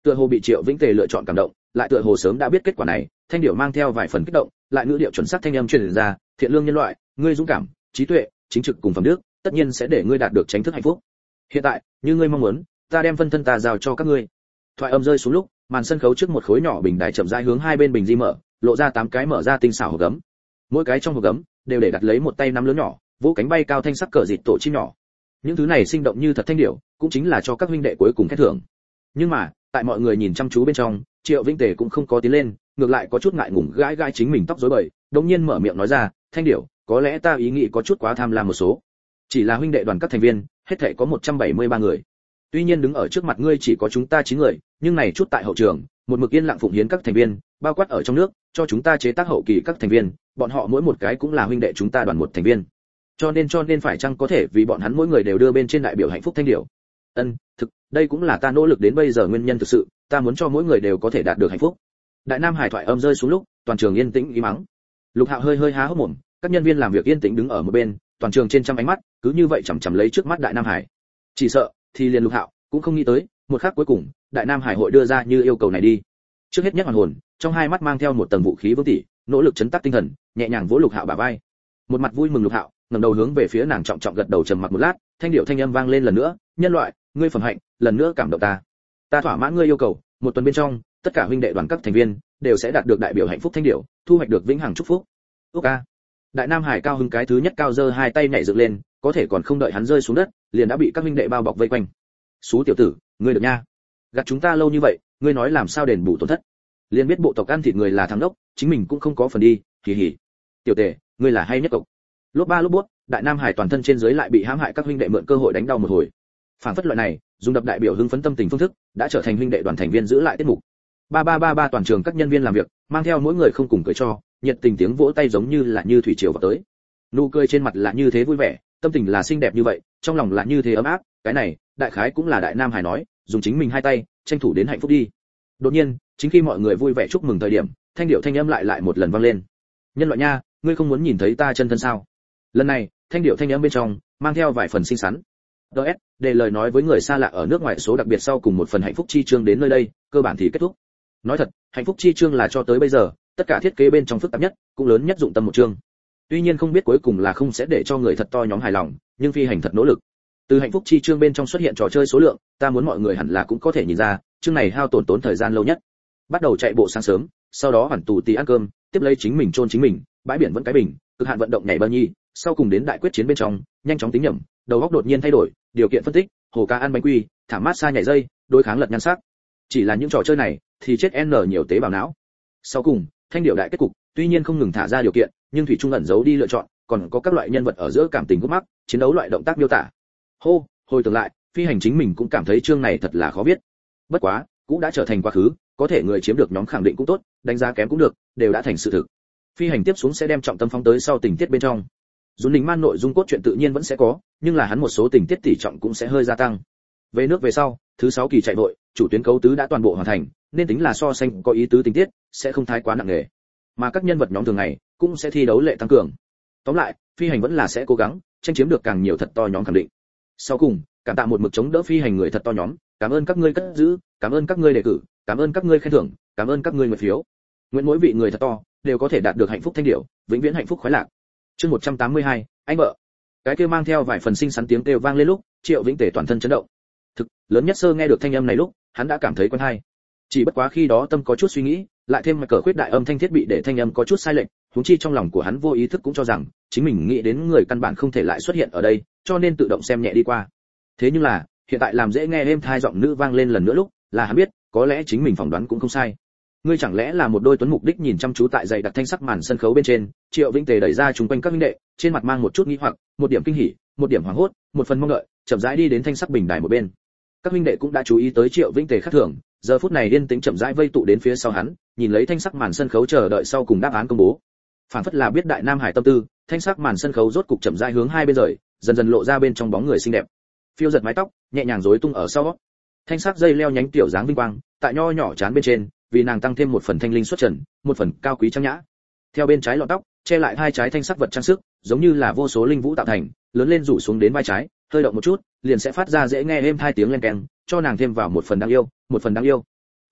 Tựa hồ bị Triệu Vĩnh Tề lựa chọn cảm động, lại tựa hồ sớm đã biết kết quả này, thanh điệu mang theo vài phần kích động, lại ngữ điệu chuẩn xác thanh âm truyền ra, thiện lương nhân loại, ngươi dũng cảm, trí tuệ, chính trực cùng phẩm đức, tất nhiên sẽ để ngươi đạt được chánh thức hạnh phúc. Hiện tại, như ngươi mong muốn, ta đem phân thân ta giao cho các ngươi. Thoại âm rơi xuống lúc, màn sân khấu trước một khối nhỏ bình đài chậm rãi hướng hai bên bình di mở, lộ ra tám cái mở ra tinh xảo hộp gấm. Mỗi cái trong hộp gấm đều để đặt lấy một tay nắm lớn nhỏ, vỗ cánh bay cao thanh sắc cờ dịt tổ chim nhỏ. Những thứ này sinh động như thật thanh điệu, cũng chính là cho các huynh đệ cuối cùng khen thưởng. Nhưng mà, tại mọi người nhìn chăm chú bên trong, Triệu Vĩnh Tề cũng không có tiến lên, ngược lại có chút ngại ngùng gãi gãi chính mình tóc rối bời, đột nhiên mở miệng nói ra, thanh điệu, có lẽ ta ý nghĩ có chút quá tham lam một số. Chỉ là huynh đệ đoàn các thành viên, hết thảy có một trăm bảy mươi ba người. Tuy nhiên đứng ở trước mặt ngươi chỉ có chúng ta chín người, nhưng này chút tại hậu trường, một mực yên lặng phụng hiến các thành viên, bao quát ở trong nước, cho chúng ta chế tác hậu kỳ các thành viên, bọn họ mỗi một cái cũng là huynh đệ chúng ta đoàn một thành viên. Cho nên cho nên phải chăng có thể vì bọn hắn mỗi người đều đưa bên trên đại biểu hạnh phúc thanh điệu. Ân, thực, đây cũng là ta nỗ lực đến bây giờ nguyên nhân thực sự, ta muốn cho mỗi người đều có thể đạt được hạnh phúc. Đại Nam Hải thoại âm rơi xuống lúc, toàn trường yên tĩnh ý mắng. Lục Hạo hơi hơi há hốc mồm, các nhân viên làm việc yên tĩnh đứng ở một bên, toàn trường trên trăm ánh mắt, cứ như vậy chằm chằm lấy trước mắt Đại Nam Hải. Chỉ sợ, thì liền Lục Hạo cũng không nghĩ tới, một khắc cuối cùng, Đại Nam Hải hội đưa ra như yêu cầu này đi. Trước hết nhất hoàn hồn, trong hai mắt mang theo một tầng vũ khí vương tỷ, nỗ lực chấn tác tinh thần, nhẹ nhàng vỗ Lục Hạo bả vai. Một mặt vui mừng Lục Hạo, ngẩng đầu hướng về phía nàng trọng trọng gật đầu trầm mặc một lát, thanh điệu thanh âm vang lên lần nữa, nhân loại, ngươi phẩm hạnh, lần nữa cảm động ta. Ta thỏa mãn ngươi yêu cầu, một tuần bên trong, tất cả huynh đệ đoàn các thành viên đều sẽ đạt được đại biểu hạnh phúc thanh điệu, thu hoạch được vĩnh hằng chúc phúc. Ok. Đại Nam Hải cao hứng cái thứ nhất cao giơ hai tay nhảy dựng lên, có thể còn không đợi hắn rơi xuống đất, liền đã bị các huynh đệ bao bọc vây quanh. Sú tiểu tử, ngươi được nha. Gạt chúng ta lâu như vậy, ngươi nói làm sao đền bù tổn thất? Liền biết bộ tộc ăn thịt người là thằng đốc, chính mình cũng không có phần đi, kỳ hỉ. Tiểu tể, ngươi là hay nhất cậu. Lốp ba lốp bút, Đại Nam Hải toàn thân trên dưới lại bị hãm hại các huynh đệ mượn cơ hội đánh đau một hồi. Phản phất loại này, dùng đập đại biểu hưng phấn tâm tình phương thức, đã trở thành huynh đệ đoàn thành viên giữ lại tiết mục. Ba ba ba ba toàn trường các nhân viên làm việc, mang theo mỗi người không cùng cười cho, nhiệt tình tiếng vỗ tay giống như là như thủy triều vào tới. Nụ cười trên mặt là như thế vui vẻ, tâm tình là xinh đẹp như vậy, trong lòng là như thế ấm áp, cái này, đại khái cũng là Đại Nam Hải nói, dùng chính mình hai tay, tranh thủ đến hạnh phúc đi. Đột nhiên, chính khi mọi người vui vẻ chúc mừng thời điểm, thanh điệu thanh âm lại lại một lần vang lên. Nhân loại nha, ngươi không muốn nhìn thấy ta chân thân sao? Lần này, thanh điệu thanh âm bên trong mang theo vài phần xinh xắn. đê ét, để lời nói với người xa lạ ở nước ngoài số đặc biệt sau cùng một phần hạnh phúc chi chương đến nơi đây, cơ bản thì kết thúc. Nói thật, hạnh phúc chi chương là cho tới bây giờ, tất cả thiết kế bên trong phức tạp nhất, cũng lớn nhất dụng tâm một chương. Tuy nhiên không biết cuối cùng là không sẽ để cho người thật to nhóm hài lòng, nhưng phi hành thật nỗ lực. Từ hạnh phúc chi chương bên trong xuất hiện trò chơi số lượng, ta muốn mọi người hẳn là cũng có thể nhìn ra, chương này hao tổn tốn thời gian lâu nhất. Bắt đầu chạy bộ sáng sớm, sau đó hoàn tù tì ăn cơm, tiếp lấy chính mình chôn chính mình, bãi biển vẫn cái bình, cực hạn vận động nhảy bờ nhi, sau cùng đến đại quyết chiến bên trong, nhanh chóng tính nhẩm, đầu óc đột nhiên thay đổi, điều kiện phân tích, hồ ca ăn bánh quy, thả mát xa nhảy dây, đối kháng lật nhan sắc. Chỉ là những trò chơi này thì chết n nhiều tế bào não. Sau cùng, thanh điệu đại kết cục, tuy nhiên không ngừng thả ra điều kiện, nhưng thủy trung ẩn giấu đi lựa chọn, còn có các loại nhân vật ở giữa cảm tình gút mắc, chiến đấu loại động tác miêu tả. Hô, hồi tưởng lại, phi hành chính mình cũng cảm thấy chương này thật là khó viết. Bất quá, cũng đã trở thành quá khứ, có thể người chiếm được nhóm khẳng định cũng tốt, đánh giá kém cũng được, đều đã thành sự thực. Phi hành tiếp xuống sẽ đem trọng tâm phóng tới sau tình tiết bên trong. Dũng Đình Man nội dung cốt truyện tự nhiên vẫn sẽ có, nhưng là hắn một số tình tiết tỷ trọng cũng sẽ hơi gia tăng. Về nước về sau, thứ sáu kỳ chạy vội, chủ tuyến cấu tứ đã toàn bộ hoàn thành, nên tính là so sánh có ý tứ tình tiết, sẽ không thái quá nặng nề. Mà các nhân vật nhóm thường ngày cũng sẽ thi đấu lệ tăng cường. Tóm lại, phi hành vẫn là sẽ cố gắng tranh chiếm được càng nhiều thật to nhóm khẳng định. Sau cùng, cảm tạ một mực chống đỡ phi hành người thật to nhóm, cảm ơn các ngươi cất giữ, cảm ơn các ngươi đề cử, cảm ơn các ngươi khen thưởng, cảm ơn các ngươi nguyện phiếu. Nguyện mỗi vị người thật to đều có thể đạt được hạnh phúc thanh điệu, vĩnh viễn hạnh phúc khoái lạc. Chương một trăm tám mươi hai, anh vợ. Cái kia mang theo vài phần xinh xắn tiếng kêu vang lên lúc, Triệu Vĩnh Tề toàn thân chấn động. Thực, lớn nhất sơ nghe được thanh âm này lúc, hắn đã cảm thấy quen hay. Chỉ bất quá khi đó tâm có chút suy nghĩ, lại thêm mà cờ khuyết đại âm thanh thiết bị để thanh âm có chút sai lệch, huống chi trong lòng của hắn vô ý thức cũng cho rằng chính mình nghĩ đến người căn bản không thể lại xuất hiện ở đây, cho nên tự động xem nhẹ đi qua. Thế nhưng là, hiện tại làm dễ nghe êm thai giọng nữ vang lên lần nữa lúc, là hắn biết, có lẽ chính mình phỏng đoán cũng không sai. Ngươi chẳng lẽ là một đôi tuấn mục đích nhìn chăm chú tại dày đặc thanh sắc màn sân khấu bên trên, Triệu Vĩnh Tề đẩy ra chúng quanh các huynh đệ, trên mặt mang một chút nghi hoặc, một điểm kinh hỉ, một điểm hoảng hốt, một phần mong đợi, chậm rãi đi đến thanh sắc bình đài một bên. Các huynh đệ cũng đã chú ý tới Triệu Vĩnh Tề khác thường, giờ phút này yên tĩnh chậm rãi vây tụ đến phía sau hắn, nhìn lấy thanh sắc màn sân khấu chờ đợi sau cùng đáp án công bố. Phản phất là biết Đại Nam Hải tâm tư, thanh sắc màn sân khấu rốt cục chậm rãi hướng hai bên rời, dần dần lộ ra bên trong bóng người xinh đẹp. Phiêu giật mái tóc, nhẹ nhàng rối tung ở sau. Thanh sắc dây leo nhánh tiểu dáng vinh quang, tại nho nhỏ trán bên trên, vì nàng tăng thêm một phần thanh linh xuất trần, một phần cao quý trang nhã. Theo bên trái lọn tóc, che lại hai trái thanh sắc vật trang sức, giống như là vô số linh vũ tạo thành, lớn lên rủ xuống đến vai trái, hơi động một chút, liền sẽ phát ra dễ nghe êm thai tiếng len keng, cho nàng thêm vào một phần đáng yêu, một phần đáng yêu.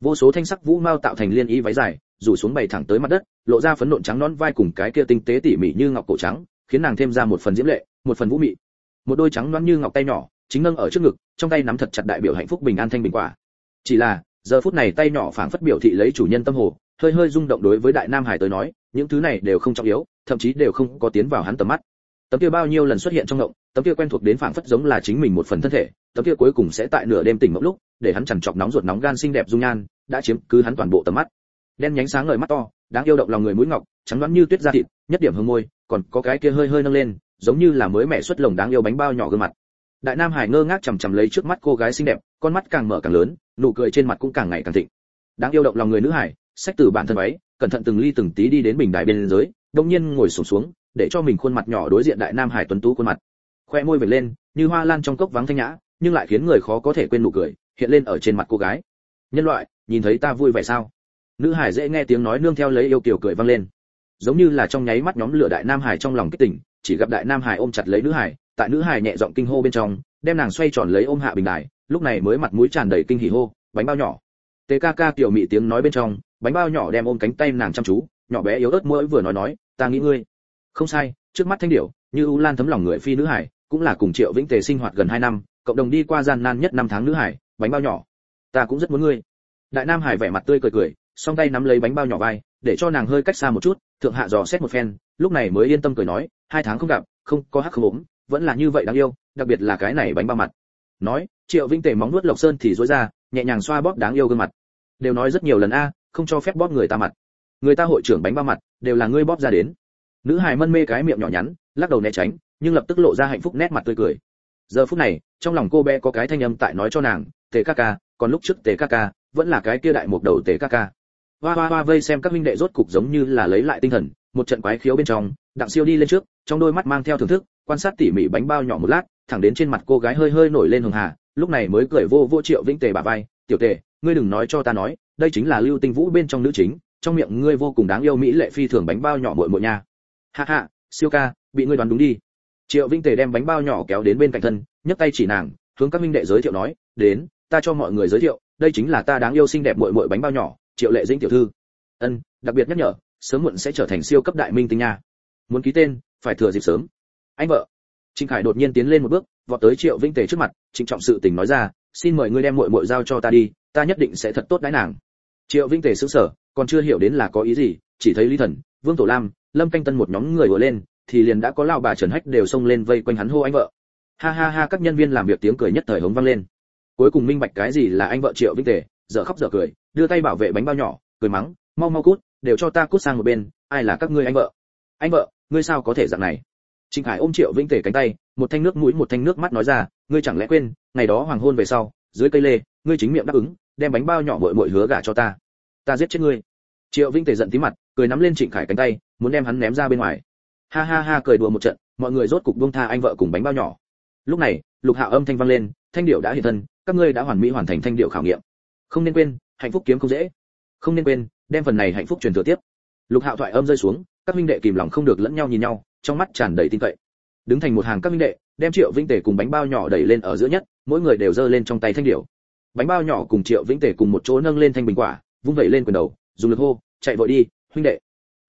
Vô số thanh sắc vũ mao tạo thành liên y váy dài, rủ xuống bày thẳng tới mặt đất, lộ ra phấn nộn trắng nõn vai cùng cái kia tinh tế tỉ mỉ như ngọc cổ trắng, khiến nàng thêm ra một phần diễm lệ, một phần vũ mị. Một đôi trắng nõn như ngọc tay nhỏ, chính nâng ở trước ngực, trong tay nắm thật chặt đại biểu hạnh phúc bình an thanh bình quả. Chỉ là, giờ phút này tay nhỏ phảng phất biểu thị lấy chủ nhân tâm hồ, hơi hơi rung động đối với đại nam hải tới nói, những thứ này đều không trọng yếu, thậm chí đều không có tiến vào hắn tầm mắt. Tấm kia bao nhiêu lần xuất hiện trong động, tấm kia quen thuộc đến phảng phất giống là chính mình một phần thân thể, tấm kia cuối cùng sẽ tại nửa đêm tỉnh mộng lúc, để hắn chằn chọc nóng ruột nóng gan xinh đẹp dung nhan, đã chiếm cứ hắn toàn bộ tầm mắt. Đen nhánh sáng ngời mắt to, đáng yêu động lòng người mũi ngọc, trắng nõn như tuyết da thịt, nhất điểm hương môi, còn có cái kia hơi hơi nâng lên, giống như là mới mẹ xuất lồng đáng yêu bánh bao nhỏ gương mặt. Đại nam hải ngơ ngác chằm chằm lấy trước mắt cô gái xinh đẹp, con mắt càng mở càng lớn, nụ cười trên mặt cũng càng ngày càng thịnh. Đáng yêu động lòng người nữ hải, xách từ bản thân váy, cẩn thận từng ly từng tí đi đến bình đài bên dưới, đột nhiên ngồi xổm xuống, để cho mình khuôn mặt nhỏ đối diện đại nam hải tuấn tú khuôn mặt. Khoe môi vểnh lên, như hoa lan trong cốc vắng thanh nhã, nhưng lại khiến người khó có thể quên nụ cười hiện lên ở trên mặt cô gái. Nhân loại, nhìn thấy ta vui vẻ sao? Nữ hải dễ nghe tiếng nói nương theo lấy yêu kiều cười vang lên, giống như là trong nháy mắt nhóm lửa đại nam hải trong lòng kích tỉnh, chỉ gặp đại nam hải ôm chặt lấy nữ hải, tại nữ hải nhẹ giọng kinh hô bên trong, đem nàng xoay tròn lấy ôm hạ bình đài, lúc này mới mặt mũi tràn đầy kinh hỉ hô, bánh bao nhỏ. Tê ca ca tiểu mị tiếng nói bên trong, bánh bao nhỏ đem ôm cánh tay nàng chăm chú, nhỏ bé yếu ớt mũi vừa nói nói, ta nghĩ ngươi. Không sai, trước mắt thanh điểu, như u lan thấm lòng người phi nữ hải, cũng là cùng Triệu Vĩnh Tề sinh hoạt gần hai năm, cộng đồng đi qua gian nan nhất năm tháng nữ hải, bánh bao nhỏ, ta cũng rất muốn ngươi. Đại nam hải vẻ mặt tươi cười cười, song tay nắm lấy bánh bao nhỏ vai, để cho nàng hơi cách xa một chút, thượng hạ dò xét một phen, lúc này mới yên tâm cười nói, hai tháng không gặp, không có hắc không ốm, vẫn là như vậy đáng yêu, đặc biệt là cái này bánh bao mặt. Nói, Triệu Vĩnh Tề móng nuốt Lộc Sơn thì rối ra, nhẹ nhàng xoa bóp đáng yêu gương mặt. Đều nói rất nhiều lần a, không cho phép bóp người ta mặt. Người ta hội trưởng bánh bao mặt, đều là ngươi bóp ra đến. Nữ hài mân mê cái miệng nhỏ nhắn, lắc đầu né tránh, nhưng lập tức lộ ra hạnh phúc nét mặt tươi cười. Giờ phút này, trong lòng cô bé có cái thanh âm tại nói cho nàng, Tề ca ca, còn lúc trước Tề ca ca, vẫn là cái kia đại một đầu Tề ca ca. Hoa hoa hoa vây xem các huynh đệ rốt cục giống như là lấy lại tinh thần, một trận quái khiếu bên trong, Đặng Siêu đi lên trước, trong đôi mắt mang theo thưởng thức, quan sát tỉ mỉ bánh bao nhỏ một lát, thẳng đến trên mặt cô gái hơi hơi nổi lên hường hà, lúc này mới cười vô vô Triệu Vĩnh Tề bả vai, "Tiểu Tề, ngươi đừng nói cho ta nói, đây chính là Lưu Tinh Vũ bên trong nữ chính, trong miệng ngươi vô cùng đáng yêu mỹ lệ phi thường bánh bao nhỏ muội muội nha." "Ha ha, Siêu ca, bị ngươi đoán đúng đi." Triệu Vĩnh Tề đem bánh bao nhỏ kéo đến bên cạnh thân, nhấc tay chỉ nàng, hướng các huynh đệ giới thiệu nói, "Đến, ta cho mọi người giới thiệu, đây chính là ta đáng yêu xinh đẹp muội muội bánh bao nhỏ, Triệu Lệ Dĩnh tiểu thư." Ân, đặc biệt nhắc nhở, sớm muộn sẽ trở thành siêu cấp đại minh tinh nha. Muốn ký tên, phải thừa dịp sớm. Anh vợ. Trịnh Khải đột nhiên tiến lên một bước, vọt tới Triệu Vĩnh Tề trước mặt, trịnh trọng sự tình nói ra, "Xin mời ngươi đem muội muội giao cho ta đi, ta nhất định sẽ thật tốt đãi nàng." Triệu Vĩnh Tề sững sờ, còn chưa hiểu đến là có ý gì, chỉ thấy Lý Thần, Vương Tổ Lam, Lâm Canh Tân một nhóm người ùa lên, thì liền đã có lão bà Trần Hách đều xông lên vây quanh hắn hô anh vợ. Ha ha ha, các nhân viên làm việc tiếng cười nhất thời hống vang lên. Cuối cùng minh bạch cái gì là anh vợ Triệu Vĩnh Tề, dở khóc dở cười, đưa tay bảo vệ bánh bao nhỏ, cười mắng, "Mau mau cút, đều cho ta cút sang một bên, ai là các ngươi anh vợ?" "Anh vợ, ngươi sao có thể dạng này?" Trịnh Khải ôm Triệu Vĩnh Tề cánh tay, một thanh nước mũi một thanh nước mắt nói ra, "Ngươi chẳng lẽ quên, ngày đó hoàng hôn về sau, dưới cây lê, ngươi chính miệng đáp ứng, đem bánh bao nhỏ muội muội hứa gả cho ta. Ta giết chết ngươi." Triệu Vĩnh Tề giận tí mặt, cười nắm lên Trịnh Khải cánh tay, muốn đem hắn ném ra bên ngoài. Ha ha ha, cười đùa một trận, mọi người rốt cục buông tha anh vợ cùng bánh bao nhỏ. Lúc này, Lục Hạo âm thanh vang lên, "Thanh điệu đã hiện thân, các ngươi đã hoàn mỹ hoàn thành thanh điệu khảo nghiệm. Không nên quên, hạnh phúc kiếm không dễ. Không nên quên, đem phần này hạnh phúc truyền thừa tiếp." Lục Hạo thoại âm rơi xuống, các huynh đệ kìm lòng không được lẫn nhau nhìn nhau, trong mắt tràn đầy tin cậy. Đứng thành một hàng các huynh đệ, đem Triệu Vĩnh Tề cùng bánh bao nhỏ đẩy lên ở giữa nhất, mỗi người đều giơ lên trong tay thanh điệu. Bánh bao nhỏ cùng Triệu Vĩnh Tề cùng một chỗ nâng lên thanh bình quả, vung vẩy lên quyền đầu, dùng lực hô, "Chạy vội đi, huynh đệ."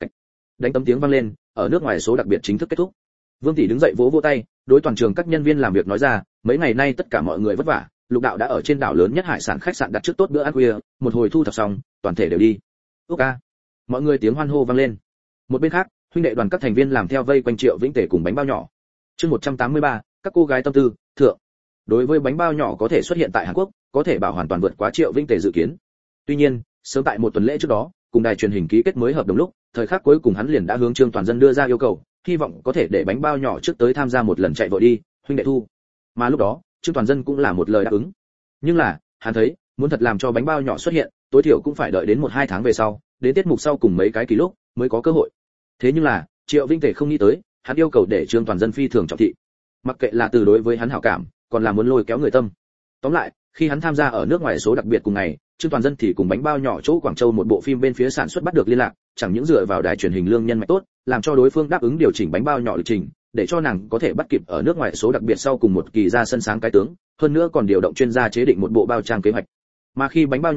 Đánh tấm tiếng vang lên, ở nước ngoài số đặc biệt chính thức kết thúc. Vương tỷ đứng dậy vỗ vỗ tay, đối toàn trường các nhân viên làm việc nói ra, "Mấy ngày nay tất cả mọi người vất vả, Lục đạo đã ở trên đảo lớn nhất hải sản khách sạn đặt trước tốt bữa ăn khuya, một hồi thu thập xong, toàn thể đều đi." "Úc a." Mọi người tiếng hoan hô vang lên. Một bên khác, huynh đệ đoàn các thành viên làm theo vây quanh Triệu Vĩnh Tề cùng bánh bao nhỏ. Chương một trăm tám mươi ba, các cô gái tâm tư, thượng. Đối với bánh bao nhỏ có thể xuất hiện tại Hàn Quốc, có thể bảo hoàn toàn vượt quá Triệu Vĩnh Tề dự kiến. Tuy nhiên, sớm tại một tuần lễ trước đó, cùng đài truyền hình ký kết mới hợp đồng lúc, thời khắc cuối cùng hắn liền đã hướng Trương Toàn Dân đưa ra yêu cầu, hy vọng có thể để bánh bao nhỏ trước tới tham gia một lần chạy vội đi, huynh đệ thu. Mà lúc đó, Trương Toàn Dân cũng là một lời đáp ứng. Nhưng là, hắn thấy, muốn thật làm cho bánh bao nhỏ xuất hiện, tối thiểu cũng phải đợi đến một hai tháng về sau, đến tiết mục sau cùng mấy cái kỳ lúc mới có cơ hội. Thế nhưng là, Triệu Vĩnh Tề không nghĩ tới, hắn yêu cầu để Trương Toàn Dân phi thường trọng thị. Mặc kệ là từ đối với hắn hảo cảm, còn là muốn lôi kéo người tâm. Tóm lại, khi hắn tham gia ở nước ngoài số đặc biệt cùng ngày, Trương Toàn Dân thì cùng bánh bao nhỏ chỗ Quảng Châu một bộ phim bên phía sản xuất bắt được liên lạc, chẳng những dựa vào đài truyền hình lương nhân mạch tốt, làm cho đối phương đáp ứng điều chỉnh bánh bao nhỏ lịch trình, để cho nàng có thể bắt kịp ở nước ngoài số đặc biệt sau cùng một kỳ ra sân sáng cái tướng, hơn nữa còn điều động chuyên gia chế định một bộ bao trang kế hoạch. Mà khi bánh bao nhỏ biết,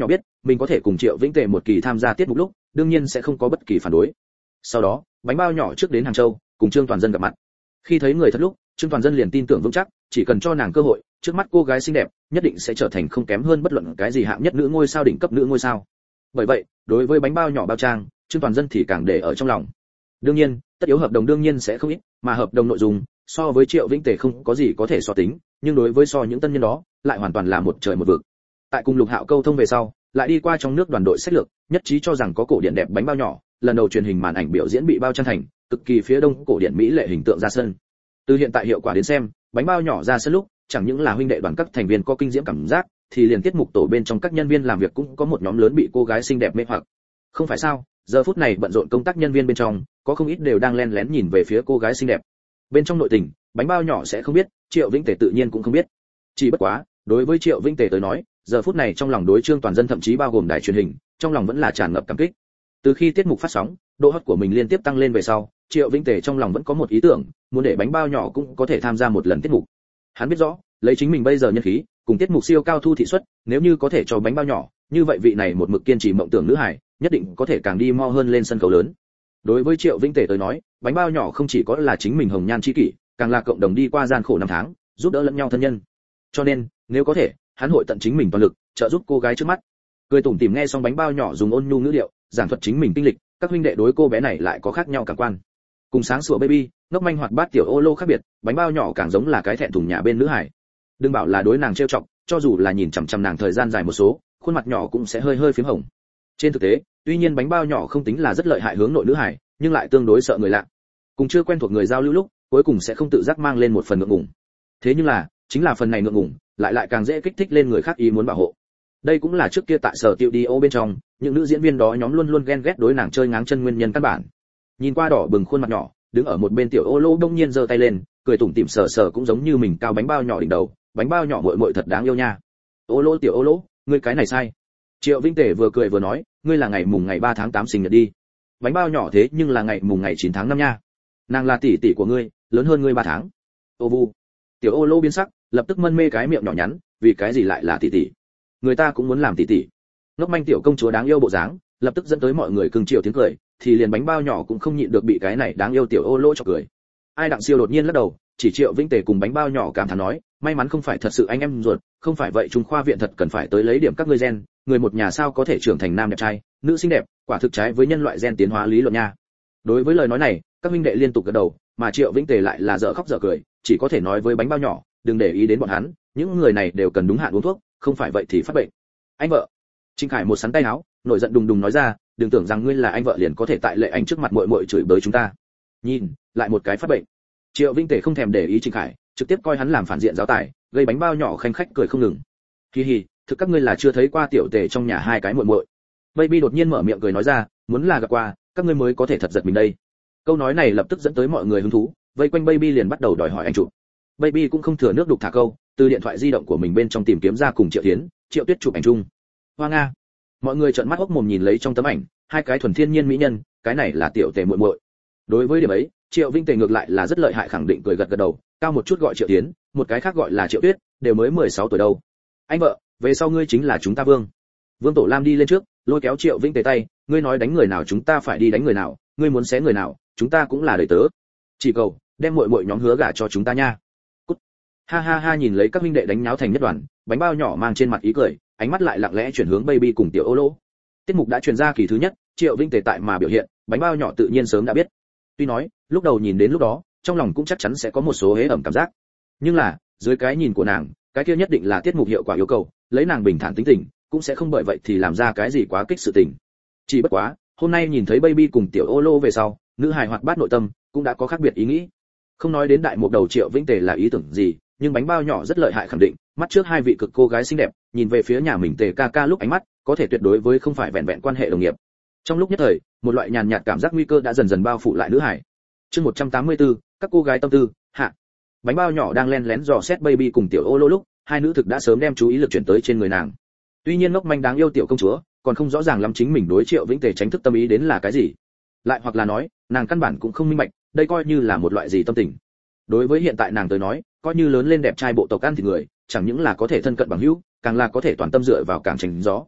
mình có thể cùng Triệu Vĩnh Tề một kỳ tham gia tiết mục lúc, đương nhiên sẽ không có bất kỳ phản đối. Sau đó, bánh bao nhỏ trước đến Hàng Châu, cùng Trương Toàn Dân gặp mặt. Khi thấy người thật lúc, Trương Toàn Dân liền tin tưởng vững chắc, chỉ cần cho nàng cơ hội, trước mắt cô gái xinh đẹp, nhất định sẽ trở thành không kém hơn bất luận cái gì hạng nhất nữ ngôi sao đỉnh cấp nữ ngôi sao. Bởi vậy, đối với bánh bao nhỏ bao trang, Trương Toàn Dân thì càng để ở trong lòng. Đương nhiên, tất yếu hợp đồng đương nhiên sẽ không ít, mà hợp đồng nội dung so với Triệu Vĩnh Tề không có gì có thể so tính, nhưng đối với so những tân nhân đó, lại hoàn toàn là một trời một vực. Tại cùng Lục Hạo câu thông về sau, lại đi qua trong nước đoàn đội sách lược, nhất trí cho rằng có cổ điển đẹp bánh bao nhỏ, lần đầu truyền hình màn ảnh biểu diễn bị bao trang thành, cực kỳ phía đông cổ điển mỹ lệ hình tượng ra sân. Từ hiện tại hiệu quả đến xem, bánh bao nhỏ ra sân lúc, chẳng những là huynh đệ đoàn các thành viên có kinh diễm cảm giác, thì liền tiết mục tổ bên trong các nhân viên làm việc cũng có một nhóm lớn bị cô gái xinh đẹp mê hoặc. Không phải sao? Giờ phút này bận rộn công tác nhân viên bên trong, có không ít đều đang lén lén nhìn về phía cô gái xinh đẹp. Bên trong nội tình, bánh bao nhỏ sẽ không biết, Triệu Vĩnh Tề tự nhiên cũng không biết. Chỉ bất quá, đối với Triệu Vĩnh Tề tới nói, giờ phút này trong lòng đối Trương Toàn Dân thậm chí bao gồm đài truyền hình, trong lòng vẫn là tràn ngập cảm kích. Từ khi tiết mục phát sóng, độ hot của mình liên tiếp tăng lên về sau, Triệu Vĩnh Tề trong lòng vẫn có một ý tưởng, muốn để bánh bao nhỏ cũng có thể tham gia một lần tiết mục. Hắn biết rõ, lấy chính mình bây giờ nhân khí, cùng tiết mục siêu cao thu thị suất, nếu như có thể cho bánh bao nhỏ, như vậy vị này một mực kiên trì mộng tưởng nữ hải, nhất định có thể càng đi mo hơn lên sân khấu lớn. Đối với Triệu Vĩnh Tề tới nói, bánh bao nhỏ không chỉ có là chính mình hồng nhan chi kỷ, càng là cộng đồng đi qua gian khổ năm tháng, giúp đỡ lẫn nhau thân nhân. Cho nên, nếu có thể, hắn hội tận chính mình toàn lực, trợ giúp cô gái trước mắt. Cười tủm tỉm nghe xong bánh bao nhỏ dùng ôn nhu ngữ điệu, giảng thuật chính mình kinh lịch, các huynh đệ đối cô bé này lại có khác nhau cảm quan. Cùng sáng sủa baby, ngốc manh hoạt bát tiểu ô lô khác biệt, bánh bao nhỏ càng giống là cái thẹn thùng nhà bên nữ hải. Đừng bảo là đối nàng trêu chọc, cho dù là nhìn chằm chằm nàng thời gian dài một số, khuôn mặt nhỏ cũng sẽ hơi hơi phím hồng. Trên thực tế, tuy nhiên bánh bao nhỏ không tính là rất lợi hại hướng nội nữ hải, nhưng lại tương đối sợ người lạ. Cùng chưa quen thuộc người giao lưu lúc, cuối cùng sẽ không tự giác mang lên một phần ngượng ngùng. Thế nhưng là, chính là phần này ngượng ngùng, lại lại càng dễ kích thích lên người khác ý muốn bảo hộ. Đây cũng là trước kia tại sở tiệu đi ô bên trong, những nữ diễn viên đó nhóm luôn luôn ghen ghét đối nàng chơi ngáng chân nguyên nhân căn bản. Nhìn qua đỏ bừng khuôn mặt nhỏ, đứng ở một bên tiểu ô lô đông nhiên giơ tay lên, cười tủm tỉm sờ sờ cũng giống như mình cao bánh bao nhỏ đỉnh đầu, bánh bao nhỏ muội muội thật đáng yêu nha. Ô lô tiểu ô lô, ngươi cái này sai. Triệu Vĩnh Tề vừa cười vừa nói, ngươi là ngày mùng ngày ba tháng tám sinh nhật đi. Bánh bao nhỏ thế nhưng là ngày mùng ngày chín tháng năm nha. Nàng là tỷ tỷ của ngươi, lớn hơn ngươi ba tháng. Ô vu. Tiểu ô lô biến sắc, lập tức mân mê cái miệng nhỏ nhắn, vì cái gì lại là tỷ tỷ? Người ta cũng muốn làm tỷ tỷ. Ngốc manh tiểu công chúa đáng yêu bộ dáng, lập tức dẫn tới mọi người cưng chiều tiếng cười, thì liền bánh bao nhỏ cũng không nhịn được bị cái này đáng yêu tiểu ô lô cho cười. Ai đặng siêu đột nhiên lắc đầu, chỉ Triệu Vĩnh Tề cùng bánh bao nhỏ cảm thán nói, may mắn không phải thật sự anh em ruột, không phải vậy Trung khoa viện thật cần phải tới lấy điểm các ngươi gen, người một nhà sao có thể trưởng thành nam đẹp trai, nữ xinh đẹp, quả thực trái với nhân loại gen tiến hóa lý luận nha. Đối với lời nói này, các huynh đệ liên tục gật đầu, mà Triệu Vĩnh Tề lại là dở khóc dở cười, chỉ có thể nói với bánh bao nhỏ, đừng để ý đến bọn hắn, những người này đều cần đúng hạn uống thuốc, không phải vậy thì phát bệnh. Anh vợ. Trinh Khải một sắn tay áo, nổi giận đùng đùng nói ra, đừng tưởng rằng ngươi là anh vợ liền có thể tại Lệ Anh trước mặt muội muội chửi bới chúng ta. Nhìn, lại một cái phát bệnh. Triệu Vĩnh Tề không thèm để ý Trinh Khải, trực tiếp coi hắn làm phản diện giáo tài, gây bánh bao nhỏ khanh khách cười không ngừng. Hi hi, thực các ngươi là chưa thấy qua tiểu Tề trong nhà hai cái muội muội. Baby đột nhiên mở miệng cười nói ra, muốn là gặp qua, các ngươi mới có thể thật giật mình đây. Câu nói này lập tức dẫn tới mọi người hứng thú, vây quanh Baby liền bắt đầu đòi hỏi anh chụp. Baby cũng không thừa nước đục thả câu, từ điện thoại di động của mình bên trong tìm kiếm ra cùng Triệu Thiến, Triệu Tuyết chụp ảnh chung. Hoa nga. Mọi người trợn mắt hốc mồm nhìn lấy trong tấm ảnh, hai cái thuần thiên nhiên mỹ nhân, cái này là tiểu Tề muội muội. Đối với điểm ấy, Triệu Vĩnh Tề ngược lại là rất lợi hại khẳng định cười gật gật đầu, cao một chút gọi Triệu Thiến, một cái khác gọi là Triệu Tuyết, đều mới mười sáu tuổi đâu. Anh vợ, về sau ngươi chính là chúng ta vương. Vương Tổ Lam đi lên trước, lôi kéo Triệu Vĩnh Tề tay, ngươi nói đánh người nào chúng ta phải đi đánh người nào, ngươi muốn xé người nào, chúng ta cũng là đời tớ. Chỉ cầu đem muội muội nhóm hứa gả cho chúng ta nha. Cút. Ha ha ha nhìn lấy các huynh đệ đánh nháo thành nhất đoàn, bánh bao nhỏ mang trên mặt ý cười, ánh mắt lại lặng lẽ chuyển hướng Baby cùng tiểu ô lô. Tiết mục đã truyền ra kỳ thứ nhất, Triệu Vĩnh Tề tại mà biểu hiện, bánh bao nhỏ tự nhiên sớm đã biết. Tuy nói, lúc đầu nhìn đến lúc đó, trong lòng cũng chắc chắn sẽ có một số hế ẩm cảm giác. Nhưng là, dưới cái nhìn của nàng, cái kia nhất định là tiết mục hiệu quả yêu cầu, lấy nàng bình thản tính tình, cũng sẽ không bởi vậy thì làm ra cái gì quá kích sự tình. Chỉ bất quá, hôm nay nhìn thấy Baby cùng tiểu ô lô về sau, nữ hài hoạt bát nội tâm cũng đã có khác biệt ý nghĩ. Không nói đến đại mục đầu Triệu Vĩnh Tề là ý tưởng gì, nhưng bánh bao nhỏ rất lợi hại khẳng định, mắt trước hai vị cực cô gái xinh đẹp, nhìn về phía nhà mình Tề ca ca lúc ánh mắt, có thể tuyệt đối với không phải vẹn vẹn quan hệ đồng nghiệp. Trong lúc nhất thời, một loại nhàn nhạt cảm giác nguy cơ đã dần dần bao phủ lại nữ hải. Chương một trăm tám mươi tư, các cô gái tâm tư, hạ. Bánh bao nhỏ đang len lén dò xét Baby cùng tiểu ô lô lúc, hai nữ thực đã sớm đem chú ý lực chuyển tới trên người nàng. Tuy nhiên ngốc manh đáng yêu tiểu công chúa, còn không rõ ràng lắm chính mình đối Triệu Vĩnh Tề tránh thức tâm ý đến là cái gì. Lại hoặc là nói, nàng căn bản cũng không minh bạch, đây coi như là một loại gì tâm tình. Đối với hiện tại nàng tới nói, coi như lớn lên đẹp trai bộ tộc ăn thịt người, chẳng những là có thể thân cận bằng hữu, càng là có thể toàn tâm dựa vào càng tránh gió.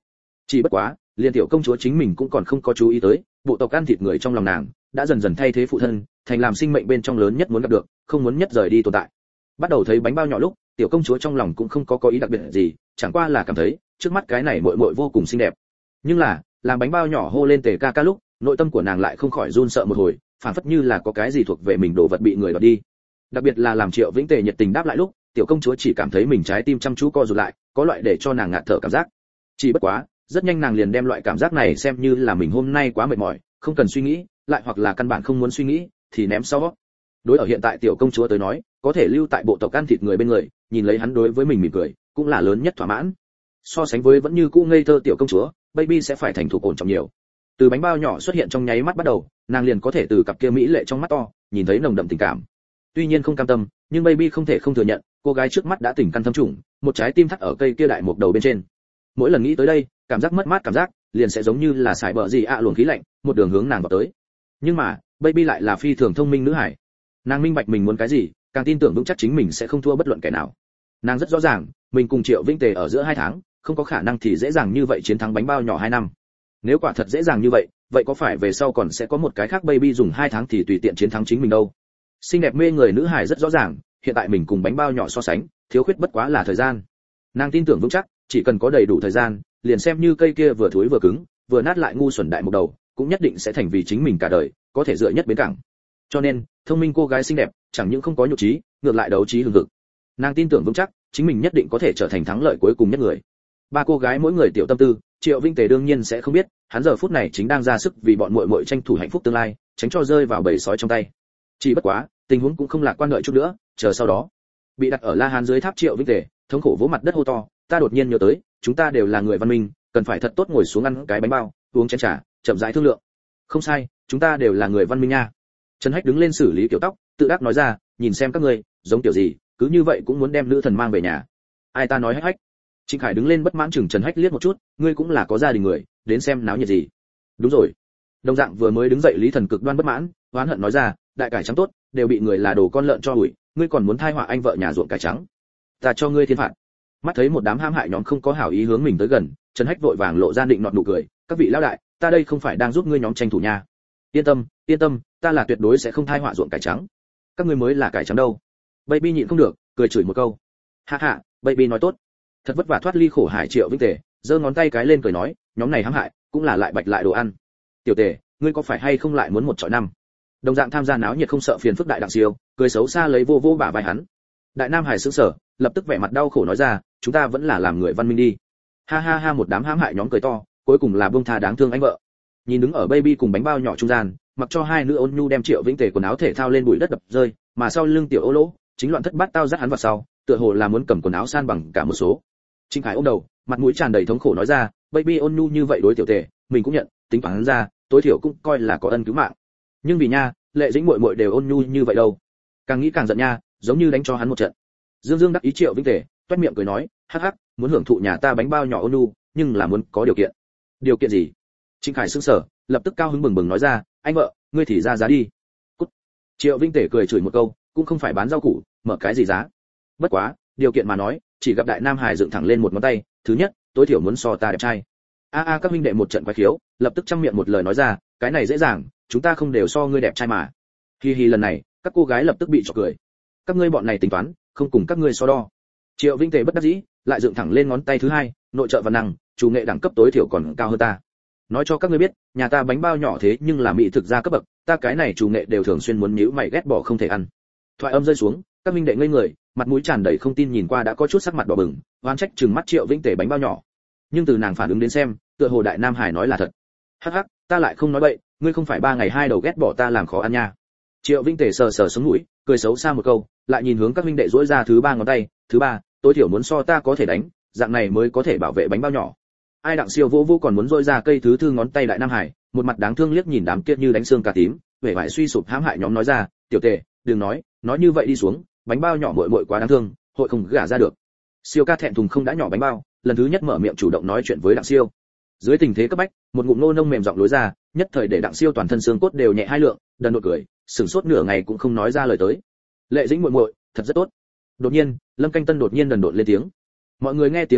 Chỉ bất quá, liên tiểu công chúa chính mình cũng còn không có chú ý tới, bộ tộc ăn thịt người trong lòng nàng đã dần dần thay thế phụ thân, thành làm sinh mệnh bên trong lớn nhất muốn gặp được, không muốn nhất rời đi tồn tại. Bắt đầu thấy bánh bao nhỏ lúc, tiểu công chúa trong lòng cũng không có có ý đặc biệt gì, chẳng qua là cảm thấy trước mắt cái này muội muội vô cùng xinh đẹp. Nhưng là, làm bánh bao nhỏ hô lên tề ca ca lúc, nội tâm của nàng lại không khỏi run sợ một hồi, phản phất như là có cái gì thuộc về mình đồ vật bị người đoạt đi. Đặc biệt là làm Triệu Vĩnh Tề nhiệt tình đáp lại lúc, tiểu công chúa chỉ cảm thấy mình trái tim chăm chú co rụt lại, có loại để cho nàng ngạt thở cảm giác. Chỉ bất quá, rất nhanh nàng liền đem loại cảm giác này xem như là mình hôm nay quá mệt mỏi, không cần suy nghĩ, lại hoặc là căn bản không muốn suy nghĩ, thì ném sau. Đối ở hiện tại tiểu công chúa tới nói, có thể lưu tại bộ tộc ăn thịt người bên người, nhìn lấy hắn đối với mình mỉm cười, cũng là lớn nhất thỏa mãn. So sánh với vẫn như cũ ngây thơ tiểu công chúa, baby sẽ phải thành thục ổn trọng nhiều. Từ bánh bao nhỏ xuất hiện trong nháy mắt bắt đầu, nàng liền có thể từ cặp kia mỹ lệ trong mắt to, nhìn thấy nồng đậm tình cảm. Tuy nhiên không cam tâm, nhưng baby không thể không thừa nhận, cô gái trước mắt đã tình căn thâm trùng, một trái tim thắt ở cây kia đại một đầu bên trên. Mỗi lần nghĩ tới đây, cảm giác mất mát cảm giác, liền sẽ giống như là xài bờ gì ạ à luồng khí lạnh, một đường hướng nàng vào tới. Nhưng mà, baby lại là phi thường thông minh nữ hải. Nàng minh bạch mình muốn cái gì, càng tin tưởng vững chắc chính mình sẽ không thua bất luận kẻ nào. Nàng rất rõ ràng, mình cùng Triệu Vĩnh Tề ở giữa hai tháng, không có khả năng thì dễ dàng như vậy chiến thắng bánh bao nhỏ hai năm. Nếu quả thật dễ dàng như vậy, vậy có phải về sau còn sẽ có một cái khác baby dùng hai tháng thì tùy tiện chiến thắng chính mình đâu? Xinh đẹp mê người nữ hải rất rõ ràng, hiện tại mình cùng bánh bao nhỏ so sánh, thiếu khuyết bất quá là thời gian. Nàng tin tưởng vững chắc, chỉ cần có đầy đủ thời gian, liền xem như cây kia vừa thối vừa cứng, vừa nát lại ngu xuẩn đại một đầu, cũng nhất định sẽ thành vì chính mình cả đời, có thể dựa nhất bến cảng. Cho nên, thông minh cô gái xinh đẹp, chẳng những không có nhục trí, ngược lại đấu trí hừng hực. Nàng tin tưởng vững chắc, chính mình nhất định có thể trở thành thắng lợi cuối cùng nhất người. Ba cô gái mỗi người tiểu tâm tư, Triệu Vinh Tề đương nhiên sẽ không biết, hắn giờ phút này chính đang ra sức vì bọn muội muội tranh thủ hạnh phúc tương lai, tránh cho rơi vào bầy sói trong tay. Chỉ bất quá, tình huống cũng không lạc quan đợi chút nữa, chờ sau đó. Bị đặt ở La Hán dưới tháp Triệu Vinh Tề, thống khổ vỗ mặt đất hô to, ta đột nhiên nhớ tới, chúng ta đều là người văn minh, cần phải thật tốt ngồi xuống ăn cái bánh bao, uống chén trà, chậm rãi thương lượng. Không sai, chúng ta đều là người văn minh nha. Trần Hách đứng lên xử lý kiểu tóc, tự đắc nói ra, nhìn xem các ngươi, giống kiểu gì, cứ như vậy cũng muốn đem nữ thần mang về nhà. Ai ta nói Hách Hách. Trịnh Khải đứng lên bất mãn chừng Trần Hách liếc một chút, ngươi cũng là có gia đình người, đến xem náo nhiệt gì. Đúng rồi. Đồng dạng vừa mới đứng dậy Lý Thần cực đoan bất mãn, oán hận nói ra, đại cải trắng tốt, đều bị người là đồ con lợn cho hủi, ngươi còn muốn thai họa anh vợ nhà ruộng cải trắng. Ta cho ngươi thiên phạt. Mắt thấy một đám hãm hại nhóm không có hảo ý hướng mình tới gần, Trần Hách vội vàng lộ ra định nọt nụ cười, các vị lão đại, ta đây không phải đang giúp ngươi nhóm tranh thủ nha. Yên tâm, yên tâm, ta là tuyệt đối sẽ không thai họa ruộng cải trắng. Các ngươi mới là cải trắng đâu. Baby nhịn không được, cười chửi một câu. Ha ha, baby nói tốt. Thật vất vả thoát ly khổ hải Triệu Vĩnh Tề, giơ ngón tay cái lên cười nói, nhóm này hãm hại, cũng là lại bạch lại đồ ăn. Tiểu Tề, ngươi có phải hay không lại muốn một trọi năm? Đồng dạng tham gia náo nhiệt không sợ phiền phức đại đặng siêu, cười xấu xa lấy vô vô bả vai hắn. Đại Nam Hải sững sờ, lập tức vẻ mặt đau khổ nói ra, chúng ta vẫn là làm người văn minh đi. Ha ha ha, một đám hãm hại nhóm cười to, cuối cùng là buông tha đáng thương anh vợ. Nhìn đứng ở baby cùng bánh bao nhỏ trung gian, mặc cho hai nữ ôn nhu đem Triệu Vĩnh Tề quần áo thể thao lên bụi đất đập rơi, mà sau lưng tiểu ô lỗ, chính loạn thất bát tao dắt hắn vào sau, tựa hồ là muốn cầm quần áo san bằng cả một số. Trinh Khải ôm đầu, mặt mũi tràn đầy thống khổ nói ra, baby ôn nhu như vậy đối tiểu Tề, mình cũng nhận, tính toán ra, tối thiểu cũng coi là có ân cứu mạng. Nhưng vì nha, Lệ Dĩnh muội muội đều ôn nhu như vậy đâu. Càng nghĩ càng giận nha, giống như đánh cho hắn một trận. Dương Dương đắc ý Triệu Vĩnh Tề, toét miệng cười nói, hắc hắc, muốn hưởng thụ nhà ta bánh bao nhỏ ôn nhu, nhưng là muốn có điều kiện. Điều kiện gì? Trịnh Khải sững sờ, lập tức cao hứng bừng bừng nói ra, anh vợ, ngươi thì ra giá đi. Cút. Triệu Vĩnh Tề cười chửi một câu, cũng không phải bán rau củ, mở cái gì giá. Bất quá, điều kiện mà nói, chỉ gặp Đại Nam Hải dựng thẳng lên một ngón tay, thứ nhất, tối thiểu muốn so ta đẹp trai. A a các huynh đệ một trận quái khiếu, lập tức trăm miệng một lời nói ra, cái này dễ dàng, chúng ta không đều so ngươi đẹp trai mà. Hi hi, lần này, các cô gái lập tức bị chọc cười. Các ngươi bọn này tính toán, không cùng các ngươi so đo. Triệu Vĩnh Tề bất đắc dĩ, lại dựng thẳng lên ngón tay thứ hai, nội trợ và năng, chủ nghệ đẳng cấp tối thiểu còn cao hơn ta. Nói cho các ngươi biết, nhà ta bánh bao nhỏ thế nhưng là mỹ thực gia cấp bậc, ta cái này chủ nghệ đều thường xuyên muốn nhíu mày ghét bỏ không thể ăn. Thoại âm rơi xuống, các minh đệ ngây người, mặt mũi tràn đầy không tin nhìn qua đã có chút sắc mặt đỏ bừng, oán trách trừng mắt Triệu Vĩnh Tề bánh bao nhỏ. Nhưng từ nàng phản ứng đến xem, tựa hồ Đại Nam Hải nói là thật. Hắc hắc, ta lại không nói bậy, ngươi không phải ba ngày hai đầu ghét bỏ ta làm khó ăn nha. Triệu Vĩnh Tề sờ sờ sống mũi, cười xấu xa một câu, lại nhìn hướng các minh đệ duỗi ra thứ ba ngón tay, thứ ba, tối thiểu muốn so ta có thể đánh, dạng này mới có thể bảo vệ bánh bao nhỏ. Ai đặng siêu vô vô còn muốn duỗi ra cây thứ thư ngón tay Đại Nam Hải, một mặt đáng thương liếc nhìn đám kia như đánh xương cà tím, vẻ vải suy sụp hãm hại nhóm nói ra, tiểu Tề, đừng nói, nói như vậy đi xuống, bánh bao nhỏ muội muội quá đáng thương, hội không gả ra được. Siêu ca thẹn thùng không đã nhỏ bánh bao, lần thứ nhất mở miệng chủ động nói chuyện với đặng siêu. Dưới tình thế cấp bách, một ngụm nô nông mềm giọng lối ra, nhất thời để đặng siêu toàn thân xương cốt đều nhẹ hai lượng, đần đột cười, sửng sốt nửa ngày cũng không nói ra lời tới. Lệ Dĩnh muội muội, thật rất tốt. Đột nhiên, Lâm Canh Tân đột nhiên đần độn lên tiếng. Mọi người nghe tiếng nhìn lại,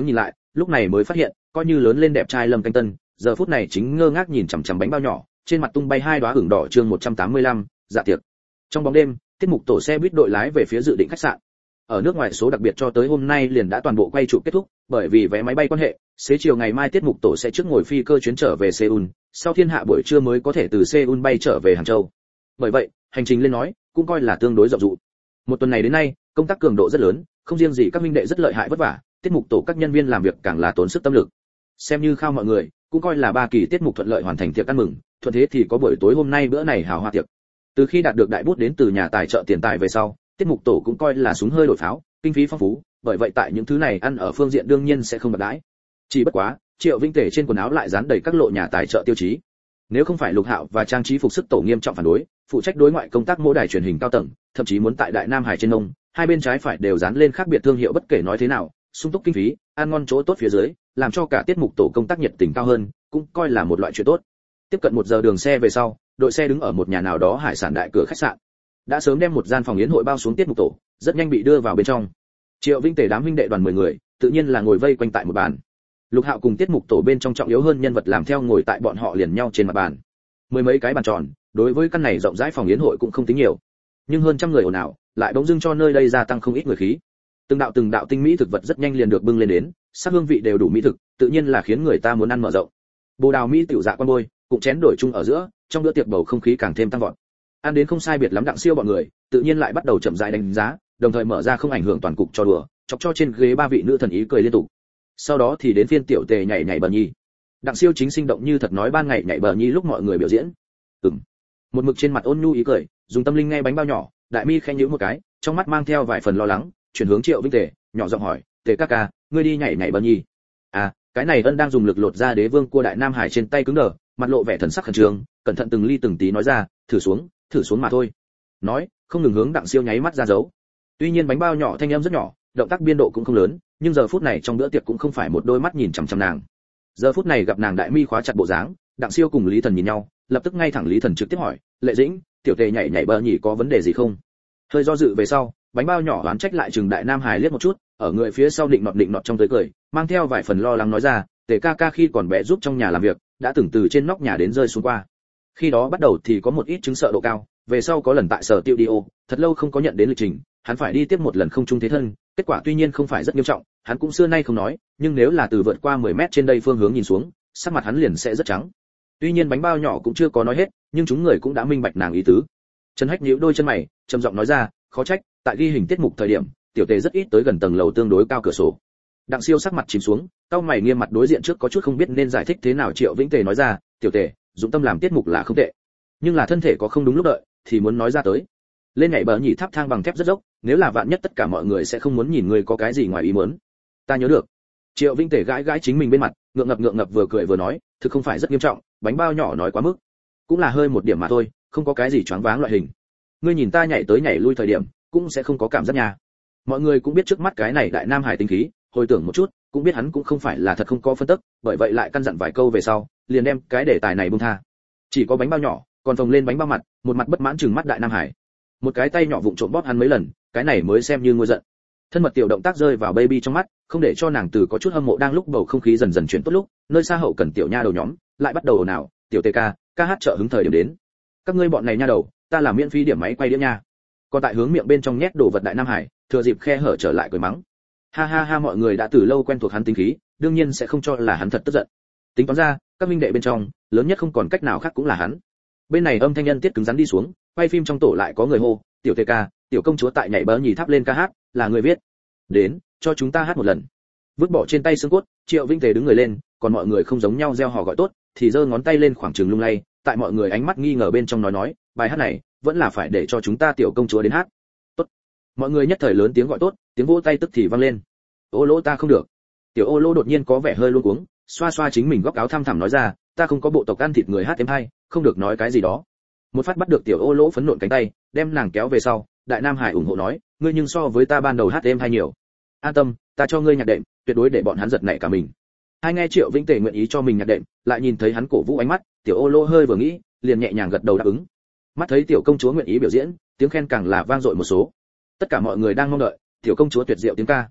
lúc này mới phát hiện coi như lớn lên đẹp trai Lâm Canh Tân giờ phút này chính ngơ ngác nhìn chằm chằm bánh bao nhỏ, trên mặt tung bay hai đóa hưởng đỏ. Chương một trăm tám mươi lăm, dạ tiệc. Trong bóng đêm, tiết mục tổ xe buýt đội lái về phía dự định khách sạn. Ở nước ngoài số đặc biệt cho tới hôm nay liền đã toàn bộ quay trụ kết thúc, bởi vì vé máy bay quan hệ, xế chiều ngày mai tiết mục tổ sẽ trước ngồi phi cơ chuyến trở về Seoul, sau thiên hạ buổi trưa mới có thể từ Seoul bay trở về Hàng Châu. Bởi vậy, hành trình lên nói, cũng coi là tương đối rộng rãi. Một tuần này đến nay, công tác cường độ rất lớn, không riêng gì các minh đệ rất lợi hại vất vả, tiết mục tổ các nhân viên làm việc càng là tốn sức tâm lực. Xem như khao mọi người, cũng coi là ba kỳ tiết mục thuận lợi hoàn thành tiệc ăn mừng, thuận thế thì có buổi tối hôm nay bữa này hào hoa tiệc. Từ khi đạt được đại bút đến từ nhà tài trợ tiền tài về sau, tiết mục tổ cũng coi là súng hơi đổi pháo, kinh phí phong phú, bởi vậy tại những thứ này ăn ở phương diện đương nhiên sẽ không bạc đãi. Chỉ bất quá, Triệu Vinh Tể trên quần áo lại dán đầy các lộ nhà tài trợ tiêu chí. Nếu không phải Lục Hạo và trang trí phục sức tổ nghiêm trọng phản đối, phụ trách đối ngoại công tác mỗi đài truyền hình cao tầng, thậm chí muốn tại Đại Nam Hải trên nông, hai bên trái phải đều dán lên khác biệt thương hiệu bất kể nói thế nào, sung túc kinh phí, ăn ngon chỗ tốt phía dưới, làm cho cả tiết mục tổ công tác nhiệt tình cao hơn, cũng coi là một loại chuyện tốt. Tiếp cận một giờ đường xe về sau, đội xe đứng ở một nhà nào đó hải sản đại cửa khách sạn. Đã sớm đem một gian phòng yến hội bao xuống tiết mục tổ, rất nhanh bị đưa vào bên trong. Triệu Vinh Tể đám huynh đệ đoàn mười người, tự nhiên là ngồi vây quanh tại một bàn. Lục Hạo cùng tiết mục tổ bên trong trọng yếu hơn nhân vật làm theo ngồi tại bọn họ liền nhau trên mặt bàn. Mười mấy cái bàn tròn, đối với căn này rộng rãi phòng yến hội cũng không tính nhiều, nhưng hơn trăm người ồn ào, lại bỗng dưng cho nơi đây gia tăng không ít người khí. Từng đạo từng đạo tinh mỹ thực vật rất nhanh liền được bưng lên đến, sắc hương vị đều đủ mỹ thực, tự nhiên là khiến người ta muốn ăn mở rộng. Bồ đào mỹ tiểu dạ quan bôi, cũng chén đổi chung ở giữa, trong bữa tiệc bầu không khí càng thêm tăng vọt. Ăn đến không sai biệt lắm Đặng Siêu bọn người, tự nhiên lại bắt đầu chậm rãi đánh giá, đồng thời mở ra không ảnh hưởng toàn cục cho đùa, chọc cho trên ghế ba vị nữ thần ý cười liên tục. Sau đó thì đến phiên tiểu Tề nhảy nhảy bờ nhi. Đặng Siêu chính sinh động như thật nói ban ngày nhảy bờ nhi lúc mọi người biểu diễn. Ừm. Một mực trên mặt ôn nhu ý cười, dùng tâm linh nghe bánh bao nhỏ, đại mi khẽ nhíu một cái, trong mắt mang theo vài phần lo lắng, chuyển hướng Triệu Vinh Tề, nhỏ giọng hỏi, "Tề ca ca, ngươi đi nhảy nhảy bờ nhi?" À, cái này Ân đang dùng lực lột ra đế vương cua Đại Nam Hải trên tay cứng đờ, mặt lộ vẻ thần sắc khẩn trương, cẩn thận từng ly từng tí nói ra, "Thử xuống, thử xuống mà thôi." Nói, không ngừng hướng Đặng Siêu nháy mắt ra dấu. Tuy nhiên bánh bao nhỏ thanh âm rất nhỏ, động tác biên độ cũng không lớn, nhưng giờ phút này trong bữa tiệc cũng không phải một đôi mắt nhìn chằm chằm nàng. Giờ phút này gặp nàng đại mi khóa chặt bộ dáng, Đặng Siêu cùng Lý Thần nhìn nhau, lập tức ngay thẳng Lý Thần trực tiếp hỏi, "Lệ Dĩnh, tiểu Tề nhảy nhảy bờ nhỉ có vấn đề gì không?" Hơi do dự về sau, bánh bao nhỏ oán trách lại chừng Đại Nam Hải liếc một chút, ở người phía sau định nọt định nọt trong tới cười, mang theo vài phần lo lắng nói ra, "Tề ca ca khi còn bé giúp trong nhà làm việc, đã từng từ trên nóc nhà đến rơi xuống qua. Khi đó bắt đầu thì có một ít chứng sợ độ cao, về sau có lần tại sở tiêu điêu, thật lâu không có nhận đến lịch trình, hắn phải đi tiếp một lần không trung thế thân, kết quả tuy nhiên không phải rất nghiêm trọng, hắn cũng xưa nay không nói, nhưng nếu là từ vượt qua mười mét trên đây phương hướng nhìn xuống, sắc mặt hắn liền sẽ rất trắng." Tuy nhiên bánh bao nhỏ cũng chưa có nói hết, nhưng chúng người cũng đã minh bạch nàng ý tứ. Trần Hách nhíu đôi chân mày, trầm giọng nói ra, "Khó trách, tại ghi hình tiết mục thời điểm, tiểu Tề rất ít tới gần tầng lầu tương đối cao cửa sổ." Đặng Siêu sắc mặt chìm xuống, cau mày nghiêm mặt đối diện trước có chút không biết nên giải thích thế nào. Triệu Vĩnh Tề nói ra, "Tiểu Tề, dũng tâm làm tiết mục là không tệ, nhưng là thân thể có không đúng lúc đợi, thì muốn nói ra tới. Lên nhảy bờ nhỉ tháp thang bằng thép rất dốc, nếu là vạn nhất tất cả mọi người sẽ không muốn nhìn người có cái gì ngoài ý muốn." "Ta nhớ được." Triệu Vĩnh Tề gãi gãi chính mình bên mặt, ngượng ngập ngượng ngập vừa cười vừa nói, "Thực không phải rất nghiêm trọng, bánh bao nhỏ nói quá mức, cũng là hơi một điểm mà thôi, không có cái gì choáng váng loại hình. Ngươi nhìn ta nhảy tới nhảy lui thời điểm, cũng sẽ không có cảm giác nhà." Mọi người cũng biết trước mắt cái này Đại Nam Hải tính khí, hồi tưởng một chút, cũng biết hắn cũng không phải là thật không có phân tích, bởi vậy lại căn dặn vài câu về sau, liền đem cái đề tài này buông tha. Chỉ có bánh bao nhỏ, còn phồng lên bánh bao mặt, một mặt bất mãn trừng mắt Đại Nam Hải. Một cái tay nhỏ vụng trộm bóp hắn mấy lần, cái này mới xem như ngôi giận. Thân mật tiểu động tác rơi vào baby trong mắt, không để cho nàng từ có chút hâm mộ đang lúc bầu không khí dần dần chuyển tốt lúc, nơi xa hậu cần tiểu nha đầu nhóm, lại bắt đầu ồn ào, "Tiểu Tề ca, ca hát trợ hứng thời điểm đến. Các ngươi bọn này nha đầu, ta làm miễn phí điểm máy quay đĩa nha." Còn tại hướng miệng bên trong nhét đồ vật Đại Nam Hải, thừa dịp khe hở trở lại cười mắng. Ha ha ha, mọi người đã từ lâu quen thuộc hắn tính khí, đương nhiên sẽ không cho là hắn thật tức giận. Tính toán ra, các minh đệ bên trong, lớn nhất không còn cách nào khác cũng là hắn. Bên này âm thanh nhân tiết cứng rắn đi xuống, quay phim trong tổ lại có người hô, "Tiểu Tề ca, tiểu công chúa tại nhảy bờ nhì tháp lên ca hát, là người viết. Đến, cho chúng ta hát một lần." Vứt bỏ trên tay xương cốt, Triệu Vinh Tề đứng người lên, còn mọi người không giống nhau reo hò gọi tốt, thì giơ ngón tay lên khoảng trường lung lay, tại mọi người ánh mắt nghi ngờ bên trong nói nói, "Bài hát này, vẫn là phải để cho chúng ta tiểu công chúa đến hát." Tốt. Mọi người nhất thời lớn tiếng gọi tốt, tiếng vỗ tay tức thì vang lên. "Ô lỗ ta không được." Tiểu Ô lỗ đột nhiên có vẻ hơi luống cuống, xoa xoa chính mình góc áo thăm thẳm nói ra, "Ta không có bộ tộc ăn thịt người hát em hay, không được nói cái gì đó." Một phát bắt được Tiểu Ô lỗ phấn nộn cánh tay, đem nàng kéo về sau, Đại Nam Hải ủng hộ nói, "Ngươi nhưng so với ta ban đầu hát em hay nhiều. An tâm, ta cho ngươi nhạc đệm, tuyệt đối để bọn hắn giật nảy cả mình." Hai nghe Triệu Vĩnh Tề nguyện ý cho mình nhạc đệm, lại nhìn thấy hắn cổ vũ ánh mắt, Tiểu Ô lỗ hơi vừa nghĩ, liền nhẹ nhàng gật đầu đáp ứng. Mắt thấy tiểu công chúa nguyện ý biểu diễn, tiếng khen càng là vang dội một số. Tất cả mọi người đang mong đợi tiểu công chúa tuyệt diệu tiếng ca.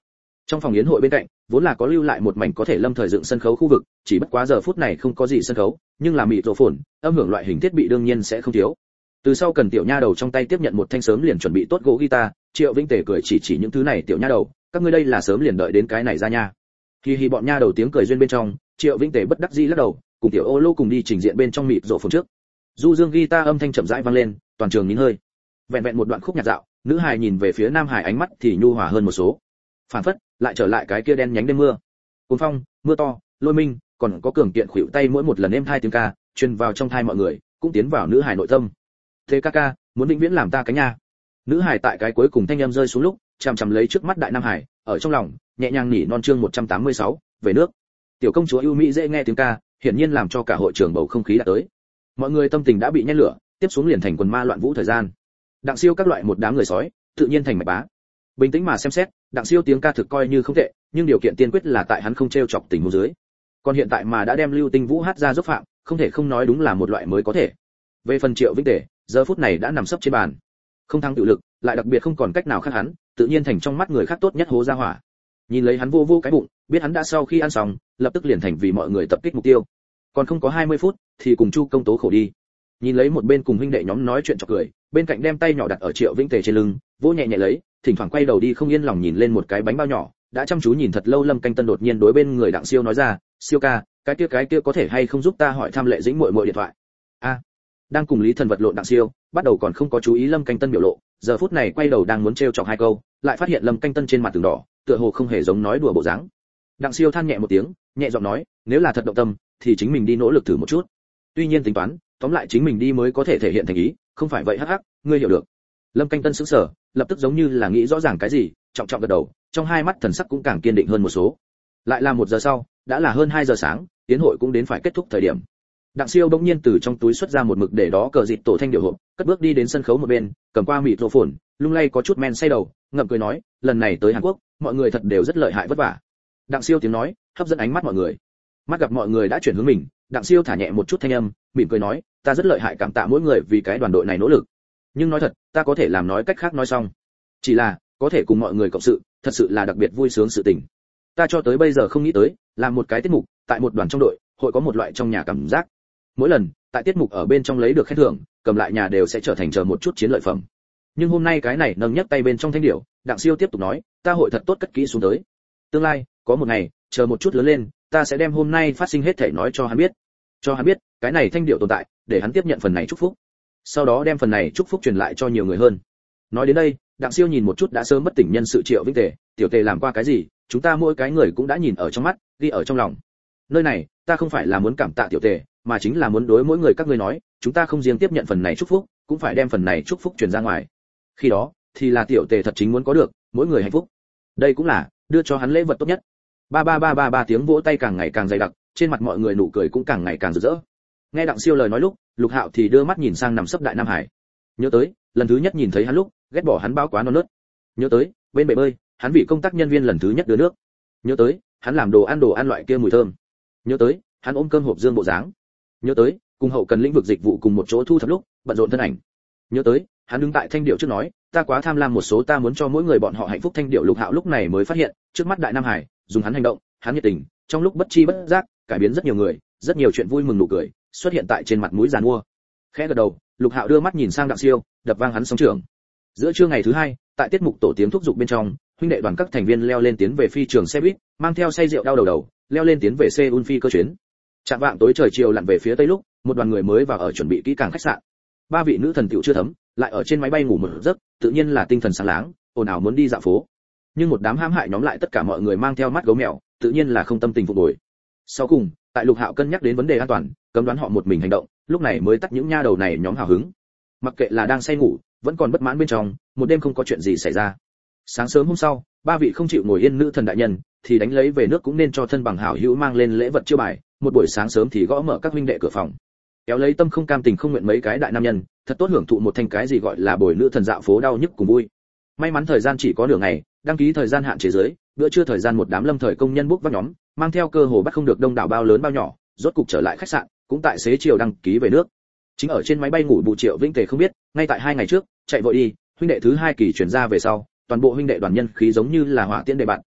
Trong phòng yến hội bên cạnh vốn là có lưu lại một mảnh có thể lâm thời dựng sân khấu khu vực, chỉ bất quá giờ phút này không có gì sân khấu, nhưng là mịt rộ phồn, âm hưởng loại hình thiết bị đương nhiên sẽ không thiếu. Từ sau cần tiểu nha đầu trong tay tiếp nhận một thanh sớm liền chuẩn bị tốt gỗ guitar, Triệu Vĩnh Tề cười chỉ chỉ những thứ này tiểu nha đầu, các ngươi đây là sớm liền đợi đến cái này ra nha. Hi hi bọn nha đầu tiếng cười duyên bên trong, Triệu Vĩnh Tề bất đắc dĩ lắc đầu, cùng tiểu ô lô cùng đi trình diện bên trong mịt rộ phồn trước. Du dương guitar âm thanh chậm rãi vang lên, toàn trường nín hơi. Vẹn vẹn một đoạn khúc nhạc dạo, nữ hài nhìn về phía nam hài ánh mắt thì nhu hòa hơn một số. Phản phất lại trở lại cái kia đen nhánh đêm mưa, cuốn phong, mưa to, lôi minh, còn có cường kiện khuỷu tay mỗi một lần êm thai tiếng ca truyền vào trong thai mọi người, cũng tiến vào nữ hài nội tâm. Thế ca ca, muốn vĩnh viễn làm ta cánh nha. Nữ hài tại cái cuối cùng thanh âm rơi xuống lúc, chằm chằm lấy trước mắt đại nam hải, ở trong lòng nhẹ nhàng nỉ non chương một trăm tám mươi sáu, về nước. Tiểu công chúa ưu mỹ dễ nghe tiếng ca, hiển nhiên làm cho cả hội trường bầu không khí đã tới. Mọi người tâm tình đã bị nhen lửa, tiếp xuống liền thành quần ma loạn vũ thời gian. Đặng Siêu các loại một đám người sói, tự nhiên thành mạch bá. Bình tĩnh mà xem xét, Đặng Siêu tiếng ca thực coi như không tệ, nhưng điều kiện tiên quyết là tại hắn không treo chọc tình huống dưới. Còn hiện tại mà đã đem Lưu Tinh Vũ hát ra dốc phạm, không thể không nói đúng là một loại mới có thể. Về phần Triệu Vĩnh Tề, giờ phút này đã nằm sấp trên bàn, không thắng tự lực, lại đặc biệt không còn cách nào khác hắn, tự nhiên thành trong mắt người khác tốt nhất hố ra hỏa. Nhìn lấy hắn vô vô cái bụng, biết hắn đã sau khi ăn xong, lập tức liền thành vì mọi người tập kích mục tiêu. Còn không có hai mươi phút, thì cùng Chu Công Tố khổ đi. Nhìn lấy một bên cùng huynh đệ nhóm nói chuyện chọc cười, bên cạnh đem tay nhỏ đặt ở Triệu Vĩnh Tề trên lưng, vỗ nhẹ nhẹ lấy, thỉnh thoảng quay đầu đi không yên lòng nhìn lên một cái bánh bao nhỏ, đã chăm chú nhìn thật lâu Lâm Canh Tân đột nhiên đối bên người Đặng Siêu nói ra, "Siêu ca, cái kia cái kia có thể hay không giúp ta hỏi thăm Lệ Dĩnh muội muội điện thoại?" A. Đang cùng Lý Thần vật lộn Đặng Siêu, bắt đầu còn không có chú ý Lâm Canh Tân biểu lộ, giờ phút này quay đầu đang muốn trêu chọc hai câu, lại phát hiện Lâm Canh Tân trên mặt từng đỏ, tựa hồ không hề giống nói đùa bộ dáng. Đặng Siêu than nhẹ một tiếng, nhẹ giọng nói, "Nếu là thật động tâm, thì chính mình đi nỗ lực thử một chút. Tuy nhiên tính toán, tóm lại chính mình đi mới có thể thể hiện thành ý, không phải vậy hắc hắc, ngươi hiểu được." Lâm Canh Tân sững sờ, lập tức giống như là nghĩ rõ ràng cái gì, trọng trọng gật đầu, trong hai mắt thần sắc cũng càng kiên định hơn một số. Lại là một giờ sau, đã là hơn hai giờ sáng, tiến hội cũng đến phải kết thúc thời điểm. Đặng Siêu bỗng nhiên từ trong túi xuất ra một mực để đó cờ dịt tổ thanh điệu hộp, cất bước đi đến sân khấu một bên, cầm qua mịt rô phồn, lung lay có chút men say đầu, ngậm cười nói, lần này tới Hàn Quốc, mọi người thật đều rất lợi hại vất vả. Đặng Siêu tiếng nói, hấp dẫn ánh mắt mọi người. Mắt gặp mọi người đã chuyển hướng mình, Đặng Siêu thả nhẹ một chút thanh âm, mỉm cười nói, ta rất lợi hại, cảm tạ mỗi người vì cái đoàn đội này nỗ lực. Nhưng nói thật, ta có thể làm nói cách khác nói xong. Chỉ là, có thể cùng mọi người cộng sự, thật sự là đặc biệt vui sướng sự tình. Ta cho tới bây giờ không nghĩ tới, làm một cái tiết mục, tại một đoàn trong đội, hội có một loại trong nhà cảm giác. Mỗi lần, tại tiết mục ở bên trong lấy được khen thưởng, cầm lại nhà đều sẽ trở thành chờ một chút chiến lợi phẩm. Nhưng hôm nay cái này nâng nhấc tay bên trong thanh điệu, Đặng Siêu tiếp tục nói, ta hội thật tốt cất kỹ xuống tới. Tương lai, có một ngày, chờ một chút lớn lên, ta sẽ đem hôm nay phát sinh hết thảy nói cho hắn biết. Cho hắn biết, cái này thanh điệu tồn tại, để hắn tiếp nhận phần này chúc phúc. Sau đó đem phần này chúc phúc truyền lại cho nhiều người hơn. Nói đến đây, Đặng Siêu nhìn một chút đã sớm bất tỉnh nhân sự Triệu Vĩnh Tề, tiểu Tề làm qua cái gì, chúng ta mỗi cái người cũng đã nhìn ở trong mắt, ghi ở trong lòng. Nơi này, ta không phải là muốn cảm tạ tiểu Tề, mà chính là muốn đối mỗi người các ngươi nói, chúng ta không riêng tiếp nhận phần này chúc phúc, cũng phải đem phần này chúc phúc truyền ra ngoài. Khi đó, thì là tiểu Tề thật chính muốn có được, mỗi người hạnh phúc. Đây cũng là đưa cho hắn lễ vật tốt nhất. Ba ba ba ba ba tiếng vỗ tay càng ngày càng dày đặc, trên mặt mọi người nụ cười cũng càng ngày càng rực rỡ. Nghe Đặng Siêu lời nói lúc, Lục Hạo thì đưa mắt nhìn sang nằm sấp đại Nam Hải. Nhớ tới, lần thứ nhất nhìn thấy hắn lúc, ghét bỏ hắn bao quá non nớt. Nhớ tới, bên bể bơi, hắn vị công tác nhân viên lần thứ nhất đưa nước. Nhớ tới, hắn làm đồ ăn đồ ăn loại kia mùi thơm. Nhớ tới, hắn ôm cơm hộp dương bộ dáng. Nhớ tới, cùng hậu cần lĩnh vực dịch vụ cùng một chỗ thu thập lúc, bận rộn thân ảnh. Nhớ tới, hắn đứng tại thanh điệu trước nói, ta quá tham lam một số, ta muốn cho mỗi người bọn họ hạnh phúc. Thanh điệu Lục Hạo lúc này mới phát hiện, trước mắt đại Nam Hải, dùng hắn hành động, hắn nhiệt tình, trong lúc bất chi bất giác, cải biến rất nhiều người, rất nhiều chuyện vui mừng nụ cười xuất hiện tại trên mặt mũi giàn mua. Khẽ gật đầu, Lục Hạo đưa mắt nhìn sang Đặng Siêu, đập vang hắn sóng trường. Giữa trưa ngày thứ hai, tại tiết mục tổ tiếng thúc giục bên trong, huynh đệ đoàn các thành viên leo lên tiến về phi trường xe buýt, mang theo say rượu đau đầu đầu, leo lên tiến về Seoul phi cơ chuyến. Chạm vạng tối trời chiều lặn về phía tây lúc, một đoàn người mới vào ở chuẩn bị kỹ càng khách sạn. Ba vị nữ thần tiểu chưa thấm, lại ở trên máy bay ngủ một giấc, tự nhiên là tinh thần sáng láng, ồn ào muốn đi dạo phố. Nhưng một đám hãm hại nhóm lại tất cả mọi người mang theo mắt gấu mèo, tự nhiên là không tâm tình phục hồi. Sau cùng, tại Lục Hạo cân nhắc đến vấn đề an toàn, cấm đoán họ một mình hành động, lúc này mới tắt những nha đầu này nhóm hào hứng. Mặc kệ là đang say ngủ, vẫn còn bất mãn bên trong, một đêm không có chuyện gì xảy ra. Sáng sớm hôm sau, ba vị không chịu ngồi yên nữ thần đại nhân, thì đánh lấy về nước cũng nên cho thân bằng hảo hữu mang lên lễ vật chiêu bài, một buổi sáng sớm thì gõ mở các huynh đệ cửa phòng. Kéo lấy tâm không cam tình không nguyện mấy cái đại nam nhân, thật tốt hưởng thụ một thanh cái gì gọi là bồi nữ thần dạo phố đau nhức cùng vui. May mắn thời gian chỉ có nửa ngày, đăng ký thời gian hạn chế dưới, bữa trưa thời gian một đám lâm thời công nhân bốc vác nhóm, mang theo cơ hồ bắt không được đông đảo bao lớn bao nhỏ, rốt cục trở lại khách sạn, cũng tại xế chiều đăng ký về nước. Chính ở trên máy bay ngủ bù Triệu Vĩnh Tề không biết, ngay tại hai ngày trước, chạy vội đi, huynh đệ thứ hai kỳ chuyển ra về sau, toàn bộ huynh đệ đoàn nhân khí giống như là hỏa tiễn đề bạn,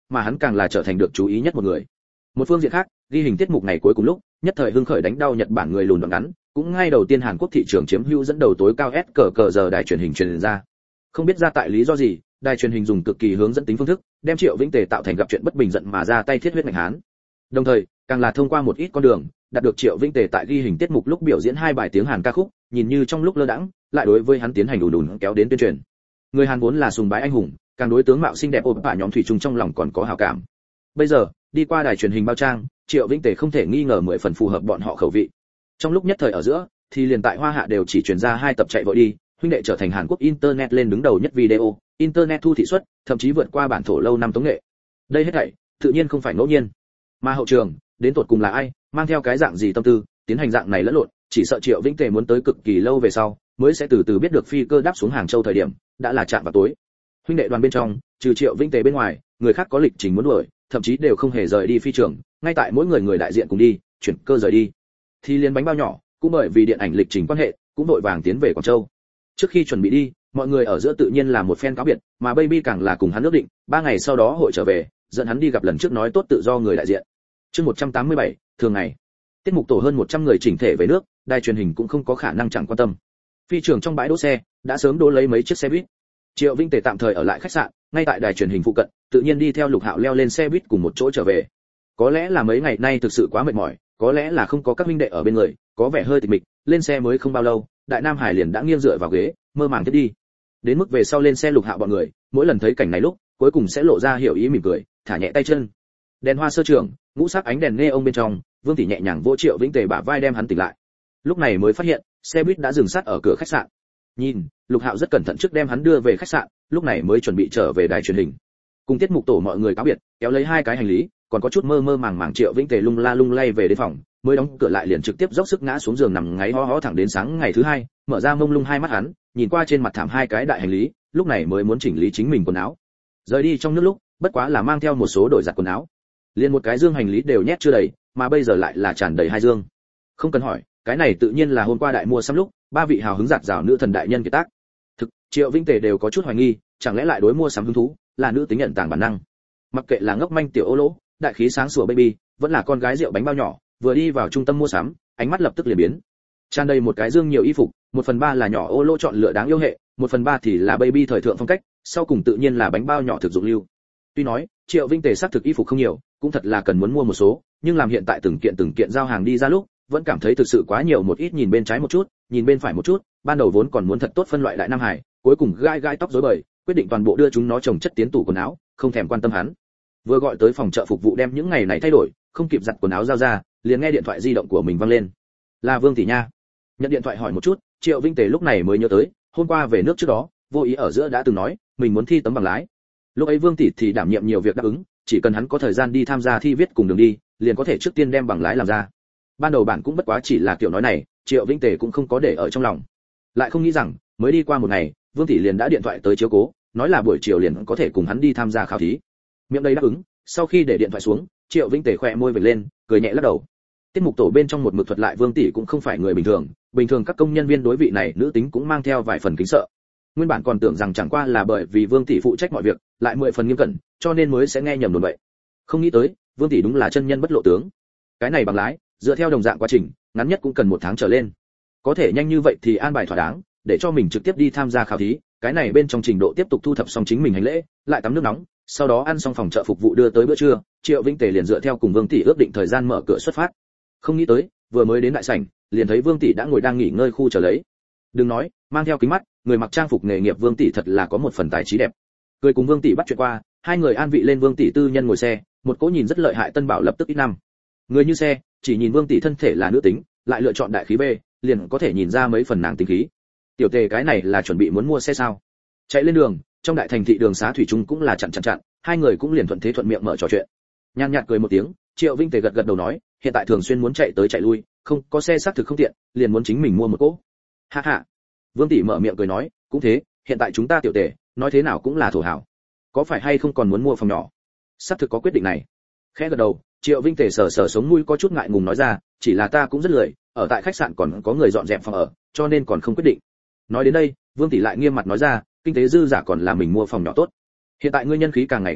mà hắn càng là trở thành được chú ý nhất một người. Một phương diện khác, ghi hình tiết mục ngày cuối cùng lúc, nhất thời hưng khởi đánh đau Nhật Bản người lùn đoạn ngắn, cũng ngay đầu tiên Hàn Quốc thị trường chiếm hữu dẫn đầu tối cao S cờ cờ giờ đài truyền hình truyền ra. Không biết ra tại lý do gì, đài truyền hình dùng cực kỳ hướng dẫn tính phương thức, đem Triệu Vĩnh Tề tạo thành gặp chuyện bất bình giận mà ra tay thiết huyết ngành Hán. Đồng thời, càng là thông qua một ít con đường, đạt được Triệu Vĩnh Tề tại ghi hình tiết mục lúc biểu diễn hai bài tiếng Hàn ca khúc, nhìn như trong lúc lơ đãng, lại đối với hắn tiến hành đùn đùn kéo đến tuyên truyền. Người Hàn vốn là sùng bái anh hùng, càng đối tướng mạo xinh đẹp ổn bạ nhóm thủy chung trong lòng còn có hảo cảm. Bây giờ, đi qua đài truyền hình bao trang, Triệu Vĩnh Tề không thể nghi ngờ mười phần phù hợp bọn họ khẩu vị. Trong lúc nhất thời ở giữa, thì liền tại Hoa Hạ đều chỉ truyền ra hai tập chạy vội đi, huynh đệ trở thành Hàn Quốc internet lên đứng đầu nhất video, internet thu thị suất, thậm chí vượt qua bản thổ lâu năm tống nghệ. Đây hết thảy, tự nhiên không phải ngẫu nhiên. Mà hậu trường, đến tột cùng là ai, mang theo cái dạng gì tâm tư, tiến hành dạng này lẫn lộn, chỉ sợ Triệu Vĩnh Tề muốn tới cực kỳ lâu về sau, mới sẽ từ từ biết được phi cơ đáp xuống Hàng Châu thời điểm, đã là chạm vào tối. Huynh đệ đoàn bên trong, trừ Triệu Vĩnh Tề bên ngoài, người khác có lịch trình muốn đuổi, thậm chí đều không hề rời đi phi trường, ngay tại mỗi người người đại diện cùng đi, chuyển cơ rời đi. Thì liên bánh bao nhỏ, cũng bởi vì điện ảnh lịch trình quan hệ, cũng đội vàng tiến về Quảng Châu. Trước khi chuẩn bị đi, mọi người ở giữa tự nhiên là một phen cáo biệt, mà Baby càng là cùng hắn ước định, ba ngày sau đó hội trở về, dẫn hắn đi gặp lần trước nói tốt tự do người đại diện. Chương một trăm tám mươi bảy, thường ngày. Tiết mục tổ hơn một trăm người chỉnh thể về nước, đài truyền hình cũng không có khả năng chẳng quan tâm. Phi trường trong bãi đỗ xe, đã sớm đỗ lấy mấy chiếc xe buýt. Triệu Vĩnh Tề tạm thời ở lại khách sạn, ngay tại đài truyền hình phụ cận, tự nhiên đi theo Lục Hạo leo lên xe buýt cùng một chỗ trở về. Có lẽ là mấy ngày nay thực sự quá mệt mỏi, có lẽ là không có các huynh đệ ở bên người, có vẻ hơi tịch mịch, lên xe mới không bao lâu, Đại Nam Hải liền đã nghiêng dựa vào ghế, mơ màng tiếp đi. Đến mức về sau lên xe Lục Hạo bọn người, mỗi lần thấy cảnh này lúc, cuối cùng sẽ lộ ra hiểu ý mỉm cười, thả nhẹ tay chân. Đèn hoa sơ trường, ngũ sắc ánh đèn neon bên trong, Vương Tỷ nhẹ nhàng vỗ Triệu Vĩnh Tề bả vai đem hắn tỉnh lại. Lúc này mới phát hiện, xe buýt đã dừng sát ở cửa khách sạn. Nhìn, Lục Hạo rất cẩn thận trước đem hắn đưa về khách sạn, lúc này mới chuẩn bị trở về đài truyền hình. Cùng tiết mục tổ mọi người cáo biệt, kéo lấy hai cái hành lý, còn có chút mơ mơ màng màng Triệu Vĩnh Tề lung la lung lay về đến phòng, mới đóng cửa lại liền trực tiếp dốc sức ngã xuống giường nằm ngáy ho ho thẳng đến sáng ngày thứ hai, mở ra mông lung hai mắt hắn, nhìn qua trên mặt thảm hai cái đại hành lý, lúc này mới muốn chỉnh lý chính mình quần áo. Rời đi trong nước lúc, bất quá là mang theo một số đổi giặt quần áo. Liền một cái dương hành lý đều nhét chưa đầy, mà bây giờ lại là tràn đầy hai dương. Không cần hỏi, cái này tự nhiên là hôm qua đại mua sắm lúc, ba vị hào hứng giặt rào nữ thần đại nhân kiệt tác. Thực, Triệu Vĩnh Tề đều có chút hoài nghi, chẳng lẽ lại đối mua sắm hứng thú, là nữ tính nhận tàng bản năng. Mặc kệ là ngốc manh tiểu ô lỗ, đại khí sáng sủa Baby, vẫn là con gái rượu bánh bao nhỏ, vừa đi vào trung tâm mua sắm, ánh mắt lập tức liền biến. Tràn đầy một cái dương nhiều y phục, một phần ba là nhỏ ô lỗ chọn lựa đáng yêu hệ, một phần ba thì là Baby thời thượng phong cách, sau cùng tự nhiên là bánh bao nhỏ thực dụng lưu. Tuy nói, Triệu Vĩnh Tề xác thực y phục không nhiều, cũng thật là cần muốn mua một số, nhưng làm hiện tại từng kiện từng kiện giao hàng đi ra lúc, vẫn cảm thấy thực sự quá nhiều một ít, nhìn bên trái một chút, nhìn bên phải một chút, ban đầu vốn còn muốn thật tốt phân loại Đại Nam Hải, cuối cùng gai gai tóc rối bời, quyết định toàn bộ đưa chúng nó chồng chất tiến tủ quần áo, không thèm quan tâm hắn. Vừa gọi tới phòng chợ phục vụ đem những ngày này thay đổi, không kịp giặt quần áo giao ra, liền nghe điện thoại di động của mình vang lên. Là Vương Tỷ nha. Nhận điện thoại hỏi một chút, Triệu Vĩnh Tề lúc này mới nhớ tới, hôm qua về nước trước đó, vô ý ở giữa đã từng nói, mình muốn thi tấm bằng lái. Lúc ấy Vương Tỷ thì đảm nhiệm nhiều việc đáp ứng, chỉ cần hắn có thời gian đi tham gia thi viết cùng đường đi, liền có thể trước tiên đem bằng lái làm ra. Ban đầu bạn cũng bất quá chỉ là kiểu nói này, Triệu Vĩnh Tề cũng không có để ở trong lòng. Lại không nghĩ rằng, mới đi qua một ngày, Vương Tỷ liền đã điện thoại tới chiếu cố, nói là buổi chiều liền có thể cùng hắn đi tham gia khảo thí. Miệng đầy đáp ứng, sau khi để điện thoại xuống, Triệu Vĩnh Tề khỏe môi vểnh lên, cười nhẹ lắc đầu. Tiết mục tổ bên trong một mực thuật lại Vương Tỷ cũng không phải người bình thường, bình thường các công nhân viên đối vị này nữ tính cũng mang theo vài phần kính sợ. Nguyên bản còn tưởng rằng chẳng qua là bởi vì Vương Tỷ phụ trách mọi việc, lại mười phần nghiêm cẩn, cho nên mới sẽ nghe nhầm đồn vậy. Không nghĩ tới, Vương Tỷ đúng là chân nhân bất lộ tướng. Cái này bằng lái, dựa theo đồng dạng quá trình, ngắn nhất cũng cần một tháng trở lên. Có thể nhanh như vậy thì an bài thỏa đáng, để cho mình trực tiếp đi tham gia khảo thí, cái này bên trong trình độ tiếp tục thu thập xong chính mình hành lễ, lại tắm nước nóng, sau đó ăn xong phòng chợ phục vụ đưa tới bữa trưa, Triệu Vĩnh Tề liền dựa theo cùng Vương Tỷ ước định thời gian mở cửa xuất phát. Không nghĩ tới, vừa mới đến đại sảnh, liền thấy Vương Tỷ đã ngồi đang nghỉ ngơi khu chờ lấy. Đừng nói, mang theo kính mắt, người mặc trang phục nghề nghiệp Vương Tỷ thật là có một phần tài trí đẹp. Cười cùng Vương Tỷ bắt chuyện qua, hai người an vị lên Vương Tỷ tư nhân ngồi xe, một cỗ nhìn rất lợi hại Tân Bảo lập tức ít năm. Người như xe, chỉ nhìn Vương Tỷ thân thể là nữ tính, lại lựa chọn đại khí B, liền có thể nhìn ra mấy phần nàng tính khí. Tiểu Tề cái này là chuẩn bị muốn mua xe sao? Chạy lên đường, trong đại thành thị đường xá thủy chung cũng là chặn chặn chặn, hai người cũng liền thuận thế thuận miệng mở trò chuyện. Nhàn nhạt cười một tiếng, Triệu Vĩnh Tề gật gật đầu nói, hiện tại thường xuyên muốn chạy tới chạy lui, không có xe xác thực không tiện, liền muốn chính mình mua một cỗ. Ha ha. Vương Tỷ mở miệng cười nói, cũng thế, hiện tại chúng ta Tiểu Tề, nói thế nào cũng là thổ hảo. Có phải hay không còn muốn mua phòng nhỏ? Xác thực có quyết định này. Khẽ gật đầu, Triệu Vĩnh Tề sờ sờ sống mũi có chút ngại ngùng nói ra, chỉ là ta cũng rất lười, ở tại khách sạn còn có người dọn dẹp phòng ở, cho nên còn không quyết định. Nói đến đây, Vương Tỷ lại nghiêm mặt nói ra, kinh tế dư giả còn là mình mua phòng nhỏ tốt. Hiện tại ngươi nhân khí càng ngày càng cao,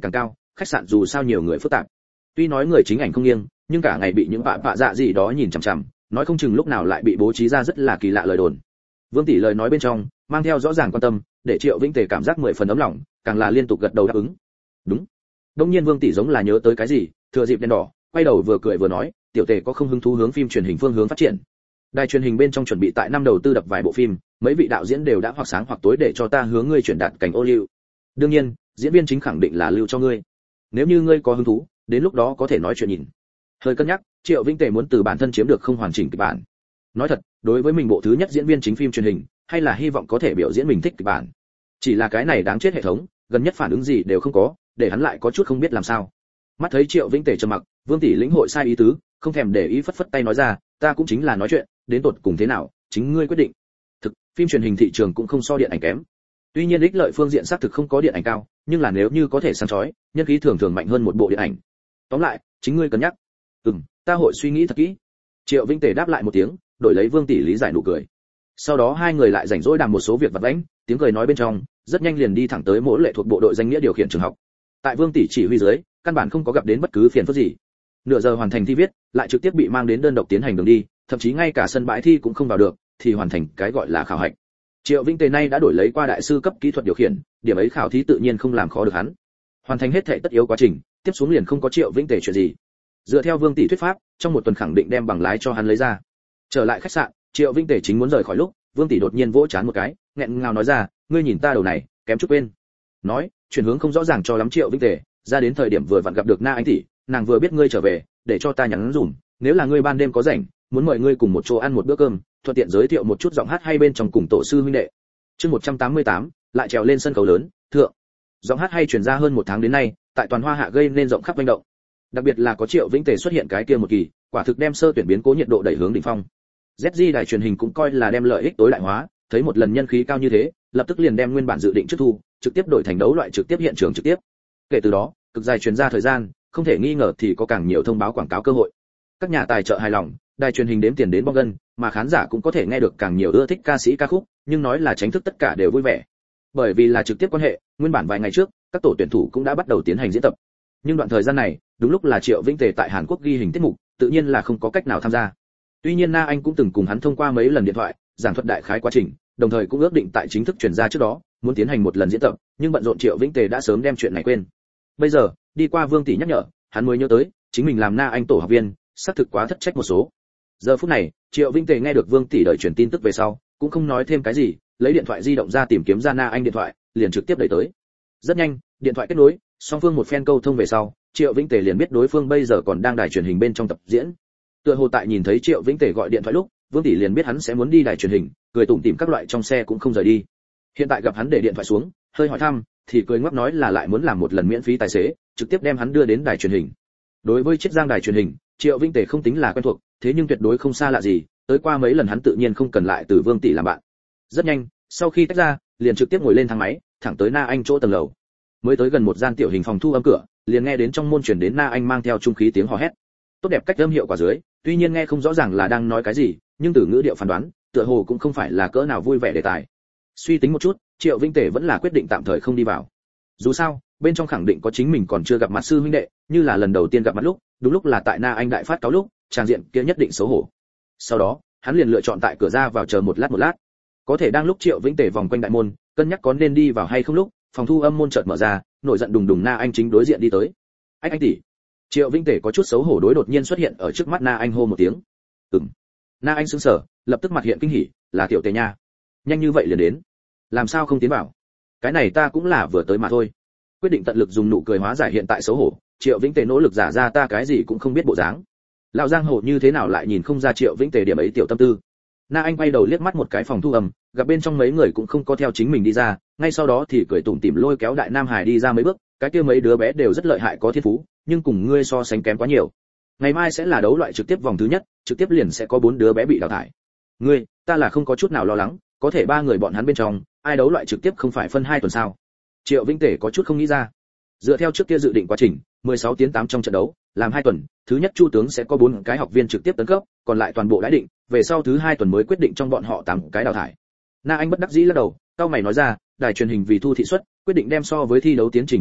khách sạn dù sao nhiều người phức tạp. Tuy nói người chính ảnh không nghiêng, nhưng cả ngày bị những bạ bạ dạ gì đó nhìn chằm chằm, nói không chừng lúc nào lại bị bố trí ra rất là kỳ lạ lời đồn. Vương tỷ lời nói bên trong mang theo rõ ràng quan tâm, để Triệu Vĩnh Tề cảm giác mười phần ấm lòng, càng là liên tục gật đầu đáp ứng. Đúng. Đông nhiên Vương tỷ giống là nhớ tới cái gì, thừa dịp đèn đỏ, quay đầu vừa cười vừa nói, tiểu Tề có không hứng thú hướng phim truyền hình phương hướng phát triển. Đài truyền hình bên trong chuẩn bị tại năm đầu tư đập vài bộ phim, mấy vị đạo diễn đều đã hoặc sáng hoặc tối để cho ta hướng ngươi chuyển đạt cảnh ô liu. Đương nhiên, diễn viên chính khẳng định là lưu cho ngươi. Nếu như ngươi có hứng thú, đến lúc đó có thể nói chuyện nhìn. Hơi cân nhắc, Triệu Vĩnh Tề muốn từ bản thân chiếm được không hoàn chỉnh kịch bản. Nói thật, đối với mình bộ thứ nhất diễn viên chính phim truyền hình, hay là hy vọng có thể biểu diễn mình thích kịch bản. Chỉ là cái này đáng chết hệ thống, gần nhất phản ứng gì đều không có, để hắn lại có chút không biết làm sao. Mắt thấy Triệu Vĩnh Tề trầm mặc, Vương tỷ lĩnh hội sai ý tứ, không thèm để ý phất phất tay nói ra, ta cũng chính là nói chuyện, đến tột cùng thế nào, chính ngươi quyết định. Thực, phim truyền hình thị trường cũng không so điện ảnh kém. Tuy nhiên ích lợi phương diện xác thực không có điện ảnh cao, nhưng là nếu như có thể sáng chói, nhân khí thường thường mạnh hơn một bộ điện ảnh. Tóm lại, chính ngươi cân nhắc. Ừm, ta hội suy nghĩ thật kỹ. Triệu Vĩnh Tề đáp lại một tiếng, đổi lấy Vương tỷ lý giải nụ cười. Sau đó hai người lại rảnh rỗi đàm một số việc vặt vãnh, tiếng cười nói bên trong, rất nhanh liền đi thẳng tới mỗi lệ thuộc bộ đội danh nghĩa điều khiển trường học. Tại Vương tỷ chỉ huy dưới, căn bản không có gặp đến bất cứ phiền phức gì. Nửa giờ hoàn thành thi viết, lại trực tiếp bị mang đến đơn độc tiến hành đường đi, thậm chí ngay cả sân bãi thi cũng không vào được, thì hoàn thành cái gọi là khảo hạch. Triệu Vĩnh Tề nay đã đổi lấy qua đại sư cấp kỹ thuật điều khiển, điểm ấy khảo thí tự nhiên không làm khó được hắn. Hoàn thành hết thảy tất yếu quá trình, tiếp xuống liền không có Triệu Vĩnh Tề chuyện gì. Dựa theo Vương tỷ thuyết pháp, trong một tuần khẳng định đem bằng lái cho hắn lấy ra. Trở lại khách sạn, Triệu Vĩnh Tề chính muốn rời khỏi lúc, Vương tỷ đột nhiên vỗ chán một cái, nghẹn ngào nói ra, ngươi nhìn ta đầu này, kém chút quên. Nói, chuyển hướng không rõ ràng cho lắm Triệu Vĩnh Tề, ra đến thời điểm vừa vặn gặp được Na Anh tỷ, nàng vừa biết ngươi trở về, để cho ta nhắn dùm, nếu là ngươi ban đêm có rảnh, muốn mời ngươi cùng một chỗ ăn một bữa cơm, thuận tiện giới thiệu một chút giọng hát hay bên trong cùng tổ sư huynh đệ. Chương một trăm tám mươi tám, lại trèo lên sân khấu lớn, thượng. Giọng hát hay truyền ra hơn một tháng đến nay, tại toàn Hoa Hạ gây nên rộng khắp manh động. Đặc biệt là có Triệu Vĩnh Tề xuất hiện cái kia một kỳ, quả thực đem sơ tuyển biến cố nhiệt độ đẩy hướng đỉnh phong. dét giê đài truyền hình cũng coi là đem lợi ích tối đại hóa, thấy một lần nhân khí cao như thế, lập tức liền đem nguyên bản dự định trước thu, trực tiếp đổi thành đấu loại trực tiếp hiện trường trực tiếp. Kể từ đó, cực dài truyền ra thời gian, không thể nghi ngờ thì có càng nhiều thông báo quảng cáo cơ hội. Các nhà tài trợ hài lòng, đài truyền hình đếm tiền đến bong gân, mà khán giả cũng có thể nghe được càng nhiều ưa thích ca sĩ ca khúc, nhưng nói là tránh thức tất cả đều vui vẻ. Bởi vì là trực tiếp quan hệ, nguyên bản vài ngày trước, các tổ tuyển thủ cũng đã bắt đầu tiến hành diễn tập. Nhưng đoạn thời gian này, đúng lúc là Triệu Vĩnh Tề tại Hàn Quốc ghi hình tiết mục, tự nhiên là không có cách nào tham gia. Tuy nhiên Na Anh cũng từng cùng hắn thông qua mấy lần điện thoại, giảng thuật đại khái quá trình, đồng thời cũng ước định tại chính thức truyền ra trước đó, muốn tiến hành một lần diễn tập, nhưng bận rộn Triệu Vĩnh Tề đã sớm đem chuyện này quên. Bây giờ, đi qua Vương tỷ nhắc nhở, hắn mới nhớ tới, chính mình làm Na Anh tổ học viên, xác thực quá thất trách một số. Giờ phút này, Triệu Vĩnh Tề nghe được Vương tỷ đợi truyền tin tức về sau, cũng không nói thêm cái gì, lấy điện thoại di động ra tìm kiếm ra Na Anh điện thoại, liền trực tiếp đẩy tới. Rất nhanh, điện thoại kết nối, song phương một phen câu thông về sau, Triệu Vĩnh Tề liền biết đối phương bây giờ còn đang đài truyền hình bên trong tập diễn. Tựa hồ tại nhìn thấy Triệu Vĩnh Tề gọi điện thoại lúc, Vương tỷ liền biết hắn sẽ muốn đi đài truyền hình, cười tủm tỉm các loại trong xe cũng không rời đi. Hiện tại gặp hắn để điện thoại xuống, hơi hỏi thăm, thì cười ngoắc nói là lại muốn làm một lần miễn phí tài xế, trực tiếp đem hắn đưa đến đài truyền hình. Đối với chiếc giang đài truyền hình, Triệu Vĩnh Tề không tính là quen thuộc, thế nhưng tuyệt đối không xa lạ gì, tới qua mấy lần hắn tự nhiên không cần lại từ Vương tỷ làm bạn. Rất nhanh, sau khi tách ra, liền trực tiếp ngồi lên thang máy, thẳng tới Na Anh chỗ tầng lầu. Mới tới gần một gian tiểu hình phòng thu âm cửa, liền nghe đến trong môn truyền đến Na Anh mang theo trung khí tiếng hò hét. Tốt đẹp cách âm hiệu quả dưới, tuy nhiên nghe không rõ ràng là đang nói cái gì, nhưng từ ngữ điệu phán đoán, tựa hồ cũng không phải là cỡ nào vui vẻ đề tài. Suy tính một chút, Triệu Vĩnh Tề vẫn là quyết định tạm thời không đi vào. Dù sao, bên trong khẳng định có chính mình còn chưa gặp mặt sư huynh đệ, như là lần đầu tiên gặp mặt lúc, đúng lúc là tại Na Anh đại phát cáo lúc, trang diện kia nhất định xấu hổ. Sau đó, hắn liền lựa chọn tại cửa ra vào chờ một lát một lát. Có thể đang lúc Triệu Vĩnh Tề vòng quanh đại môn, cân nhắc có nên đi vào hay không lúc, phòng thu âm môn chợt mở ra, nổi giận đùng đùng Na Anh chính đối diện đi tới. Anh anh tỷ. Triệu Vĩnh Tề có chút xấu hổ đối đột nhiên xuất hiện ở trước mắt Na Anh hô một tiếng. Ừm. Na Anh sững sờ, lập tức mặt hiện kinh hỉ, là tiểu Tề nha. Nhanh như vậy liền đến. Làm sao không tiến vào? Cái này ta cũng là vừa tới mà thôi. Quyết định tận lực dùng nụ cười hóa giải hiện tại xấu hổ, Triệu Vĩnh Tề nỗ lực giả ra ta cái gì cũng không biết bộ dáng. Lão giang hồ như thế nào lại nhìn không ra Triệu Vĩnh Tề điểm ấy tiểu tâm tư. Na Anh quay đầu liếc mắt một cái phòng thu âm, gặp bên trong mấy người cũng không có theo chính mình đi ra, ngay sau đó thì cười tủm tỉm lôi kéo Đại Nam Hải đi ra mấy bước, cái kia mấy đứa bé đều rất lợi hại có thiên phú, nhưng cùng ngươi so sánh kém quá nhiều. Ngày mai sẽ là đấu loại trực tiếp vòng thứ nhất, trực tiếp liền sẽ có bốn đứa bé bị đào thải. Ngươi, ta là không có chút nào lo lắng, có thể ba người bọn hắn bên trong, ai đấu loại trực tiếp không phải phân hai tuần sao? Triệu Vĩnh Tề có chút không nghĩ ra. Dựa theo trước kia dự định quá trình, mười sáu tiến tám trong trận đấu, làm hai tuần, thứ nhất Chu tướng sẽ có bốn cái học viên trực tiếp tấn cấp, còn lại toàn bộ đãi định, về sau thứ hai tuần mới quyết định trong bọn họ tám cái đào thải. Na Anh bất đắc dĩ lắc đầu, cao mày nói ra, đài truyền hình vì thu thị suất, quyết định đem so với thi đấu tiến trình tăng tốc,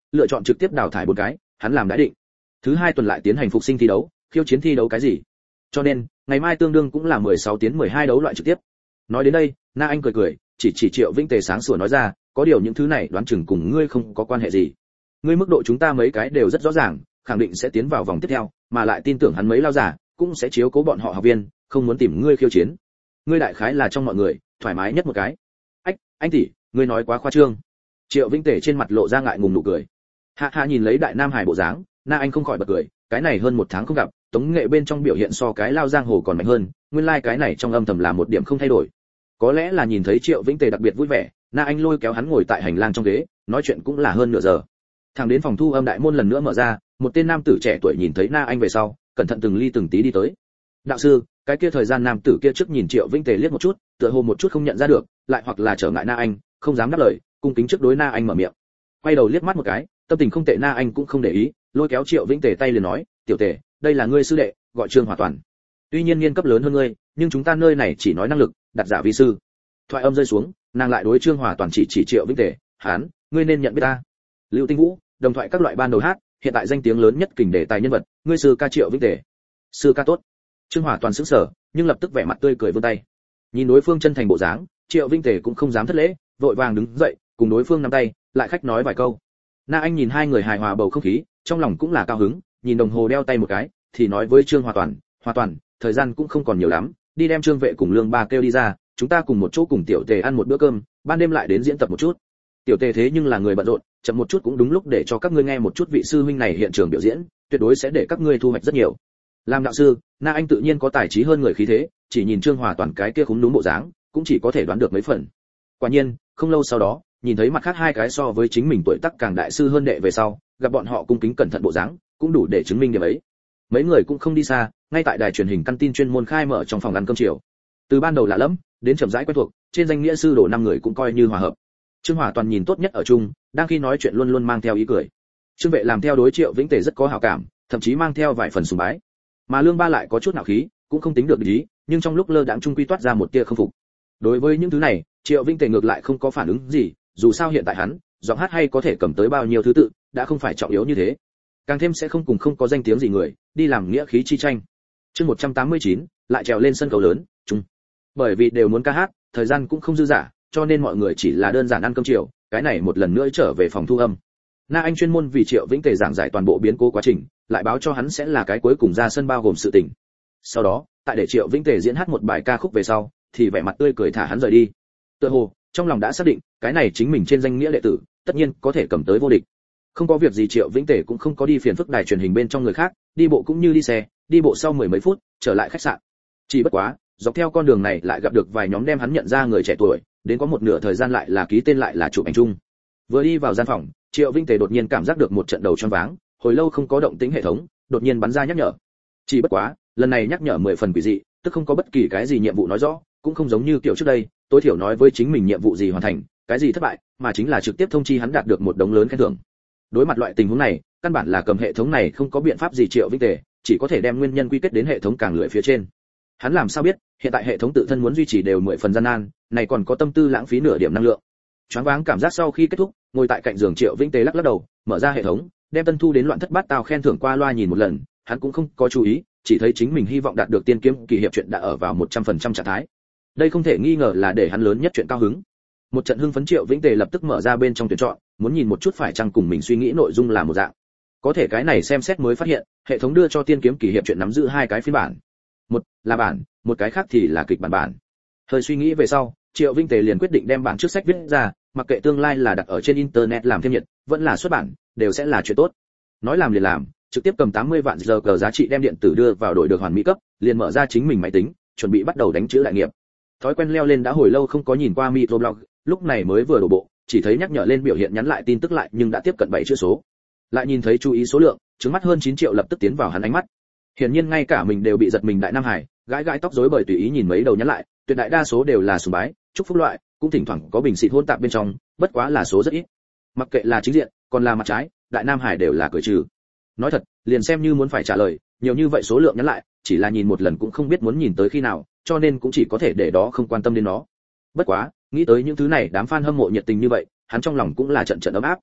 lựa chọn trực tiếp đào thải bốn cái, hắn làm đã định. Thứ hai tuần lại tiến hành phục sinh thi đấu, khiêu chiến thi đấu cái gì? Cho nên, ngày mai tương đương cũng là mười sáu tiến mười hai đấu loại trực tiếp. Nói đến đây, Na Anh cười cười, chỉ chỉ Triệu Vĩnh Tề sáng sủa nói ra, có điều những thứ này đoán chừng cùng ngươi không có quan hệ gì. Ngươi mức độ chúng ta mấy cái đều rất rõ ràng, khẳng định sẽ tiến vào vòng tiếp theo, mà lại tin tưởng hắn mấy lao giả cũng sẽ chiếu cố bọn họ học viên, không muốn tìm ngươi khiêu chiến. Ngươi đại khái là trong mọi người thoải mái nhất một cái. Ách, anh tỷ, ngươi nói quá khoa trương. Triệu Vĩnh Tề trên mặt lộ ra ngại ngùng nụ cười. Hạ Hạ nhìn lấy Đại Nam Hải bộ dáng, Na Anh không khỏi bật cười, cái này hơn một tháng không gặp, tống nghệ bên trong biểu hiện so cái lao giang hồ còn mạnh hơn, nguyên lai like cái này trong âm thầm là một điểm không thay đổi. Có lẽ là nhìn thấy Triệu Vĩnh Tề đặc biệt vui vẻ, Na Anh lôi kéo hắn ngồi tại hành lang trong ghế, nói chuyện cũng là hơn nửa giờ. Thằng đến phòng thu âm đại môn lần nữa mở ra, một tên nam tử trẻ tuổi nhìn thấy Na Anh về sau, cẩn thận từng ly từng tí đi tới. Đạo sư, cái kia thời gian nam tử kia trước nhìn Triệu Vĩnh Tề liếc một chút, tựa hồ một chút không nhận ra được, lại hoặc là trở ngại Na Anh, không dám đáp lời, cung kính trước đối Na Anh mở miệng. Quay đầu liếc mắt một cái, tâm tình không tệ Na Anh cũng không để ý, lôi kéo Triệu Vĩnh Tề tay liền nói, "Tiểu Tề, đây là ngươi sư đệ, gọi Trương Hòa Toàn. Tuy nhiên niên cấp lớn hơn ngươi, nhưng chúng ta nơi này chỉ nói năng lực, đặt giả vi sư." Thoại âm rơi xuống, nàng lại đối Trương Hòa Toàn chỉ chỉ Triệu Vĩnh Tề, "Hán, ngươi nên nhận biết ta. Lưu Tinh Vũ, đồng thoại các loại ban đầu hát, hiện tại danh tiếng lớn nhất kình đề tài nhân vật, ngươi sư ca Triệu Vĩnh Tề." "Sư ca tốt." Trương Hòa Toàn sững sờ, nhưng lập tức vẻ mặt tươi cười vươn tay. Nhìn đối phương chân thành bộ dáng, Triệu Vĩnh Tề cũng không dám thất lễ, vội vàng đứng dậy, cùng đối phương nắm tay, lại khách nói vài câu. Na Anh nhìn hai người hài hòa bầu không khí, trong lòng cũng là cao hứng, nhìn đồng hồ đeo tay một cái, thì nói với Trương Hòa Toàn, "Hòa Toàn, thời gian cũng không còn nhiều lắm, đi đem Trương Vệ cùng Lương Ba kêu đi ra, chúng ta cùng một chỗ cùng Tiểu Tề ăn một bữa cơm, ban đêm lại đến diễn tập một chút." Tiểu Tề thế nhưng là người bận rộn, chậm một chút cũng đúng lúc để cho các ngươi nghe một chút vị sư huynh này hiện trường biểu diễn, tuyệt đối sẽ để các ngươi thu hoạch rất nhiều. Làm đạo sư, Na Anh tự nhiên có tài trí hơn người khí thế, chỉ nhìn Trương Hòa Toàn cái kia khúm núm bộ dáng, cũng chỉ có thể đoán được mấy phần. Quả nhiên, không lâu sau đó, nhìn thấy mặt khác hai cái so với chính mình tuổi tác càng đại sư hơn đệ về sau, gặp bọn họ cung kính cẩn thận bộ dáng, cũng đủ để chứng minh điểm ấy. Mấy người cũng không đi xa, ngay tại đài truyền hình căn tin chuyên môn khai mở trong phòng ăn cơm chiều. Từ ban đầu lạ lẫm, đến chậm rãi quen thuộc, trên danh nghĩa sư đồ năm người cũng coi như hòa hợp. Trương Hòa Toàn nhìn tốt nhất ở chung, đang khi nói chuyện luôn luôn mang theo ý cười. Trương Vệ làm theo đối Triệu Vĩnh Tề rất có hảo cảm, thậm chí mang theo vài phần sùng bái. Mà Lương Ba lại có chút nạo khí, cũng không tính được ý, nhưng trong lúc lơ đãng trung quy toát ra một tia không phục. Đối với những thứ này, Triệu Vĩnh Tề ngược lại không có phản ứng gì, dù sao hiện tại hắn, giọng hát hay có thể cầm tới bao nhiêu thứ tự, đã không phải trọng yếu như thế. Càng thêm sẽ không cùng không có danh tiếng gì người, đi làm nghĩa khí chi tranh. Chương một trăm tám mươi chín, lại trèo lên sân khấu lớn, chung. Bởi vì đều muốn ca hát, thời gian cũng không dư dả, cho nên mọi người chỉ là đơn giản ăn cơm chiều, cái này một lần nữa trở về phòng thu âm. Na Anh chuyên môn vì Triệu Vĩnh Tề giảng giải toàn bộ biến cố quá trình, lại báo cho hắn sẽ là cái cuối cùng ra sân bao gồm sự tình. Sau đó, tại để Triệu Vĩnh Tề diễn hát một bài ca khúc về sau, thì vẻ mặt tươi cười thả hắn rời đi. Tựa hồ, trong lòng đã xác định, cái này chính mình trên danh nghĩa đệ tử, tất nhiên có thể cầm tới vô địch. Không có việc gì Triệu Vĩnh Tề cũng không có đi phiền phức đài truyền hình bên trong người khác, đi bộ cũng như đi xe, đi bộ sau mười mấy phút, trở lại khách sạn. Chỉ bất quá, dọc theo con đường này lại gặp được vài nhóm đem hắn nhận ra người trẻ tuổi, đến có một nửa thời gian lại là ký tên lại là chụp ảnh chung. Vừa đi vào gian phòng, Triệu Vĩnh Tề đột nhiên cảm giác được một trận đầu choáng váng, hồi lâu không có động tĩnh hệ thống, đột nhiên bắn ra nhắc nhở. Chỉ bất quá, lần này nhắc nhở mười phần quỷ dị, tức không có bất kỳ cái gì nhiệm vụ nói rõ, cũng không giống như kiểu trước đây, tối thiểu nói với chính mình nhiệm vụ gì hoàn thành, cái gì thất bại, mà chính là trực tiếp thông chi hắn đạt được một đống lớn khen thưởng. Đối mặt loại tình huống này, căn bản là cầm hệ thống này không có biện pháp gì Triệu Vĩnh Tề, chỉ có thể đem nguyên nhân quy kết đến hệ thống càng lưỡi phía trên. Hắn làm sao biết, hiện tại hệ thống tự thân muốn duy trì đều mười phần gian nan, này còn có tâm tư lãng phí nửa điểm năng lượng. Choáng váng cảm giác sau khi kết thúc, ngồi tại cạnh giường Triệu Vĩnh Tề lắc lắc đầu, mở ra hệ thống, đem tân thu đến loạn thất bát tao khen thưởng qua loa nhìn một lần, hắn cũng không có chú ý, chỉ thấy chính mình hy vọng đạt được tiên kiếm kỳ hiệp chuyện đã ở vào một trăm phần trăm trạng thái. Đây không thể nghi ngờ là để hắn lớn nhất chuyện cao hứng. Một trận hưng phấn Triệu Vĩnh Tề lập tức mở ra bên trong tuyển chọn, muốn nhìn một chút phải chăng cùng mình suy nghĩ nội dung là một dạng. Có thể cái này xem xét mới phát hiện, hệ thống đưa cho tiên kiếm kỳ hiệp chuyện nắm giữ hai cái phiên bản. Một là bản, một cái khác thì là kịch bản bản. Hơi suy nghĩ về sau, Triệu Vĩnh Tề liền quyết định đem bản trước sách viết ra, mặc kệ tương lai là đặt ở trên internet làm thêm nhiệt, vẫn là xuất bản, đều sẽ là chuyện tốt. Nói làm liền làm, trực tiếp cầm tám mươi vạn giờ cờ giá trị đem điện tử đưa vào đổi được hoàn mỹ cấp, liền mở ra chính mình máy tính, chuẩn bị bắt đầu đánh chữ đại nghiệp. Thói quen leo lên đã hồi lâu không có nhìn qua microblog, lúc này mới vừa đổ bộ, chỉ thấy nhắc nhở lên biểu hiện nhắn lại tin tức lại nhưng đã tiếp cận bảy chữ số. Lại nhìn thấy chú ý số lượng, trứng mắt hơn chín triệu lập tức tiến vào hắn ánh mắt. Hiển nhiên ngay cả mình đều bị giật mình đại Nam Hải, gãi gãi tóc rối bởi tùy ý nhìn mấy đầu nhắn lại, tuyệt đại đa số đều là sùng bái, chúc phúc loại, cũng thỉnh thoảng có bình xịt hôn tạp bên trong, bất quá là số rất ít. Mặc kệ là chính diện, còn là mặt trái, đại Nam Hải đều là cười trừ. Nói thật, liền xem như muốn phải trả lời, nhiều như vậy số lượng nhắn lại, chỉ là nhìn một lần cũng không biết muốn nhìn tới khi nào, cho nên cũng chỉ có thể để đó không quan tâm đến nó. Bất quá, nghĩ tới những thứ này đám fan hâm mộ nhiệt tình như vậy, hắn trong lòng cũng là trận trận ấm áp.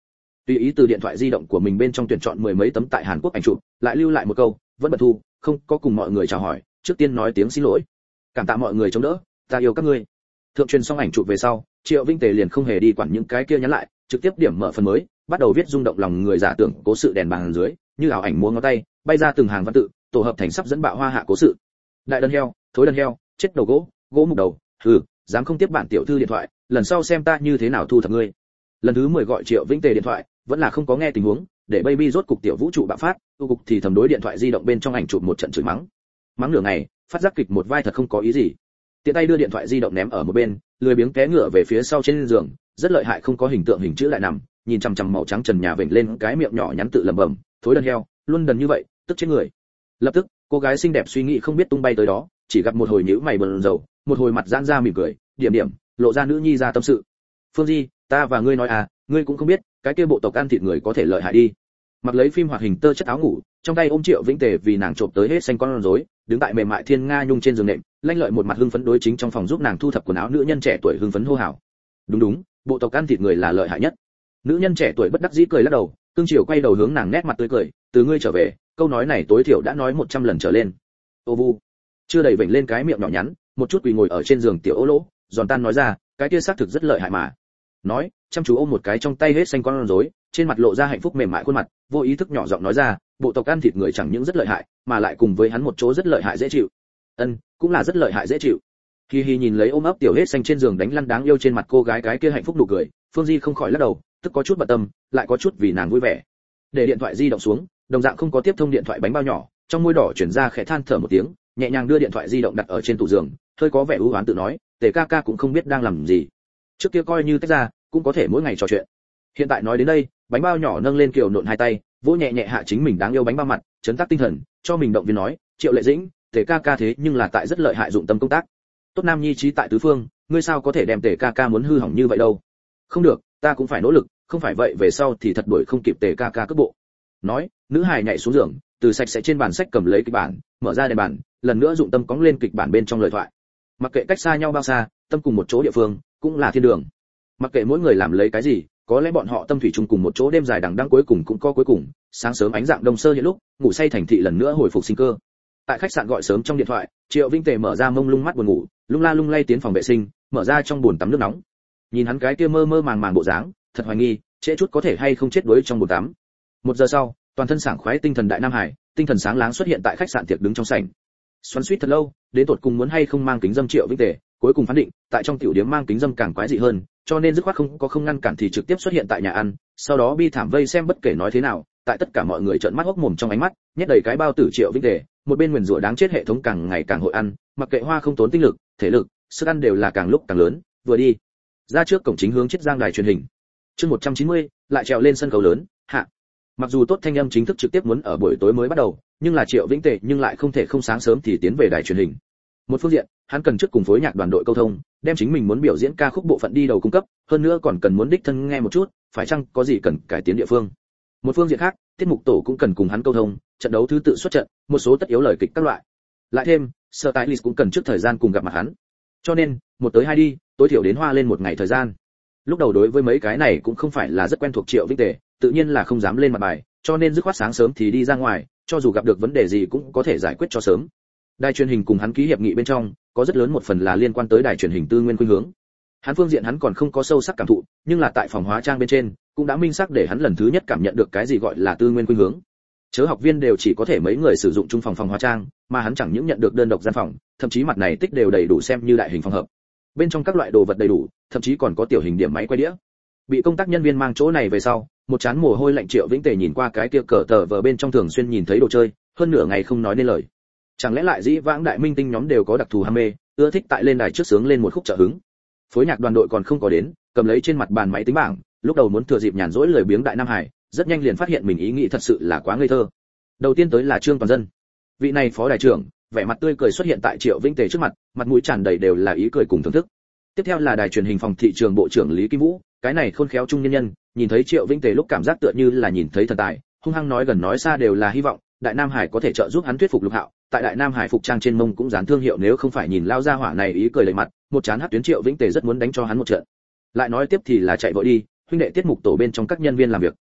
tùy ý từ điện thoại di động của mình bên trong tuyển chọn mười mấy tấm tại Hàn Quốc ảnh chụp, lại lưu lại một câu, vẫn bật thu, không có cùng mọi người chào hỏi, trước tiên nói tiếng xin lỗi. Cảm tạ mọi người chống đỡ, ta yêu các ngươi. Thượng truyền xong ảnh chụp về sau, Triệu Vinh Tề liền không hề đi quản những cái kia nhắn lại, trực tiếp điểm mở phần mới, bắt đầu viết rung động lòng người giả tưởng cố sự đèn bàn dưới, như ảo ảnh múa ngón tay, bay ra từng hàng văn tự, tổ hợp thành sắp dẫn bạo hoa hạ cố sự. Đại đơn heo, thối đơn heo, chết đầu gỗ, gỗ mục đầu, hừ, dám không tiếp bạn tiểu thư điện thoại, lần sau xem ta như thế nào thu thập ngươi. Lần thứ mười gọi Triệu Vinh Tề điện thoại, vẫn là không có nghe tình huống, để baby rốt cục tiểu vũ trụ bạo phát, tu cục thì thầm đối điện thoại di động bên trong ảnh chụp một trận chửi mắng. Mắng nửa ngày, phát giác kịch một vai thật không có ý gì. Tiện tay đưa điện thoại di động ném ở một bên, lười biếng té ngựa về phía sau trên giường, rất lợi hại không có hình tượng hình chữ lại nằm, nhìn chằm chằm màu trắng trần nhà vểnh lên cái miệng nhỏ nhắn tự lẩm bẩm, thối đơn heo, luôn đần như vậy, tức chết người. Lập tức, cô gái xinh đẹp suy nghĩ không biết tung bay tới đó, chỉ gặp một hồi nhíu mày bần dầu, một hồi mặt giãn ra mỉm cười, điểm điểm, lộ ra nữ nhi ra tâm sự. Phương Di, ta và ngươi nói à, ngươi cũng không biết, cái kia bộ tộc ăn thịt người có thể lợi hại đi. Mặc lấy phim hoạt hình tơ chất áo ngủ, trong tay ôm Triệu Vĩnh Tề vì nàng trộm tới hết xanh con rối, đứng tại mềm mại thiên nga nhung trên giường nệm, lanh lợi một mặt hưng phấn đối chính trong phòng giúp nàng thu thập quần áo nữ nhân trẻ tuổi hưng phấn hô hào. Đúng đúng, bộ tộc ăn thịt người là lợi hại nhất. Nữ nhân trẻ tuổi bất đắc dĩ cười lắc đầu, cương Triều quay đầu hướng nàng nét mặt tươi cười, từ ngươi trở về, câu nói này tối thiểu đã nói một trăm lần trở lên. Ô vu, chưa đầy vểnh lên cái miệng nhỏ nhắn, một chút quỳ ngồi ở trên giường tiểu Ô Lỗ, giòn tan nói ra, cái kia xác thực rất lợi hại mà. Nói, chăm chú ôm một cái trong tay hết xanh con rối, trên mặt lộ ra hạnh phúc mềm mại khuôn mặt, vô ý thức nhỏ giọng nói ra, bộ tộc ăn thịt người chẳng những rất lợi hại, mà lại cùng với hắn một chỗ rất lợi hại dễ chịu. Ân, cũng là rất lợi hại dễ chịu. Hi hi nhìn lấy ôm ấp tiểu hết xanh trên giường đánh lăn đáng yêu trên mặt cô gái cái kia hạnh phúc nụ cười, Phương Di không khỏi lắc đầu, tức có chút bận tâm, lại có chút vì nàng vui vẻ. Để điện thoại di động xuống, đồng dạng không có tiếp thông điện thoại bánh bao nhỏ, trong môi đỏ chuyển ra khẽ than thở một tiếng, nhẹ nhàng đưa điện thoại di động đặt ở trên tủ giường, hơi có vẻ u uất tự nói, Tề ca ca cũng không biết đang làm gì. Trước kia coi như tách ra, cũng có thể mỗi ngày trò chuyện. Hiện tại nói đến đây, bánh bao nhỏ nâng lên kiều nộn hai tay, vỗ nhẹ nhẹ hạ chính mình đáng yêu bánh bao mặt, chấn tác tinh thần, cho mình động viên nói, Triệu Lệ Dĩnh, Tề ca ca thế nhưng là tại rất lợi hại dụng tâm công tác. Tốt nam nhi trí tại tứ phương, ngươi sao có thể đem Tề ca ca muốn hư hỏng như vậy đâu? Không được, ta cũng phải nỗ lực, không phải vậy về sau thì thật đuổi không kịp Tề ca ca cước bộ. Nói, nữ hài nhảy xuống giường, từ sạch sẽ trên bàn sách cầm lấy kịch bản, mở ra đèn bàn, lần nữa dụng tâm cóng lên kịch bản bên trong lời thoại. Mặc kệ cách xa nhau bao xa, tâm cùng một chỗ địa phương, cũng là thiên đường. Mặc kệ mỗi người làm lấy cái gì, có lẽ bọn họ tâm thủy chung cùng một chỗ đêm dài đằng đẵng cuối cùng cũng có cuối cùng, sáng sớm ánh dạng đông sơ hiện lúc, ngủ say thành thị lần nữa hồi phục sinh cơ. Tại khách sạn gọi sớm trong điện thoại, Triệu Vinh Tề mở ra mông lung mắt buồn ngủ, lung la lung lay tiến phòng vệ sinh, mở ra trong bồn tắm nước nóng. Nhìn hắn cái kia mơ mơ màng màng bộ dáng, thật hoài nghi, trễ chút có thể hay không chết đuối trong bồn tắm. Một giờ sau, toàn thân sảng khoái tinh thần đại nam hải, tinh thần sáng láng xuất hiện tại khách sạn tiệc đứng trong sảnh. Xoắn xuýt thật lâu, đến tột cùng muốn hay không mang kính dâm Triệu Vinh Tề, cuối cùng phán định, tại trong tiểu điếm mang kính dâm càng quái dị hơn, cho nên dứt khoát không có không ngăn cản thì trực tiếp xuất hiện tại nhà ăn, sau đó bi thảm vây xem bất kể nói thế nào, tại tất cả mọi người trợn mắt hốc mồm trong ánh mắt, nhét đầy cái bao tử Triệu Vinh Tề, một bên nguyền rủa đáng chết hệ thống càng ngày càng hội ăn, mặc kệ hoa không tốn tinh lực, thể lực, sức ăn đều là càng lúc càng lớn, vừa đi ra trước cổng chính hướng Chiết Giang đài truyền hình. Chương một trăm chín mươi, lại trèo lên sân khấu lớn, hạ. Mặc dù tốt thanh âm chính thức trực tiếp muốn ở buổi tối mới bắt đầu, nhưng là Triệu Vĩnh Tề nhưng lại không thể không sáng sớm thì tiến về đài truyền hình. Một phương diện, hắn cần trước cùng phối nhạc đoàn đội câu thông, đem chính mình muốn biểu diễn ca khúc bộ phận đi đầu cung cấp, hơn nữa còn cần muốn đích thân nghe một chút, phải chăng có gì cần cải tiến địa phương. Một phương diện khác, tiết mục tổ cũng cần cùng hắn câu thông, trận đấu thứ tự xuất trận, một số tất yếu lời kịch các loại. Lại thêm, stylist cũng cần trước thời gian cùng gặp mặt hắn. Cho nên, một tới hai đi, tối thiểu đến hoa lên một ngày thời gian. Lúc đầu đối với mấy cái này cũng không phải là rất quen thuộc Triệu Vĩnh Tề, tự nhiên là không dám lên mặt bài, cho nên dứt khoát sáng sớm thì đi ra ngoài, cho dù gặp được vấn đề gì cũng có thể giải quyết cho sớm. Đài truyền hình cùng hắn ký hiệp nghị bên trong, có rất lớn một phần là liên quan tới đài truyền hình tư nguyên khuynh hướng. Hắn phương diện hắn còn không có sâu sắc cảm thụ, nhưng là tại phòng hóa trang bên trên, cũng đã minh xác để hắn lần thứ nhất cảm nhận được cái gì gọi là tư nguyên khuynh hướng. Chớ học viên đều chỉ có thể mấy người sử dụng chung phòng phòng hóa trang, mà hắn chẳng những nhận được đơn độc gian phòng, thậm chí mặt này tích đều đầy đủ xem như đại hình phòng hợp. Bên trong các loại đồ vật đầy đủ, thậm chí còn có tiểu hình điểm máy quay đĩa. Bị công tác nhân viên mang chỗ này về sau, một chán mồ hôi lạnh Triệu Vĩnh Tề nhìn qua cái kia cờ tờ vờ bên trong thường xuyên nhìn thấy đồ chơi, hơn nửa ngày không nói nên lời. Chẳng lẽ lại dĩ vãng đại minh tinh nhóm đều có đặc thù ham mê, ưa thích tại lên đài trước sướng lên một khúc trợ hứng. Phối nhạc đoàn đội còn không có đến, cầm lấy trên mặt bàn máy tính bảng, lúc đầu muốn thừa dịp nhàn rỗi lười biếng đại nam hải, rất nhanh liền phát hiện mình ý nghĩ thật sự là quá ngây thơ. Đầu tiên tới là Trương Toàn Dân. Vị này phó đài trưởng, vẻ mặt tươi cười xuất hiện tại Triệu Vĩnh Tề trước mặt, mặt mũi tràn đầy đều là ý cười cùng thưởng thức. Tiếp theo là đài truyền hình phòng thị trường bộ trưởng Lý Kim Vũ, cái này khôn khéo trung nhân nhân, nhìn thấy Triệu Vĩnh Tề lúc cảm giác tựa như là nhìn thấy thần tài, hung hăng nói gần nói xa đều là hy vọng, Đại Nam Hải có thể trợ giúp hắn thuyết phục Lục Hạo, tại Đại Nam Hải phục trang trên mông cũng dán thương hiệu, nếu không phải nhìn lao ra hỏa này ý cười lệ mặt, một chán hất tuyến Triệu Vĩnh Tề rất muốn đánh cho hắn một trận. Lại nói tiếp thì là chạy vội đi, huynh đệ tiết mục tổ bên trong các nhân viên làm việc.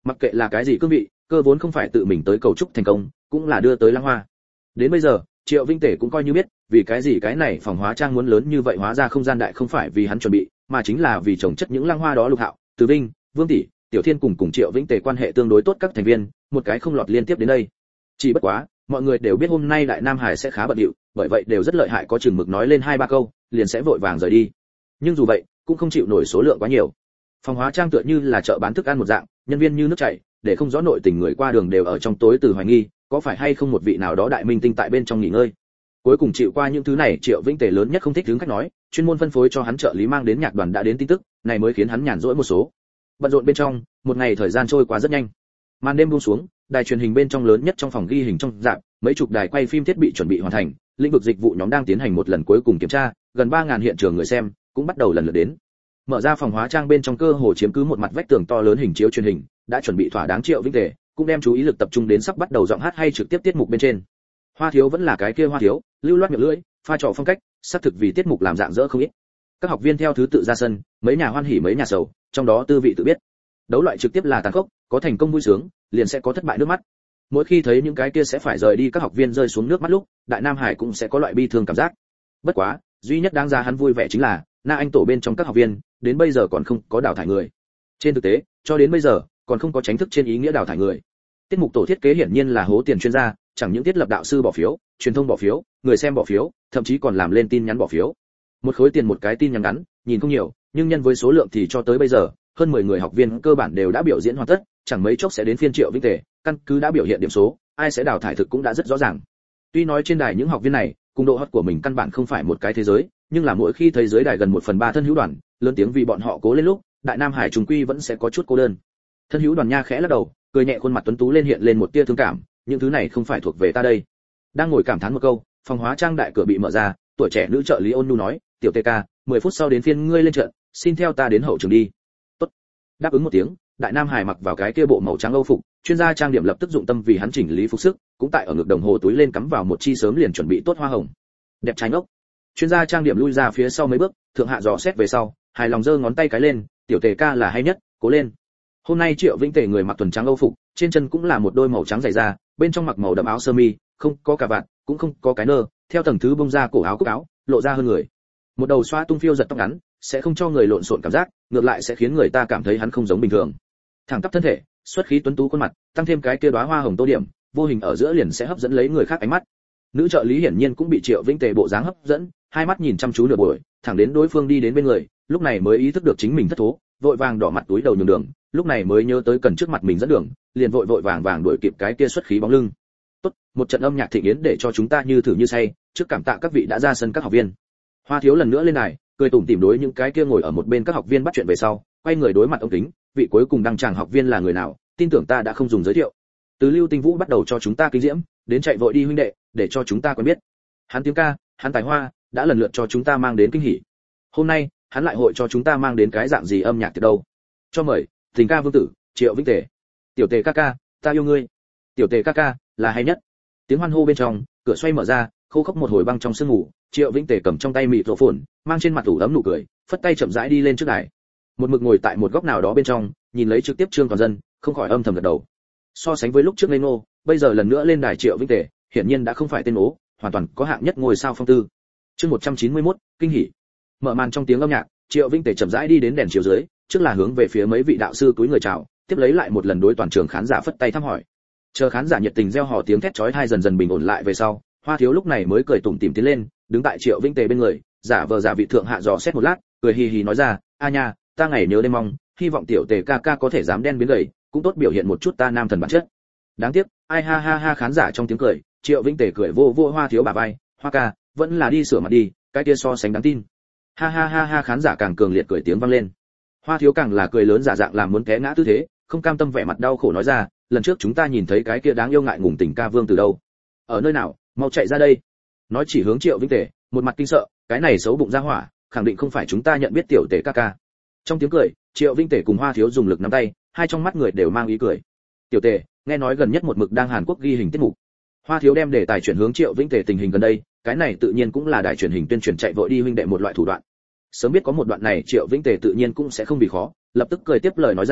Mặc kệ là cái gì cương vị, cơ vốn không phải tự mình tới cầu chúc thành công, cũng là đưa tới Lăng Hoa. Đến bây giờ, Triệu Vinh Tể cũng coi như biết, vì cái gì cái này phòng hóa trang muốn lớn như vậy, hóa ra không gian đại không phải vì hắn chuẩn bị, mà chính là vì trồng chất những Lăng Hoa đó Lục Hạo, Từ Vinh, Vương tỷ, Tiểu Thiên cùng cùng Triệu Vinh Tể quan hệ tương đối tốt các thành viên, một cái không lọt liên tiếp đến đây. Chỉ bất quá, mọi người đều biết hôm nay Đại Nam Hải sẽ khá bận rộn, bởi vậy đều rất lợi hại, có chừng mực nói lên hai ba câu, liền sẽ vội vàng rời đi. Nhưng dù vậy, cũng không chịu nổi số lượng quá nhiều. Phòng hóa trang tựa như là chợ bán thức ăn một dạng, nhân viên như nước chảy, để không rõ nội tình người qua đường đều ở trong tối từ hoài nghi, có phải hay không một vị nào đó đại minh tinh tại bên trong nghỉ ngơi. Cuối cùng chịu qua những thứ này, Triệu Vĩnh Tề lớn nhất không thích hướng khách nói, chuyên môn phân phối cho hắn trợ lý mang đến nhạc đoàn đã đến tin tức, này mới khiến hắn nhàn rỗi một số. Bận rộn bên trong, một ngày thời gian trôi qua rất nhanh. Màn đêm buông xuống, đài truyền hình bên trong lớn nhất trong phòng ghi hình trong rạp, mấy chục đài quay phim thiết bị chuẩn bị hoàn thành, lĩnh vực dịch vụ nhóm đang tiến hành một lần cuối cùng kiểm tra, gần ba nghìn hiện trường người xem cũng bắt đầu lần lượt đến. Mở ra phòng hóa trang bên trong cơ hồ chiếm cứ một mặt vách tường to lớn hình chiếu truyền hình, đã chuẩn bị thỏa đáng. Triệu Vĩnh Tề cũng đem chú ý lực tập trung đến sắp bắt đầu giọng hát hay trực tiếp tiết mục bên trên. Hoa Thiếu vẫn là cái kia Hoa Thiếu, lưu loát miệng lưỡi, pha trò phong cách, xác thực vì tiết mục làm dạng dỡ không ít. Các học viên theo thứ tự ra sân, mấy nhà hoan hỉ mấy nhà sầu, trong đó tư vị tự biết. Đấu loại trực tiếp là tàn khốc, có thành công vui sướng, liền sẽ có thất bại nước mắt. Mỗi khi thấy những cái kia sẽ phải rời đi các học viên rơi xuống nước mắt lúc, Đại Nam Hải cũng sẽ có loại bi thương cảm giác. Bất quá, duy nhất đáng ra hắn vui vẻ chính là, Na Anh tổ bên trong các học viên, đến bây giờ còn không có đào thải người. Trên thực tế, cho đến bây giờ, còn không có chính thức trên ý nghĩa đào thải người. Tiết mục tổ thiết kế hiển nhiên là hố tiền chuyên gia, chẳng những thiết lập đạo sư bỏ phiếu, truyền thông bỏ phiếu, người xem bỏ phiếu, thậm chí còn làm lên tin nhắn bỏ phiếu. Một khối tiền một cái tin nhắn ngắn, nhìn không nhiều, nhưng nhân với số lượng thì cho tới bây giờ, hơn mười người học viên cơ bản đều đã biểu diễn hoàn tất, chẳng mấy chốc sẽ đến phiên Triệu Vĩnh Tề, căn cứ đã biểu hiện điểm số, ai sẽ đào thải thực cũng đã rất rõ ràng. Tuy nói trên đài những học viên này, cùng độ hot của mình căn bản không phải một cái thế giới, nhưng là mỗi khi thấy dưới đài gần một phần ba thân hữu đoàn, lớn tiếng vì bọn họ cố lên lúc, Đại Nam Hải trùng quy vẫn sẽ có chút cô đơn. Thân hữu đoàn nha khẽ lắc đầu, cười nhẹ, khuôn mặt tuấn tú lên hiện lên một tia thương cảm, những thứ này không phải thuộc về ta đây. Đang ngồi cảm thán một câu, phòng hóa trang đại cửa bị mở ra, tuổi trẻ nữ trợ lý ôn nhu nói, tiểu tê ca, mười phút sau đến phiên ngươi lên trận, xin theo ta đến hậu trường đi. Tốt. Đáp ứng một tiếng, Đại Nam Hải mặc vào cái kia bộ màu trắng âu phục, chuyên gia trang điểm lập tức dụng tâm vì hắn chỉnh lý phục sức, cũng tại ở ngực đồng hồ túi lên cắm vào một chi sớm liền chuẩn bị tốt hoa hồng. Đẹp trai ngốc. Chuyên gia trang điểm lui ra phía sau mấy bước, thượng hạ dò xét về sau, hài lòng giơ ngón tay cái lên, tiểu tề ca là hay nhất, cố lên. Hôm nay Triệu Vĩnh Tề người mặc tuần trắng âu phục, trên chân cũng là một đôi màu trắng dày da, bên trong mặc màu đậm áo sơ mi, không có cà vạt, cũng không có cái nơ, theo tầng thứ bông ra cổ áo cúc áo, lộ ra hơn người. Một đầu xoa tung phiêu giật tóc ngắn, sẽ không cho người lộn xộn cảm giác, ngược lại sẽ khiến người ta cảm thấy hắn không giống bình thường. Thẳng tắp thân thể, xuất khí tuấn tú khuôn mặt, tăng thêm cái kia đóa hoa hồng tô điểm, vô hình ở giữa liền sẽ hấp dẫn lấy người khác ánh mắt. Nữ trợ lý hiển nhiên cũng bị Triệu Vĩnh Tề bộ dáng hấp dẫn, hai mắt nhìn chăm chú nửa buổi, thẳng đến đối phương đi đến bên người, lúc này mới ý thức được chính mình thất thố, vội vàng đỏ mặt túi đầu nhường đường, lúc này mới nhớ tới cần trước mặt mình dẫn đường, liền vội vội vàng vàng đuổi kịp cái kia xuất khí bóng lưng. Tốt, một trận âm nhạc thịnh yến để cho chúng ta như thử như say, trước cảm tạ các vị đã ra sân các học viên. Hoa Thiếu lần nữa lên đài, cười tủm tỉm đối những cái kia ngồi ở một bên các học viên bắt chuyện về sau, quay người đối mặt ông kính, vị cuối cùng đăng tràng học viên là người nào, tin tưởng ta đã không dùng giới thiệu. Từ Lưu Tinh Vũ bắt đầu cho chúng ta kinh diễm, đến chạy vội đi huynh đệ, để cho chúng ta quen biết. Hắn tiếng ca, hắn tài hoa, đã lần lượt cho chúng ta mang đến kinh hỉ. Hôm nay, hắn lại hội cho chúng ta mang đến cái dạng gì âm nhạc từ đâu? Cho mời, tình ca vương tử, Triệu Vĩnh Tề. Tiểu Tề ca ca, ta yêu ngươi. Tiểu Tề ca ca, là hay nhất. Tiếng hoan hô bên trong, cửa xoay mở ra, khô khốc một hồi băng trong sương ngủ, Triệu Vĩnh Tề cầm trong tay mịt rộ phồn, mang trên mặt ủ ấm nụ cười, phất tay chậm rãi đi lên trước đài. Một mực ngồi tại một góc nào đó bên trong, nhìn lấy trực tiếp Trương Toàn Dân, không khỏi âm thầm gật đầu. So sánh với lúc trước lên nô, bây giờ lần nữa lên đài Triệu Vĩnh Tề, hiển nhiên đã không phải tên ố, hoàn toàn có hạng nhất ngôi sao phong tư. Chương một trăm chín mươi mốt, kinh hỉ. Mở màn trong tiếng âm nhạc, Triệu Vĩnh Tề chậm rãi đi đến đèn chiếu dưới, trước là hướng về phía mấy vị đạo sư túi người chào, tiếp lấy lại một lần đối toàn trường khán giả phất tay thăm hỏi. Chờ khán giả nhiệt tình reo hò tiếng thét chói tai dần dần bình ổn lại về sau, Hoa Thiếu lúc này mới cười tủm tỉm tiến lên, đứng tại Triệu Vĩnh Tề bên người, giả vờ giả vị thượng hạ dò xét một lát, cười hì hì nói ra, a nha, ta ngày nhớ đêm mong, hy vọng tiểu Tề ca ca có thể dám đen biến gầy, cũng tốt biểu hiện một chút ta nam thần bản chất. Đáng tiếc, ai ha ha ha khán giả trong tiếng cười, Triệu Vĩnh Tề cười vô vô Hoa Thiếu bả vai, Hoa ca, vẫn là đi sửa mặt đi, cái kia so sánh đáng tin. Ha ha ha ha khán giả càng cường liệt cười tiếng vang lên. Hoa Thiếu càng là cười lớn giả dạng làm muốn té ngã tư thế, không cam tâm vẻ mặt đau khổ nói ra, lần trước chúng ta nhìn thấy cái kia đáng yêu ngại ngùng tình ca vương từ đâu? Ở nơi nào, mau chạy ra đây. Nói chỉ hướng Triệu Vĩnh Tề, một mặt kinh sợ, cái này xấu bụng ra hỏa, khẳng định không phải chúng ta nhận biết tiểu Tề ca ca. Trong tiếng cười, Triệu Vĩnh Tề cùng Hoa Thiếu dùng lực nắm tay, hai trong mắt người đều mang ý cười. Tiểu Tề, nghe nói gần nhất một mực đang Hàn Quốc ghi hình tiết mục. Hoa Thiếu đem đề tài chuyển hướng Triệu Vĩnh Tề tình hình gần đây, cái này tự nhiên cũng là đài truyền hình tuyên truyền chạy vội đi huynh đệ một loại thủ đoạn. Sớm biết có một đoạn này Triệu Vĩnh Tề tự nhiên cũng sẽ không bị khó, lập tức cười tiếp lời nói ra,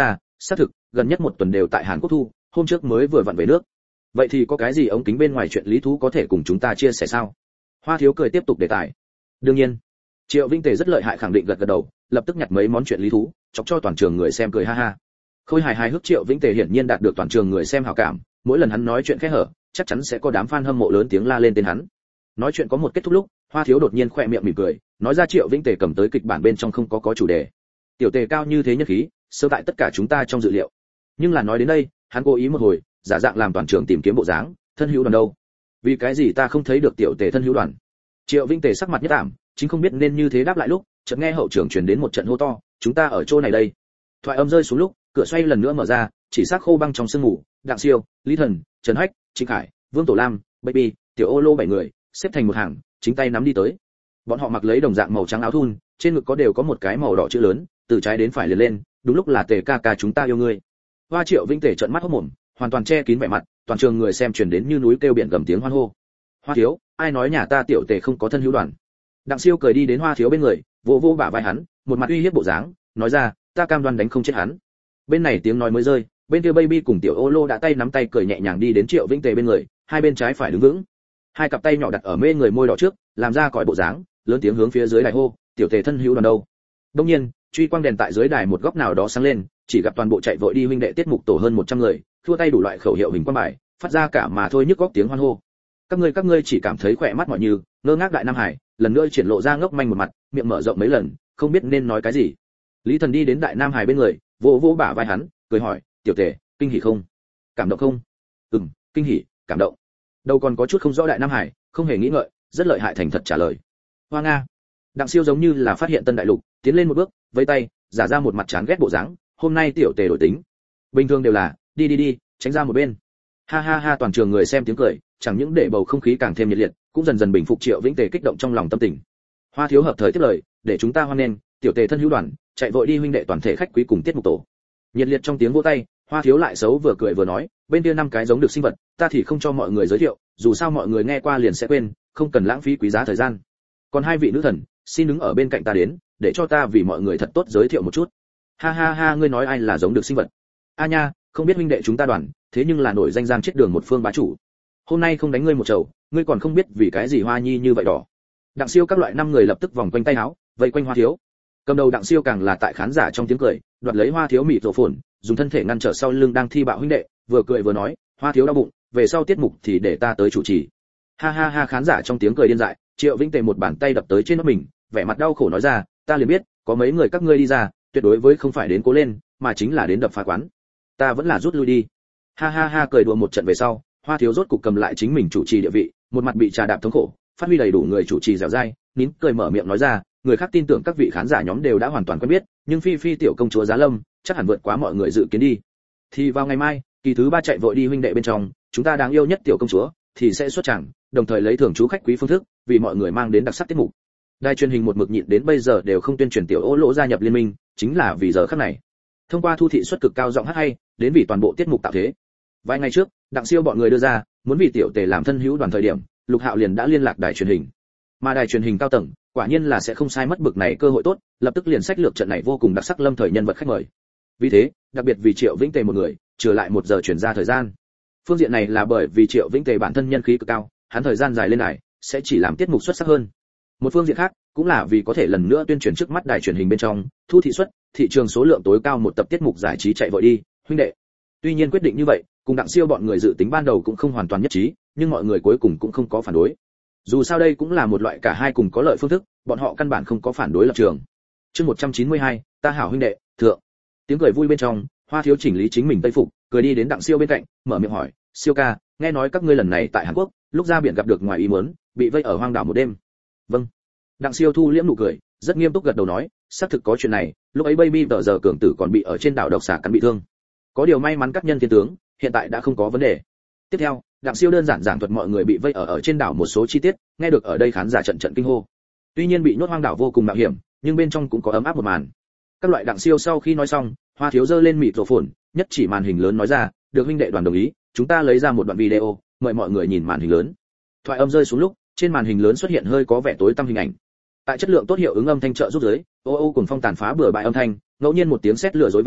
xác thực gần nhất một tuần đều tại Hàn Quốc thu, hôm trước mới vừa vặn về nước. Vậy thì có cái gì ống kính bên ngoài chuyện lý thú có thể cùng chúng ta chia sẻ sao? Hoa Thiếu cười tiếp tục đề tài. Đương nhiên. Triệu Vinh Tề rất lợi hại khẳng định gật gật đầu, lập tức nhặt mấy món chuyện lý thú, chọc cho toàn trường người xem cười ha ha. Khôi hài hài hước Triệu Vinh Tề hiển nhiên đạt được toàn trường người xem hảo cảm, mỗi lần hắn nói chuyện khẽ hở, chắc chắn sẽ có đám fan hâm mộ lớn tiếng la lên tên hắn. Nói chuyện có một kết thúc lúc, Hoa Thiếu đột nhiên khỏe miệng mỉm cười, nói ra Triệu Vinh Tề cầm tới kịch bản bên trong không có có chủ đề. Tiểu Tề cao như thế nhân khí, sơ tại tất cả chúng ta trong dự liệu. Nhưng là nói đến đây, hắn cố ý một hồi, giả dạng làm toàn trường tìm kiếm bộ dáng, thân hữu đoàn đâu? Vì cái gì ta không thấy được Tiểu Tề thân hữu đoàn? Triệu Vinh Tề sắc mặt nhất ảm, chính không biết nên như thế đáp lại lúc, chợt nghe hậu trường truyền đến một trận hô to, chúng ta ở chỗ này đây. Thoại âm rơi xuống lúc, cửa xoay lần nữa mở ra, chỉ xác khô băng trong sương mù, Đặng Siêu, Lý Thần, Trần Hách, Trịnh Khải, Vương Tổ Lam, Baby, Tiểu Ô Lô bảy người, xếp thành một hàng, chính tay nắm đi tới. Bọn họ mặc lấy đồng dạng màu trắng áo thun, trên ngực có đều có một cái màu đỏ chữ lớn, từ trái đến phải liền lên, đúng lúc là Tề ca ca chúng ta yêu ngươi. Hoa Triệu Vinh Tề trợn mắt hốt mồm, hoàn toàn che kín vẻ mặt, toàn trường người xem truyền đến như núi kêu biển gầm tiếng hoan hô. Hoa Thiếu, ai nói nhà ta Tiểu Tề không có thân hữu đoàn? Đặng Siêu cười đi đến Hoa Thiếu bên người, vỗ vỗ bả vai hắn, một mặt uy hiếp bộ dáng, nói ra, ta cam đoan đánh không chết hắn. Bên này tiếng nói mới rơi, bên kia Baby cùng Tiểu Ô Lô đã tay nắm tay cười nhẹ nhàng đi đến Triệu Vinh Tề bên người, hai bên trái phải đứng vững. Hai cặp tay nhỏ đặt ở mê người môi đỏ trước, làm ra còi bộ dáng, lớn tiếng hướng phía dưới đài hô, Tiểu Tề thân hữu đoàn đâu? Đương nhiên, truy quang đèn tại dưới đài một góc nào đó sáng lên, chỉ gặp toàn bộ chạy vội đi huynh đệ tiết mục tổ hơn một trăm người, thua tay đủ loại khẩu hiệu hình quan bài, phát ra cả mà thôi nhức góc tiếng hoan hô. Các ngươi các ngươi chỉ cảm thấy khỏe mắt mọi như, ngơ ngác đại Nam Hải, lần nữa triển lộ ra ngốc manh một mặt, miệng mở rộng mấy lần, không biết nên nói cái gì. Lý Thần đi đến đại Nam Hải bên người, vỗ vỗ bả vai hắn, cười hỏi, Tiểu Tề, kinh hỉ không? Cảm động không? Ừm, kinh hỉ, cảm động. Đâu còn có chút không rõ đại Nam Hải, không hề nghĩ ngợi, rất lợi hại thành thật trả lời. Hoa Nga. Đặng Siêu giống như là phát hiện tân đại lục, tiến lên một bước, vẫy tay, giả ra một mặt chán ghét bộ dáng, hôm nay Tiểu Tề đổi tính. Bình thường đều là, đi đi đi, tránh ra một bên. Ha ha ha, toàn trường người xem tiếng cười, chẳng những để bầu không khí càng thêm nhiệt liệt, cũng dần dần bình phục Triệu Vĩnh Tề kích động trong lòng tâm tình. Hoa Thiếu hợp thời tiếp lời, để chúng ta hoan nghênh Tiểu Tề thân hữu đoàn, chạy vội đi huynh đệ toàn thể khách quý cùng tiết mục tổ. Nhiệt liệt trong tiếng vỗ tay, Hoa Thiếu lại xấu vừa cười vừa nói, bên kia năm cái giống được sinh vật, ta thì không cho mọi người giới thiệu, dù sao mọi người nghe qua liền sẽ quên, không cần lãng phí quý giá thời gian. Còn hai vị nữ thần, xin đứng ở bên cạnh ta đến, để cho ta vì mọi người thật tốt giới thiệu một chút. Ha ha ha, ngươi nói ai là giống được sinh vật? A nha, không biết huynh đệ chúng ta đoàn, thế nhưng là nổi danh giang chết đường một phương bá chủ. Hôm nay không đánh ngươi một chầu, ngươi còn không biết vì cái gì Hoa Nhi như vậy đỏ. Đặng Siêu các loại năm người lập tức vòng quanh tay áo, vây quanh Hoa Thiếu. Cầm đầu Đặng Siêu càng là tại khán giả trong tiếng cười, đoạt lấy Hoa Thiếu mịt rộ phồn, dùng thân thể ngăn trở sau lưng đang thi bạo huynh đệ, vừa cười vừa nói, Hoa Thiếu đau bụng, về sau tiết mục thì để ta tới chủ trì. Ha ha ha, khán giả trong tiếng cười điên dại, Triệu Vĩnh Tề một bàn tay đập tới trên nót mình, vẻ mặt đau khổ nói ra, ta liền biết, có mấy người các ngươi đi ra, tuyệt đối với không phải đến cố lên, mà chính là đến đập phá quán. Ta vẫn là rút lui đi. Ha ha ha, cười đùa một trận về sau, Hoa Thiếu rốt cục cầm lại chính mình chủ trì địa vị, một mặt bị trà đạp thống khổ, phát huy đầy đủ người chủ trì dẻo dai, nín cười mở miệng nói ra, người khác tin tưởng các vị khán giả nhóm đều đã hoàn toàn quen biết, nhưng Phi Phi tiểu công chúa Giá Lâm, chắc hẳn vượt quá mọi người dự kiến đi. Thì vào ngày mai, kỳ thứ ba chạy vội đi huynh đệ bên trong, chúng ta đáng yêu nhất tiểu công chúa thì sẽ xuất tràng, đồng thời lấy thưởng chú khách quý phương thức, vì mọi người mang đến đặc sắc tiết mục. Đài truyền hình một mực nhịn đến bây giờ đều không tuyên truyền tiểu Ô Lỗ gia nhập liên minh, chính là vì giờ khắc này. Thông qua thu thị suất cực cao giọng hát hay, đến vì toàn bộ tiết mục tạo thế. Vài ngày trước, Đặng Siêu bọn người đưa ra, muốn vì Tiểu Tề làm thân hữu đoàn thời điểm, Lục Hạo liền đã liên lạc đài truyền hình. Mà đài truyền hình cao tầng, quả nhiên là sẽ không sai mất bực này cơ hội tốt, lập tức liền sách lược trận này vô cùng đặc sắc lâm thời nhân vật khách mời. Vì thế, đặc biệt vì Triệu Vĩnh Tề một người, trừ lại một giờ chuyển ra thời gian. Phương diện này là bởi vì Triệu Vĩnh Tề bản thân nhân khí cực cao, hắn thời gian dài lên đài, sẽ chỉ làm tiết mục xuất sắc hơn. Một phương diện khác, cũng là vì có thể lần nữa tuyên truyền trước mắt đài truyền hình bên trong, thu thị suất, thị trường số lượng tối cao một tập tiết mục giải trí chạy vội đi, huynh đệ. Tuy nhiên quyết định như vậy, cùng Đặng Siêu bọn người dự tính ban đầu cũng không hoàn toàn nhất trí, nhưng mọi người cuối cùng cũng không có phản đối. Dù sao đây cũng là một loại cả hai cùng có lợi phương thức, bọn họ căn bản không có phản đối lập trường. Chương một trăm chín mươi hai, ta hảo huynh đệ, thượng. Tiếng cười vui bên trong, Hoa Thiếu chỉnh lý chính mình tây phục, cười đi đến Đặng Siêu bên cạnh, mở miệng hỏi, "Siêu ca, nghe nói các ngươi lần này tại Hàn Quốc, lúc ra biển gặp được ngoài ý muốn, bị vây ở hoang đảo một đêm." "Vâng." Đặng Siêu thu liễm nụ cười, rất nghiêm túc gật đầu nói, xác thực có chuyện này, lúc ấy Baby tờ giờ cường tử còn bị ở trên đảo độc xà cắn bị thương. Có điều may mắn các nhân thiên tướng, hiện tại đã không có vấn đề. Tiếp theo, Đặng Siêu đơn giản giảng thuật mọi người bị vây ở ở trên đảo một số chi tiết, nghe được ở đây khán giả trận trận kinh hô. Tuy nhiên bị nhốt hoang đảo vô cùng mạo hiểm, nhưng bên trong cũng có ấm áp một màn. Các loại Đặng Siêu sau khi nói xong, Hoa Thiếu giơ lên mịt rổ phồn, nhất chỉ màn hình lớn nói ra, được huynh đệ đoàn đồng ý, chúng ta lấy ra một đoạn video, mời mọi người nhìn màn hình lớn. Thoại âm rơi xuống lúc, trên màn hình lớn xuất hiện hơi có vẻ tối tăm hình ảnh. Tại chất lượng tốt hiệu ứng âm thanh trợ giúp dưới, ô ô cùng phong tàn phá bừa bãi âm thanh, ngẫu nhiên một tiếng sét lửa rối vang,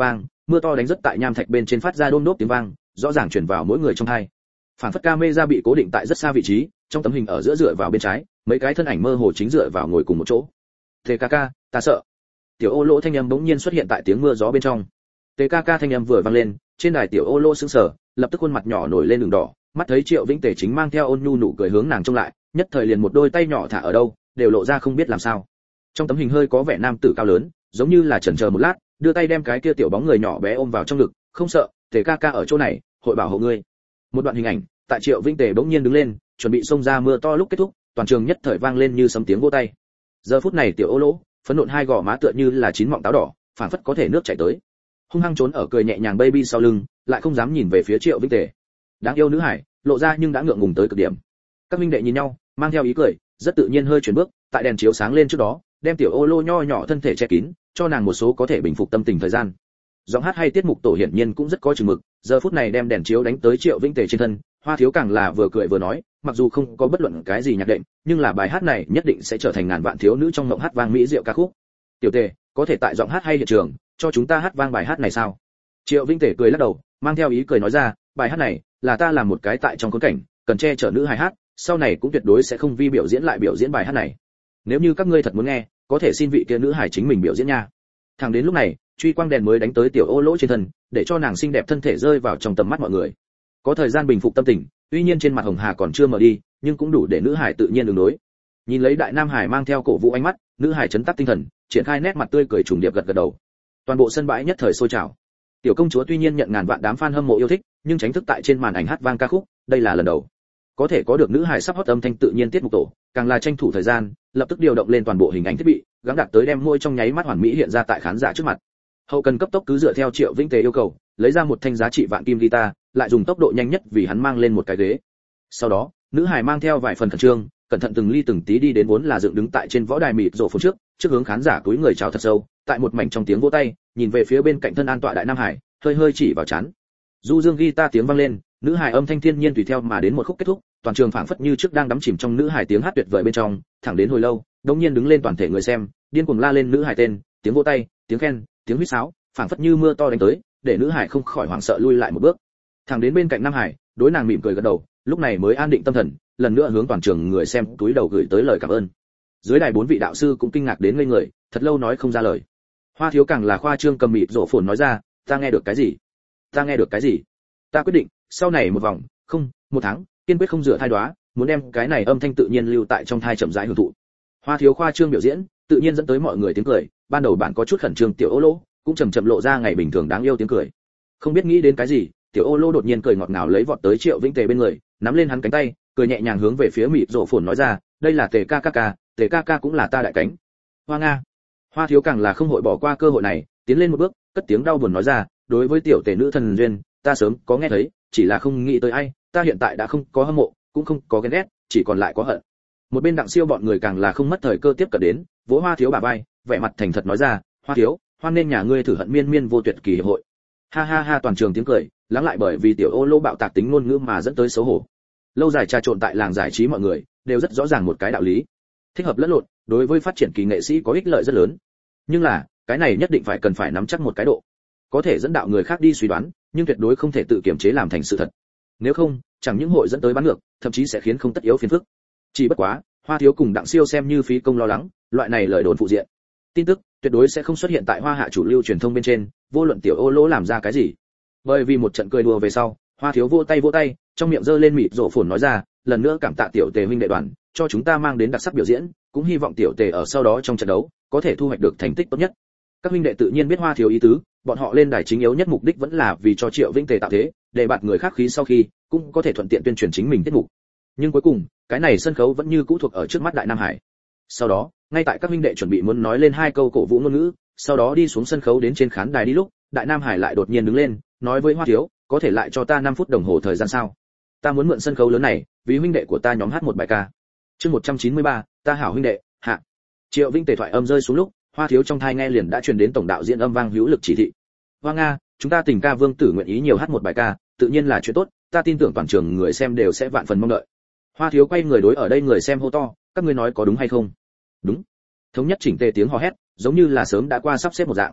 mưa to đánh rất tại nham thạch bên trên phát ra đôm đốp tiếng vang, rõ ràng truyền vào mỗi người trong tai. Phản phất camera bị cố định tại rất xa vị trí, trong tấm hình ở giữa dựa vào bên trái, mấy cái thân ảnh mơ hồ chính dựa vào ngồi cùng một chỗ. tê ca ca, ta sợ. Tiểu ô lô thanh âm bỗng nhiên xuất hiện tại tiếng mưa gió bên trong. tê ca ca thanh âm vừa vang lên, trên đài tiểu ô lô sững sờ, lập tức khuôn mặt nhỏ nổi lên đường đỏ, mắt thấy Triệu Vĩnh Tề chính mang theo ôn nhu nụ cười hướng nàng trông lại, nhất thời liền một đôi tay nhỏ thả ở đâu, đều lộ ra không biết làm sao. Trong tấm hình hơi có vẻ nam tử cao lớn, giống như là chần chờ một lát, đưa tay đem cái kia tiểu bóng người nhỏ bé ôm vào trong ngực, không sợ, tề ca ca ở chỗ này, hội bảo hộ ngươi. Một đoạn hình ảnh, tại Triệu Vĩnh Tề bỗng nhiên đứng lên, chuẩn bị xông ra mưa to lúc kết thúc, toàn trường nhất thời vang lên như sấm tiếng vỗ tay. Giờ phút này tiểu ô lỗ, phấn nộn hai gò má tựa như là chín mọng táo đỏ, phảng phất có thể nước chảy tới. Hung hăng trốn ở cười nhẹ nhàng baby sau lưng, lại không dám nhìn về phía Triệu Vĩnh Tề. Đáng yêu nữ hải, lộ ra nhưng đã ngượng ngùng tới cực điểm. Các huynh đệ nhìn nhau, mang theo ý cười, rất tự nhiên hơi chuyển bước, tại đèn chiếu sáng lên trước đó, đem tiểu ô lô nho nhỏ thân thể che kín, cho nàng một số có thể bình phục tâm tình thời gian. Giọng hát hay tiết mục tổ hiển nhiên cũng rất có chừng mực, giờ phút này đem đèn chiếu đánh tới Triệu Vĩnh Tề trên thân, Hoa Thiếu càng là vừa cười vừa nói, mặc dù không có bất luận cái gì nhạc đệm, nhưng là bài hát này nhất định sẽ trở thành ngàn vạn thiếu nữ trong mộng hát vang mỹ diệu ca khúc. Tiểu Tề, có thể tại giọng hát hay hiện trường, cho chúng ta hát vang bài hát này sao? Triệu Vĩnh Tề cười lắc đầu, mang theo ý cười nói ra, bài hát này là ta làm một cái tại trong khốn cảnh, cần che chở nữ hài hát, sau này cũng tuyệt đối sẽ không vi biểu diễn lại biểu diễn bài hát này. Nếu như các ngươi thật muốn nghe, có thể xin vị kia nữ hài chính mình biểu diễn nha. Thẳng đến lúc này, truy quang đèn mới đánh tới tiểu ô lỗ trên thân, để cho nàng xinh đẹp thân thể rơi vào trong tầm mắt mọi người. Có thời gian bình phục tâm tình, tuy nhiên trên mặt hồng hà còn chưa mở đi, nhưng cũng đủ để nữ hải tự nhiên ứng đối. Nhìn lấy đại nam hải mang theo cổ vũ ánh mắt, nữ hải chấn tắc tinh thần, triển khai nét mặt tươi cười trùng điệp gật gật đầu. Toàn bộ sân bãi nhất thời sôi trào. Tiểu công chúa tuy nhiên nhận ngàn vạn đám fan hâm mộ yêu thích, nhưng tránh thức tại trên màn ảnh hát vang ca khúc, đây là lần đầu. Có thể có được nữ hải sắp hót âm thanh tự nhiên tiết mục tổ, càng là tranh thủ thời gian, lập tức điều động lên toàn bộ hình ảnh thiết bị, gắng đạt tới đem môi trong nháy mắt hoàn mỹ hiện ra tại khán giả trước mặt. Hậu cần cấp tốc cứ dựa theo Triệu Vĩnh Tề yêu cầu, lấy ra một thanh giá trị vạn kim guitar, lại dùng tốc độ nhanh nhất vì hắn mang lên một cái ghế. Sau đó, nữ hải mang theo vài phần khẩn trương, cẩn thận từng ly từng tí đi đến vốn là dựng đứng tại trên võ đài mịt rộ phun trước, trước hướng khán giả cúi người chào thật sâu, tại một mảnh trong tiếng vỗ tay, nhìn về phía bên cạnh thân an tọa đại nam hải, hơi hơi chỉ vào chán. Du dương guitar tiếng vang lên, nữ hải âm thanh thiên nhiên tùy theo mà đến một khúc kết thúc, toàn trường phảng phất như trước đang đắm chìm trong nữ hải tiếng hát tuyệt vời bên trong, thẳng đến hồi lâu, đột nhiên đứng lên toàn thể người xem, điên cuồng la lên nữ hải tên, tiếng vỗ tay, tiếng khen, tiếng huýt sáo, phảng phất như mưa to đánh tới, để nữ hải không khỏi hoảng sợ lui lại một bước. Thẳng đến bên cạnh nam hải, đối nàng mỉm cười gật đầu, lúc này mới an định tâm thần, lần nữa hướng toàn trường người xem túi đầu gửi tới lời cảm ơn. Dưới đài bốn vị đạo sư cũng kinh ngạc đến ngây người, thật lâu nói không ra lời. Hoa Thiếu càng là khoa trương cầm mịt rộ phồn nói ra, ta nghe được cái gì? Ta nghe được cái gì? Ta quyết định, sau này một vòng, không, một tháng, kiên quyết không rửa thai đoá, muốn đem cái này âm thanh tự nhiên lưu tại trong thai chậm rãi hưởng thụ. Hoa Thiếu khoa trương biểu diễn, tự nhiên dẫn tới mọi người tiếng cười, ban đầu bạn có chút khẩn trương tiểu ô lô, cũng chậm chậm lộ ra ngày bình thường đáng yêu tiếng cười. Không biết nghĩ đến cái gì, tiểu ô lô đột nhiên cười ngọt ngào lấy vọt tới Triệu Vĩnh Tề bên người, nắm lên hắn cánh tay, cười nhẹ nhàng hướng về phía mịt rộ phồn nói ra, đây là Tề ca ca ca, Tề ca ca cũng là ta đại cánh. Hoa Nga. Hoa Thiếu càng là không hội bỏ qua cơ hội này, tiến lên một bước, cất tiếng đau buồn nói ra, đối với tiểu Tề nữ thần duyên, ta sớm có nghe thấy, chỉ là không nghĩ tới ai, ta hiện tại đã không có hâm mộ, cũng không có ghen ghét, chỉ còn lại có hận. Một bên Đặng Siêu bọn người càng là không mất thời cơ tiếp cận đến, vỗ Hoa Thiếu bả vai, vẻ mặt thành thật nói ra, Hoa Thiếu, hoan nên nhà ngươi thử hận miên miên vô tuyệt kỳ hiệp hội. Ha ha ha, toàn trường tiếng cười, lắng lại bởi vì tiểu ô lô bạo tạc tính ngôn ngữ mà dẫn tới xấu hổ. Lâu dài trà trộn tại làng giải trí mọi người đều rất rõ ràng một cái đạo lý, thích hợp lẫn lộn, đối với phát triển kỳ nghệ sĩ có ích lợi rất lớn. Nhưng là, cái này nhất định phải cần phải nắm chắc một cái độ, có thể dẫn đạo người khác đi suy đoán, nhưng tuyệt đối không thể tự kiểm chế làm thành sự thật. Nếu không, chẳng những hội dẫn tới bắn ngược, thậm chí sẽ khiến không tất yếu phiền phức. Chỉ bất quá, Hoa Thiếu cùng Đặng Siêu xem như phí công lo lắng, loại này lời đồn phụ diện. Tin tức tuyệt đối sẽ không xuất hiện tại Hoa Hạ chủ lưu truyền thông bên trên, vô luận tiểu ô lỗ làm ra cái gì. Bởi vì một trận cười đùa về sau, Hoa Thiếu vỗ tay vỗ tay, trong miệng giơ lên mịt rộ phồn nói ra, lần nữa cảm tạ tiểu Tề huynh đệ đoàn, cho chúng ta mang đến đặc sắc biểu diễn, cũng hy vọng tiểu Tề ở sau đó trong trận đấu có thể thu hoạch được thành tích tốt nhất. Các huynh đệ tự nhiên biết Hoa Thiếu ý tứ, bọn họ lên đài chính yếu nhất mục đích vẫn là vì cho Triệu Vĩnh Tề tạo thế, để bạt người khác khí sau khi cũng có thể thuận tiện tuyên truyền chính mình tiết mục. Nhưng cuối cùng, cái này sân khấu vẫn như cũ thuộc ở trước mắt Đại Nam Hải. Sau đó, ngay tại các huynh đệ chuẩn bị muốn nói lên hai câu cổ vũ ngôn ngữ, sau đó đi xuống sân khấu đến trên khán đài đi lúc, Đại Nam Hải lại đột nhiên đứng lên, nói với Hoa Thiếu, có thể lại cho ta năm phút đồng hồ thời gian sao? Ta muốn mượn sân khấu lớn này, vì huynh đệ của ta nhóm hát một bài ca. Chương một trăm chín mươi ba, ta hảo huynh đệ, hạ. Triệu Vĩnh Tề thoại âm rơi xuống lúc, Hoa Thiếu trong thai nghe liền đã truyền đến tổng đạo diễn âm vang hữu lực chỉ thị. Hoa Nga, chúng ta tình ca Vương Tử nguyện ý nhiều hát một bài ca, tự nhiên là chuyện tốt, ta tin tưởng toàn trường người xem đều sẽ vạn phần mong đợi. Hoa Thiếu quay người đối ở đây người xem hô to, các ngươi nói có đúng hay không? Đúng. Thống nhất chỉnh tề tiếng hò hét, giống như là sớm đã qua sắp xếp một dạng.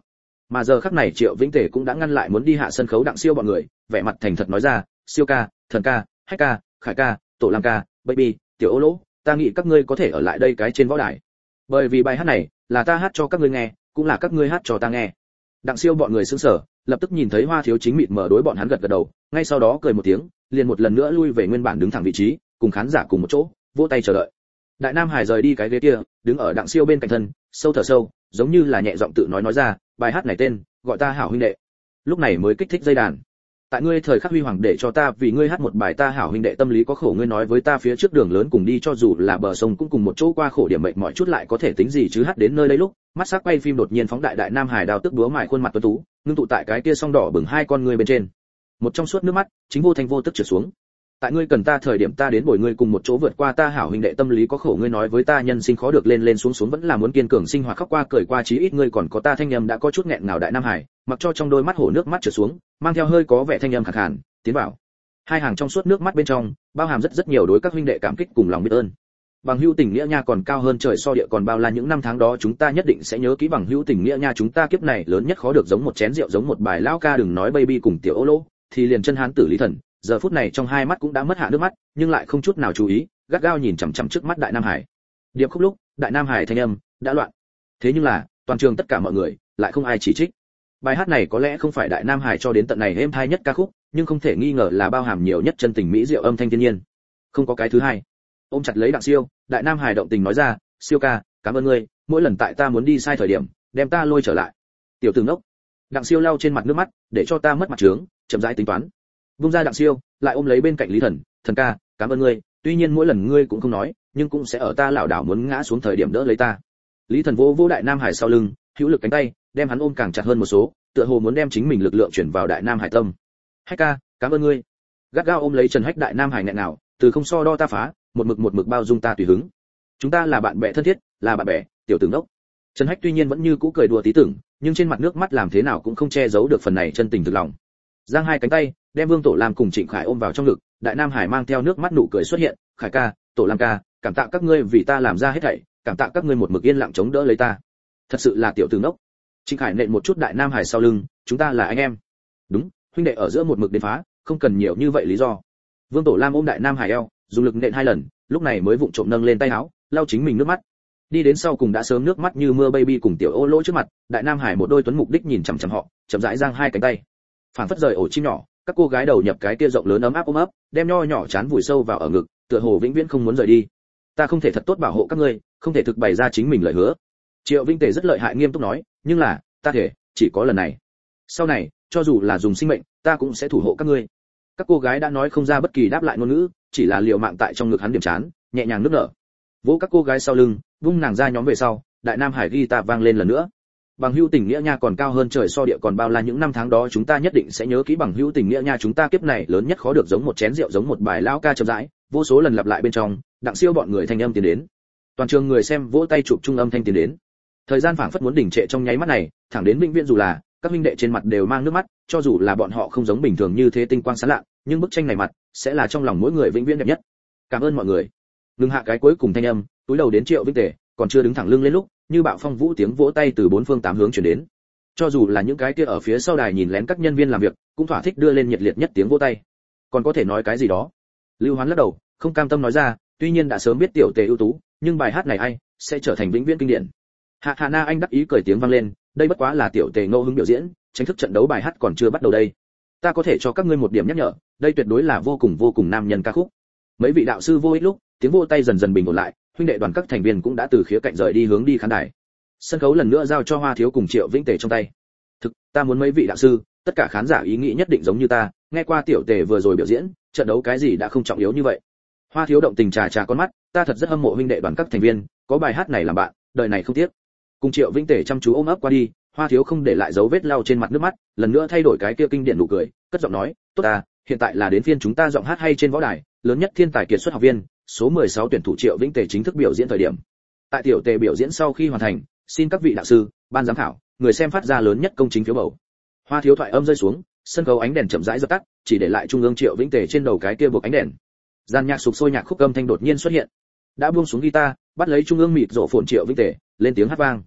Mà giờ khắc này Triệu Vĩnh Tề cũng đã ngăn lại muốn đi hạ sân khấu Đặng Siêu bọn người, vẻ mặt thành thật nói ra, Siêu ca, Thần ca, Hách ca, Khải ca, Tổ Lam ca, Baby, Tiểu Ô Lỗ, ta nghĩ các ngươi có thể ở lại đây cái trên võ đài. Bởi vì bài hát này là ta hát cho các ngươi nghe, cũng là các ngươi hát cho ta nghe. Đặng Siêu bọn người sững sờ, lập tức nhìn thấy Hoa Thiếu chính mịt mở đối bọn hắn gật gật đầu, ngay sau đó cười một tiếng, liền một lần nữa lui về nguyên bản đứng thẳng vị trí, cùng khán giả cùng một chỗ, vỗ tay chờ đợi. Đại Nam Hải rời đi cái ghế kia, đứng ở Đặng Siêu bên cạnh thân, sâu thở sâu, giống như là nhẹ giọng tự nói nói ra, bài hát này tên, gọi ta hảo huynh đệ. Lúc này mới kích thích dây đàn. Tại ngươi thời khắc huy hoàng để cho ta vì ngươi hát một bài ta hảo huynh đệ, tâm lý có khổ ngươi nói với ta phía trước đường lớn cùng đi, cho dù là bờ sông cũng cùng một chỗ qua, khổ điểm mệnh mọi chút lại có thể tính gì chứ. Hát đến nơi đây lúc, mắt sắc quay phim đột nhiên phóng đại, Đại Nam Hải đào tức búa mài khuôn mặt tuấn tú, ngưng tụ tại cái kia song đỏ bừng hai con ngươi bên trên. Một trong suốt nước mắt, chính vô thanh vô tức trượt xuống. Tại ngươi cần ta thời điểm ta đến bồi ngươi cùng một chỗ vượt qua, ta hảo huynh đệ tâm lý có khổ ngươi nói với ta nhân sinh khó được lên lên xuống xuống vẫn là muốn kiên cường sinh hoạt, khóc qua cười qua chí ít ngươi còn có ta. Thanh âm đã có chút nghẹn ngào, Đại Nam Hải mặc cho trong đôi mắt hổ nước mắt trượt xuống, mang theo hơi có vẻ thanh âm khàn khàn tiến vào. Hai hàng trong suốt nước mắt bên trong bao hàm rất rất nhiều đối các huynh đệ cảm kích cùng lòng biết ơn. Bằng hữu tình nghĩa nha còn cao hơn trời so địa còn bao la, những năm tháng đó chúng ta nhất định sẽ nhớ kỹ bằng hữu tình nghĩa nha, chúng ta kiếp này lớn nhất khó được giống một chén rượu giống một bài lão ca, đừng nói Baby cùng Tiểu Ô Lỗ, thì liền chân hán tử Lý Thần giờ phút này trong hai mắt cũng đã mất hạ nước mắt, nhưng lại không chút nào chú ý, gắt gao nhìn chằm chằm trước mắt Đại Nam Hải. Điệp khúc lúc, Đại Nam Hải thanh âm đã loạn. Thế nhưng là, toàn trường tất cả mọi người lại không ai chỉ trích. Bài hát này có lẽ không phải Đại Nam Hải cho đến tận này êm tai nhất ca khúc, nhưng không thể nghi ngờ là bao hàm nhiều nhất chân tình mỹ diệu âm thanh thiên nhiên. Không có cái thứ hai. Ôm chặt lấy Đặng Siêu, Đại Nam Hải động tình nói ra, Siêu ca, cảm ơn ngươi, mỗi lần tại ta muốn đi sai thời điểm, đem ta lôi trở lại. Tiểu tử ngốc. Đặng Siêu lau trên mặt nước mắt, để cho ta mất mặt trướng, chậm rãi tính toán. Vung ra Đặng Siêu, lại ôm lấy bên cạnh Lý Thần, Thần ca, cảm ơn ngươi, tuy nhiên mỗi lần ngươi cũng không nói, nhưng cũng sẽ ở ta lảo đảo muốn ngã xuống thời điểm đỡ lấy ta. Lý Thần vỗ vỗ Đại Nam Hải sau lưng, hữu lực cánh tay, đem hắn ôm càng chặt hơn một số, tựa hồ muốn đem chính mình lực lượng chuyển vào Đại Nam Hải tâm. Hách ca, cảm ơn ngươi. Gắt gao ôm lấy Trần Hách, Đại Nam Hải nghẹn nào, từ không so đo ta phá, một mực một mực bao dung ta tùy hứng. Chúng ta là bạn bè thân thiết, là bạn bè, tiểu tử ngốc. Trần Hách tuy nhiên vẫn như cũ cười đùa tí tưởng, nhưng trên mặt nước mắt làm thế nào cũng không che giấu được phần này chân tình thực lòng. Giang hai cánh tay, đem Vương Tổ Lam cùng Trịnh Khải ôm vào trong ngực, Đại Nam Hải mang theo nước mắt nụ cười xuất hiện, Khải ca, Tổ Lam ca, cảm tạ các ngươi vì ta làm ra hết thảy, cảm tạ các ngươi một mực yên lặng chống đỡ lấy ta. Thật sự là tiểu tử ngốc. Trịnh Khải nện một chút Đại Nam Hải sau lưng, chúng ta là anh em. Đúng, huynh đệ ở giữa một mực đến phá, không cần nhiều như vậy lý do. Vương Tổ Lam ôm Đại Nam Hải eo, dùng lực nện hai lần, lúc này mới vụng trộm nâng lên tay áo, lau chính mình nước mắt. Đi đến sau cùng đã sớm nước mắt như mưa Baby cùng Tiểu Ô Lỗ trước mặt, Đại Nam Hải một đôi tuấn mục đích nhìn chằm chằm họ, chậm rãi giang hai cánh tay. Phản phất rời ổ chim nhỏ, các cô gái đầu nhập cái kia rộng lớn ấm áp ôm ấp, đem nho nhỏ chán vùi sâu vào ở ngực, tựa hồ vĩnh viễn không muốn rời đi. Ta không thể thật tốt bảo hộ các ngươi, không thể thực bày ra chính mình lời hứa. Triệu Vinh Tề rất lợi hại nghiêm túc nói, nhưng là, ta thể, chỉ có lần này. Sau này, cho dù là dùng sinh mệnh, ta cũng sẽ thủ hộ các ngươi. Các cô gái đã nói không ra bất kỳ đáp lại ngôn ngữ, chỉ là liều mạng tại trong ngực hắn điểm chán, nhẹ nhàng nức nở. Vỗ các cô gái sau lưng, vung nàng ra nhóm về sau, Đại Nam Hải guitar vang lên lần nữa. Bằng hữu tình nghĩa nha còn cao hơn trời so địa còn bao la, những năm tháng đó chúng ta nhất định sẽ nhớ kỹ bằng hữu tình nghĩa nha, chúng ta kiếp này lớn nhất khó được giống một chén rượu giống một bài lão ca chậm rãi, vô số lần lặp lại bên trong, Đặng Siêu bọn người thanh âm tiến đến. Toàn trường người xem vỗ tay chụp trung âm thanh tiến đến. Thời gian phảng phất muốn đình trệ trong nháy mắt này, thẳng đến vĩnh viễn, dù là các huynh đệ trên mặt đều mang nước mắt, cho dù là bọn họ không giống bình thường như thế tinh quang sáng lạ, nhưng bức tranh này mặt sẽ là trong lòng mỗi người vĩnh viễn đẹp nhất. Cảm ơn mọi người. Ngừng hạ cái cuối cùng thanh âm, túi đầu đến Triệu Vĩnh Tề, còn chưa đứng thẳng lưng lên lúc, như bạo phong vũ tiếng vỗ tay từ bốn phương tám hướng truyền đến. Cho dù là những cái kia ở phía sau đài nhìn lén các nhân viên làm việc, cũng thỏa thích đưa lên nhiệt liệt nhất tiếng vỗ tay. Còn có thể nói cái gì đó? Lưu Hoán lắc đầu, không cam tâm nói ra, tuy nhiên đã sớm biết Tiểu Tề ưu tú, nhưng bài hát này ai sẽ trở thành vĩnh viễn kinh điển. Hạ Hạ Na Anh đắc ý cười tiếng vang lên, đây bất quá là Tiểu Tề ngẫu hứng biểu diễn, tranh thức trận đấu bài hát còn chưa bắt đầu đây. Ta có thể cho các ngươi một điểm nhắc nhở, đây tuyệt đối là vô cùng vô cùng nam nhân ca khúc. Mấy vị đạo sư vô ích lúc, tiếng vỗ tay dần dần bình ổn lại, huynh đệ đoàn các thành viên cũng đã từ khía cạnh rời đi hướng đi khán đài. Sân khấu lần nữa giao cho Hoa Thiếu cùng Triệu Vĩnh Tề trong tay. Thực, ta muốn mấy vị đạo sư, tất cả khán giả ý nghĩ nhất định giống như ta, nghe qua Tiểu Tề vừa rồi biểu diễn, trận đấu cái gì đã không trọng yếu như vậy. Hoa Thiếu động tình trà trà con mắt, ta thật rất hâm mộ huynh đệ đoàn các thành viên, có bài hát này làm bạn, đời này không tiếc. Cùng Triệu Vĩnh Tề chăm chú ôm ấp qua đi, Hoa Thiếu không để lại dấu vết lau trên mặt nước mắt, lần nữa thay đổi cái kia kinh điển nụ cười, cất giọng nói, tốt ta, hiện tại là đến phiên chúng ta giọng hát hay trên võ đài, lớn nhất thiên tài kiệt xuất học viên, số mười sáu tuyển thủ Triệu Vĩnh Tề chính thức biểu diễn thời điểm. Tại Tiểu Tề biểu diễn sau khi hoàn thành, xin các vị đạo sư, ban giám khảo, người xem phát ra lớn nhất công chính phiếu bầu. Hoa Thiếu thoại âm rơi xuống, sân khấu ánh đèn chậm rãi dập tắt, chỉ để lại trung ương Triệu Vĩnh Tề trên đầu cái kia buộc ánh đèn. Gian nhạc sục sôi nhạc khúc âm thanh đột nhiên xuất hiện. Đã buông xuống guitar, bắt lấy trung ương mịt rộ phồn Triệu Vĩnh Tề, lên tiếng hát vang.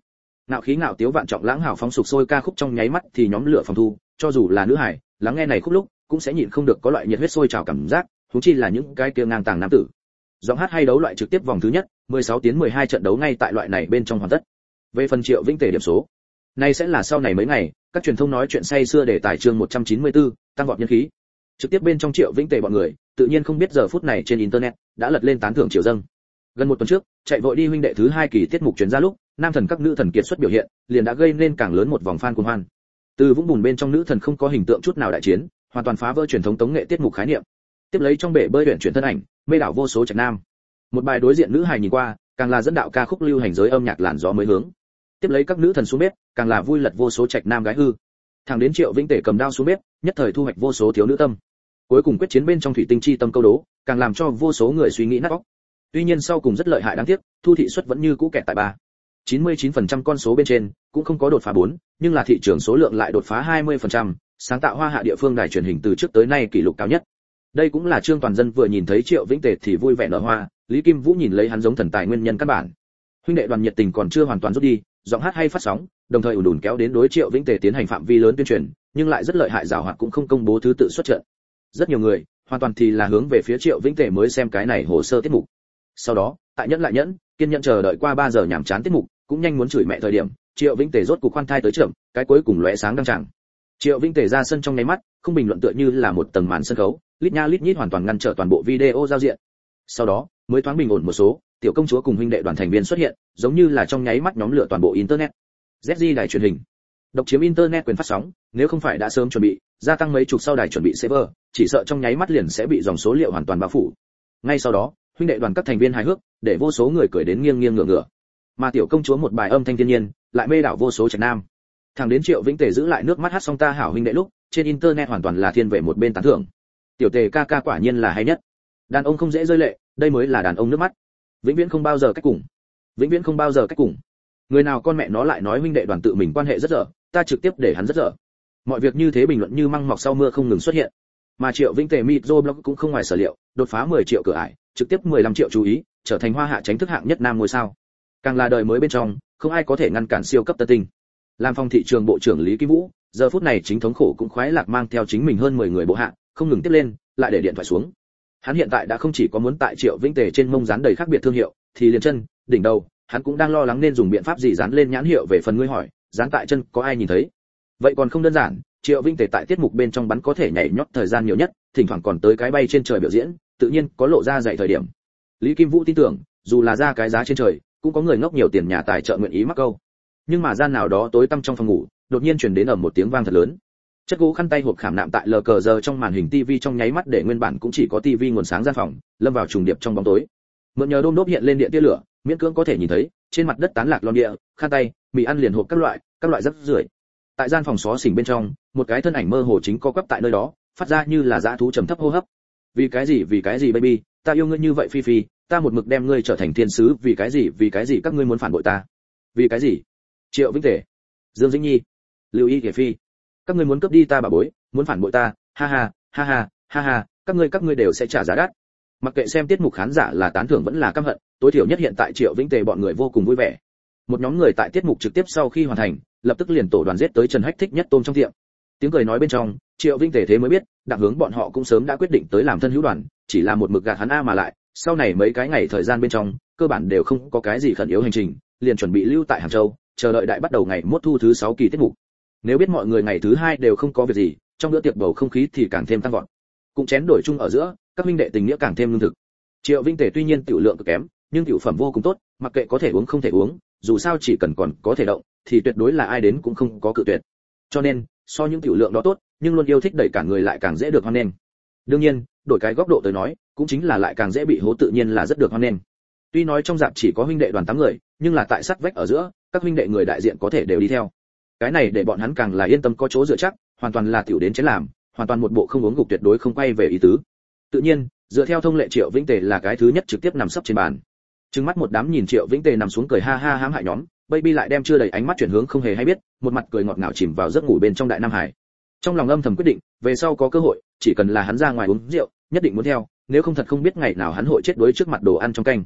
Ngạo khí ngạo tiếu vạn trọng lãng hào phóng sục sôi ca khúc trong nháy mắt thì nhóm lửa phòng thu, cho dù là nữ hải, lắng nghe này khúc lúc cũng sẽ nhịn không được có loại nhiệt huyết sôi trào cảm giác, huống chi là những cái kia ngang tàng nam tử. Giọng hát hay đấu loại trực tiếp vòng thứ nhất, mười sáu tiến mười hai trận đấu ngay tại loại này bên trong hoàn tất. Về phần Triệu Vĩnh Tề điểm số, này sẽ là sau này mấy ngày, các truyền thông nói chuyện say xưa để tải chương một trăm chín mươi tư, tăng vọt nhân khí. Trực tiếp bên trong Triệu Vĩnh Tề bọn người, tự nhiên không biết giờ phút này trên internet đã lật lên tán thưởng triệu dâng. Gần một tuần trước, chạy vội đi huynh đệ thứ hai kỳ tiết mục truyền ra lúc, nam thần các nữ thần kiệt xuất biểu hiện, liền đã gây nên càng lớn một vòng fan cuồng hoan. Từ vũng bùn bên trong nữ thần không có hình tượng chút nào đại chiến, hoàn toàn phá vỡ truyền thống tống nghệ tiết mục khái niệm. Tiếp lấy trong bể bơi luyện chuyển thân ảnh, mê đảo vô số trạch nam. Một bài đối diện nữ hài nhìn qua, càng là dẫn đạo ca khúc lưu hành giới âm nhạc làn gió mới hướng. Tiếp lấy các nữ thần xuống bếp, càng là vui lật vô số trạch nam gái hư. Thẳng đến Triệu Vĩnh Tề cầm đao xuống bếp, nhất thời thu hoạch vô số thiếu nữ tâm. Cuối cùng quyết chiến bên trong thủy tinh chi tâm câu đố, càng làm cho vô số người suy nghĩ nát óc. Tuy nhiên sau cùng rất lợi hại đáng tiếc, thu thị suất vẫn như cũ kẹt tại ba. chín mươi chín phần trăm con số bên trên, cũng không có đột phá bốn, nhưng là thị trường số lượng lại đột phá hai mươi phần trăm, sáng tạo hoa hạ địa phương đài truyền hình từ trước tới nay kỷ lục cao nhất. Đây cũng là Trương Toàn Dân vừa nhìn thấy Triệu Vĩnh Tề thì vui vẻ nở hoa, Lý Kim Vũ nhìn lấy hắn giống thần tài nguyên nhân căn bản. Huynh đệ đoàn nhiệt tình còn chưa hoàn toàn rút đi, giọng hát hay phát sóng, đồng thời ùn ùn kéo đến đối Triệu Vĩnh Tề tiến hành phạm vi lớn tuyên truyền, nhưng lại rất lợi hại giảo hoạt cũng không công bố thứ tự xuất trận. Rất nhiều người, hoàn toàn thì là hướng về phía Triệu Vĩnh Tề mới xem cái này hồ sơ tiết mục. Sau đó, tại nhẫn lại nhẫn, kiên nhẫn chờ đợi qua ba giờ nhảm chán tiết mục, cũng nhanh muốn chửi mẹ thời điểm, Triệu Vĩnh Tề rốt cuộc khoan thai tới trưởng, cái cuối cùng lóe sáng đăng tràng. Triệu Vĩnh Tề ra sân trong nháy mắt, không bình luận tựa như là một tầng màn sân khấu, lít nha lít nhít hoàn toàn ngăn trở toàn bộ video giao diện. Sau đó, mới thoáng bình ổn một số, tiểu công chúa cùng huynh đệ đoàn thành viên xuất hiện, giống như là trong nháy mắt nhóm lửa toàn bộ internet. zét giê đài truyền hình, độc chiếm internet quyền phát sóng, nếu không phải đã sớm chuẩn bị, gia tăng mấy chục sau đài chuẩn bị server, chỉ sợ trong nháy mắt liền sẽ bị dòng số liệu hoàn toàn bao phủ. Ngay sau đó, huynh đệ đoàn các thành viên hài hước, để vô số người cười đến nghiêng nghiêng ngửa ngửa. Mà tiểu công chúa một bài âm thanh thiên nhiên, lại mê đảo vô số trạch nam. Thằng đến Triệu Vĩnh Tề giữ lại nước mắt hát xong ta hảo huynh đệ lúc, trên internet hoàn toàn là thiên về một bên tán thưởng. Tiểu Tề ca ca quả nhiên là hay nhất. Đàn ông không dễ rơi lệ, đây mới là đàn ông nước mắt. Vĩnh viễn không bao giờ cách cùng. Vĩnh viễn không bao giờ cách cùng. Người nào con mẹ nó lại nói huynh đệ đoàn tự mình quan hệ rất dở, ta trực tiếp để hắn rất dở. Mọi việc như thế bình luận như măng mọc sau mưa không ngừng xuất hiện. Mà Triệu Vĩnh Tề microblog cũng không ngoài sở liệu, đột phá mười triệu cửa ải, trực tiếp mười lăm triệu chú ý, trở thành hoa hạ tránh thức hạng nhất nam ngôi sao. Càng là đời mới bên trong, không ai có thể ngăn cản siêu cấp tân tinh. Làm phòng thị trường bộ trưởng Lý Kim Vũ, giờ phút này chính thống khổ cũng khoái lạc mang theo chính mình hơn mười người bộ hạ, không ngừng tiếp lên, lại để điện thoại xuống. Hắn hiện tại đã không chỉ có muốn tại Triệu Vĩnh Tề trên mông dán đầy khác biệt thương hiệu, thì liền chân, đỉnh đầu, hắn cũng đang lo lắng nên dùng biện pháp gì dán lên nhãn hiệu về phần ngươi hỏi, dán tại chân có ai nhìn thấy? Vậy còn không đơn giản, Triệu Vĩnh Tề tại tiết mục bên trong bắn có thể nhảy nhót thời gian nhiều nhất, thỉnh thoảng còn tới cái bay trên trời biểu diễn, tự nhiên có lộ ra dạy thời điểm. Lý Kim Vũ tin tưởng, dù là ra cái giá trên trời, cũng có người ngốc nhiều tiền nhà tài trợ nguyện ý mắc câu. Nhưng mà gian nào đó tối tăm trong phòng ngủ, đột nhiên truyền đến ở một tiếng vang thật lớn. Chất gỗ khăn tay hộp khảm nạm tại lờ cờ giờ trong màn hình tivi trong nháy mắt để nguyên bản cũng chỉ có tivi nguồn sáng gian phòng, lâm vào trùng điệp trong bóng tối. Mượn nhờ đôm đốp hiện lên điện tia lửa, miễn cưỡng có thể nhìn thấy, trên mặt đất tán lạc lon địa, khăn tay, mì ăn liền hộp các loại, các loại rác rưởi. Tại gian phòng xó xỉnh bên trong, một cái thân ảnh mơ hồ chính co quắp tại nơi đó, phát ra như là dã thú trầm thấp hô hấp. Vì cái gì, vì cái gì baby, ta yêu ngươi như vậy phi phi, ta một mực đem ngươi trở thành thiên sứ, vì cái gì, vì cái gì các ngươi muốn phản bội ta? Vì cái gì? Triệu Vĩnh Tề, Dương Dĩnh Nhi, Lưu Y Kể Phi, các ngươi muốn cướp đi ta bà bối, muốn phản bội ta, ha ha, ha ha, ha ha, các ngươi các ngươi đều sẽ trả giá đắt. Mặc kệ xem tiết mục khán giả là tán thưởng vẫn là căm hận, tối thiểu nhất hiện tại Triệu Vĩnh Tề bọn người vô cùng vui vẻ. Một nhóm người tại tiết mục trực tiếp sau khi hoàn thành, lập tức liền tổ đoàn giết tới Trần Hách thích nhất tôm trong tiệm. Tiếng cười nói bên trong, Triệu Vĩnh Tề thế mới biết, đặng hướng bọn họ cũng sớm đã quyết định tới làm thân hữu đoàn, chỉ là một mực gạt hắn a mà lại, sau này mấy cái ngày thời gian bên trong, cơ bản đều không có cái gì khẩn yếu hành trình, liền chuẩn bị lưu tại Hàng Châu, chờ đợi đại bắt đầu ngày mốt thu thứ sáu kỳ tiết mục. Nếu biết mọi người ngày thứ hai đều không có việc gì, trong bữa tiệc bầu không khí thì càng thêm tăng vọt. Cũng chén đổi chung ở giữa, các huynh đệ tình nghĩa càng thêm lương thực. Triệu Vĩnh Tề tuy nhiên tiểu lượng cực kém, nhưng tiểu phẩm vô cùng tốt, mặc kệ có thể uống không thể uống, dù sao chỉ cần còn có thể động, thì tuyệt đối là ai đến cũng không có cự tuyệt. Cho nên, so những tiểu lượng đó tốt, nhưng luôn yêu thích đẩy cả người lại càng dễ được hoan nghênh. Đương nhiên, đổi cái góc độ tới nói, cũng chính là lại càng dễ bị hố tự nhiên là rất được hoan nghênh. Tuy nói trong dạp chỉ có huynh đệ đoàn tám người, nhưng là tại sát vách ở giữa, các huynh đệ người đại diện có thể đều đi theo. Cái này để bọn hắn càng là yên tâm có chỗ dựa chắc, hoàn toàn là tiểu đến chế làm, hoàn toàn một bộ không uống gục tuyệt đối không quay về ý tứ. Tự nhiên, dựa theo thông lệ Triệu Vĩnh Tề là cái thứ nhất trực tiếp nằm sấp trên bàn. Trừng mắt một đám nhìn Triệu Vĩnh Tề nằm xuống cười ha ha hãm hại nhóm, baby lại đem chưa đầy ánh mắt chuyển hướng không hề hay biết, một mặt cười ngọt ngào chìm vào giấc ngủ bên trong đại nam hải. Trong lòng âm thầm quyết định, về sau có cơ hội, chỉ cần là hắn ra ngoài uống rượu, nhất định muốn theo, nếu không thật không biết ngày nào hắn hội chết đuối trước mặt đồ ăn trong canh.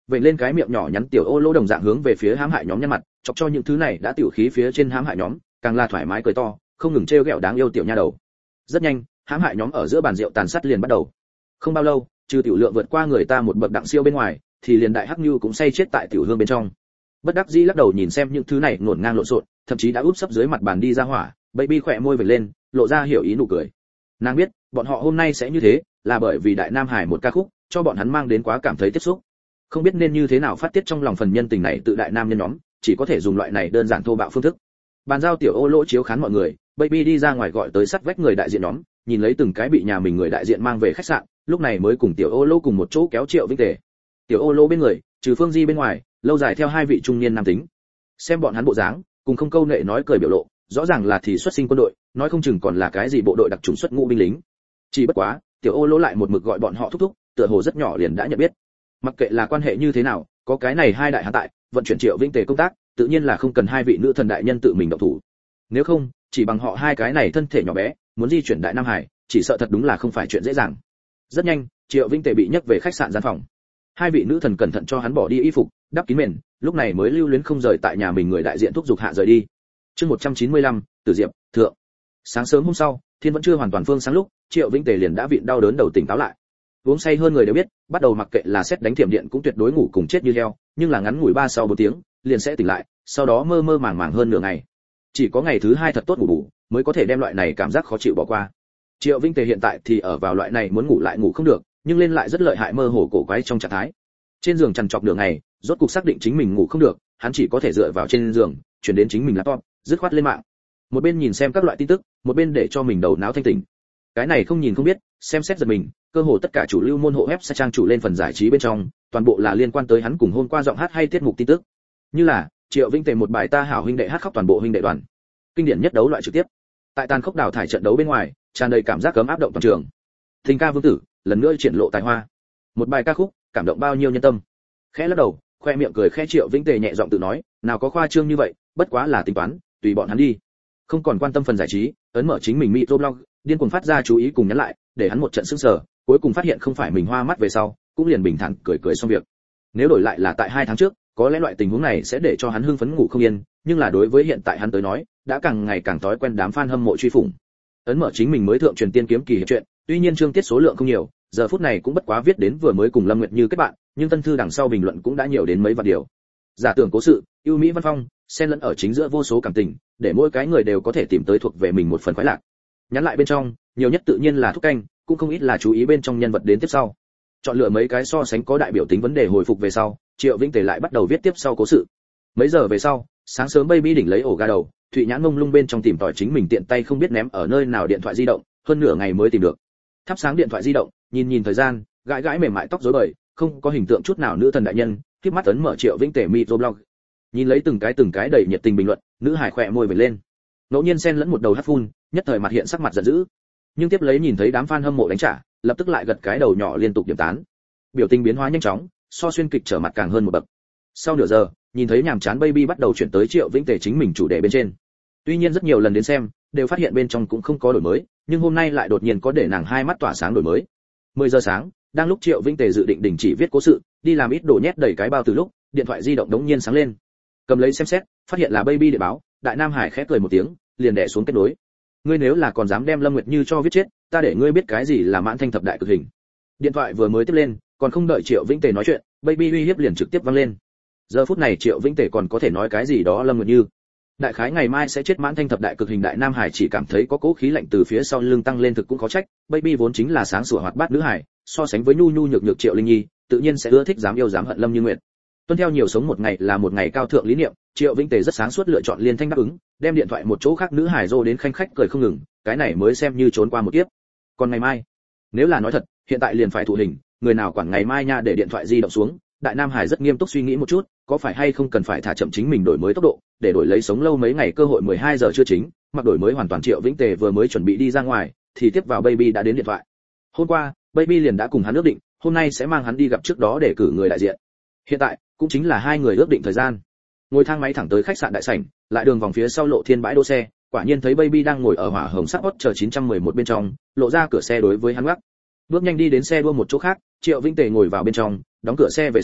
vậy lên cái miệng nhỏ nhắn tiểu ô lỗ đồng dạng hướng về phía hãm hại nhóm nhăn mặt, chọc cho những thứ này đã tiểu khí phía trên hãm hại nhóm, càng là thoải mái cười to, không ngừng trêu ghẹo đáng yêu tiểu nha đầu. Rất nhanh, hãm hại nhóm ở giữa bàn rượu tàn sát liền bắt đầu. Không bao lâu, trừ tiểu lượng vượt qua người ta một bậc đặng siêu bên ngoài, thì liền đại hắc nhu cũng say chết tại tiểu hương bên trong. Bất đắc dĩ lắc đầu nhìn xem những thứ này ngổn ngang lộn xộn, thậm chí đã úp sấp dưới mặt bàn đi ra hỏa, baby khỏe môi vểnh lên, lộ ra hiểu ý nụ cười. Nàng biết, bọn họ hôm nay sẽ như thế, là bởi vì Đại Nam Hải một ca khúc, cho bọn hắn mang đến quá cảm thấy tiếp xúc. Không biết nên như thế nào phát tiết trong lòng phần nhân tình này tự đại nam nhân nhóm, chỉ có thể dùng loại này đơn giản thô bạo phương thức. Bàn giao tiểu ô lỗ chiếu khán mọi người, baby đi ra ngoài gọi tới sắt vách người đại diện nhóm, nhìn lấy từng cái bị nhà mình người đại diện mang về khách sạn, lúc này mới cùng tiểu ô lỗ cùng một chỗ kéo Triệu Vinh Tề. Tiểu ô lỗ bên người, trừ Phương Di bên ngoài, lâu dài theo hai vị trung niên nam tính. Xem bọn hắn bộ dáng, cùng không câu nệ nói cười biểu lộ, rõ ràng là thì xuất sinh quân đội, nói không chừng còn là cái gì bộ đội đặc chủng xuất ngũ binh lính. Chỉ bất quá, tiểu ô lỗ lại một mực gọi bọn họ thúc thúc, tựa hồ rất nhỏ liền đã nhận biết. Mặc kệ là quan hệ như thế nào, có cái này hai đại hán tại, vận chuyển Triệu Vinh Tề công tác, tự nhiên là không cần hai vị nữ thần đại nhân tự mình động thủ. Nếu không, chỉ bằng họ hai cái này thân thể nhỏ bé, muốn di chuyển Đại Nam Hải, chỉ sợ thật đúng là không phải chuyện dễ dàng. Rất nhanh, Triệu Vinh Tề bị nhấc về khách sạn gian phòng. Hai vị nữ thần cẩn thận cho hắn bỏ đi y phục, đắp kín mền, lúc này mới lưu luyến không rời tại nhà mình người đại diện thúc giục hạ rời đi. Chương một trăm chín mươi lăm, Tử Diệp, thượng. Sáng sớm hôm sau, thiên vẫn chưa hoàn toàn phương sáng lúc, Triệu Vinh Tề liền đã vịn đau đớn đầu tỉnh táo lại. Uống say hơn người đều biết, bắt đầu mặc kệ là xét đánh thiểm điện cũng tuyệt đối ngủ cùng chết như heo, nhưng là ngắn ngủi ba sau bốn tiếng, liền sẽ tỉnh lại, sau đó mơ mơ màng màng hơn nửa ngày. Chỉ có ngày thứ hai thật tốt ngủ bù, mới có thể đem loại này cảm giác khó chịu bỏ qua. Triệu Vinh Tề hiện tại thì ở vào loại này muốn ngủ lại ngủ không được, nhưng lên lại rất lợi hại mơ hồ cổ quái trong trạng thái. Trên giường trằn trọc nửa ngày, rốt cục xác định chính mình ngủ không được, hắn chỉ có thể dựa vào trên giường, chuyển đến chính mình laptop, dứt khoát lên mạng. Một bên nhìn xem các loại tin tức, một bên để cho mình đầu não thanh tỉnh. Cái này không nhìn không biết, xem xét giật mình, cơ hồ tất cả chủ lưu môn hộ web sẽ trang chủ lên phần giải trí bên trong, toàn bộ là liên quan tới hắn cùng hôm qua giọng hát hay tiết mục tin tức. Như là Triệu Vinh Tề một bài ta hảo huynh đệ hát khóc toàn bộ huynh đệ đoàn. Kinh điển nhất đấu loại trực tiếp. Tại tàn khốc đào thải trận đấu bên ngoài, tràn đầy cảm giác cấm áp động toàn trường. Tình ca vương tử, lần nữa triển lộ tài hoa. Một bài ca khúc, cảm động bao nhiêu nhân tâm. Khẽ lắc đầu, khoe miệng cười khẽ Triệu Vinh Tề nhẹ giọng tự nói, nào có khoa trương như vậy, bất quá là tính toán, tùy bọn hắn đi. Không còn quan tâm phần giải trí, ấn mở chính mình microblog, điên cuồng phát ra chú ý cùng nhắn lại, để hắn một trận sững sờ, cuối cùng phát hiện không phải mình hoa mắt về sau, cũng liền bình thản cười cười xong việc. Nếu đổi lại là tại hai tháng trước, có lẽ loại tình huống này sẽ để cho hắn hưng phấn ngủ không yên, nhưng là đối với hiện tại hắn tới nói, đã càng ngày càng thói quen đám fan hâm mộ truy phủng. Ấn mở chính mình mới thượng truyền tiên kiếm kỳ hiệp truyện, tuy nhiên chương tiết số lượng không nhiều, giờ phút này cũng bất quá viết đến vừa mới cùng Lâm Nguyệt Như kết bạn, nhưng tân thư đằng sau bình luận cũng đã nhiều đến mấy vạn điều. Giả tưởng cố sự, ưu mỹ văn phong, xen lẫn ở chính giữa vô số cảm tình, để mỗi cái người đều có thể tìm tới thuộc về mình một phần khoái lạc. Nhắn lại bên trong, nhiều nhất tự nhiên là thúc canh, cũng không ít là chú ý bên trong nhân vật đến tiếp sau. Chọn lựa mấy cái so sánh có đại biểu tính vấn đề hồi phục về sau, Triệu Vinh Tề lại bắt đầu viết tiếp sau cố sự. Mấy giờ về sau, sáng sớm baby đỉnh lấy ổ gà đầu, Thụy Nhãn mông lung bên trong tìm tòi chính mình tiện tay không biết ném ở nơi nào điện thoại di động, hơn nửa ngày mới tìm được. Thắp sáng điện thoại di động, nhìn nhìn thời gian, gãi gãi mềm mại tóc rối bời, không có hình tượng chút nào nữ thần đại nhân, khép mắt ấn mở Triệu Vinh Tề microblog. Nhìn lấy từng cái từng cái đầy nhiệt tình bình luận, nữ hải khỏe môi vểnh lên. Ngẫu nhiên xen lẫn một đầu hát phun, nhất thời mặt hiện sắc mặt giận dữ. Nhưng tiếp lấy nhìn thấy đám fan hâm mộ đánh trả, lập tức lại gật cái đầu nhỏ liên tục điểm tán. Biểu tình biến hóa nhanh chóng, so xuyên kịch trở mặt càng hơn một bậc. Sau nửa giờ, nhìn thấy nhàm chán baby bắt đầu chuyển tới Triệu Vinh Tề chính mình chủ đề bên trên. Tuy nhiên rất nhiều lần đến xem, đều phát hiện bên trong cũng không có đổi mới, nhưng hôm nay lại đột nhiên có để nàng hai mắt tỏa sáng đổi mới. mười giờ sáng, đang lúc Triệu Vinh Tề dự định đình chỉ viết cố sự, đi làm ít đồ nhét đầy cái bao từ lúc, điện thoại di động đống nhiên sáng lên. Cầm lấy xem xét, phát hiện là baby để báo, Đại Nam Hải khẽ cười một tiếng, liền đè xuống kết nối. Ngươi nếu là còn dám đem Lâm Nguyệt Như cho viết chết, ta để ngươi biết cái gì là mãn thanh thập đại cực hình. Điện thoại vừa mới tiếp lên, còn không đợi Triệu Vinh Tề nói chuyện, baby uy hiếp liền trực tiếp vang lên. Giờ phút này Triệu Vinh Tề còn có thể nói cái gì đó Lâm Nguyệt Như. Đại khái ngày mai sẽ chết mãn thanh thập đại cực hình Đại Nam Hải chỉ cảm thấy có cỗ khí lạnh từ phía sau lưng tăng lên thực cũng khó trách, baby vốn chính là sáng sủa hoạt bát nữ hải, so sánh với nhu nhu nhược nhược Triệu Linh Nhi, tự nhiên sẽ ưa thích dám yêu dám hận Lâm Như Nguyệt. Tuân theo nhiều sống một ngày là một ngày cao thượng lý niệm, Triệu Vinh Tề rất sáng suốt lựa chọn liên thanh đáp ứng, đem điện thoại một chỗ khác nữ hải rô đến khanh khách cười không ngừng, cái này mới xem như trốn qua một kiếp. Còn ngày mai, nếu là nói thật, hiện tại liền phải thụ hình, người nào quản ngày mai nha, để điện thoại di động xuống, Đại Nam Hải rất nghiêm túc suy nghĩ một chút, có phải hay không cần phải thả chậm chính mình đổi mới tốc độ, để đổi lấy sống lâu mấy ngày cơ hội mười hai giờ chưa chính, mặc đổi mới hoàn toàn Triệu Vinh Tề vừa mới chuẩn bị đi ra ngoài, thì tiếp vào baby đã đến điện thoại. Hôm qua, baby liền đã cùng hắn ước định, hôm nay sẽ mang hắn đi gặp trước đó để cử người đại diện. Hiện tại, cũng chính là hai người ước định thời gian. Ngồi thang máy thẳng tới khách sạn đại sảnh, lại đường vòng phía sau lộ thiên bãi đỗ xe, quả nhiên thấy baby đang ngồi ở hỏa hồng sắc hot chờ chín trăm mười một bên trong, lộ ra cửa xe đối với hắn gác. Bước nhanh đi đến xe đua một chỗ khác, Triệu Vinh Tề ngồi vào bên trong, đóng cửa xe về sau,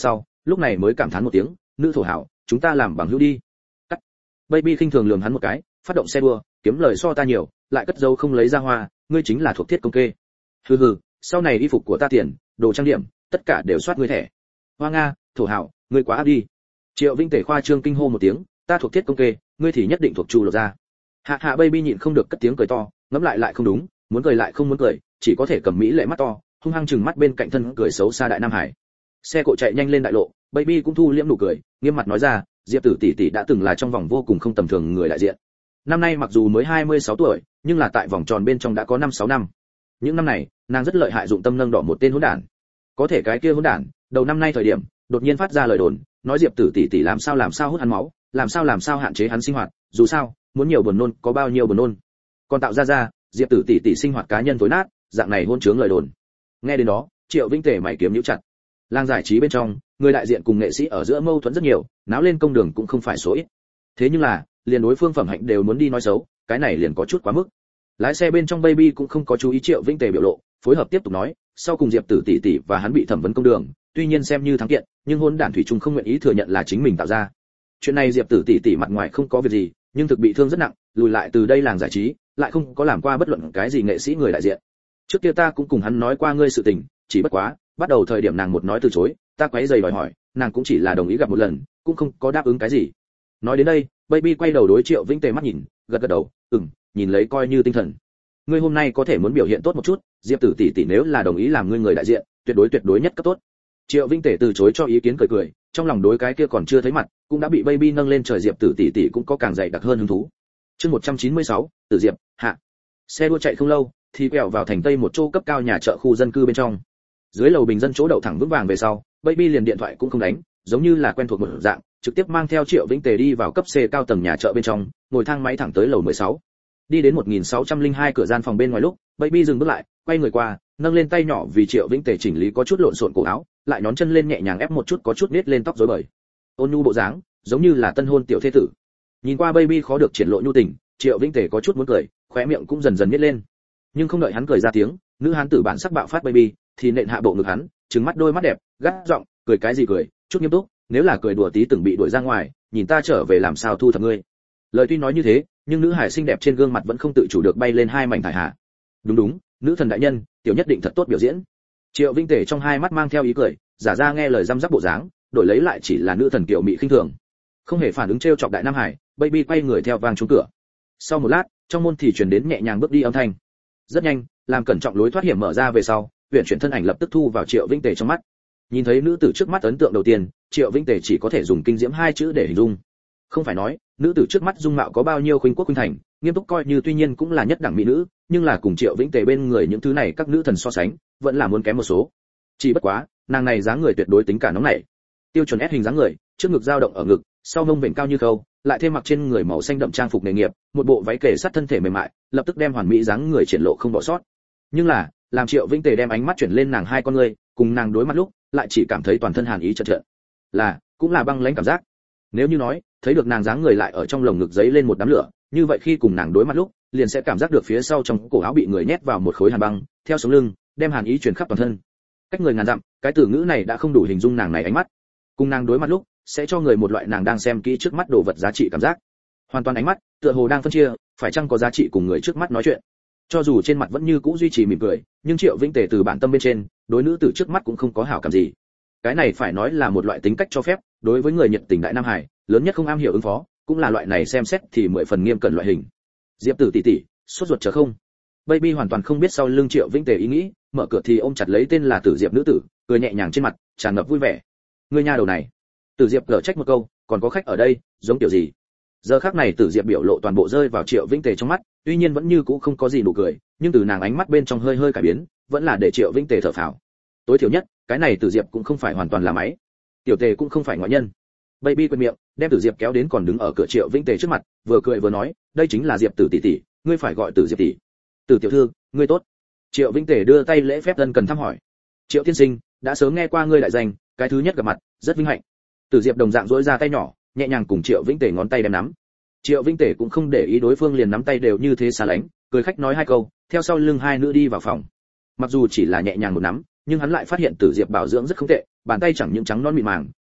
lúc này mới cảm thán một tiếng, nữ thổ hảo, chúng ta làm bằng hữu đi. Cắt. Baby khinh thường lườm hắn một cái, phát động xe đua, kiếm lời so ta nhiều, lại cất dấu không lấy ra hoa, ngươi chính là thuộc thiết công kê. Hừ hừ, sau này y phục của ta tiền, đồ trang điểm, tất cả đều soát ngươi thẻ. Hoa nga, thổ hảo, ngươi quá áp đi. Triệu Vinh Tề khoa trương kinh hô một tiếng, ta thuộc thiết công kê, ngươi thì nhất định thuộc chu lột ra. Hạ Hạ Baby nhịn không được cất tiếng cười to, ngẫm lại lại không đúng, muốn cười lại không muốn cười, chỉ có thể cầm mỹ lệ mắt to, hung hăng chừng mắt bên cạnh thân cười xấu xa đại Nam Hải. Xe cộ chạy nhanh lên đại lộ, Baby cũng thu liễm nụ cười, nghiêm mặt nói ra, Diệp Tử tỷ tỷ đã từng là trong vòng vô cùng không tầm thường người đại diện. Năm nay mặc dù mới hai mươi sáu tuổi, nhưng là tại vòng tròn bên trong đã có năm sáu năm. Những năm này, nàng rất lợi hại dụng tâm nâng đỏ một tên hỗn đản. Có thể cái kia hỗn đản, đầu năm nay thời điểm, đột nhiên phát ra lời đồn, nói Diệp Tử tỷ tỷ làm sao làm sao hút hắn máu, làm sao làm sao hạn chế hắn sinh hoạt, dù sao, muốn nhiều buồn nôn có bao nhiêu buồn nôn. Còn tạo ra ra, Diệp Tử tỷ tỷ sinh hoạt cá nhân tối nát, dạng này hôn chướng lời đồn. Nghe đến đó, Triệu Vinh Tề mày kiếm nhíu chặt. Làng giải trí bên trong, người đại diện cùng nghệ sĩ ở giữa mâu thuẫn rất nhiều, náo lên công đường cũng không phải số ít. Thế nhưng là, liền đối phương phẩm hạnh đều muốn đi nói xấu, cái này liền có chút quá mức. Lái xe bên trong Baby cũng không có chú ý Triệu Vinh Tề biểu lộ, phối hợp tiếp tục nói, sau cùng Diệp Tử tỷ tỷ và hắn bị thẩm vấn công đường, tuy nhiên xem như thắng kiện, nhưng hôn đản thủy chung không nguyện ý thừa nhận là chính mình tạo ra. Chuyện này Diệp Tử tỷ tỷ mặt ngoài không có việc gì, nhưng thực bị thương rất nặng, lùi lại từ đây làng giải trí, lại không có làm qua bất luận cái gì nghệ sĩ người đại diện. Trước kia ta cũng cùng hắn nói qua ngươi sự tình, chỉ bất quá, bắt đầu thời điểm nàng một nói từ chối, ta quấy giày đòi hỏi, nàng cũng chỉ là đồng ý gặp một lần, cũng không có đáp ứng cái gì. Nói đến đây, Baby quay đầu đối Triệu Vinh Tề mắt nhìn, gật gật đầu, ừm, nhìn lấy coi như tinh thần. Ngươi hôm nay có thể muốn biểu hiện tốt một chút, Diệp Tử tỷ tỷ nếu là đồng ý làm ngươi người đại diện, tuyệt đối tuyệt đối nhất cấp tốt. Triệu Vinh Tề từ chối cho ý kiến cười cười, trong lòng đối cái kia còn chưa thấy mặt, cũng đã bị Baby nâng lên trời Diệp Tử tỷ tỷ cũng có càng dày đặc hơn hứng thú. Chương một trăm chín mươi sáu, Tử Diệp, hạ. Xe đua chạy không lâu, thì quẹo vào thành Tây một chỗ cấp cao nhà chợ khu dân cư bên trong. Dưới lầu bình dân chỗ đậu thẳng vững vàng về sau, Baby liền điện thoại cũng không đánh, giống như là quen thuộc một dạng, trực tiếp mang theo Triệu Vĩnh Tề đi vào cấp C cao tầng nhà chợ bên trong, ngồi thang máy thẳng tới lầu mười sáu. Đi đến một nghìn sáu trăm lẻ hai cửa gian phòng bên ngoài lúc, Baby dừng bước lại, quay người qua, nâng lên tay nhỏ vì Triệu Vĩnh Tề chỉnh lý có chút lộn xộn cổ áo, lại nhón chân lên nhẹ nhàng ép một chút có chút nết lên tóc rối bời. Ôn nhu bộ dáng, giống như là tân hôn tiểu thế tử. Nhìn qua Baby khó được triển lộ nhu tình, Triệu Vĩnh Tề có chút muốn cười, khóe miệng cũng dần dần nhếch lên. Nhưng không đợi hắn cười ra tiếng, nữ hán tử bản sắc bạo phát Baby, thì nện hạ bộ ngực hắn, trừng mắt đôi mắt đẹp, gắt giọng, cười cái gì cười, chút nghiêm túc, nếu là cười đùa tí từng bị đuổi ra ngoài, nhìn ta trở về làm sao thu thập ngươi. Lời tuy nói như thế, nhưng nữ hải xinh đẹp trên gương mặt vẫn không tự chủ được bay lên hai mảnh thải hạ. Đúng đúng, nữ thần đại nhân, tiểu nhất định thật tốt biểu diễn. Triệu Vinh Tề trong hai mắt mang theo ý cười, giả ra nghe lời răm rắp bộ dáng, đổi lấy lại chỉ là nữ thần kiều mị khinh thường. Không hề phản ứng trêu chọc đại Nam Hải, Baby quay người theo vang trúng cửa. Sau một lát, trong môn thì truyền đến nhẹ nhàng bước đi âm thanh. Rất nhanh, làm cẩn trọng lối thoát hiểm mở ra về sau, huyền chuyển thân ảnh lập tức thu vào Triệu Vinh Tề trong mắt. Nhìn thấy nữ tử trước mắt ấn tượng đầu tiên, Triệu Vinh Tề chỉ có thể dùng kinh diễm hai chữ để hình dung. Không phải nói, nữ tử trước mắt dung mạo có bao nhiêu khuynh quốc khuynh thành, nghiêm túc coi như tuy nhiên cũng là nhất đẳng mỹ nữ, nhưng là cùng Triệu Vĩnh Tề bên người những thứ này các nữ thần so sánh, vẫn là muốn kém một số. Chỉ bất quá, nàng này dáng người tuyệt đối tính cả nóng nảy. Tiêu chuẩn S hình dáng người, trước ngực dao động ở ngực, sau mông vểnh cao như khâu, lại thêm mặc trên người màu xanh đậm trang phục nghề nghiệp, một bộ váy kể sát thân thể mềm mại, lập tức đem hoàn mỹ dáng người triển lộ không bỏ sót. Nhưng là, làm Triệu Vĩnh Tề đem ánh mắt chuyển lên nàng hai con người, cùng nàng đối mặt lúc, lại chỉ cảm thấy toàn thân hàn ý chợt chợt. Là, cũng là băng lãnh cảm giác. Nếu như nói, thấy được nàng dáng người lại ở trong lồng ngực giấy lên một đám lửa, như vậy khi cùng nàng đối mặt lúc, liền sẽ cảm giác được phía sau trong cổ áo bị người nhét vào một khối hàn băng, theo sống lưng, đem hàn ý truyền khắp toàn thân. Cách người ngàn dặm, cái từ ngữ này đã không đủ hình dung nàng này ánh mắt. Cùng nàng đối mặt lúc, sẽ cho người một loại nàng đang xem kỹ trước mắt đồ vật giá trị cảm giác. Hoàn toàn ánh mắt, tựa hồ đang phân chia, phải chăng có giá trị cùng người trước mắt nói chuyện. Cho dù trên mặt vẫn như cũ duy trì mỉm cười, nhưng Triệu Vĩnh Tề từ bản tâm bên trên, đối nữ tử trước mắt cũng không có hảo cảm gì. Cái này phải nói là một loại tính cách cho phép, đối với người nhiệt tình đại Nam Hải, lớn nhất không am hiểu ứng phó, cũng là loại này xem xét thì mười phần nghiêm cẩn loại hình. Diệp Tử tỷ tỷ, sốt ruột chờ không? Baby hoàn toàn không biết sau lưng Triệu Vĩnh Tề ý nghĩ, mở cửa thì ôm chặt lấy tên là Tử Diệp nữ tử, cười nhẹ nhàng trên mặt, tràn ngập vui vẻ. Ngươi nha đầu này. Tử Diệp cở trách một câu, còn có khách ở đây, giống kiểu gì? Giờ khắc này Tử Diệp biểu lộ toàn bộ rơi vào Triệu Vĩnh Tề trong mắt, tuy nhiên vẫn như cũ không có gì nụ cười, nhưng từ nàng ánh mắt bên trong hơi hơi cải biến, vẫn là để Triệu Vĩnh Tề thở phào. Tối thiểu nhất, cái này Tử Diệp cũng không phải hoàn toàn là máy. Tiểu Tề cũng không phải ngoại nhân. Baby quên miệng, đem Tử Diệp kéo đến còn đứng ở cửa Triệu Vĩnh Tề trước mặt, vừa cười vừa nói, đây chính là Diệp Tử tỷ tỷ, ngươi phải gọi Tử Diệp tỷ. Tử tiểu thư, ngươi tốt. Triệu Vĩnh Tề đưa tay lễ phép ân cần thăm hỏi. Triệu tiên sinh, đã sớm nghe qua ngươi đại danh, cái thứ nhất gặp mặt, rất vinh hạnh. Tử Diệp đồng dạng duỗi ra tay nhỏ, nhẹ nhàng cùng Triệu Vĩnh Tề ngón tay đem nắm. Triệu Vĩnh Tề cũng không để ý đối phương liền nắm tay đều như thế xa lánh, cười khách nói hai câu, theo sau lưng hai nữ đi vào phòng. Mặc dù chỉ là nhẹ nhàng một nắm, nhưng hắn lại phát hiện Tử Diệp bảo dưỡng rất không tệ, bàn tay chẳng những trắng non mịn màng,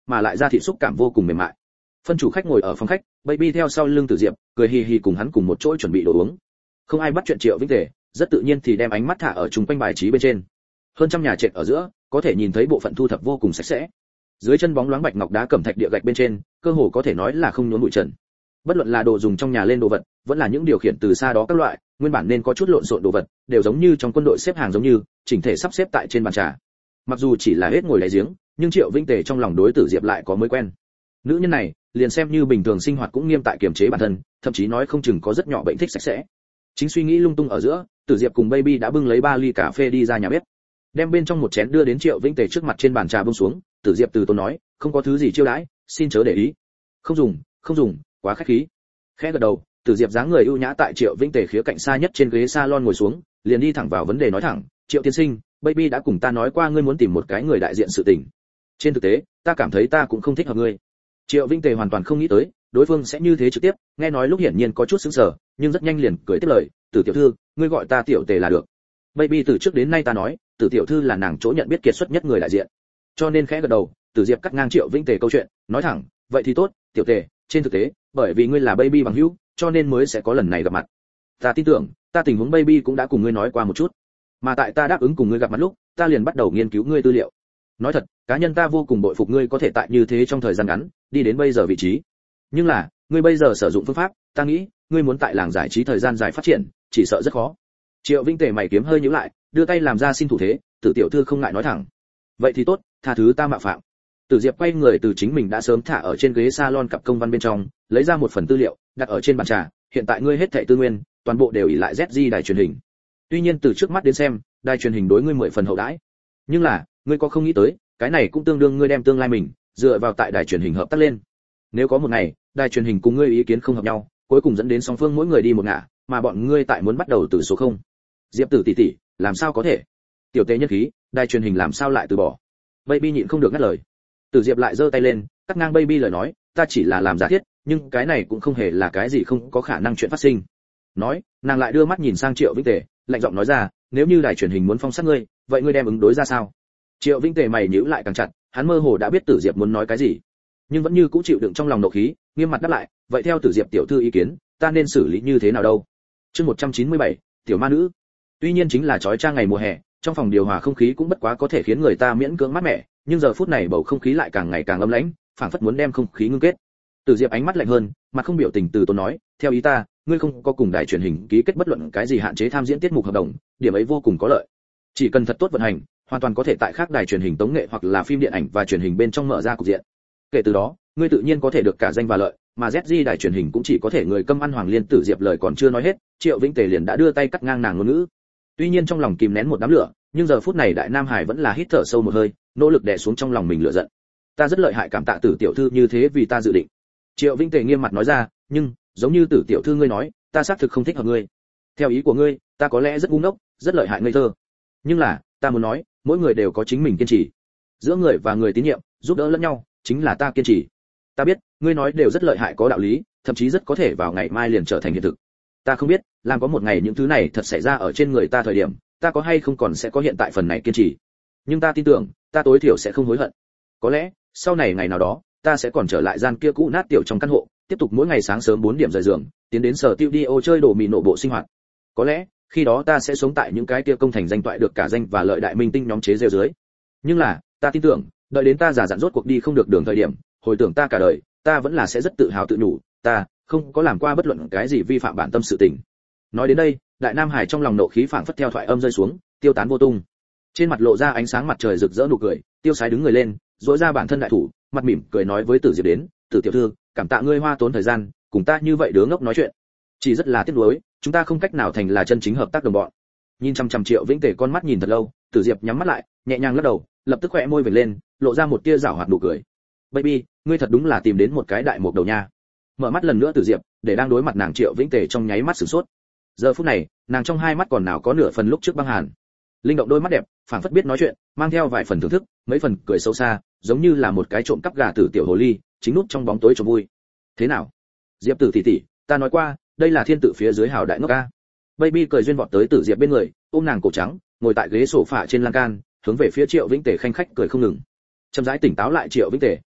mà lại da thịt xúc cảm vô cùng mềm mại. Phân chủ khách ngồi ở phòng khách, Baby theo sau lưng Tử Diệp, cười hì hì cùng hắn cùng một chỗ chuẩn bị đồ uống. Không ai bắt chuyện Triệu Vĩnh Tề, rất tự nhiên thì đem ánh mắt thả ở chung quanh bài trí bên trên. Hơn trăm nhà trệt ở giữa, có thể nhìn thấy bộ phận thu thập vô cùng sạch sẽ. Dưới chân bóng loáng bạch ngọc đá cẩm thạch địa gạch bên trên, cơ hồ có thể nói là không nhốn bụi trần. Bất luận là đồ dùng trong nhà lên đồ vật, vẫn là những điều khiển từ xa đó các loại, nguyên bản nên có chút lộn xộn đồ vật, đều giống như trong quân đội xếp hàng giống như, chỉnh thể sắp xếp tại trên bàn trà. Mặc dù chỉ là hết ngồi đáy giếng, nhưng Triệu Vĩnh Tề trong lòng đối Tử Diệp lại có mới quen. Nữ nhân này, liền xem như bình thường sinh hoạt cũng nghiêm tại kiềm chế bản thân, thậm chí nói không chừng có rất nhỏ bệnh thích sạch sẽ. Chính suy nghĩ lung tung ở giữa, Tử Diệp cùng Baby đã bưng lấy ba ly cà phê đi ra nhà bếp, đem bên trong một chén đưa đến Triệu Vĩnh Tề trước mặt trên bàn trà buông xuống. Tử Diệp từ tốn nói, không có thứ gì chiêu đãi, xin chớ để ý. Không dùng, không dùng, quá khách khí. Khẽ gật đầu, Tử Diệp dáng người ưu nhã tại Triệu Vĩnh Tề khía cạnh xa nhất trên ghế salon ngồi xuống, liền đi thẳng vào vấn đề nói thẳng, Triệu tiên sinh, Baby đã cùng ta nói qua ngươi muốn tìm một cái người đại diện sự tình. Trên thực tế, ta cảm thấy ta cũng không thích hợp ngươi. Triệu Vĩnh Tề hoàn toàn không nghĩ tới, đối phương sẽ như thế trực tiếp, nghe nói lúc hiển nhiên có chút sững sờ, nhưng rất nhanh liền cười tiếp lời, Tử tiểu thư, ngươi gọi ta Tiểu Tề là được. Baby từ trước đến nay ta nói, Tử tiểu thư là nàng chỗ nhận biết kiệt xuất nhất người đại diện. Cho nên khẽ gật đầu, Tử Diệp cắt ngang Triệu Vĩnh Tề câu chuyện, nói thẳng, vậy thì tốt, Tiểu Tề, trên thực tế, bởi vì ngươi là Baby bằng hữu, cho nên mới sẽ có lần này gặp mặt. Ta tin tưởng, ta tình huống Baby cũng đã cùng ngươi nói qua một chút, mà tại ta đáp ứng cùng ngươi gặp mặt lúc, ta liền bắt đầu nghiên cứu ngươi tư liệu. Nói thật, cá nhân ta vô cùng bội phục ngươi có thể tại như thế trong thời gian ngắn, đi đến bây giờ vị trí. Nhưng là, ngươi bây giờ sử dụng phương pháp, ta nghĩ, ngươi muốn tại làng giải trí thời gian dài phát triển, chỉ sợ rất khó. Triệu Vĩnh Tề mày kiếm hơi nhíu lại, đưa tay làm ra xin thủ thế, Tử tiểu thư không ngại nói thẳng. Vậy thì tốt, tha thứ ta mạo phạm. Tử Diệp quay người từ chính mình đã sớm thả ở trên ghế salon cặp công văn bên trong, lấy ra một phần tư liệu, đặt ở trên bàn trà, hiện tại ngươi hết thảy tư nguyên, toàn bộ đều ỷ lại dét giê đài truyền hình. Tuy nhiên từ trước mắt đến xem, đài truyền hình đối ngươi mười phần hậu đãi. Nhưng là, ngươi có không nghĩ tới, cái này cũng tương đương ngươi đem tương lai mình dựa vào tại đài truyền hình hợp tác lên. Nếu có một ngày, đài truyền hình cùng ngươi ý kiến không hợp nhau, cuối cùng dẫn đến song phương mỗi người đi một ngả, mà bọn ngươi tại muốn bắt đầu từ số không. Diệp Tử tỷ tỷ, làm sao có thể? Tiểu Tề nhất khí, đài truyền hình làm sao lại từ bỏ? Baby nhịn không được ngắt lời. Tử Diệp lại giơ tay lên, cắt ngang Baby lời nói, ta chỉ là làm giả thiết, nhưng cái này cũng không hề là cái gì không có khả năng chuyện phát sinh. Nói, nàng lại đưa mắt nhìn sang Triệu Vĩnh Tề, lạnh giọng nói ra, nếu như đài truyền hình muốn phong sát ngươi, vậy ngươi đem ứng đối ra sao? Triệu Vĩnh Tề mày nhíu lại càng chặt, hắn mơ hồ đã biết Tử Diệp muốn nói cái gì, nhưng vẫn như cũ chịu đựng trong lòng nộ khí, nghiêm mặt đáp lại, vậy theo Tử Diệp tiểu thư ý kiến, ta nên xử lý như thế nào đâu? Chương một trăm chín mươi bảy, tiểu ma nữ. Tuy nhiên chính là chói chang ngày mùa hè, trong phòng điều hòa không khí cũng bất quá có thể khiến người ta miễn cưỡng mát mẻ, nhưng giờ phút này bầu không khí lại càng ngày càng ấm lãnh, phảng phất muốn đem không khí ngưng kết. Tử Diệp ánh mắt lạnh hơn, mặt không biểu tình từ tốn nói, theo ý ta, ngươi không có cùng đài truyền hình ký kết bất luận cái gì hạn chế tham diễn tiết mục hợp đồng, điểm ấy vô cùng có lợi. Chỉ cần thật tốt vận hành, hoàn toàn có thể tại khác đài truyền hình tống nghệ hoặc là phim điện ảnh và truyền hình bên trong mở ra cục diện. Kể từ đó, ngươi tự nhiên có thể được cả danh và lợi, mà dét giê đài truyền hình cũng chỉ có thể người câm ăn hoàng liên. Tử Diệp lời còn chưa nói hết, Triệu Vĩnh Tề liền đã đưa tay cắt ngang nàng ngôn ngữ. Tuy nhiên trong lòng kìm nén một đám lửa, nhưng giờ phút này Đại Nam Hải vẫn là hít thở sâu một hơi, nỗ lực đè xuống trong lòng mình lửa giận. Ta rất lợi hại, cảm tạ Tử tiểu thư như thế vì ta dự định. Triệu Vĩnh Tề nghiêm mặt nói ra, nhưng giống như Tử tiểu thư ngươi nói, ta xác thực không thích hợp ngươi. Theo ý của ngươi, ta có lẽ rất ngu ngốc, rất lợi hại ngây thơ. Nhưng là, ta muốn nói, mỗi người đều có chính mình kiên trì. Giữa người và người tín nhiệm, giúp đỡ lẫn nhau, chính là ta kiên trì. Ta biết, ngươi nói đều rất lợi hại có đạo lý, thậm chí rất có thể vào ngày mai liền trở thành hiện thực. Ta không biết, làm có một ngày những thứ này thật xảy ra ở trên người ta thời điểm, ta có hay không còn sẽ có hiện tại phần này kiên trì. Nhưng ta tin tưởng, ta tối thiểu sẽ không hối hận. Có lẽ, sau này ngày nào đó, ta sẽ còn trở lại gian kia cũ nát tiểu trong căn hộ, tiếp tục mỗi ngày sáng sớm bốn điểm rời giường, tiến đến sở studio chơi đồ mì nổ bộ sinh hoạt. Có lẽ, khi đó ta sẽ sống tại những cái kia công thành danh toại được cả danh và lợi đại minh tinh nhóm chế rêu dưới. Nhưng là, ta tin tưởng, đợi đến ta già dặn rốt cuộc đi không được đường thời điểm, hồi tưởng ta cả đời, ta vẫn là sẽ rất tự hào tự nhủ, ta không có làm qua bất luận cái gì vi phạm bản tâm sự tình. Nói đến đây, Đại Nam Hải trong lòng nộ khí phảng phất theo thoại âm rơi xuống, tiêu tán vô tung. Trên mặt lộ ra ánh sáng mặt trời rực rỡ nụ cười, tiêu sái đứng người lên, duỗi ra bản thân đại thủ, mặt mỉm cười nói với Tử Diệp đến, Tử tiểu thư, cảm tạ ngươi hoa tốn thời gian, cùng ta như vậy đứa ngốc nói chuyện. Chỉ rất là tiếc nuối, chúng ta không cách nào thành là chân chính hợp tác đồng bọn. Nhìn chăm chăm Triệu Vĩnh Tề con mắt nhìn thật lâu, Tử Diệp nhắm mắt lại, nhẹ nhàng lắc đầu, lập tức khẽ môi vểnh lên, lộ ra một tia giảo hoạt nụ cười. Baby, ngươi thật đúng là tìm đến một cái đại mục đầu nha. Mở mắt lần nữa Tử Diệp, để đang đối mặt nàng Triệu Vĩnh Tề trong nháy mắt sửng sốt. Giờ phút này, nàng trong hai mắt còn nào có nửa phần lúc trước băng hàn. Linh động đôi mắt đẹp, phảng phất biết nói chuyện, mang theo vài phần thưởng thức, mấy phần cười sâu xa, giống như là một cái trộm cắp gà tử tiểu hồ ly, chính núp trong bóng tối cho vui. Thế nào? Diệp Tử tỷ tỷ, ta nói qua, đây là thiên tự phía dưới hào đại ngốc a. Baby cười duyên vọt tới Tử Diệp bên người, ôm nàng cổ trắng, ngồi tại ghế sofa trên lan can, hướng về phía Triệu Vĩnh Tề khanh khách cười không ngừng. Chậm rãi tỉnh táo lại Triệu Vĩnh Tề,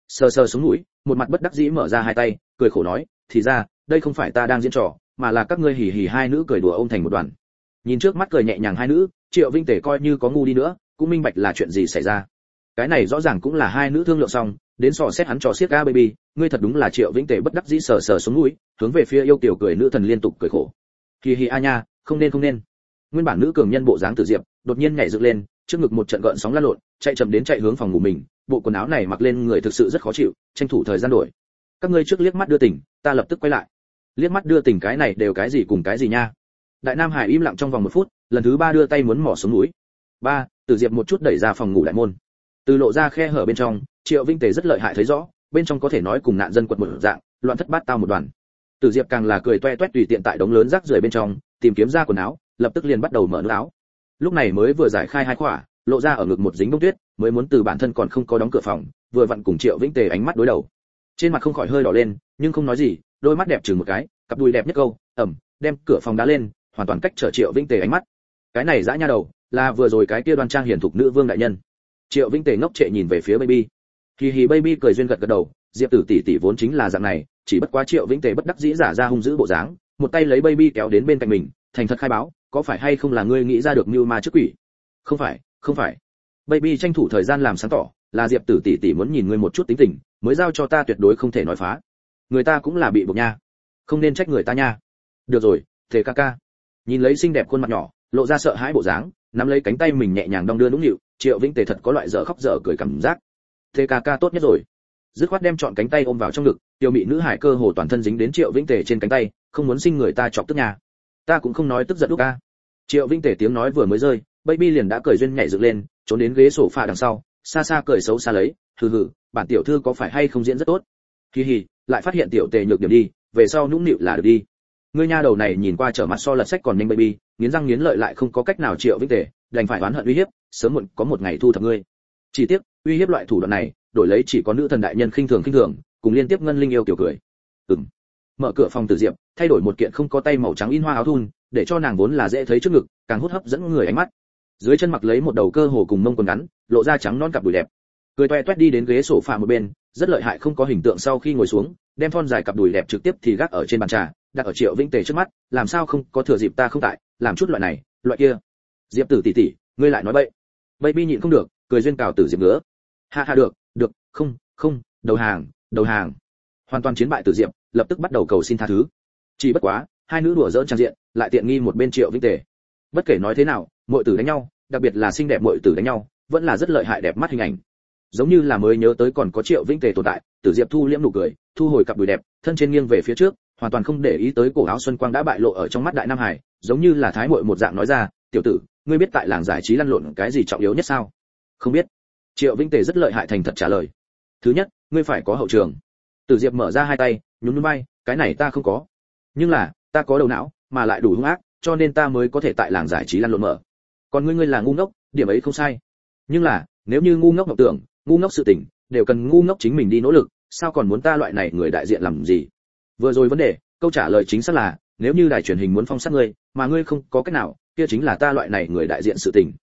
sờ sờ xuống mũi, một mặt bất đắc dĩ mở ra hai tay, cười khổ nói, thì ra, đây không phải ta đang diễn trò, mà là các ngươi hì hì hai nữ cười đùa ôm thành một đoàn. Nhìn trước mắt cười nhẹ nhàng hai nữ, Triệu Vinh Tề coi như có ngu đi nữa, cũng minh bạch là chuyện gì xảy ra. Cái này rõ ràng cũng là hai nữ thương lượng xong, đến sò xét hắn trò xiết ga baby, ngươi thật đúng là Triệu Vinh Tề bất đắc dĩ sờ sờ xuống mũi, hướng về phía yêu tiểu cười nữ thần liên tục cười khổ. Hì hì a nha, không nên không nên. Nguyên bản nữ cường nhân bộ dáng Tử Diệp, đột nhiên nhảy dựng lên, trước ngực một trận gợn sóng lăn lộn, chạy chậm đến chạy hướng phòng ngủ mình, bộ quần áo này mặc lên người thực sự rất khó chịu, tranh thủ thời gian đổi. Các ngươi trước liếc mắt đưa tình, ta lập tức quay lại. Liếc mắt đưa tình cái này đều cái gì cùng cái gì nha. Đại Nam Hải im lặng trong vòng một phút, lần thứ ba đưa tay muốn mò xuống núi. Ba, Tử Diệp một chút đẩy ra phòng ngủ đại môn. Từ lộ ra khe hở bên trong, Triệu Vinh Tề rất lợi hại thấy rõ, bên trong có thể nói cùng nạn dân quật một dạng, loạn thất bát tao một đoàn. Tử Diệp càng là cười toe toét tùy tiện tại đống lớn rác rưởi bên trong, tìm kiếm ra quần áo, lập tức liền bắt đầu mở nước áo. Lúc này mới vừa giải khai hai khỏa, lộ ra ở ngực một dính bông tuyết, mới muốn từ bản thân còn không có đóng cửa phòng, vừa vặn cùng Triệu Vinh Tề ánh mắt đối đầu. Trên mặt không khỏi hơi đỏ lên, nhưng không nói gì, đôi mắt đẹp chừng một cái, cặp đùi đẹp nhất câu, ẩm, đem cửa phòng đá lên, hoàn toàn cách trở Triệu Vinh Tề ánh mắt. Cái này dã nha đầu, là vừa rồi cái kia đoan trang hiển thục nữ vương đại nhân. Triệu Vinh Tề ngốc trệ nhìn về phía baby. Hì hì baby cười duyên gật gật đầu, Diệp Tử tỷ tỷ vốn chính là dạng này, chỉ bất quá Triệu Vinh Tề bất đắc dĩ giả ra hung dữ bộ dáng, một tay lấy baby kéo đến bên cạnh mình, thành thật khai báo, có phải hay không là ngươi nghĩ ra được mưu ma trước quỷ? Không phải, không phải. Baby tranh thủ thời gian làm sáng tỏ, là Diệp Tử tỷ tỷ muốn nhìn ngươi một chút tính tình, mới giao cho ta tuyệt đối không thể nói phá. Người ta cũng là bị buộc nha, không nên trách người ta nha. Được rồi, Thề ca ca. Nhìn lấy xinh đẹp khuôn mặt nhỏ, lộ ra sợ hãi bộ dáng, nắm lấy cánh tay mình nhẹ nhàng đong đưa nũng nịu, Triệu Vinh Tề thật có loại dở khóc dở cười cảm giác. Thề ca ca tốt nhất rồi. Dứt khoát đem trọn cánh tay ôm vào trong ngực, tiểu mị nữ hải cơ hồ toàn thân dính đến Triệu Vinh Tề trên cánh tay, không muốn sinh người ta chọc tức nhà. Ta cũng không nói tức giận lúc ca. Triệu Vinh Tề tiếng nói vừa mới rơi, baby liền đã cười duyên nhảy dựng lên, trốn đến ghế sofa đằng sau, xa xa cười xấu xa lấy, hừ hừ, bản tiểu thư có phải hay không diễn rất tốt. Hi hi, lại phát hiện tiểu Tề nhược điểm đi, về sau nũng nịu là được đi. Ngươi nha đầu này nhìn qua trở mặt so lật sách còn nhanh baby, nghiến răng nghiến lợi lại không có cách nào Triệu Vinh Tề, đành phải oán hận uy hiếp, sớm muộn có một ngày thu thập ngươi. Chỉ tiếc, uy hiếp loại thủ đoạn này, đổi lấy chỉ có nữ thần đại nhân khinh thường khinh thường, cùng liên tiếp ngân linh yêu kiểu cười. Ừm. Mở cửa phòng Tử Diệp, thay đổi một kiện không có tay màu trắng in hoa áo thun, để cho nàng vốn là dễ thấy trước ngực, càng hút hấp dẫn người ánh mắt. Dưới chân mặc lấy một đầu cơ hồ cùng mông quần ngắn, lộ ra trắng non cặp đùi đẹp. Cười toe toét đi đến ghế sofa một bên, rất lợi hại không có hình tượng sau khi ngồi xuống, đem thon dài cặp đùi đẹp trực tiếp thì gác ở trên bàn trà, đặt ở Triệu Vinh Tề trước mắt, làm sao không có thừa dịp ta không tại, làm chút loại này, loại kia. Diệp Tử tỷ tỷ, ngươi lại nói bậy. Baby nhịn không được, cười duyên cào Tử Diệp ngứa. Ha ha được, được, không, không, đầu hàng, đầu hàng. Hoàn toàn chiến bại Tử Diệp, lập tức bắt đầu cầu xin tha thứ. Chỉ bất quá, hai nữ đùa giỡn trang diện, lại tiện nghi một bên Triệu Vinh Tề. Bất kể nói thế nào, muội tử đánh nhau, đặc biệt là xinh đẹp muội tử đánh nhau, vẫn là rất lợi hại đẹp mắt hình ảnh. Giống như là mới nhớ tới còn có Triệu Vinh Tề tồn tại, Tử Diệp thu liễm nụ cười, thu hồi cặp đùi đẹp, thân trên nghiêng về phía trước, hoàn toàn không để ý tới cổ áo xuân quang đã bại lộ ở trong mắt Đại Nam Hải, giống như là thái muội một dạng nói ra, "Tiểu tử, ngươi biết tại làng giải trí lăn lộn cái gì trọng yếu nhất sao?" "Không biết." Triệu Vinh Tề rất lợi hại thành thật trả lời. "Thứ nhất, ngươi phải có hậu trường." Tử Diệp mở ra hai tay, nhún nhún vai, "Cái này ta không có. Nhưng là, ta có đầu não, mà lại đủ hung ác, cho nên ta mới có thể tại làng giải trí lăn lộn mở. Còn ngươi ngươi là ngu ngốc, điểm ấy không sai. Nhưng là, nếu như ngu ngốc ngọc tưởng, ngu ngốc sự tình, đều cần ngu ngốc chính mình đi nỗ lực, sao còn muốn ta loại này người đại diện làm gì?" Vừa rồi vấn đề, câu trả lời chính xác là, nếu như đài truyền hình muốn phong sát ngươi, mà ngươi không có cách nào, kia chính là ta loại này người đại diện sự tình,